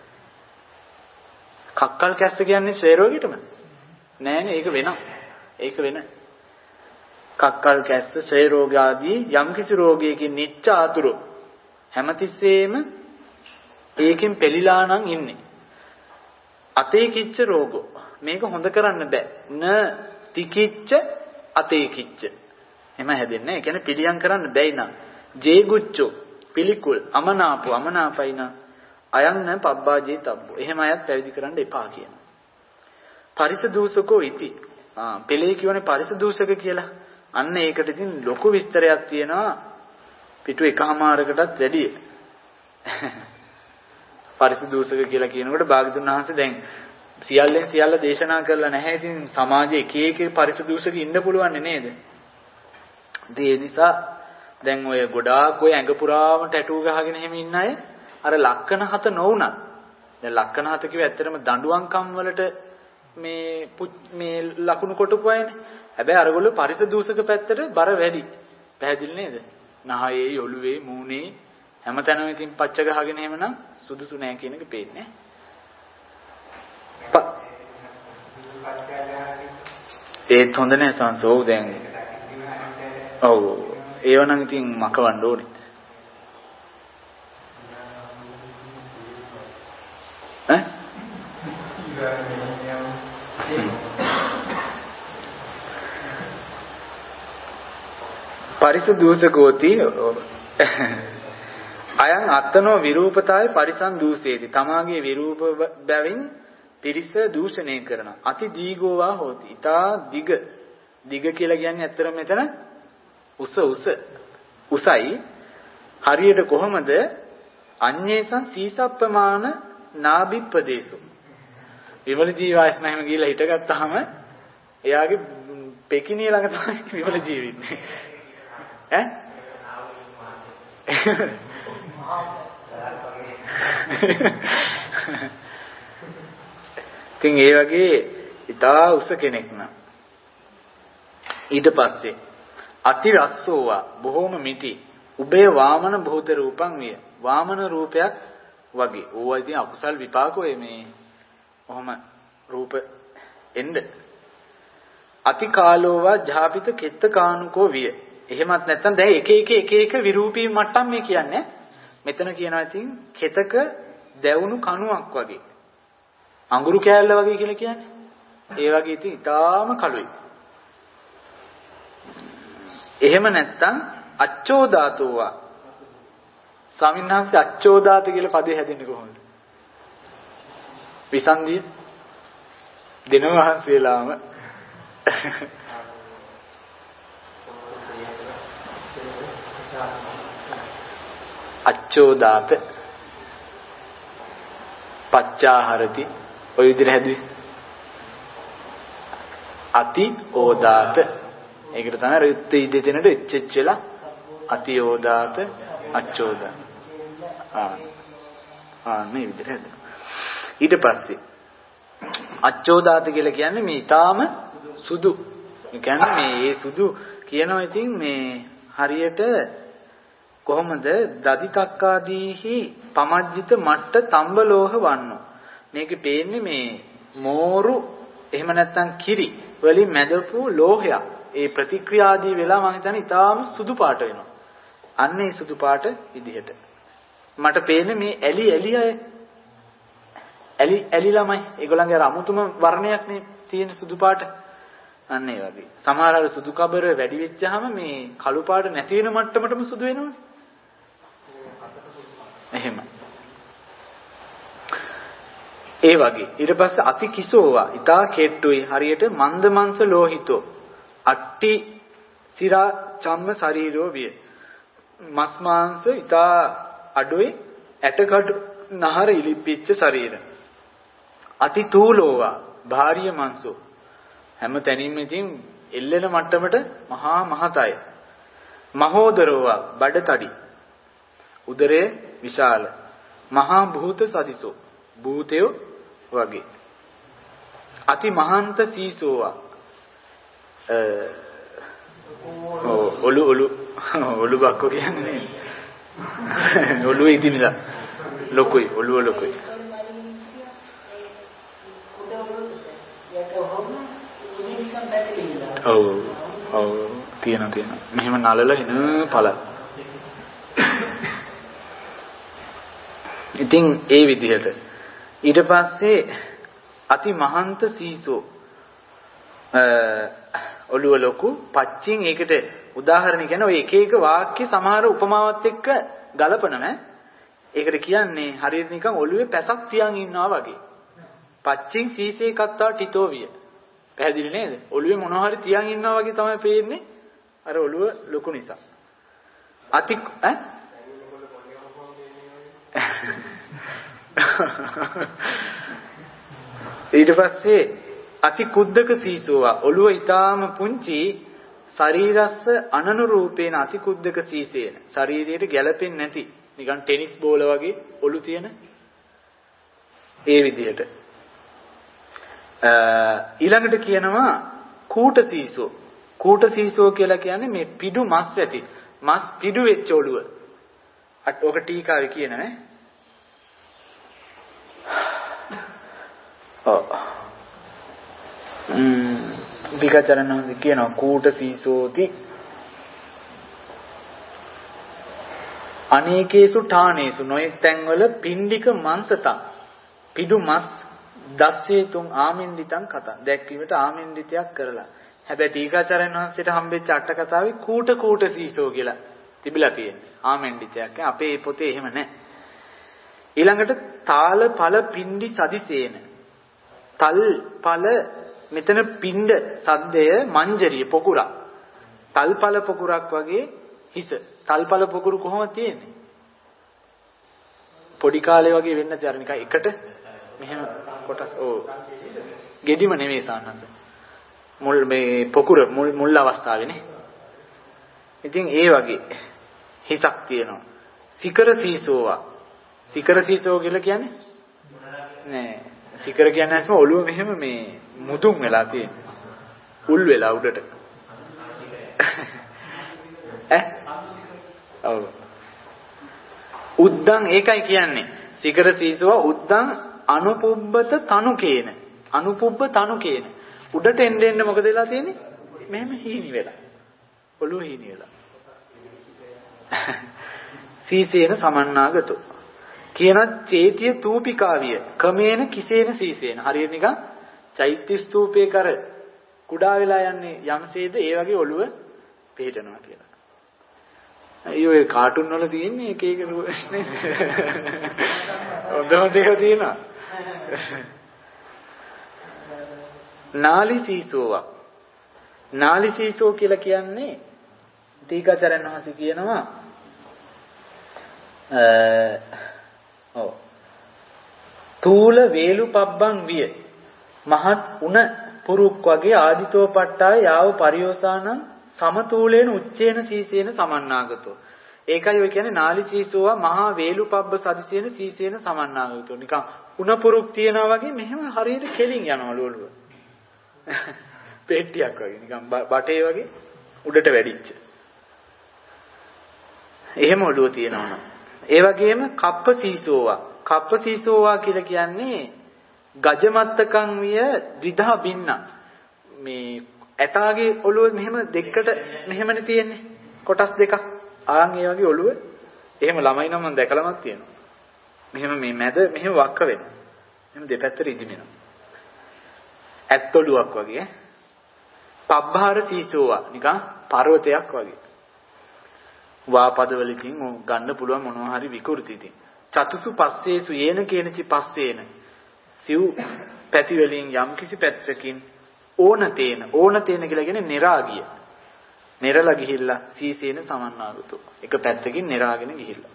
කක්කල් කැස්ස කියන්නේ ක්ෂය රෝගීටම නෑනේ ඒක වෙනම. ඒක වෙන. කක්කල් කැස්ස, ක්ෂය රෝග ආදී යම්කිසි රෝගයකින් නිච්ච ආතුරු හැමතිස්සෙම ඒකෙන් පෙළිලා නම් ඉන්නේ. අතේ කිච්ච රෝගෝ මේක හොඳ කරන්න බෑ. න තිකිච්ච අතේ කිච්ච. එම හැදෙන්නේ. ඒ කියන්නේ පිළියම් කරන්න බැයි නම්. ජේගුච්චෝ පිළිකුල් අමනාපු අමනාපයින අයන්න පබ්බාජේ තබ්බෝ. එහෙම අයත් පැවිදි කරන්න එපා කියනවා. පරිස දූෂකෝ ඉති. ආ පෙළේ කියවනේ පරිස දූෂක කියලා. අන්න ඒකට ඉතින් ලොකු විස්තරයක් තියෙනවා. පිටු එකමාරකටත් වැඩිය. පරිස දූෂක කියලා කියනකොට භාගතුන් වහන්සේ දැන් සියල්ලෙන් සියල්ල දේශනා කරලා නැහැ. ඉතින් සමාජයේ එක එක පරිස දූෂක ඉන්න පුළුවන් නේද? ඒ නිසා දැන් ඔය ගොඩාක් ඔය ඇඟ පුරාම ටැටූ ගහගෙන එහෙම ඉන්න අය අර ලක්කන හත නොවුණත් දැන් ලක්කන හත කිව්ව ඇත්තටම දඬුවම් කම් වලට මේ මේ ලකුණු කොටපු අයනේ. හැබැයි අරගොල්ලෝ පරිස දූෂක පැත්තට බර වැඩි. පැහැදිලි නේද? නහයේ ඔළුවේ මූණේ හැමතැනම ඉතින් පච්ච ගහගෙන එහෙමනම් සුදුසු නෑ කියන එක පේන්නේ. ඒත් හොඳ නෑ සංසෝව දැන්. ඔව් ඒව නම් ඉතින් මකවන්න ඕනේ. ඈ? පරිස දූෂකෝති අයං අත්තනෝ විරූපතාය පරිසං දූෂේති. තමාගේ විරූප බැවින් පිරිස දූෂණය කරන. අති දීගෝවා හෝති. ඊතා දිග දිග කියලා කියන්නේ ඇත්තටම මෙතන උස උස උසයි. හරියට කොහමද? අඤ්ඤේසං සීසප්පමාන නාභිප්පදේසු. විමල ජීවායස් නැහැම ගිහිල්ලා හිටගත්තාම එයාගේ පෙකිනිය ළඟ තමයි විමල ජීවින්නේ. ඈ? ඉතින් ඒ වගේ ඉතා උස කෙනෙක් නම් ඊට පස්සේ අති රස්සෝවා බොහෝම මිටි උබේ වාමන භූත රූපං විය. වාමන රූපයක් වගේ. ඕවා ඉතින් අකුසල් විපාකෝ මේ ඔහම රූප එන්න. අති කාලෝවා ජාපිත කෙත්ත කානුකෝ විය. එහෙමත් නැත්නම් දැන් එක එක එක එක විරූපී මට්ටම් මේ කියන්නේ. මෙතන කියනවා ඉතින් කෙතක දැවුණු කණුවක් වගේ. අඟුරු කෑල්ල වගේ කියලා කියන්නේ. ඒ වගේ ඉතින් ඊටාම කළුයි. එහෙම නැත්නම් අච්චෝදාතෝවා. ස්වාමින්වහන්සේ අච්චෝදාත කියලා පදේ හැදෙන්නේ කොහොමද? විසන්දිය දෙනව වහන්සේලාම අච්චෝදාත පච්චාහරති ඔය විදිහට හැදුවේ. අති ඕදාත ඒකට තමයි රිත් ඉදෙතනට එච්චෙච්චලා අති ඕදාත අච්චෝදාත. ආ ආ මේ විදිහට හැදුවා. ඊට පස්සේ අච්චෝදාත කියලා කියන්නේ මේ ඊටාම සුදු. ඒ කියන්නේ මේ ඒ සුදු කියනවා ඉතින් මේ හරියට කොහොමද දදිතක්කාදීහි පමජ්ජිත මට්ට තම්බලෝහ වන්නෝ. මේකේ පේන්නේ මේ මෝරු එහෙම නැත්නම් කිරි වලින් මැදපු ලෝහයක්. ඒ ප්‍රතික්‍රියාදී වෙලා මම හිතන්නේ ඊටාම සුදු පාට වෙනවා. අන්න ඒ සුදු පාට විදිහට මට පේන්නේ මේ ඇලි ඇලි අය ඇලි ඇලි ළමයි ඒගොල්ලන්ගේ අර අමුතුම වර්ණයක් නේ තියෙන සුදු පාට. අන්න ඒ වගේ. සමහර අර සුදු කබර වැඩි වෙච්චාම මේ කළු පාට නැති වෙන මට්ටමටම සුදු වෙනවනේ. එහෙම. ඒ වගේ. ඊට පස්සේ අති කිසෝවා. ඊතා කෙට්ටුයි හරියට මන්ද මංශ ලෝහිතෝ. අට්ටි සිරා චම්ම ශරීරෝ විය. මස් මාංශ ඊතා අඩුයි ඇටකඩු නහර ඉලිප්පිච්ච ශරීර. අති තූලෝවා. භාර්ය මංශෝ. හැම තැනින්ම ඉතින් එල්ලෙන මට්ටමට මහා මහතයි. මහෝදරෝවා. බඩතඩි. උදරයේ විශාල. මහා භූත සදිසෝ. භූතයෝ වගේ. අති මහන්ත සීසෝවා. ඔලු ඔලු ඔලු බක්කෝ කියන්නේ ඔලු ඉදිනලා ලොකුයි ඔලුව ලොකුයි. ඔව් ඔව් තියෙනවා තියෙනවා. මෙහෙම නලල එන පළ. ඉතින් ඒ විදිහට ඊට පස්සේ අති මහන්ත සීසෝ ඔළුව ලොකු පච්චින් ඒකට උදාහරණ කියන්නේ ඔය එක එක වාක්‍ය සමහර උපමාවත් එක්ක ගලපනම ඒකට කියන්නේ හරියට නිකන් ඔළුවේ පැසක් තියන් ඉන්නවා වගේ. පච්චින් සීසේ කත්තා ටිතෝ විය. පැහැදිලි නේද? ඔළුවේ මොනවා හරි තියන් ඉන්නවා වගේ තමයි පේන්නේ. අර ඔළුව ලොකු නිසා. අති ඈ ඊට පස්සේ අති කුද්දක සීසෝවා ඔළුව ඊටාම පුංචි ශරීරස්ස අනනුරූපේන අති කුද්දක සීසේන ශරීරයට ගැලපෙන්නේ නැති නිකන් ටෙනිස් බෝල වගේ ඔළු තියෙන ඒ විදිහට ඊළඟට කියනවා කූට සීසෝ කූට සීසෝ කියලා කියන්නේ මේ පිඩු මස් ඇති මස් පිඩු වෙච්ච ඔළුව අට ඔක ටීකාවේ කියනනේ ඔව් ම්ම් විගචරණවල කියනවා කූට සීසෝති අනේකේසු ඨානේසු නොයෙක් තැන්වල පින්ඩික මංසතං පිඩු මස් දස්සේතුන් ආමින්දිතං කතා දැක්වීමට ආමින්දිතයක් කරලා හැබැයි ටීකාචාර්යන් වහන්සේට හම්බෙච්ච අට කතාවේ කූට කූට සීසෝ කියලා තිබිලා තියෙනවා ආමින්දිතයක් අපේ පොතේ එහෙම නැහැ ඊළඟට තාල ඵල පින්ඩි සදිසේන තල් ඵල මෙතන පින්ඩ සද්දය මංජරිය පොකුරක් තල් ඵල පොකුරක් වගේ හිස තල් ඵල පොකුරු කොහොමද තියෙන්නේ පොඩි කාලේ වගේ වෙන්න තියර නිකන් එකට මෙහෙම කොටස් ඕ ගෙඩිම නෙවෙයි සාන්නස මුල් මේ පොකුර මුල් මුල් අවස්ථාවේනේ ඉතින් ඒ වගේ හිසක් තියෙනවා සිකර සීසෝවා සිකර සීසෝ කියලා කියන්නේ නෑ සිකර කියන්නේ නැස්ම ඔළුව මෙහෙම මේ මුදුන් වෙලා තියෙන්නේ උල් වෙලා උඩට ඈ ඔව් උද්දං ඒකයි කියන්නේ සිකර සීසෝවා උද්දං අනුපුබ්බත තනුකේන අනුපුබ්බ තනුකේන උඩට එන්න එන්න මොකද වෙලා තියෙන්නේ මෙහෙම හීනි වෙලා ඔළුව හීනි වෙලා සීසේන සමන්නාගතෝ කියන චේතිය තූපිකාවිය ක්‍රමේන කිසේන සීසේන හරියට නිකන් චෛත්‍ය ස්තූපේ කර කුඩා වෙලා යන්නේ යම්සේද ඒ වගේ ඔළුව පිටනවා කියලා. අයියෝ ඒ කාටුන් වල තියෙන්නේ එක එක නේ. හොඳම දේක තියෙනවා. නාලිසීසෝවා නාලිසීසෝ කියලා කියන්නේ ටීකාචාර්යන් වහන්සේ කියනවා ඔව් තූල වේලු පබ්බන් විය මහත් උණ පුරුක් වගේ ආදිතෝ පට්ටාය යාව පරියෝසානං සමතූලේන උච්චේන සීසේන සමන්නාගතෝ ඒකයි ඔය කියන්නේ නාලිසීසෝවා මහා වේලු පබ්බ සදිසේන සීසේන සමන්නාගතෝ නිකන් උණ පුරුක් තියනවා වගේ මෙහෙම හරියට කෙලින් යනවලු ඔළුව පෙට්ටියක් වගේ නිකන් බටේ වගේ උඩට වැඩිච්ච එහෙම ඔළුව තියනවා ඒ වගේම කප්ප සීසෝවා කප්ප සීසෝවා කියලා කියන්නේ ගජමත්තකම් විය ද්විධා බින්න මේ ඇටාගේ ඔළුව මෙහෙම දෙකට මෙහෙමනේ තියෙන්නේ කොටස් දෙකක් ආන් ඒ වගේ ඔළුව එහෙම ළමයි නම් මම දැකලාමත් තියෙනවා මෙහෙම මේ මැද මෙහෙම වක්ක වෙනවා මෙහෙම දෙපැත්තට ඉදිමෙනවා ඇත් ඔළුවක් වගේ පබ්බාර සීසෝවා නිකන් පර්වතයක් වගේ වාපදවලකින් ගන්න පුළුවන් මොනවා හරි විකෘති ඉතින් චතුසු පස්සේසු යේන කේනචි පස්සේන සිව් පැති වලින් යම් කිසි පැත්තකින් ඕන තේන ඕන තේන කියලා කියන්නේ නිරාගිය නිරලා ගිහිල්ලා සීසේන සමන්නාගතු එක පැත්තකින් නිරාගෙන ගිහිල්ලා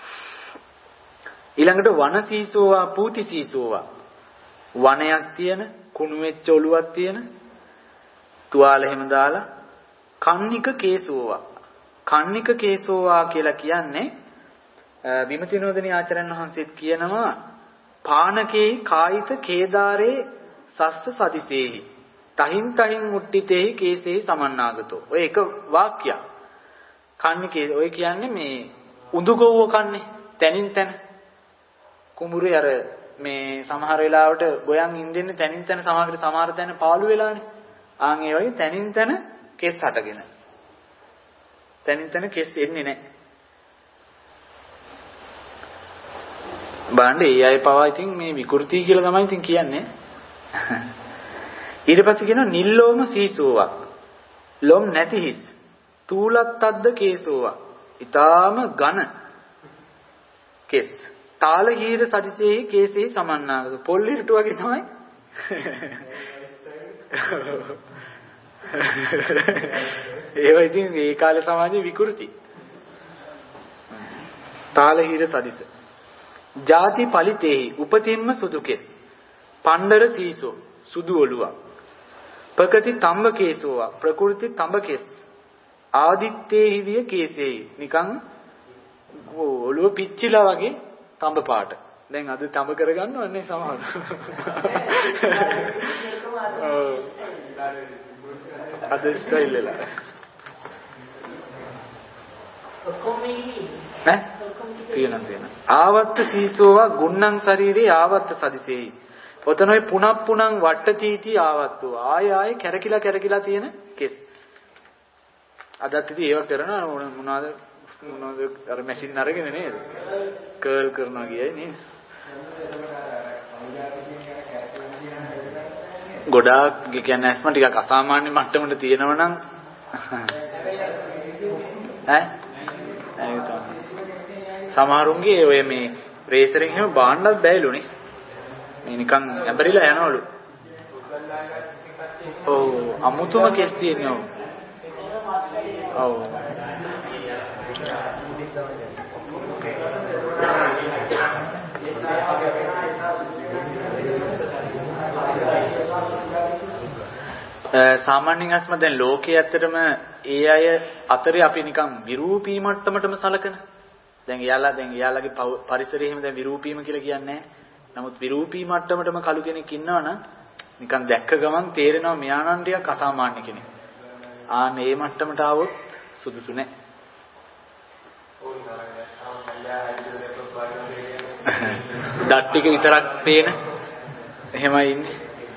ඊළඟට වන සීසෝවා පූති සීසෝවා වනයක් තියෙන කුණු වෙච්ච ඔළුවක් තියෙන තුවාල එහෙම දාලා කන්නික කේසෝවා කන්නික කේසෝවා කියලා කියන්නේ විමතිනෝදනී ආචාර්යන් වහන්සේත් කියනවා පානකේ කායිත කේදාරේ සස්ස සදිසේහි තහින් තහින් උට්ටිතේහි කේසේහි සමන්නාගතෝ ඔය එක වාක්‍යයක් කන්නිකේ ඔය කියන්නේ මේ උඳුගොව්ව කන්නේ තනින් තන කුඹුරේ අර මේ සමහර වෙලාවට ගොයන් ඉඳින්නේ තනින් තන සමහරට සමහර තැන පාළු වෙලානේ ආන් ඒ වගේ තනින් තන කෙස් හටගෙන. තනින් තන කෙස් එන්නේ නැහැ. බලන්න ඒ අය පවා ඉතින් මේ විකෘති කියලා තමයි ඉතින් කියන්නේ. ඊට පස්සේ කියනවා නිල්ලෝම සීසෝවක්. ලොම් නැති හිස්. තූලත්තද්ද කේසෝවක්. ඊටාම ඝන කෙස්. තාල හීර සදිසෙහි කේසෙහි සමන්නාගත. පොල් හිටු වගේ තමයි. ඒවා ඉතින් ඒ කාලේ සමාජයේ විකෘති. තාල හීර සදිස. ಜಾති පලිතේහි උපතින්ම සුදු කෙස්. පණ්ඩර සීසෝ සුදු ඔළුවක්. ප්‍රකෘති තඹ කේසෝවක්. ප්‍රකෘති තඹ කෙස්. ආදිත්තේහි විය කේසෙහි නිකන් ඔළුව පිච්චිලා වගේ තඹ පාට. දැන් අද තඹ කරගන්නවන්නේ සමහර. ඔව්. අද ස්ටයිල් එක. ඈ? තියෙනවා තියෙනවා. ආවත්ත සීසෝවා ගුණං ශරීරේ ආවත්ත සදිසෙහි. ඔතනොයි පුනක් පුනං වට්ට තීටි ආවත්තෝ. ආය ආය කැරකිලා කැරකිලා තියෙන කෙස්. අදත් ඉතින් ඒව කරනවා මොනවාද මොනවාද අර මැෂින් අරගෙන නේද? කර්ල් කරනවා කියයි නේද? ගොඩාක් කියන්නේ ඇස්ම ටිකක් අසාමාන්‍ය මට්ටමකට තියෙනවා නම් ඈ ඒක තමයි. සමහරුන්ගේ ඔය මේ රේසරෙන් එහෙම බාන්නත් බෑලුනේ. මේ නිකන් ඇඹරිලා යනවලු. ඔව් අමුතුම කෙස් තියෙනවා. ඔව්. සාමාන්‍යයෙන් අස්ම දැන් ලෝකයේ ඇත්තටම ඒ අය අතරේ අපි නිකන් විරූපී මට්ටමටම සලකන. දැන් එයාලා දැන් එයාලගේ පරිසරය එහෙම දැන් විරූපීම කියලා කියන්නේ නැහැ. නමුත් විරූපී මට්ටමටම කළු කෙනෙක් ඉන්නවනම් නිකන් දැක්ක ගමන් තේරෙනවා මෙයා නම් ටිකක් අසාමාන්‍ය කෙනෙක්. ආ මේ මට්ටමට ආවොත් සුදුසු නැහැ. දත් ටික විතරක් පේන එහෙමයි ඉන්නේ.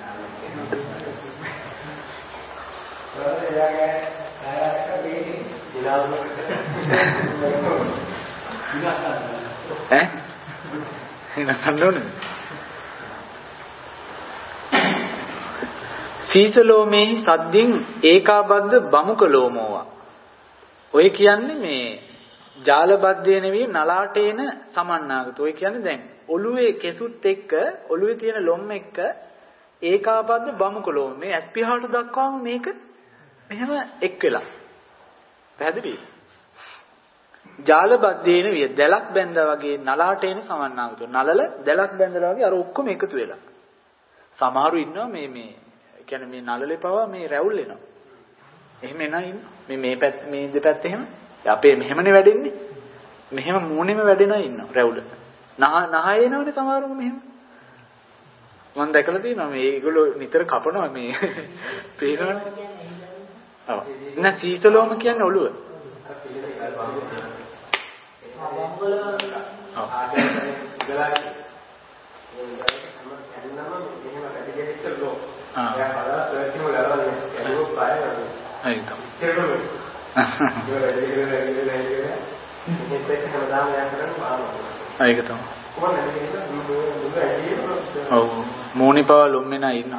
ඈ එනසන්නෝනේ සීසලෝමේහි සද්දින් ඒකාබද්ධ බමුක ලෝමෝවා. ඔය කියන්නේ මේ ජාලබද්ධය නෙවෙයි නලාට එන සමන්නාගත. ඔය කියන්නේ දැන් ඔළුවේ කෙසුත් එක්ක ඔළුවේ තියෙන ලොම් එක්ක ඒකාබද්ධ බමුක ලෝම. මේ ඇස් පිහාට දක්වාම මේක මෙහෙම එක් වෙලා. පැහැදිලිද? ජාලබද්ධේන විය දැලක් බැඳා වගේ නලාට එන සමන්නාගත. නලල දැලක් බැඳලා වගේ අර ඔක්කොම එකතු වෙලා. සමහරු ඉන්නවා මේ මේ කියන්නේ මේ නලලේ පවා මේ රැවුල් එනවා. එහෙම එනා ඉන්න. මේ මේ පැත්ත මේ දෙපැත්ත එහෙම. අපේ මෙහෙමනේ වැඩෙන්නේ. මෙහෙම මූණෙම වැඩෙනා ඉන්නවා රැවුල. නහ නහය එනවනේ සමහරුම මෙහෙම. මම දැකලා තියෙනවා මේ ඒගොල්ලෝ නිතර කපනවා මේ පේනවනේ. ඔව්. නැ සීතලෝම කියන්නේ ඔළුව. ඒක තමයි. ඔව් මෝනිපා ලොම්මෙනා ඉන්නවා.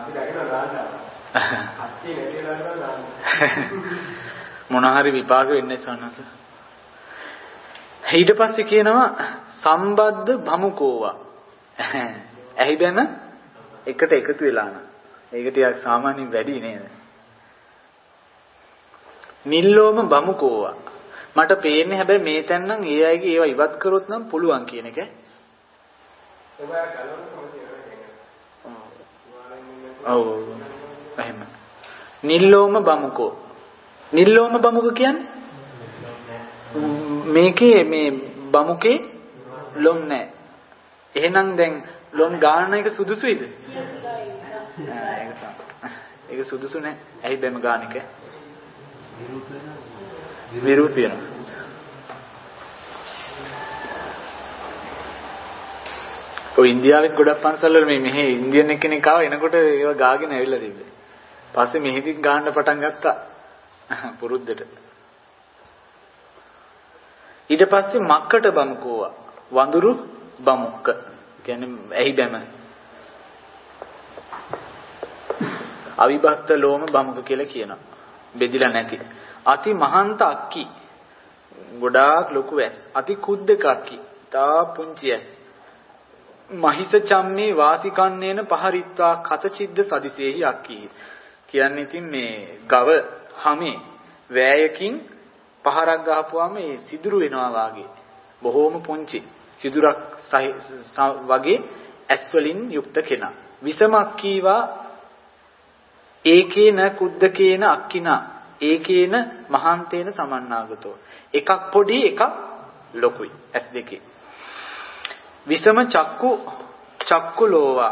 මොන හරි විපාක වෙන්නේ සන්නස. ඊට පස්සේ කියනවා සම්බද්ධ භමුකෝවා. ඇහි බැන එකට එකතු වෙලා නම්. ඒක ටිකක් සාමාන්‍යයෙන් වැඩි නේද? නිල්ලෝම භමුකෝවා. මට පේන්නේ හැබැයි මේ තැන් නම් ඒ අයගේ ඒවා ඉවත් කරොත් නම් පුළුවන් කියන එක. ඔව්. එහෙම. නිල්ලෝම භමුකෝ. නිල්ලෝම භමුක කියන්නේ මේකේ මේ බමුකේ ලොම් නැහැ. එහෙනම් දැන් ලොම් ගාන එක සුදුසුයිද? ඒක තමයි. ඒක සුදුසු නැහැ. ඇයි බැම ගාන එක? විරූපියන. ඔය ඉන්දියාවෙත් ගොඩක් පන්සල්වල මේ මෙහි ඉන්දියන් එක්කෙනෙක් ආව එනකොට ඒව ගාගෙන ඇවිල්ලා තිබ්බේ. පස්සේ මෙහිදිත් ගාන්න පටන් ගත්තා. පුරුද්දට. ඊට පස්සේ මක්කට බමුකෝවා. වඳුරු බමුක්ක. කියන්නේ ඇහි බැම. අවිභක්ත ලෝම බමුක කියලා කියනවා. බෙදිලා නැති. අති මහන්ත අක්කි. ගොඩාක් ලොකු ඇස්. අති කුද්දක අක්කි. තා පුංචි ඇස්. මහිස චම්මේ වාසිකන්නේන පහරිත්වා කතචිද්ද සදිසේහි අක්කි. කියන්නේ ඉතින් මේ ගව හැමේ වෑයකින් පහරක් ගහපුවාම ඒ සිදුරු වෙනවා වාගේ. බොහෝම පුංචි සිදුරක් වගේ ඇස් වලින් යුක්ත කෙනා. විසමක්කීවා ඒකේන කුද්දකේන අක්කිනා ඒකේන මහන්තේන සමන්නාගතෝ. එකක් පොඩි එකක් ලොකුයි ඇස් දෙකේ. විසම චක්කු චක්කුලෝවා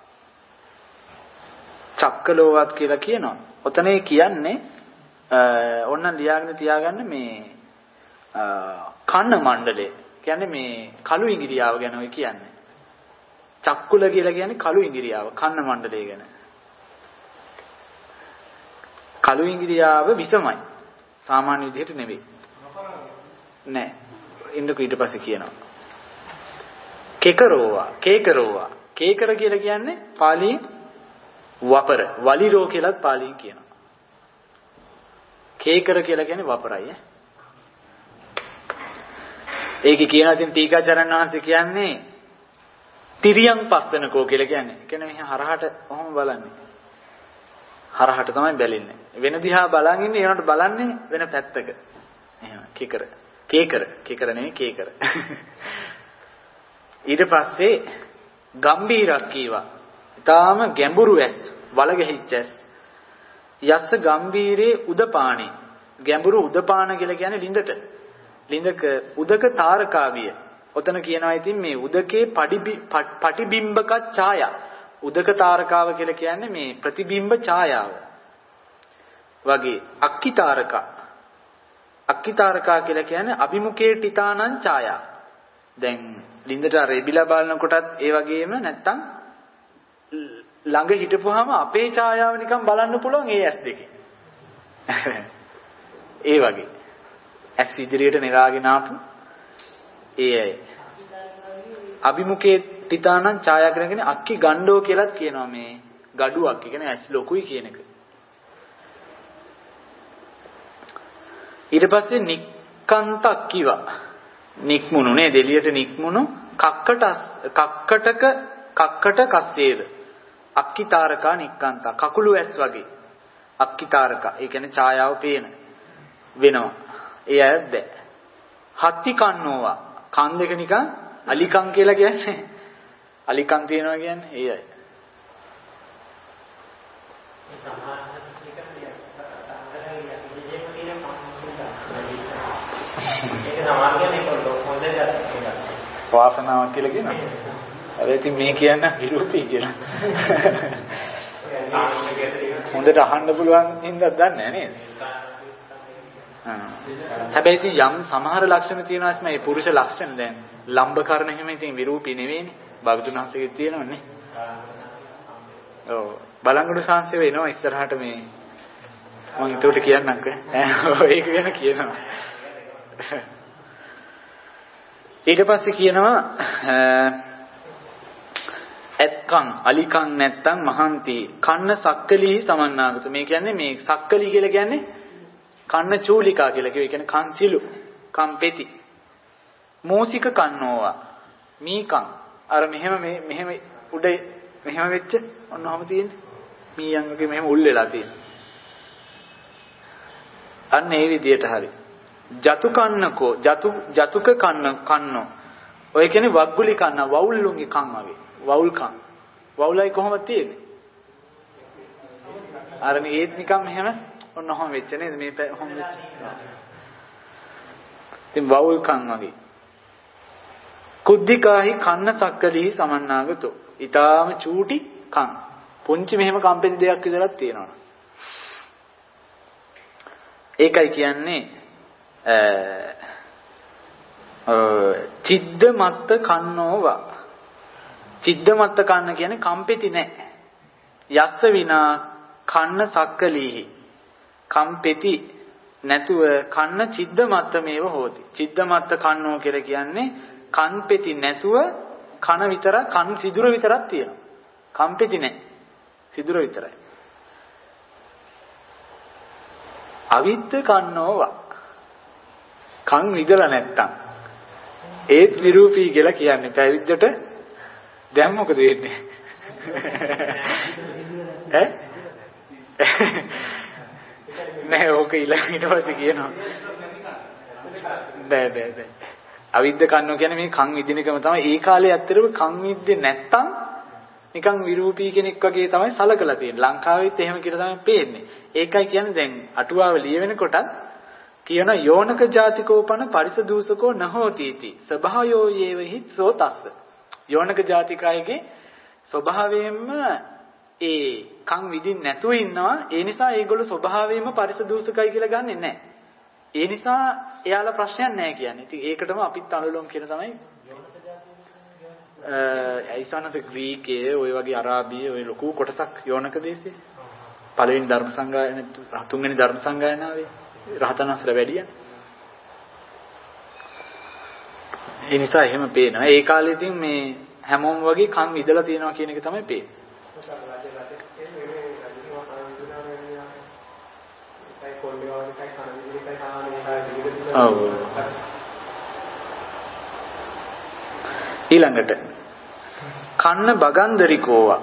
චක්කලෝවත් කියලා කියනවා. ඔතනේ කියන්නේ ඔන්න ලියාගෙන තියාගන්න මේ කන්න මණ්ඩලය. කියන්නේ මේ කළු ඉංගිරියාව ගැන ඔය කියන්නේ. චක්කුල කියලා කියන්නේ කළු ඉංගිරියාව කන්න මණ්ඩලය ගැන. කළු ඉංගිරියාව විසමයි. සාමාන්‍ය විදිහට නෙවෙයි. නෑ. ඉන්නකෝ ඊට පස්සේ කියනවා. කෙකරෝවා කේකරෝවා කේකර කියලා කියන්නේ පාලියෙන් වපර වලිරෝ කියලාත් පාලියෙන් කියනවා. කේකර කියලා කියන්නේ වපරයි ඈ. ඒකේ කියනවා ඉතින් ටීකාචරණ වහන්සේ කියන්නේ තිරියන් පස්සනකෝ කියලා කියන්නේ. ඒ කියන්නේ මෙහා හරහට ඔහොම බලන්නේ. හරහට තමයි බැලින්නේ. වෙන දිහා බලන් ඉන්නේ ඒනට බලන්නේ වෙන පැත්තක. එහෙම කේකර. කේකර. කේකර නෙවෙයි කේකර. ඊට පස්සේ ගම්බීරක් කීවා. ඊටාම ගැඹුරු ඇස්, වලගෙහිච්ච ඇස්. යස්ස ගම්බීරේ උදපාණේ. ගැඹුරු උදපාණ කියලා කියන්නේ ලිඳට. ලිඳක උදක තාරකාවිය. ඔතන කියනවා ඉතින් මේ උදකේ පටිබිම්බක ඡායා. උදක තාරකාව කියලා කියන්නේ මේ ප්‍රතිබිම්බ ඡායාව. වගේ අක්කි තාරකා. අක්කි තාරකා කියලා කියන්නේ අභිමුඛේ ටිතානං ඡායා. දැන් ලින්දට රෙබිලා බලනකොටත් ඒ වගේම නැත්තම් ළඟ හිටපුවාම අපේ ඡායාව නිකන් බලන්න පුළුවන් ඒ ඇස් දෙකේ. ඒ වගේ ඇස් ඉදිරියට නෙරාගෙන ආපු ඒ අය. අභිමුඛේ ටිතානං ඡායා කරගෙන අක්කි ගණ්ඩෝ කියලාත් කියනවා මේ gadu අක්කි කියන්නේ ඇස් ලොකුයි කියන එක. ඊට පස්සේ නික්කන්ත අක්කිවා නික්මුණු නේ දෙලියට නික්මුණු කක්කට කක්කටක කක්කට කස්සේද අක්කි තාරකා නික්කන්ත කකුළු ඇස් වගේ අක්කි තාරකා ඒ කියන්නේ ඡායාව පේන වෙනවා ඒ අයත් බෑ හත්ති කන්නෝවා කන් දෙක නිකන් අලිකන් කියලා කියන්නේ අලිකන් තියනවා කියන්නේ ඒ අය වාසනාවක් කියලා කියනවා. අර ඉතින් මේ කියන්නේ විරූපී කියලා. හොඳට අහන්න පුළුවන් හින්දා දන්නේ නේද? හැබැයි ඉතින් යම් සමහර ලක්ෂණ තියෙනවා තමයි මේ පුරුෂ ලක්ෂණ දැන් ලම්බකරණ එහෙම ඉතින් විරූපී නෙවෙයිනේ. භාගතුන්හන්සේගේ තියෙනවනේ. ඔව් බලංගොඩ සංසය වෙනවා ඉස්සරහට මේ මම ඒකට කියන්නම්කෝ. ඒක ගැන කියනවා. ඊට පස්සේ කියනවා ඇත්කම් අලිකම් නැත්තම් මහන්ති කන්න සක්කලී සමන්නාගත මේ කියන්නේ මේ සක්කලී කියලා කියන්නේ කන්න චූලිකා කියලා කියෝ. ඒ කියන්නේ කන් සිලු කම් පෙති මෝසික කන්නෝවා මීකම් අර මෙහෙම මේ මෙහෙම උඩ මෙහෙම වෙච්ච ඔන්නවම තියෙන්නේ මීයන්ගේ මෙහෙම උල් වෙලා තියෙන්නේ. අන්න ඒ විදියට හරි ජතු කන්නකෝ ජතු ජතුක කන්න කන්නෝ ඔය කියන්නේ වග්ගුලි කන්න වවුල්ලුන්ගේ කන් වගේ වවුල් කන් වවුලයි කොහොමද තියෙන්නේ අර මේ ඒත් නිකන් මෙහෙම ඔන්න ඔහොම වෙච්ච නේද මේ ඔහොම වෙච්ච ඉතින් වවුල් කන් වගේ කුද්ධිකාහි කන්න සක්කලී සමන්නාගතෝ ඊටාම චූටි කන් පුංචි මෙහෙම කම්පෙති දෙයක් විතරක් තියෙනවා ඒකයි කියන්නේ චිද්ද මත්ත කන්නෝවා චිද්ද මත්ත කන්න කියන්නේ කම්පෙති නැහැ යස්ස විනා කන්න සක්කලීහි කම්පෙති නැතුව කන්න චිද්ද මත්තමේව හෝති. චිද්ද මත්ත කන්නෝ කියලා කියන්නේ කන් පෙති නැතුව කන විතර කන් සිදුර විතරක් තියෙනවා. කන් පෙති නැහැ. සිදුර විතරයි. අවිද්ද කන්නෝවා. කන් විදලා නැත්තම් ඒත් විරූපී කියලා කියන්නේ. පැවිද්දට දැන් මොකද වෙන්නේ? ඈ? නෑ ඕක ඊළඟ ඊට පස්සේ කියනවා. නෑ නෑ නෑ. අවිද්ද කන්නෝ කියන්නේ මේ කන් විදින එකම තමයි. ඒ කාලේ ඇත්තටම කන් විද්දේ නැත්තම් නිකන් විරූපී කෙනෙක් වගේ තමයි සලකලා තියෙන්නේ. ලංකාවෙත් එහෙම කියලා තමයි පේන්නේ. ඒකයි කියන්නේ දැන් අටුවාව ලියවෙනකොටත් කියන යෝනක ජාතිකෝපන පරිස දූසකෝ නහෝතිති. ස්වභාවයෝ යේවහි සෝතස්ස. යෝනක ජාතිකයගේ ස්වභාවයෙන්ම ඒ කන් විදින් නැතුව ඉන්නවා. ඒ නිසා ඒගොල්ලෝ ස්වභාවයෙන්ම පරිස දූසකයි කියලා ගන්නෙ නැහැ. ඒ නිසා එයාලා ප්‍රශ්නයක් නැහැ කියන්නේ. ඉතින් ඒකටම අපිත් අනුලෝම කියන තමයි අයිසනස ග්‍රීකයේ ওই වගේ අරාබියේ ওই ලොකු කොටසක් යෝනක දේශේ. පළවෙනි ධර්ම සංගායන තුන්වෙනි ධර්ම සංගායනාවේ රහතන් වහන්සේලා වැඩියනේ. ඒ නිසා එහෙම පේනවා. ඒ කාලේ ඉතින් මේ හැමෝම වගේ කන් ඉදලා තියෙනවා කියන එක තමයි පේන්නේ. ඔව්. ඊළඟට කන්න බගන්දරිකෝවා.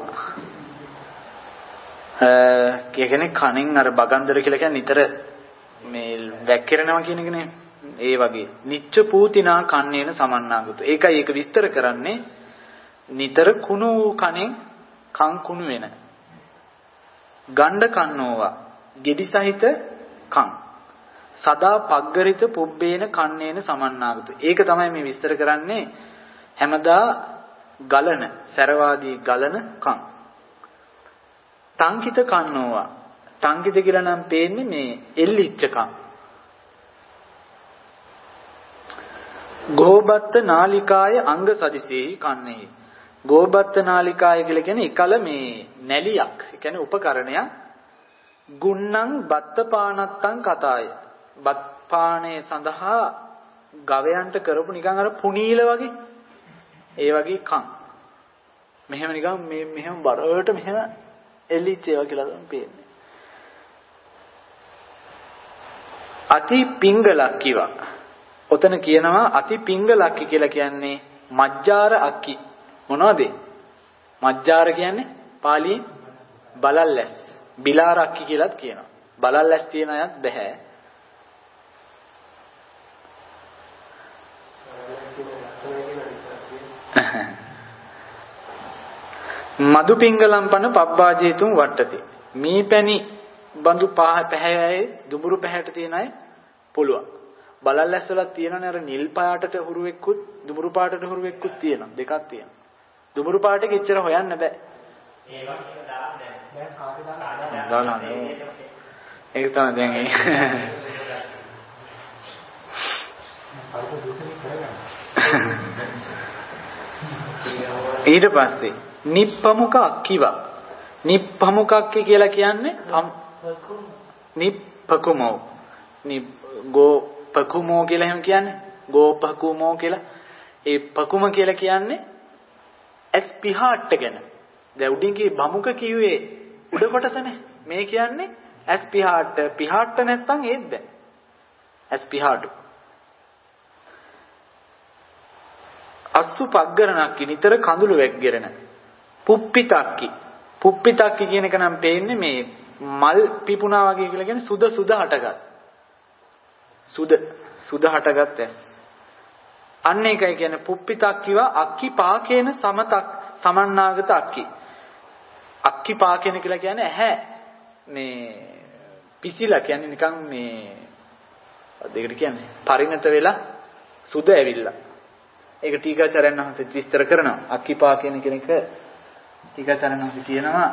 අ කියන්නේ කණෙන් අර බගන්දර කියලා කියන්නේ නිතර මේ වැක්කිරෙනවා කියන එකනේ. ඒ වගේ නිච්ච පූතිනා කන්නේන සමන්නාගත. ඒකයි ඒක විස්තර කරන්නේ නිතර කුණු කණෙන් කන් කුණු වෙන. ගණ්ඩ කන්නෝවා. ගෙඩි සහිත කන්. සදා පග්ගරිත පුබ්බේන කන්නේන සමන්නාගත. ඒක තමයි මේ විස්තර කරන්නේ. හැමදා ගලන සරවාදී ගලන කන්. ටංකිත කන්නෝවා. ටංකිත කියලා නම් පේන්නේ මේ එල්ලිච්ච කන්. ගෝබත්ත නාලිකාය අංග සදිසේහි කන්නේහි. ගෝබත්ත නාලිකාය කියලා කියන්නේ එකල මේ නැලියක්. ඒ කියන්නේ උපකරණයක්. ගුණං බත්ත පානත්තං කතාය. බත් පානේ සඳහා ගවයන්ට කරපු නිකන් අර පුනීල වගේ ඒ වගේ කන්. මෙහෙම නිකන් මේ මෙහෙම බරවට මෙහෙම එල්ලිච්ච ඒවා කියලා තමයි පේන්නේ. අති පිංගලක් කිවා. ඔතන කියනවා අති පිංගලක්කි කියලා කියන්නේ මජ්ජාර අක්කි. මොනවද? මජ්ජාර කියන්නේ පාලියෙන් බලල්ලැස්. බිලාර අක්කි කියලාත් කියනවා. බලල්ලැස් තියන අයත් බෑ. මදු පිංගලම් පන පබ්බාජේතුන් වට්ටති. මී පැණි බඳු පැහැයයි දුඹුරු පැහැයට තියන අය පුළුවන්. බලල්ලැස් වල තියෙනනේ අර නිල් පාටට හුරුවෙක්කුත් දුඹුරු පාටට හුරුවෙක්කුත් තියෙනවා. දෙකක් තියෙනවා. දුඹුරු පාටක එච්චර හොයන්න බෑ. ඒවා කියලා දාලා දැන් ඒක තමයි දැන් ඒ ඊට පස්සේ නිප්පමුක අක්කිවා. නිප්පමුක අක්කි කියලා කියන්නේ නිප්පකුමෝ. නිප් ගෝ පකුමෝ කියලා එහෙම කියන්නේ. ගෝපකුමෝ කියලා. ඒ පකුම කියලා කියන්නේ ඇස් පිහාට්ට ගැන. දැන් උඩින්ගේ බමුක කිව්වේ උඩ කොටසනේ. මේ කියන්නේ ඇස් පිහාට්ට. පිහාට්ට නැත්තම් ඒත් බෑ. ඇස් පිහාටු. අස්සු පග්ගරණක්කි නිතර කඳුළු වැක්ගෙරන. පුප්පිතක්කි. පුප්පිතක්කි කියන එක නම් පේන්නේ මේ මල් පිපුණා වගේ කියලා කියන්නේ සුද සුද හටගත්. සුද සුද හටගත් ඇස්. අන්න ඒකයි කියන්නේ පුප්පිතක්කිව අක්කි පාකේන සමතක් සමන්නාගත අක්කි. අක්කි පාකේන කියලා කියන්නේ ඇහැ මේ පිසිලා කියන්නේ නිකන් මේ දෙකට කියන්නේ පරිණත වෙලා සුද ඇවිල්ලා. ඒක ටීකාචාර්යයන් වහන්සේ විස්තර කරනවා. අක්කි පාකේන කියන එක ටීකාචාර්යයන් වහන්සේ කියනවා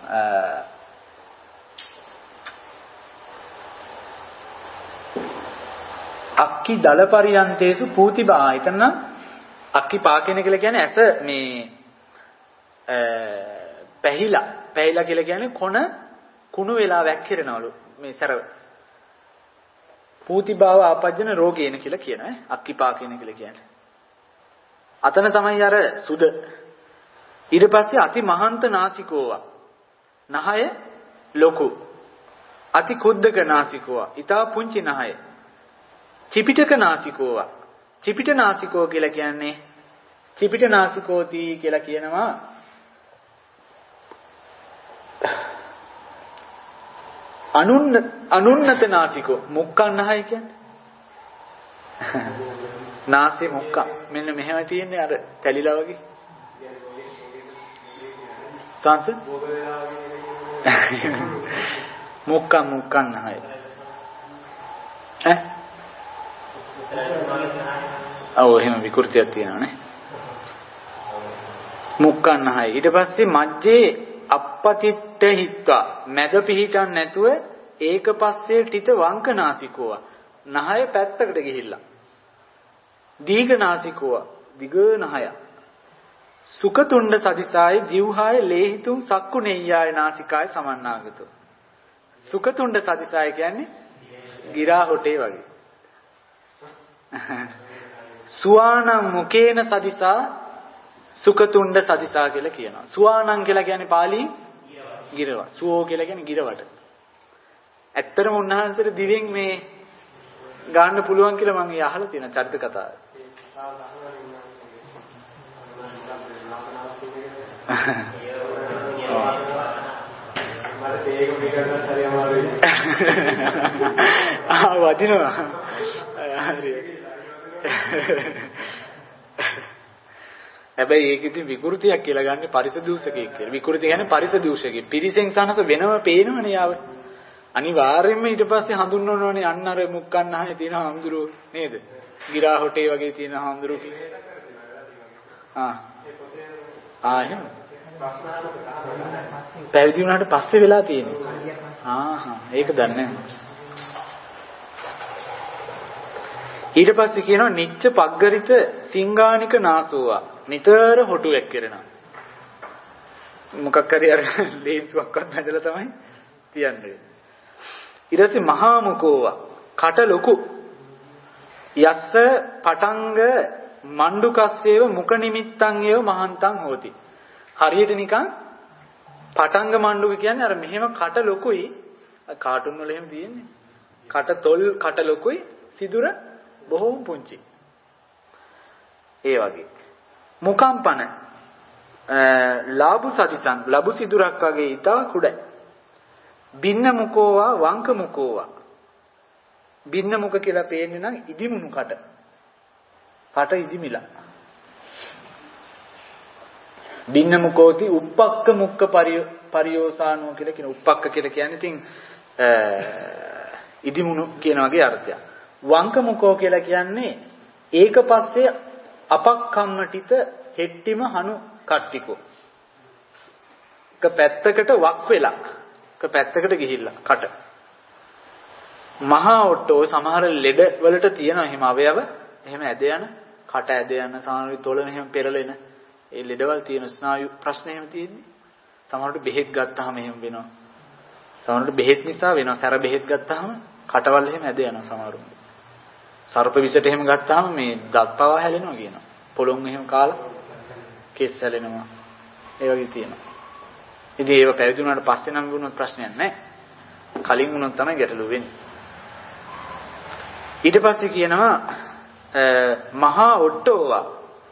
අක්කි දල පරියන්තේසු පූතිබා. එතන අක්කි පාකේන කියලා කියන්නේ ඇස මේ පැහිලා පැහිලා කියලා කියන්නේ කොන කුණු වෙලා වැක්කිරනවලු මේ සරව. පූතිභාව ආපජ්ජන රෝගේන කියලා කියනවා ඈ. අක්කිපාකේන කියලා කියන්නේ. අතන තමයි අර සුද. ඊට පස්සේ අති මහන්ත නාසිකෝවා. නහය ලොකු. අති කුද්දක නාසිකෝවා. ඊටා පුංචි නහය. චිපිටක නාසිකෝවා. චිපිට නාසිකෝ කියලා කියන්නේ චිපිට නාසිකෝති කියලා කියනවා අනුන්න අනුන්නත නාසිකෝ මුක්කන් නහය කියන්නේ නාසය මුක්ක මෙන්න මෙහෙම තියෙන්නේ අර තැලිලා වගේ සංස මුක්කන් මුක්කන් නහය ඈ ඔව් එහෙම විකෘතියක් තියෙනවානේ මුක්කන් නහය ඊට පස්සේ මජ්ජේ අපපතිට්ඨ හිත්වා මැද පිහිටන් නැතුව ඒක පස්සේ ටිත වංකනාසිකෝව නහය පැත්තකට ගිහිල්ලා දීඝනාසිකෝව දිග නහය සුඛතුණ්ඩ සදිසාය ජීවහාය ලේහිතුම් සක්කු නෙය්‍යාය නාසිකාය සමන්නාගතෝ සුඛතුණ්ඩ සදිසාය කියන්නේ ගිරා හොටේ වගේ සුවානං මුකේන සදිසා සුඛතුණ්ඩ සදිසා කියලා කියනවා. සුවානං කියලා කියන්නේ පාලි ගිරව. සුවෝ කියලා කියන්නේ ගිරවට. ඇත්තටම උන්වහන්සේට දිවෙන් මේ ගන්න පුළුවන් කියලා මම අහලා තියෙන චරිත කතාව. ආ වදිනවා. හරි. හැබැයි ඒක ඉතින් විකෘතියක් කියලා ගන්න පරිස දූෂකයෙක් කියලා. විකෘති කියන්නේ පරිස දූෂකයෙක්. පිරිසෙන් සනස වෙනම පේනවනේ යාව. අනිවාර්යයෙන්ම ඊට පස්සේ හඳුන්වනවනේ අන්න අර මුක්කන් අහේ තියෙන හඳුරු නේද? ගිරා හොටේ වගේ තියෙන හඳුරු. ආ. ආ එහෙම. පැවිදි වුණාට පස්සේ වෙලා තියෙන්නේ. ආ හා ඒක දන්නේ නැහැ. ඊට පස්සේ කියනවා නිච්ච පග්ගරිත සිංගානික නාසෝවා නිතර හොටු එක්කරනවා මොකක් හරි අර ලේන්සුවක්වත් නැදලා තමයි තියන්නේ ඊට පස්සේ මහා මුකෝවා කට ලොකු යස්ස පටංග මණ්ඩුකස්සේව මුඛ නිමිත්තං ඒව මහන්තං හෝති හරියට නිකන් පටංග මණ්ඩුක කියන්නේ අර මෙහෙම කට ලොකුයි කාටුන් වල එහෙම තියෙන්නේ කට තොල් කට ලොකුයි සිදුර බොහොම පුංචි. ඒ වගේ. මුකම්පන ලාබු සදිසං ලබු සිදුරක් වගේ ඊටා කුඩයි. බින්න මුකෝවා වංක මුකෝවා. බින්න මුක කියලා පේන්නේ නම් ඉදිමුණු කට. කට ඉදිමිලා. බින්න මුකෝති උප්පක්ක මුක්ක පරියෝසානෝ කියලා කියන උප්පක්ක කියලා කියන්නේ ඉතින් ඉදිමුණු කියන වගේ අර්ථයක්. වංක මුකෝ කියලා කියන්නේ ඒක පස්සේ අපක්කම්මටිත හෙට්ටිම හනු කට්ටිකෝ. එක පැත්තකට වක් වෙලා, එක පැත්තකට ගිහිල්ලා කට. මහා ඔට්ටෝ සමහර ලෙඩ වලට තියෙනවා එහෙම අවයව, එහෙම ඇද යන, කට ඇද යන, සමහර තොල මෙහෙම පෙරලෙන. ඒ ලෙඩවල තියෙන ස්නායු ප්‍රශ්න එහෙම තියෙන්නේ. සමහරට බෙහෙත් ගත්තාම එහෙම වෙනවා. සමහරට බෙහෙත් නිසා වෙනවා. සැර බෙහෙත් ගත්තාම කටවල් එහෙම ඇද යනවා සමහරුන්ගේ. සර්ප විසට එහෙම ගත්තාම මේ දත් පවා හැලෙනවා කියනවා. පොළොන් එහෙම කාලා කෙස් හැලෙනවා. ඒ වගේ තියෙනවා. ඉතින් ඒව පැවිදි වුණාට පස්සේ නම් වුණොත් ප්‍රශ්නයක් නැහැ. කලින් වුණොත් තමයි ගැටලුව වෙන්නේ. ඊට පස්සේ කියනවා මහා ඔට්ටෝවා.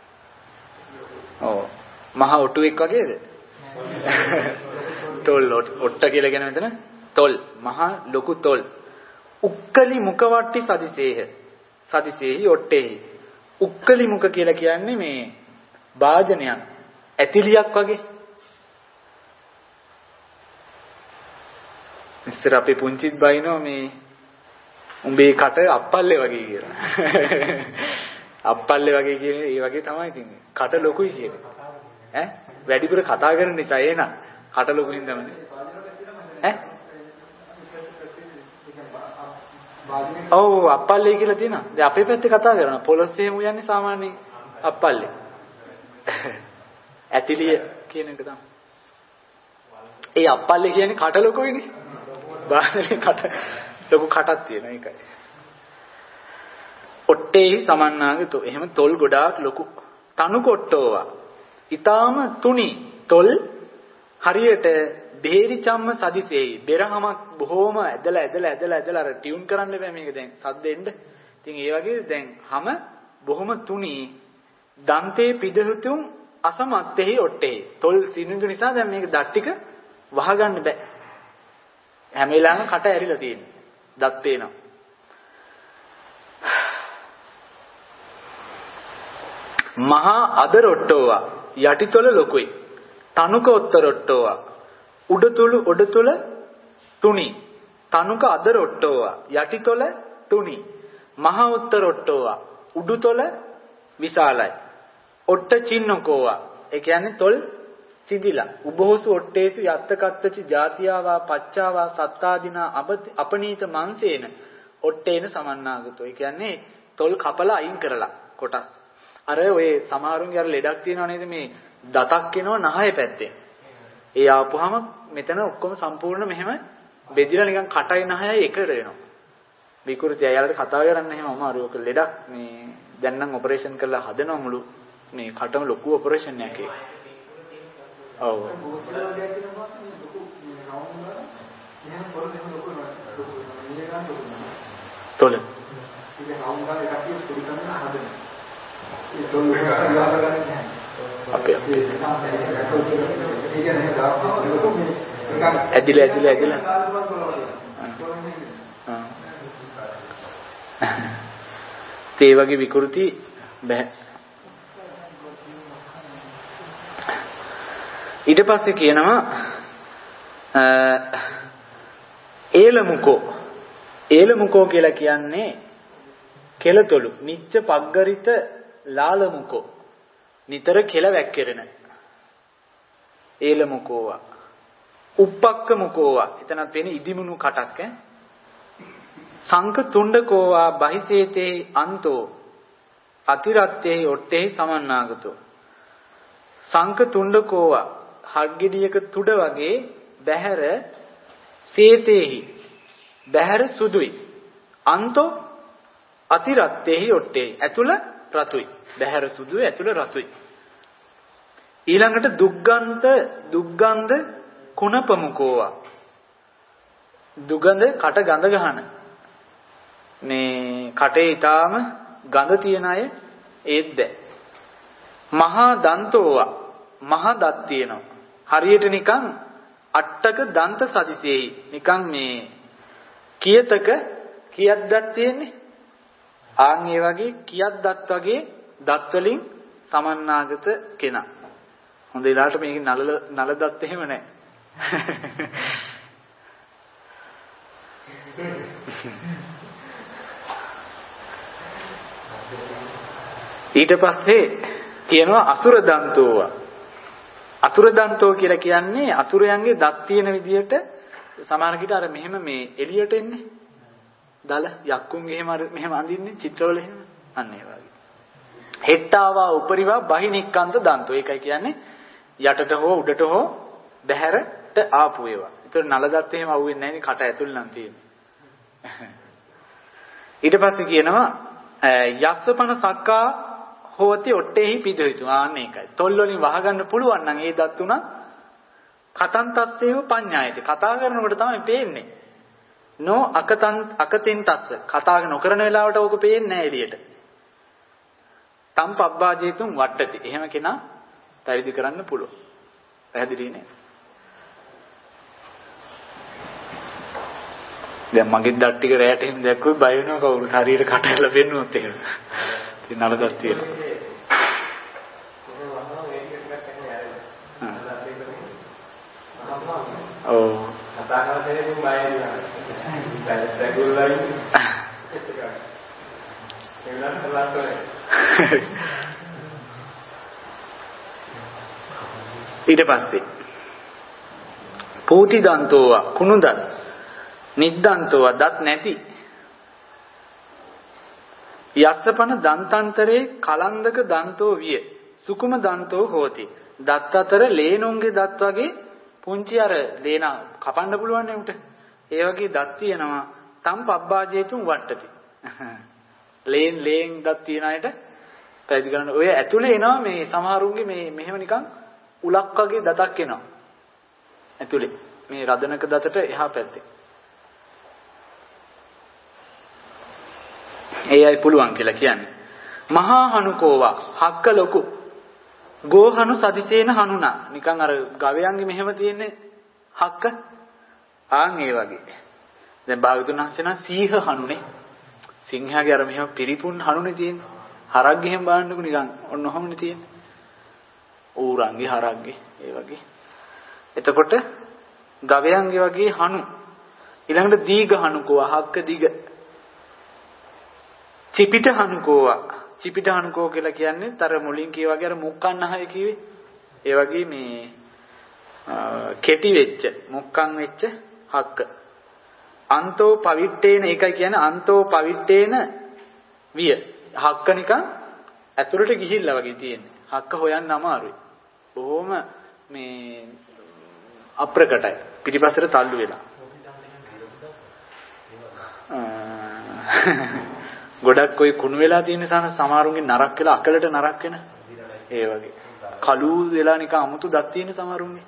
ඔව්. මහා ඔට්ටුවෙක් වගේද? තොල් ඔට්ට කියලා කියන මෙතන තොල්. මහා ලොකු තොල්. උක්කලි මුඛවට්ටි සදිසේහ. සදිසේහි ඔට්ටේහි. උක්කලි මුඛ කියලා කියන්නේ මේ වාජනයක් ඇතිලියක් වගේ. ඉස්සර අපේ පුංචිත් බයිනෝ මේ උඹේ කට අප්පල්ලේ වගේ කියලා. අප්පල්ලේ වගේ කියන්නේ ඒ වගේ තමයි තින්නේ. කට ලොකුයි කියන්නේ. ඈ වැඩිපුර කතා කරන නිසා ඒ නා කට ලොකු නින්දමනේ. ඈ ඔව් අප්පල්ලේ කියලා තියෙනවා. දැන් අපේ පැත්තේ කතා කරනවා. පොලොස් එහෙම යන්නේ සාමාන්‍යයෙන් අප්පල්ලේ. ඇතිලිය කියන එක තමයි. ඒ අප්පල්ලේ කියන්නේ කට ලොකුයිනේ. බාහිරින් කට ලොකු කටක් තියෙනවා ඒකයි. ඔට්ටේහි සමන්නාගතෝ. එහෙම තොල් ගොඩාක් ලොකු. තනු කොට්ටෝවා. ඊටාම තුනි තොල් හරියට බේරි චම්ම සදිසේයි. බෙරහමක් බොහොම ඇදලා ඇදලා ඇදලා ඇදලා අර ටියුන් කරන්න බෑ මේක දැන් සද්දෙන්න. ඉතින් ඒ වගේ දැන් හැම බොහොම තුනි දන්තේ පිදහතුම් අසමත්තේහි ඔට්ටේහි. තොල් සිනිඳු නිසා දැන් මේක දත් ටික වහගන්න බෑ. හැම වෙලාවෙම කට ඇරිලා තියෙනවා. දත් පේනවා. මහා අදරොට්ටෝවා යටිතොල ලොකුයි. තනුක ඔත්තරොට්ටෝවා උඩතුළු උඩතුළ තුනි. තනුක අදරොට්ටෝවා යටිතොල තුනි. මහා උත්තරොට්ටෝවා උඩුතොල විශාලයි. ඔට්ට චින්නකෝවා ඒ කියන්නේ තොල් සිදිලා. උබෝසු ඔට්ටේසු යත්තකත්තචි ජාතියාවා පච්චාවා සත්තාදිනා අපනීත මංසේන ඔට්ටේන සමන්නාගතෝ. ඒ කියන්නේ තොල් කපලා අයින් කරලා කොටස්. අර ඔය සමහරුන්ගේ අර ලෙඩක් තියෙනව නේද මේ දතක් එනවා නහය පැත්තේ. ඒ ආපුවාම මෙතන ඔක්කොම සම්පූර්ණ මෙහෙම බෙදිලා නිකන් කටයි නහයයි එකට වෙනවා. විකෘති අයලට කතා කරන්න එහෙම අමාරුවක ලෙඩක් මේ දැන් නම් ඔපරේෂන් කරලා හදනවා මුළු මේ කටම ලොකු ඔපරේෂන් එකක් ඒක. ඔව්. තොල. අපේ ඇදිලා ඇදිලා ඇදිලා ඒ වගේ විකෘති බෑ. ඊට පස්සේ කියනවා ඒලමුකෝ. ඒලමුකෝ කියලා කියන්නේ කෙලතොළු. නිච්ච පග්ගරිත ලාලමුකෝ. නිතර කෙල වැක්කිරෙන. ඒලමුකෝවා. උප්පක්කමුකෝවා. එතනත් වෙන්නේ ඉදිමුණු කටක් ඈ. සංක තුණ්ඩකෝවා බහිසේතේ අන්තෝ අතිරත්තේ ඔට්ටේ සමන්නාගතෝ. සංක තුණ්ඩකෝවා හග්ගෙඩියක තුඩ වගේ බහැර සේතේහි බහැර සුදුයි. අන්තෝ අතිරත්තේහි ඔට්ටේ ඇතුළ රතුයි. බහැර සුදුයි ඇතුළ රතුයි. ඊළඟට දුග්ගන්ත දුග්ගන්ධ කුණපමුකෝවා. දුගඳ කට ගඳ ගහන. මේ කටේ ඊටාම ගඳ තියන අය ඒත් බෑ. මහා දන්තෝවා මහා දත් තියෙනවා. හරියට නිකන් අට්ටක දන්ත සදිසේයි. නිකන් මේ කියතක කියක් දත් තියෙන්නේ. ආන් ඒ වගේ කියක් දත් වගේ දත් වලින් සමන්නාගත කෙනා. හොඳ වෙලාවට මේක නල නල දත් එහෙම නැහැ. ඊට පස්සේ කියනවා අසුර දන්තෝවා. අසුර දන්තෝ කියලා කියන්නේ අසුරයන්ගේ දත් තියෙන විදිහට සමානකිට අර මෙහෙම මේ එළියට එන්නේ. දල යක්කුන්ගේ එහෙම අර මෙහෙම අඳින්නේ චිත්‍රවල එහෙම. අන්න ඒ වගේ. හෙට්ටාවා උපරිවා බහිනික්කන්ත දන්තෝ. ඒකයි කියන්නේ යටට හෝ උඩට හෝ බහැරට ආපු ඒවා. ඒතර නල දත් එහෙම අහුවෙන්නේ නැහැ නේ කට ඇතුළේ නම් තියෙන්නේ. ඊට පස්සේ කියනවා යස්සපන සක්කා හෝති ඔට්ටේහි පිදෙහිතු. ආන්න ඒකයි. තොල් වලින් වහගන්න පුළුවන් නම් ඒ දත් උනත් කතන්තස්සේව පඤ්ඤායති. කතා කරනකොට තමයි පේන්නේ. නෝ අකතන් අකතින් තස්ස. කතා නොකරන වෙලාවට ඕක පේන්නේ නැහැ එළියට. තම් පබ්බාජේතුන් වට්ටති. එහෙම කෙනා පරිදි කරන්න පුළුවන්. පැහැදිලි නේ? දැන් මගේ දත් ටික රැයට එහෙම දැක්කොත් බය වෙනවා කවුරුත් හරියට කටහැරලා පෙන්නුවොත් එහෙම. ඉතින් නලදක් තියෙනවා. ඔව්. කතා කරලා දෙන්නේ බය වෙනවා. දැගුල්ලයි. ඒවලත් කලාතෝනේ. ඊට පස්සේ පූති දන්තෝවා කුණුදත් නිද්දන්තෝවා දත් නැති යස්සපන දන්තන්තරේ කලන්දක දන්තෝ විය සුකුම දන්තෝ හෝති. දත් අතර ලේනුන්ගේ දත් වගේ පුංචි අර ලේන කපන්න පුළුවන් නේ උට. ඒ වගේ දත් තියෙනවා. තම් පබ්බාජේතුන් වට්ටති. ලේන් ලේන් දත් තියන අයට පැවිදි කරන්න. ඔය ඇතුලේ එනවා මේ සමහරුන්ගේ මේ මෙහෙම නිකන් උලක් වගේ දතක් එනවා. ඇතුලේ මේ රදනක දතට එහා පැත්තේ. ඒ අය පුළුවන් කියලා කියන්නේ. මහා හනුකෝවා හක්ක ලොකු. ගෝහනු සදිසේන හනුනා. නිකන් අර ගවයන්ගේ මෙහෙම තියෙන්නේ හක්ක. ආන් ඒ වගේ. දැන් භාගතුන් වහන්සේ නම් සීහ හනුනේ. සිංහයාගේ අර මෙහෙම පිරිපුන් හනුනේ තියෙන්නේ. හරක් ගෙහෙන් බලන්නකෝ නිකන් ඔන්න ඔහොමනේ තියෙන්නේ. ඌරන්ගේ හරක්ගේ ඒ වගේ. එතකොට ගවයන්ගේ වගේ හනු. ඊළඟට දීඝ හනුකෝ හක්ක දිග. චිපිට හනුකෝවා. චිපිට හනුකෝ කියලා කියන්නේ තර මුලින් කිය වගේ අර මුක්කන් අහය කිව්වේ. ඒ වගේ මේ කෙටි වෙච්ච මුක්කන් වෙච්ච හක්ක. අන්තෝ පවිට්ටේන ඒකයි කියන්නේ අන්තෝ පවිට්ටේන විය. හක්ක නිකන් ඇතුළට ගිහිල්ලා වගේ තියෙන්නේ. හක්ක හොයන්න අමාරුයි. බොහොම මේ අප්‍රකටයි. පිටිපස්සට තල්ලු වෙලා. ගොඩක් ඔය කුණු වෙලා තියෙන සාන සමහරුන්ගේ නරක් වෙලා අකලට නරක් වෙන. ඒ වගේ. කළු වෙලා නිකන් අමුතු දත් තියෙන සමහරුන්ගේ.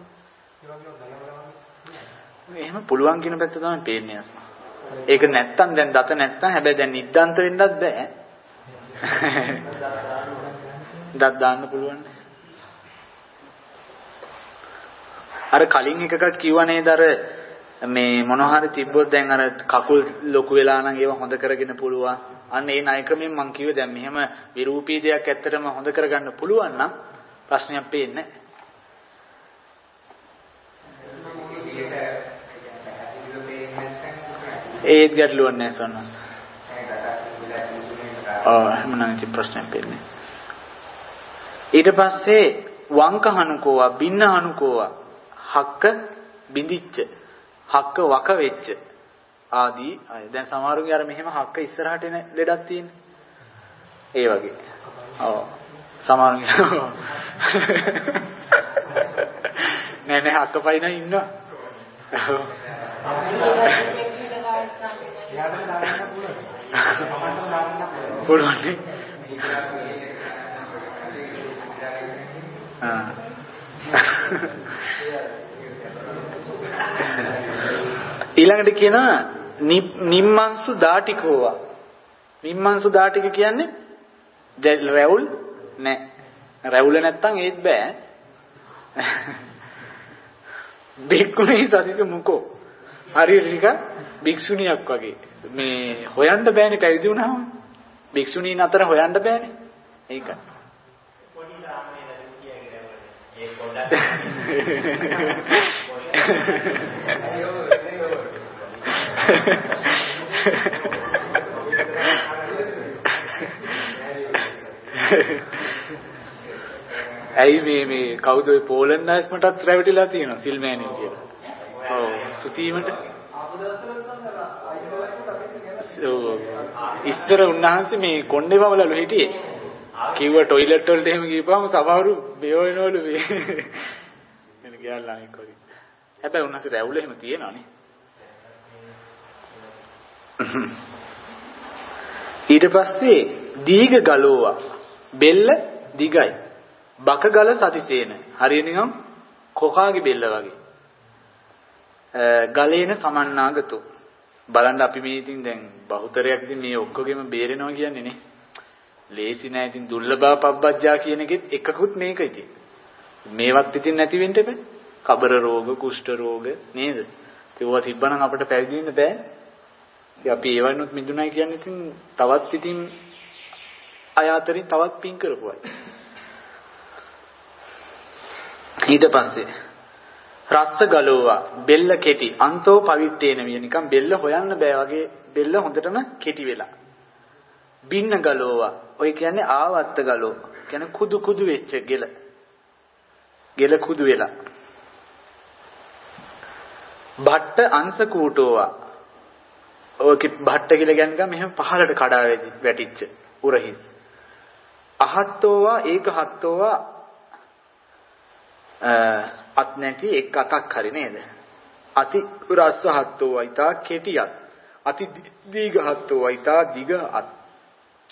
එහෙම පුළුවන් කියන පැත්ත තමයි පේන්නේ අසම. ඒක නැත්තම් දැන් දත නැත්තම් හැබැයි දැන් නිද්දන්ත වෙන්නත් බෑ. දත් දාන්න පුළුවන්. අර කලින් එකකක් කිව්වා නේද අර මේ මොනවා හරි තිබ්බොත් දැන් අර කකුල් ලොකු වෙලා නම් ඒව හොඳ කරගෙන පුළුවන්. අන්න ඒ ණය ක්‍රමයෙන් මම කිව්වේ දැන් මෙහෙම විරූපී දෙයක් ඇත්තටම හොඳ කරගන්න පුළුවන් නම් ප්‍රශ්නයක් පේන්නේ නැහැ. ඒත් ගැටලුවක් නැහැ සන්නස්. ආ මනම් ඉති ප්‍රශ්නයක් පේන්නේ. ඊට පස්සේ වංක හනුකෝවා බින්න හනුකෝවා හක්ක බිඳිච්ච හක්ක වක වෙච්ච ආදී අය දැන් සමහරුගේ අර මෙහෙම හක්ක ඉස්සරහට එන ලෙඩක් තියෙන්නේ ඒ වගේ ඔව් සමහරුගේ නෑ නෑ හක්ක පයින් ඉන්නවා පුළුවන් ආ ඊළඟට කියනවා නිම්මන්සු දාටිකෝවා. නිම්මන්සු දාටික කියන්නේ රැවුල් නෑ. රැවුල නැත්තම් ඒත් බෑ. බික්කුණී සතිස මුකෝ. හරියට නික භික්ෂුණියක් වගේ. මේ හොයන්න බෑනේ පැවිදි වුණාම. භික්ෂුණීන් අතර හොයන්න බෑනේ. ඒකයි. පොඩි ලාමේ නේද කියන්නේ රැවුල. ඒ පොඩ්ඩක් ඇයි මේ මේ කවුද ඔය පෝලන් නයිස් මටත් රැවටිලා තියෙනවා සිල්මෑනියෝ කියලා. ඔව් සුසීමට. ඉස්සර උන්වහන්සේ මේ කොණ්ඩේ වවලලු හිටියේ. කිව්ව টয়ලට් වලට එහෙම ගිහපුවාම සමහරු බේව වෙනවලු මේ. එන ගියල්ලා එක්ක වගේ. හැබැයි උන්වහන්සේ රැවුල එහෙම තියෙනවනේ. ඊට පස්සේ දීඝ ගලෝවා බෙල්ල දිගයි බක ගල සතිසේන හරිය නිකන් කොකාගේ බෙල්ල වගේ ගලේන සමන්නාගතෝ බලන්න අපි මේ ඉතින් දැන් බහුතරයක් ඉතින් මේ ඔක්කොගෙම බේරෙනවා කියන්නේ නේ ලේසි නෑ ඉතින් දුර්ලභ පබ්බජ්ජා කියන එකෙත් එකකුත් මේක ඉතින් මේවත් ඉතින් නැති වෙන්න එපා කබර රෝග කුෂ්ඨ රෝග නේද ඒවා තිබ්බනම් අපිට පැවිදි වෙන්න බෑ ඉතින් අපි ඒවයින්ොත් මිදුණයි කියන්නේ ඉතින් තවත් ඉතින් අය අතරින් තවත් පින් කරපුවයි. ඊට පස්සේ රස්ස ගලෝවා බෙල්ල කෙටි අන්තෝ පවිට්ටේන විය නිකන් බෙල්ල හොයන්න බෑ වගේ බෙල්ල හොඳටම කෙටි වෙලා. බින්න ගලෝවා ඔය කියන්නේ ආවත්ත ගලෝ කියන්නේ කුදු කුදු වෙච්ච ගෙල. ගෙල කුදු වෙලා. භට්ට අංශ කූටෝවා ඔක භට්ට කියලා කියන්නේ මෙහෙම පහළට කඩා වැටිච්ච උරහිස්. අහත්තෝවා ඒක හත්තෝවා අත් නැති එක් අතක් හරි නේද? අති රස්ස හත්තෝවා ඊතා කෙටියක්. අති දීඝ හත්තෝවා ඊතා දිග අත්.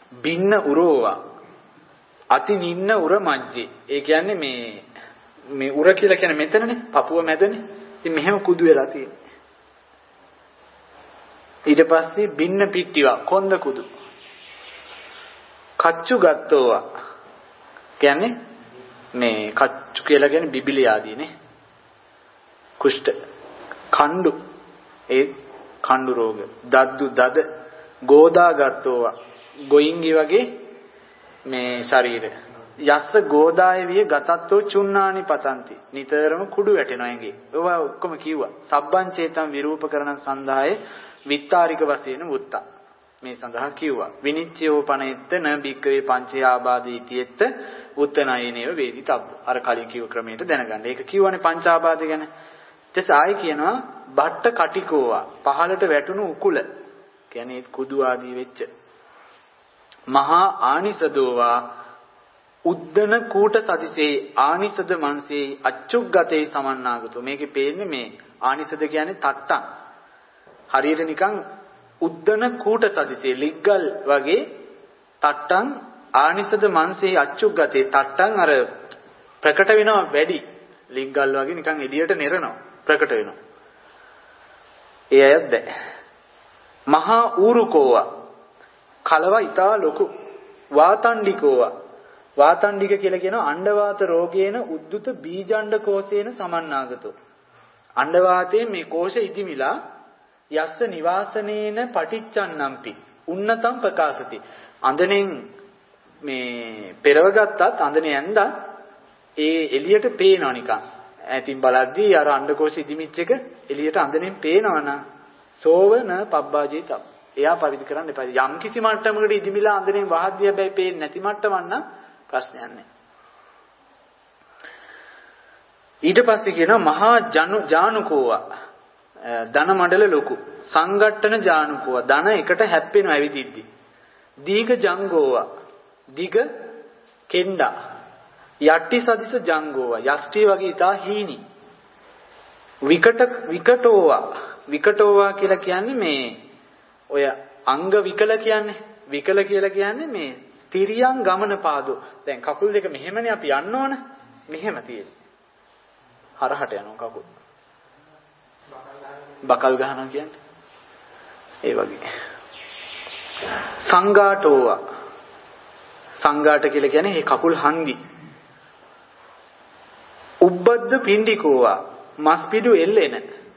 බින්න උරෝවා අති නින්න උර මජ්ජේ. ඒ කියන්නේ මේ මේ උර කියලා කියන්නේ මෙතනනේ, පපුව මැදනේ. ඉතින් මෙහෙම කුදු වෙලා තියෙන්නේ. ඊට පස්සේ බින්න පිට්ටිවා කොන්ද කුදු. කච්චු ගත්තෝවා කියන්නේ මේ කච්චු කියලා කියන්නේ බිබිලි ආදීනේ. කුෂ්ඨ කණ්ඩු ඒ කණ්ඩු රෝග දද්දු දද ගෝදා ගත්තෝවා ගොයින්ගේ වගේ මේ ශරීරය යස්ස ගෝදාය විය ගතත්තෝ චුන්නානි පතන්ති නිතරම කුඩු වැටෙනවා ඇඟේ. ඒවා ඔක්කොම කිව්වා. සබ්බං චේතං විරූපකරණ සන්දායේ විත්තාරික වශයෙන් වුත්තා. මේ සඳහා කිව්වා. විනිච්ඡයෝ පනෙත්ත න බික්කවේ පංචේ ආබාධීතියෙත්ත උත්තනයිනේව වේදිතබ්බ. අර කලින් කිව්ව ක්‍රමයට දැනගන්න. ඒක කිව්වනේ පංචාබාධ ගැන. ඊට ආයි කියනවා බට්ට කටිකෝවා පහලට වැටුණු උකුල. කියන්නේ කුදු ආදී වෙච්ච. මහා ආනිසදෝවා උද්දන කූට සදිසේ ආනිසද මන්සේ අච්චුග්ගතේ සමන්නාගතෝ. මේකේ පේන්නේ මේ ආනිසද කියන්නේ තට්ටම්. හරියට නිකන් උද්දන කූට සදිසේ ලිග්ගල් වගේ තට්ටම් ආනිසද මන්සේ අච්චුග්ගතේ තට්ටම් අර ප්‍රකට වෙනවා වැඩි. ලිග්ගල් වගේ නිකන් එළියට නෙරනවා ප්‍රකට වෙනවා. ඒ අයත් දැ. මහා ඌරුකෝවා කලව ඊතා ලොකු වාතණ්ඩිකෝවා වාතණ්ඩික කියලා කියනවා අණ්ඩවාත රෝගේන උද්දුත බීජණ්ඩ කෝෂේන සමන්නාගතෝ. අණ්ඩවාතයෙන් මේ කෝෂ ඉදිමිලා යස්ස නිවාසනේන පටිච්චන්නම්පි උන්නතම් ප්‍රකාශති. අඳනෙන් මේ පෙරවගත්තත් අඳනේ ඇඳ ඒ එළියට පේනවා නිකන්. ඈතින් බලද්දී අර අණ්ඩකෝෂ ඉදිමිච්ච එක එළියට අඳනෙන් පේනවනම් සෝවන පබ්බාජීතම්. එයා පරිදි කරන්න එපා. යම් කිසි මට්ටමකට ඉදිමිලා අඳනෙන් වහද්දී හැබැයි පේන්නේ නැති මට්ටමක් නම් ප්‍රශ්නයක් නැහැ. ඊට පස්සේ කියනවා මහා ජනු ජානුකෝවා ධන මඩල ලොකු සංගට්ටන ජානුකෝවා ධන එකට හැප්පෙනවා ඇවිදිද්දි. දීඝ ජංගෝවා දිග කෙන්ඩා යට්ටි සදිස ජංගෝවා යෂ්ටි වගේ ඉතා හීනි. විකට විකටෝවා විකටෝවා කියලා කියන්නේ මේ ඔය අංග විකල කියන්නේ විකල කියලා කියන්නේ මේ තිරියන් ගමන පාදෝ. දැන් කකුල් දෙක මෙහෙමනේ අපි යන්න ඕන. මෙහෙම තියෙන්නේ. හරහට යනවා කකුල්. බකල් ගහනවා කියන්නේ. ඒ වගේ. සංඝාටෝවා. සංඝාට කියලා කියන්නේ මේ කකුල් හන්දි. උබ්බද්ද පිණ්ඩිකෝවා. මස් පිඩු එල්ලෙන.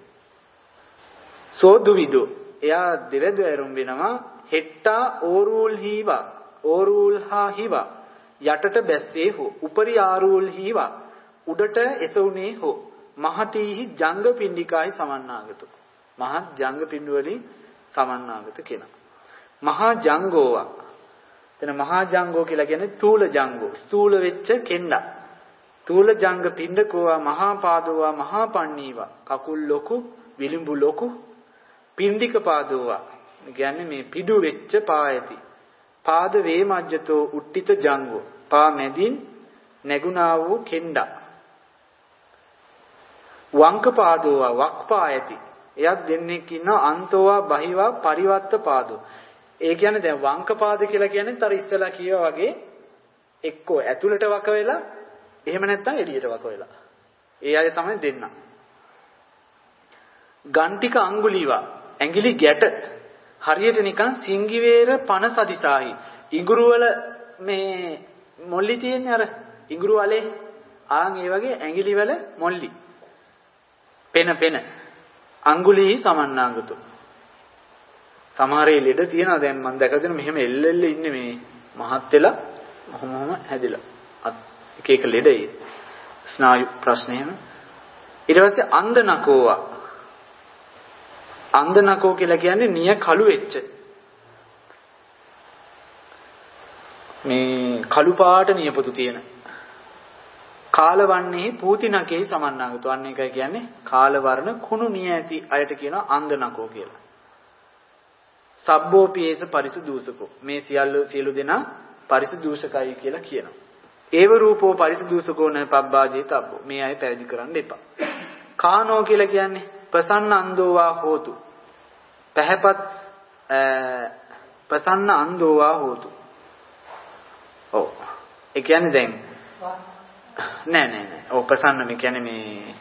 සෝදුවිදෝ. එයා දෙවැද ඇරුම් වෙනවා හෙට්ටා ඕරූල් හීවා. ඕරූල් හා හිවා යටට බැස්සේ හෝ උපරි ආරූල් හිවා උඩට එසුනේ හෝ මහතීහි ජංග පිණ්ඩිකායි සමන්නාගත. මහත් ජංග පිණ්ඩු වලින් සමන්නාගත කෙනා. මහා ජංගෝවා. එතන මහා ජංගෝ කියලා කියන්නේ තූල ජංගෝ. ස්ථූල වෙච්ච කෙන්ඩා. තූල ජංග පිණ්ඩකෝවා මහා පාදෝවා මහා පන්නීවා. කකුල් ලොකු විලිඹු ලොකු පිණ්ඩික පාදෝවා. කියන්නේ මේ පිඩු වෙච්ච පා ඇති. පාද වේමජ්ජතෝ උට්ටිත ජංගෝ. පා මැදින් නැගුණා වූ කෙන්ඩා. වංක පාදෝවා වක්පා ඇති. එයත් දෙන්නෙක් ඉන්නවා අන්තෝවා බහිවා පරිවත්ත පාදෝ. ඒ කියන්නේ දැන් වංක පාද කියලා කියන්නේ තර ඉස්සලා කියවා වගේ එක්කෝ ඇතුළට වක වෙලා එහෙම නැත්නම් එළියට වක වෙලා. ඒ අය තමයි දෙන්න. ගන්ටික අඟුලිවා ඇඟිලි ගැට හරියට නිකන් සිංගිවේර පන සදිසාහි. ඉඟුරු වල මේ මොල්ලි තියෙන්නේ අර ඉඟුරු වලේ ආන් ඒ වගේ ඇඟිලි වල මොල්ලි. පෙන පෙන අඟුලි සමන්නාගතු. සමහරේ ලෙඩ තියනවා දැන් මම දැකලා දෙන මෙහෙම එල්ල එල්ල ඉන්නේ මේ මහත් වෙලා මොහොමම හැදිලා. එක එක ලෙඩ ඒ ස්නායු ප්‍රශ්න එහෙම. ඊට පස්සේ අන්ධනකෝවා. අන්ධනකෝ කියලා කියන්නේ නිය කළු වෙච්ච. මේ කළු පාට නියපොතු තියෙන. කාලවන්නේ පූතිනකේ සමන්නාගතු. අන්න එකයි කියන්නේ කාල වර්ණ කුණු නිය ඇති අයට කියනවා අන්ධනකෝ කියලා. සබ්බෝපියේස පරිස දූසකෝ. මේ සියල්ල සියලු දෙනා පරිස දූෂකයි කියලා කියනවා. ඒව රූපෝ පරිස දූසකෝ න පබ්බාජේතබ්බෝ. මේ අය පැවිදි කරන්න එපා. කානෝ කියලා කියන්නේ ප්‍රසන්න අන්දෝවා හෝතු. පැහැපත් ප්‍රසන්න අන්දෝවා හෝතු. ඔව්. ඒ කියන්නේ දැන් නෑ නෑ නෑ. ඔව් ප්‍රසන්න මේ කියන්නේ මේ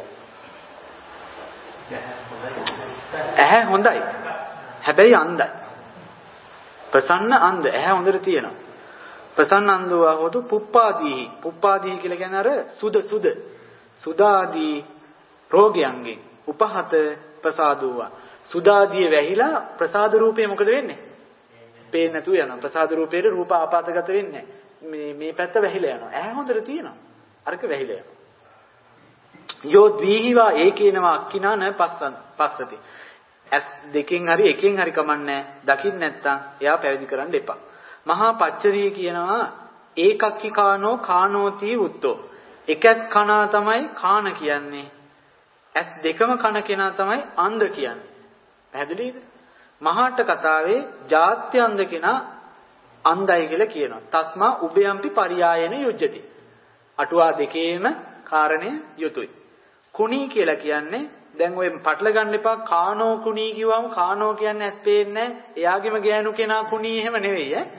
ඇහැ හොඳයි. හැබැයි අන්ධයි. ප්‍රසන්න අන්ධ ඇහැ හොඳට තියෙනවා. ප්‍රසන්න අන්ධව හොතු පුප්පාදී. පුප්පාදී කියලා කියන්නේ අර සුද සුද. සුදාදී රෝගයන්ගෙන් උපහත ප්‍රසාදෝවා. සුදාදී වැහිලා ප්‍රසාද රූපේ මොකද වෙන්නේ? පේන්නේ නැතුව යනවා. ප්‍රසාද රූපේට රූප ආපాతගත වෙන්නේ මේ මේ පැත්ත වැහිලා යනවා. ඇහැ හොඳට තියෙනවා. අරක වැහිලා යනවා. යෝ ද්විහිවා ඒකේනවා අක්කිනා න පස්සන් පස්සති. ඇස් දෙකෙන් හරි එකෙන් හරි කමන්නේ දකින්න නැත්තම් එයා පැවිදි කරන්න එපා. මහා පච්චරිය කියනවා ඒකක්කි කානෝ කානෝති උත්තෝ. එකස් කනා තමයි කාන කියන්නේ. ඇස් දෙකම කන කෙනා තමයි අන්ධ කියන්නේ. පැහැදිලිද? මහාට කතාවේ ජාත්‍ය අන්ධ කෙනා අන්ධයි කියලා කියනවා. තස්මා උභයම්පි පරියායන යුජ්ජති. අටුවා දෙකේම කාරණය යුතුයි. කුණී කියලා කියන්නේ දැන් ඔය පටල ගන්න එපා. කානෝ කුණී කිව්වම කානෝ කියන්නේ ඇස් පේන්නේ නැහැ. එයාගෙම ගෑනු කෙනා කුණී එහෙම නෙවෙයි ඈ.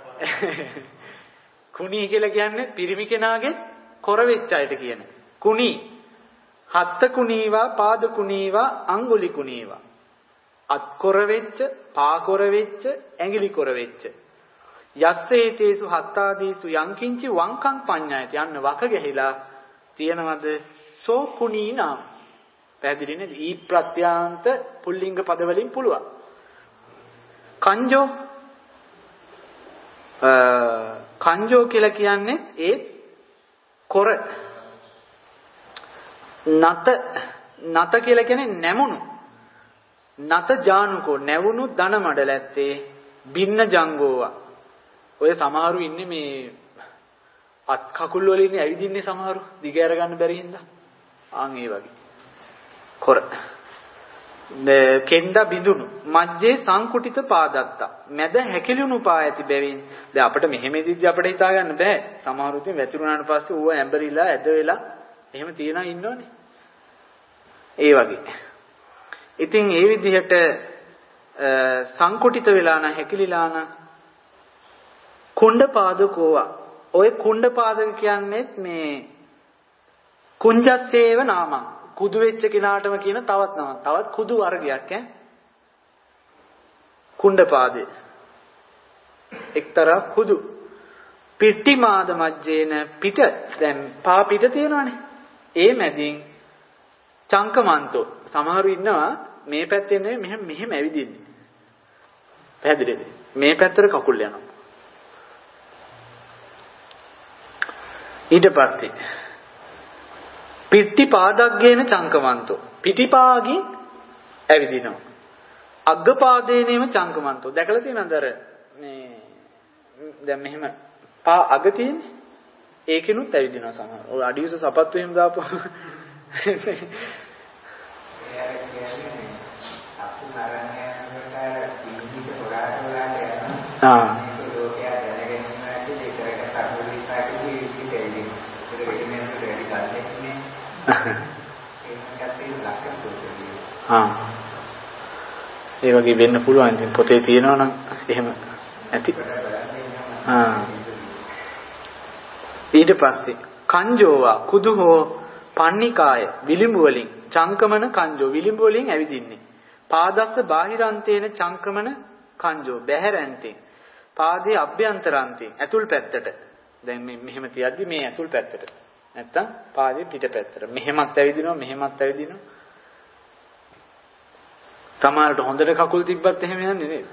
කුණී කියලා කියන්නේ පිරිමි කෙනාගේ කොර වෙච්ච අයට කියන. කුණී හත්ත කුණීවා පාද කුණීවා අඟුලි කුණීවා. අත් කොර වෙච්ච, පා කොර වෙච්ච, ඇඟිලි කොර වෙච්ච. යස්සේතේසු හත්තාදීසු යංකින්චි වංකං පඤ්ඤායති. යන්න වක ගැහිලා තියනවද සෝ කුණී නාම. පැහැදිලි නේද? ඊ ප්‍රත්‍යාන්ත පුල්ලිංග පද වලින් පුළුවන්. කංජෝ කංජෝ කියලා කියන්නේ ඒ කොර. නත නත කියලා කියන්නේ නැමුණු. නත ජානුකෝ නැවුණු ධන මඩල ඇත්තේ බින්න ජංගෝවා. ඔය සමහරු ඉන්නේ මේ අත් කකුල් වලින් ඇවිදින්නේ සමහරු දිග අර ගන්න බැරි හින්දා. ආන් ඒ වගේ. කොර. කෙන්ඩා බිඳුණු මජ්ජේ සංකුටිත පාදත්තා. මැද හැකිලුණු පා ඇති බැවින් දැන් අපිට මෙහෙමෙදිද්දි අපිට හිතා ගන්න බෑ. සමහරු ඉතින් වැතිරුණාට පස්සේ ඌව ඇඹරිලා ඇද වෙලා එහෙම තියනා ඉන්නවනේ. ඒ වගේ. ඉතින් ඒ විදිහට සංකුටිත වෙලා නැ හැකිලිලා නැ කුණ්ඩ පාදකෝවා. ඔය කුණ්ඩ පාදක කියන්නේත් මේ කුංජස්සේව නාමං. කුදු වෙච්ච කෙනාටම කියන තවත් නමක්. තවත් කුදු වර්ගයක් ඈ. කුණ්ඩ පාදේ. එක්තරා කුදු. පිටි මාද මජ්ජේන පිට දැන් පා පිට තියෙනවානේ. ඒ මැදින් චංකමන්තෝ. සමහරු ඉන්නවා මේ පැත්තේ නෙමෙයි මෙහෙම මෙහෙම ඇවිදින්නේ. පැහැදිලිද? මේ පැත්තට කකුල් යනවා. ඊට පස්සේ පිටි පාදග්ගේන චංකමන්තෝ. පිටිපාගින් ඇවිදිනවා. අග්ග පාදේනේම චංකමන්තෝ. දැකලා තියෙනවද අර මේ දැන් මෙහෙම පා අග තියෙන්නේ. ඒකිනුත් ඇවිදිනවා සමහර. ඔය අඩියුස සපත්තු එහෙම දාපුවා. ආ ආ ඒ වගේ වෙන්න පුළුවන්. ඉතින් පොතේ තියෙනවා නම් එහෙම ඇති. ආ ඊට පස්සේ කංජෝවා කුදු හෝ පන්නිකාය විලිඹු වලින් චංකමන කංජෝ විලිඹු වලින් ඇවිදින්නේ. පාදස්ස බාහිරන්තේන චංකමන කංජෝ බැහැරන්තේ. පාදයේ අභ්‍යන්තරන්තේ ඇතුල් පැත්තට. දැන් මේ මෙහෙම තියද්දි මේ ඇතුල් පැත්තට. නැත්තම් පාදයේ පිට පැත්තට. මෙහෙමත් ඇවිදිනවා මෙහෙමත් ඇවිදිනවා. සමහරට හොඳට කකුල් තිබ්බත් එහෙම යන්නේ නේද?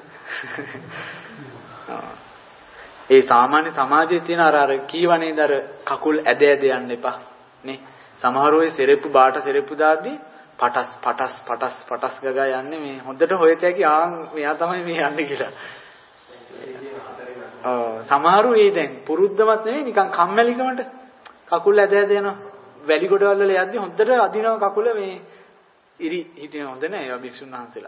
ඒ සාමාන්‍ය සමාජයේ තියෙන අර අර කීවනේද අර කකුල් ඇද ඇද යන්න එපා නේ. සමහර ඔය සෙරෙප්පු බාට සෙරෙප්පු දාද්දී පටස් පටස් පටස් පටස් ගගා යන්නේ මේ හොඳට හොයත හැකි ආන් මෙයා තමයි මේ යන්නේ කියලා. ඔව් සමහරු ඒ දැන් පුරුද්දවත් නෙවෙයි නිකන් කම්මැලිකමට කකුල් ඇද ඇද යනවා. වැලි ගොඩවල් වල යද්දී හොඳට අදිනවා කකුල මේ ඉරි හිටින හොඳ නෑ ඒවා භික්ෂුන් වහන්සේලා.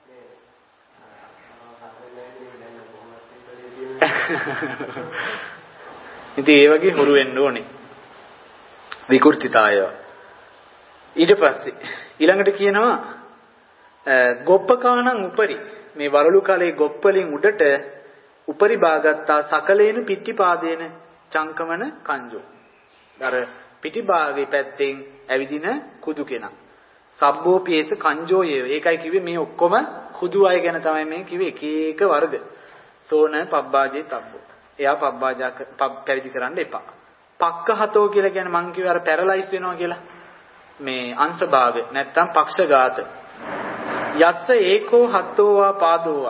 ඉතින් ඒ වගේ හුරු වෙන්න ඕනේ. විකෘතිතාය. ඊට පස්සේ ඊළඟට කියනවා ගොප්පකාණං උපරි මේ වරළු කලේ ගොප්පලින් උඩට උපරි භාගත්තා සකලේන පිට්ටි පාදේන චංකමන කංජෝ. අර පිටිභාගයේ පැත්තෙන් ඇවිදින කුදු කෙනා. සබ්බෝපියේස කංජෝයේ. ඒකයි කිව්වේ මේ ඔක්කොම කුදු අය ගැන තමයි මේ කිව්වේ එක එක වර්ග. සෝන පබ්බාජේ තබ්බෝ. එයා පබ්බාජා පැවිදි කරන්න එපා. පක්කහතෝ කියලා කියන්නේ මං කිව්වේ අර පැරලයිස් වෙනවා කියලා. මේ අංශභාග නැත්තම් පක්ෂඝාත. යස්ස ඒකෝ හතෝවා පාදෝවා.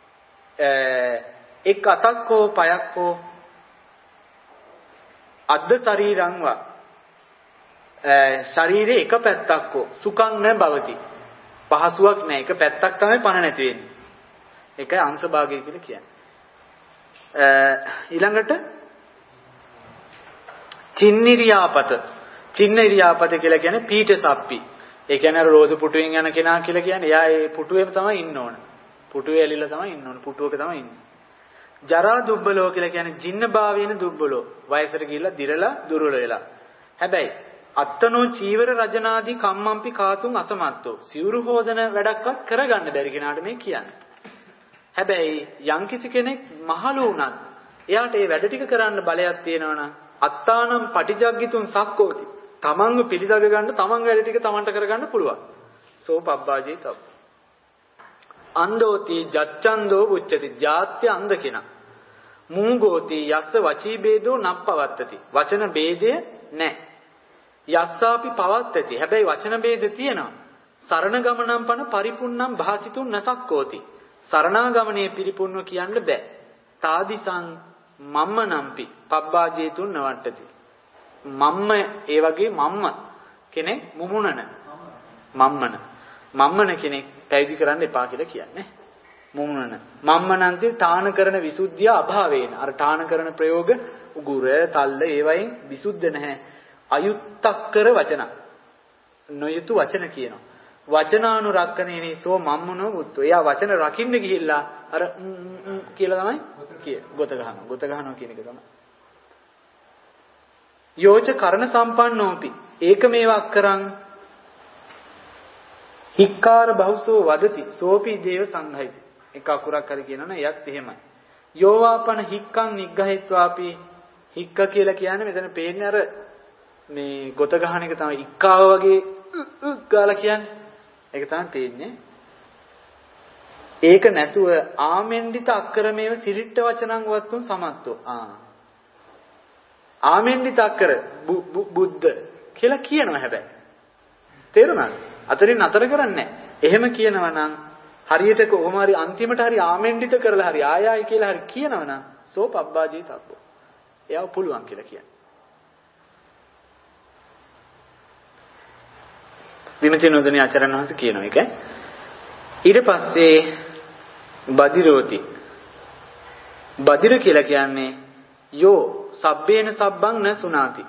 එක් අතක් හෝ පයක් හෝ අද්ද ශරීරංවා. ශරීරේ එක පැත්තක් හෝ සුඛං න භවති. පහසුවක් නැහැ. එක පැත්තක් තමයි පණ නැති වෙන්නේ. ඒකයි අංශභාගය කියලා කියන්නේ. ඊළඟට චින්නිරියාපත. චින්නිරියාපත කියලා කියන්නේ පීඨ සප්පි. ඒ කියන්නේ අර රෝද පුටුවෙන් යන කෙනා කියලා කියන්නේ. එයා ඒ පුටුවේම තමයි ඉන්න ඕන. පුටුවේ ඇලිලා තමයි ඉන්න ඕන. පුටුවක තමයි ඉන්නේ. ජරා දුබ්බලෝ කියලා කියන්නේ ජින්න භාවයෙන් දුබ්බලෝ. වයසට ගිහිල්ලා දිරලා දුර්වල වෙලා. හැබැයි අත්තනෝ චීවර රජනාදී කම්මම්පි කාතුන් අසමත්තෝ. සිවුරු හොදන වැඩක්වත් කරගන්න බැරි කෙනාට මේ කියන්නේ. හැබැයි යම්කිසි කෙනෙක් මහලු වුණත් එයාට ඒ වැඩ ටික කරන්න බලයක් තියෙනවා නම් අත්තානම් පටිජග්ගිතුන් සක්කෝති. තමන්ව පිළිදග ගන්න තමන් වැඩ ටික තමන්ට කරගන්න පුළුවන්. සෝ පබ්බාජේ තබ්බ. අන්දෝති ජච්ඡන්தோ උච්චති. ජාත්‍ය අන්ධ කෙනා. මූගෝති යස්ස වචී ભેදෝ නප්පවත්තති. වචන ભેදය නැහැ. යස්සාපි පවත්තති. හැබැයි වචන ભેද තියෙනවා. සරණ ගමනම් පන පරිපුන්නම් භාසිතුන් නසක්කෝති. සරණාගමනේ පිරිපුන්ව කියන්න බෑ. තාදිසං මම්ම නම්පි පබ්බාජේතුන් නවට්ටති. මම්ම ඒ වගේ මම්ම කෙනෙක් මුමුණන මම්මන මම්මන කෙනෙක් පැවිදි කරන්න එපා කියලා කියන්නේ. මුමුණන මම්මනන්ති තාන කරන විසුද්ධිය අභාවේන. අර තාන කරන ප්‍රයෝග උගුර තල්ල ඒවයින් විසුද්ධ නැහැ. අයුත්තක්කර වචන නොයුතු වචන කියනවා. වචනානුරක්කණේනි සෝ මම්මනෝ උත්තෝ. එයා වචන රකින්න ගිහිල්ලා අර කියලා තමයි කිය. ගොත ගහනවා. ගොත ගහනවා කියන එක තමයි. යෝච කරණ සම්පන්නෝපි. ඒක මේවා අක්කරං හික්කාර බහුසෝ වදති. සෝපි දේව සංඝයිති. එක අකුරක් හරි කියනවනේ එයත් එහෙමයි. යෝවාපන හික්කං නිග්ගහෙත්වාපි. හික්ක කියලා කියන්නේ මෙතන පේන්නේ අර මේ ගොත ගහන එක තමයි ඉක්කාව වගේ ගාලා කියන්නේ. ඒක තමයි තේන්නේ. ඒක නැතුව ආමෙන්ඩිත අක්කරමේව සිරිට්ඨ වචනං වත්තුන් සමත්තෝ. ආ ආමෙන්ඩිත අක්කර බුද්ධ කියලා කියනවා හැබැයි. තේරුණාද? අතරින් අතර කරන්නේ නැහැ. එහෙම කියනවා නම් හරියට කොහොම හරි අන්තිමට හරි ආමෙන්ඩිත කරලා හරි ආයයි කියලා හරි කියනවා නම් සෝ පබ්බාජී තබ්බෝ. එයාව පුළුවන් කියලා කියන්නේ. විමති නොදෙනී ආචාර්යන් වහන්සේ කියනවා ඒක. ඊට පස්සේ බදිරෝති. බදිර කියලා කියන්නේ යෝ සබ්බේන සබ්බං න සුනාති.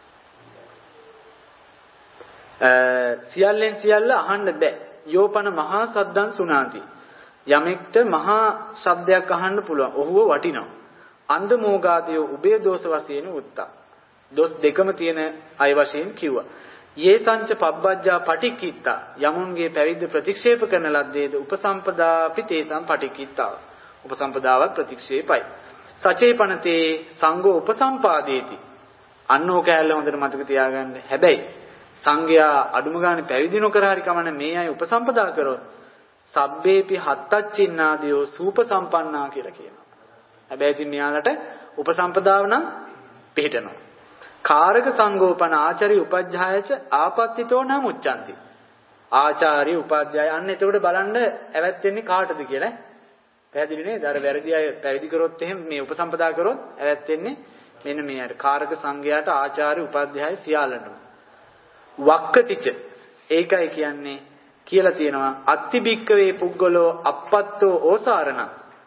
සියල්ලෙන් සියල්ල අහන්න බෑ. යෝපන මහා සද්දං සුනාති. යමෙක්ට මහා ශබ්දයක් අහන්න පුළුවන්. ඔහුව වටිනවා. අන්ධ මෝගාදයෝ උභය දෝෂ වශයෙන් උත්තා. දොස් දෙකම තියෙන අය වශයෙන් කිව්වා. යේසංච පබ්බජ්ජා පටික්කිත්තා. යමුන්ගේ පැවිද්ද ප්‍රතික්ෂේප කරන ලද්දේද උපසම්පදාපි තේසං පටික්කිත්තා. උපසම්පදාවක් ප්‍රතික්ෂේපයි. සචේපනතේ සංඝෝ උපසම්පාදේති. අන්නෝ කැලේ හොඳට මතක තියාගන්න. හැබැයි සංඝයා අඩුම ගානේ පැවිදි නොකර හරි කමන්න මේ අය උපසම්පදා කරොත් සබ්බේපි හත්තච්චින්නාදියෝ සූපසම්පන්නා කියලා කියනවා. හැබැයි ඉතින් මෙයාලට උපසම්පදාව නම් පිළිටනවා. කාරක සංගෝපන ආචාර්ය උපජ්ජායච ආපත්තිතෝ නම් උච්චන්ති. ආචාර්ය උපාධ්‍යාය අන්න එතකොට බලන්න ඇවැත් වෙන්නේ කාටද කියලා. පැහැදිලි නේද? අර වැරදි අය පැවිදි කරොත් එහෙම මේ උපසම්පදා කරොත් ඇවැත් වෙන්නේ මෙන්න මේ අර කාරක සංඝයාට ආචාර්ය උපාධ්‍යාය සියාලටම. වක්කතිච ඒකයි කියන්නේ කියලා තියෙනවා අත්තිබික්කවේ පුද්ගලෝ අපත්තෝ ඕසාරණ.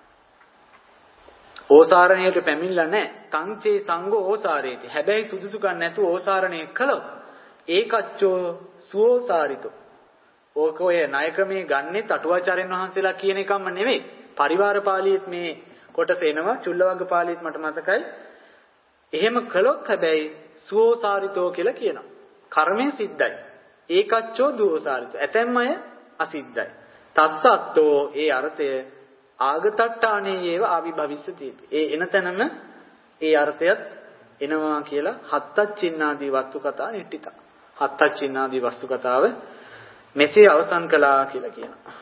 ඕසාරණයට පැමිණලා නැහැ. තංචේ සංඝෝ ඕසාරේති. හැබැයි සුදුසුකම් නැතුව ඕසාරණය කළොත් ඒකච්චෝ සුෝසාරිතෝ. ඕක ඔය ණය ක්‍රමයේ ගන්නේ අටුවාචාර්යන් වහන්සේලා කියන එකම නෙවෙයි. පරිවාර පාළියෙත් මේ කොටස එනවා. චුල්ලවග්ග පාළියෙත් මට මතකයි. එහෙම කළොත් හැබැයි සුෝසාරිතෝ කියලා කියනවා. කර්මය සිද්ධයි. ඒකච්චෝ දුෝසාරිතෝ. ඇතැම් අය අසිද්ධයි. තස්සත්තෝ ඒ අර්ථය ආගතට්ටානේ ඒව ආවිභවිස්සති. ඒ එන තැනම ඒ අර්ථයත් එනවා කියලා හත්තච්චින්නාදී වස්තු කතා නිට්ටිතා. හත්තච්චින්නාදී වස්තු කතාව මෙසේ අවසන් කළා කියලා කියනවා.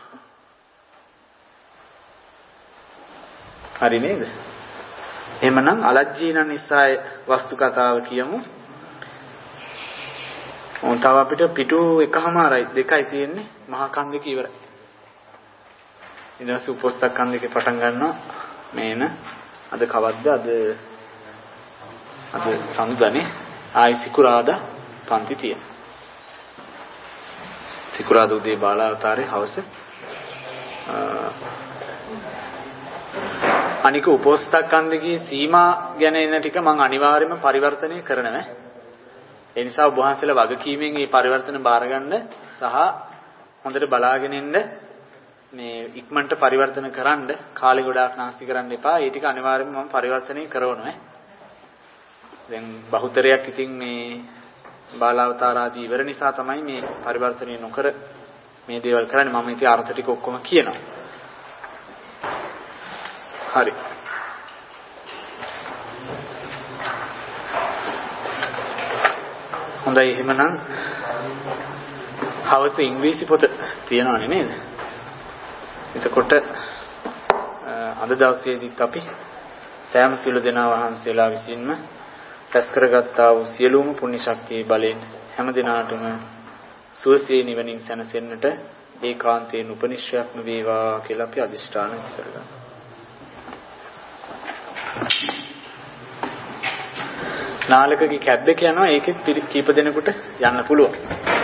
හරි නේද? එහෙමනම් අලජ්ජීන නිස්සාය වස්තු කතාව කියමු. ඔව් තව අපිට පිටු එකමාරයි දෙකයි තියෙන්නේ මහා කන්දක ඉවරයි. ඊට පස්සේ උපස්තක් කන්දකේ පටන් ගන්නවා මේන අද කවද්ද අද අද සඳුදානේ ආයි සිකුරාදා පන්ති තියෙන. සිකුරාදා උදේ බාලාවතාරේ හවස අනික උපෝස්තක් කන්දකේ සීමා ගැන එන ටික මම අනිවාර්යයෙන්ම පරිවර්තනය කරනවා. ඒ නිසා ඔබ වහන්සේලා වගකීමෙන් මේ පරිවර්තන බාරගන්න සහ හොඳට බලාගෙන ඉන්න මේ ඉක්මනට පරිවර්තන කරන්න කාලේ ගොඩාක් නාස්ති කරන්න එපා. ඒ ටික අනිවාර්යයෙන්ම මම පරිවර්තනය කරනවා. දැන් බහුතරයක් ඉතින් මේ බාලාවතාර ආදී ඉවර නිසා තමයි මේ පරිවර්තනය නොකර මේ දේවල් කරන්නේ. මම ඉතින් අර්ථ ටික ඔක්කොම කියනවා. හරි. හොඳයි එහෙමනම් හවස ඉංග්‍රීසි පොත තියෙනවනේ නේද? එතකොට අද දවසේදීත් අපි සෑම සිළු දෙනා වහන්සේලා විසින්ම රැස් කරගත්තා වූ සියලුම පුණ්‍ය ශක්තිය බලෙන් හැම දිනාටම සුවසේ නිවනින් සැනසෙන්නට ඒකාන්තයෙන් උපනිශ්‍රයක්ම වේවා කියලා අපි අදිෂ්ඨාන කරගන්නවා. නාලකගේ කැබ් එක යනවා ඒකෙත් කීප දෙනෙකුට යන්න පුළුවන්.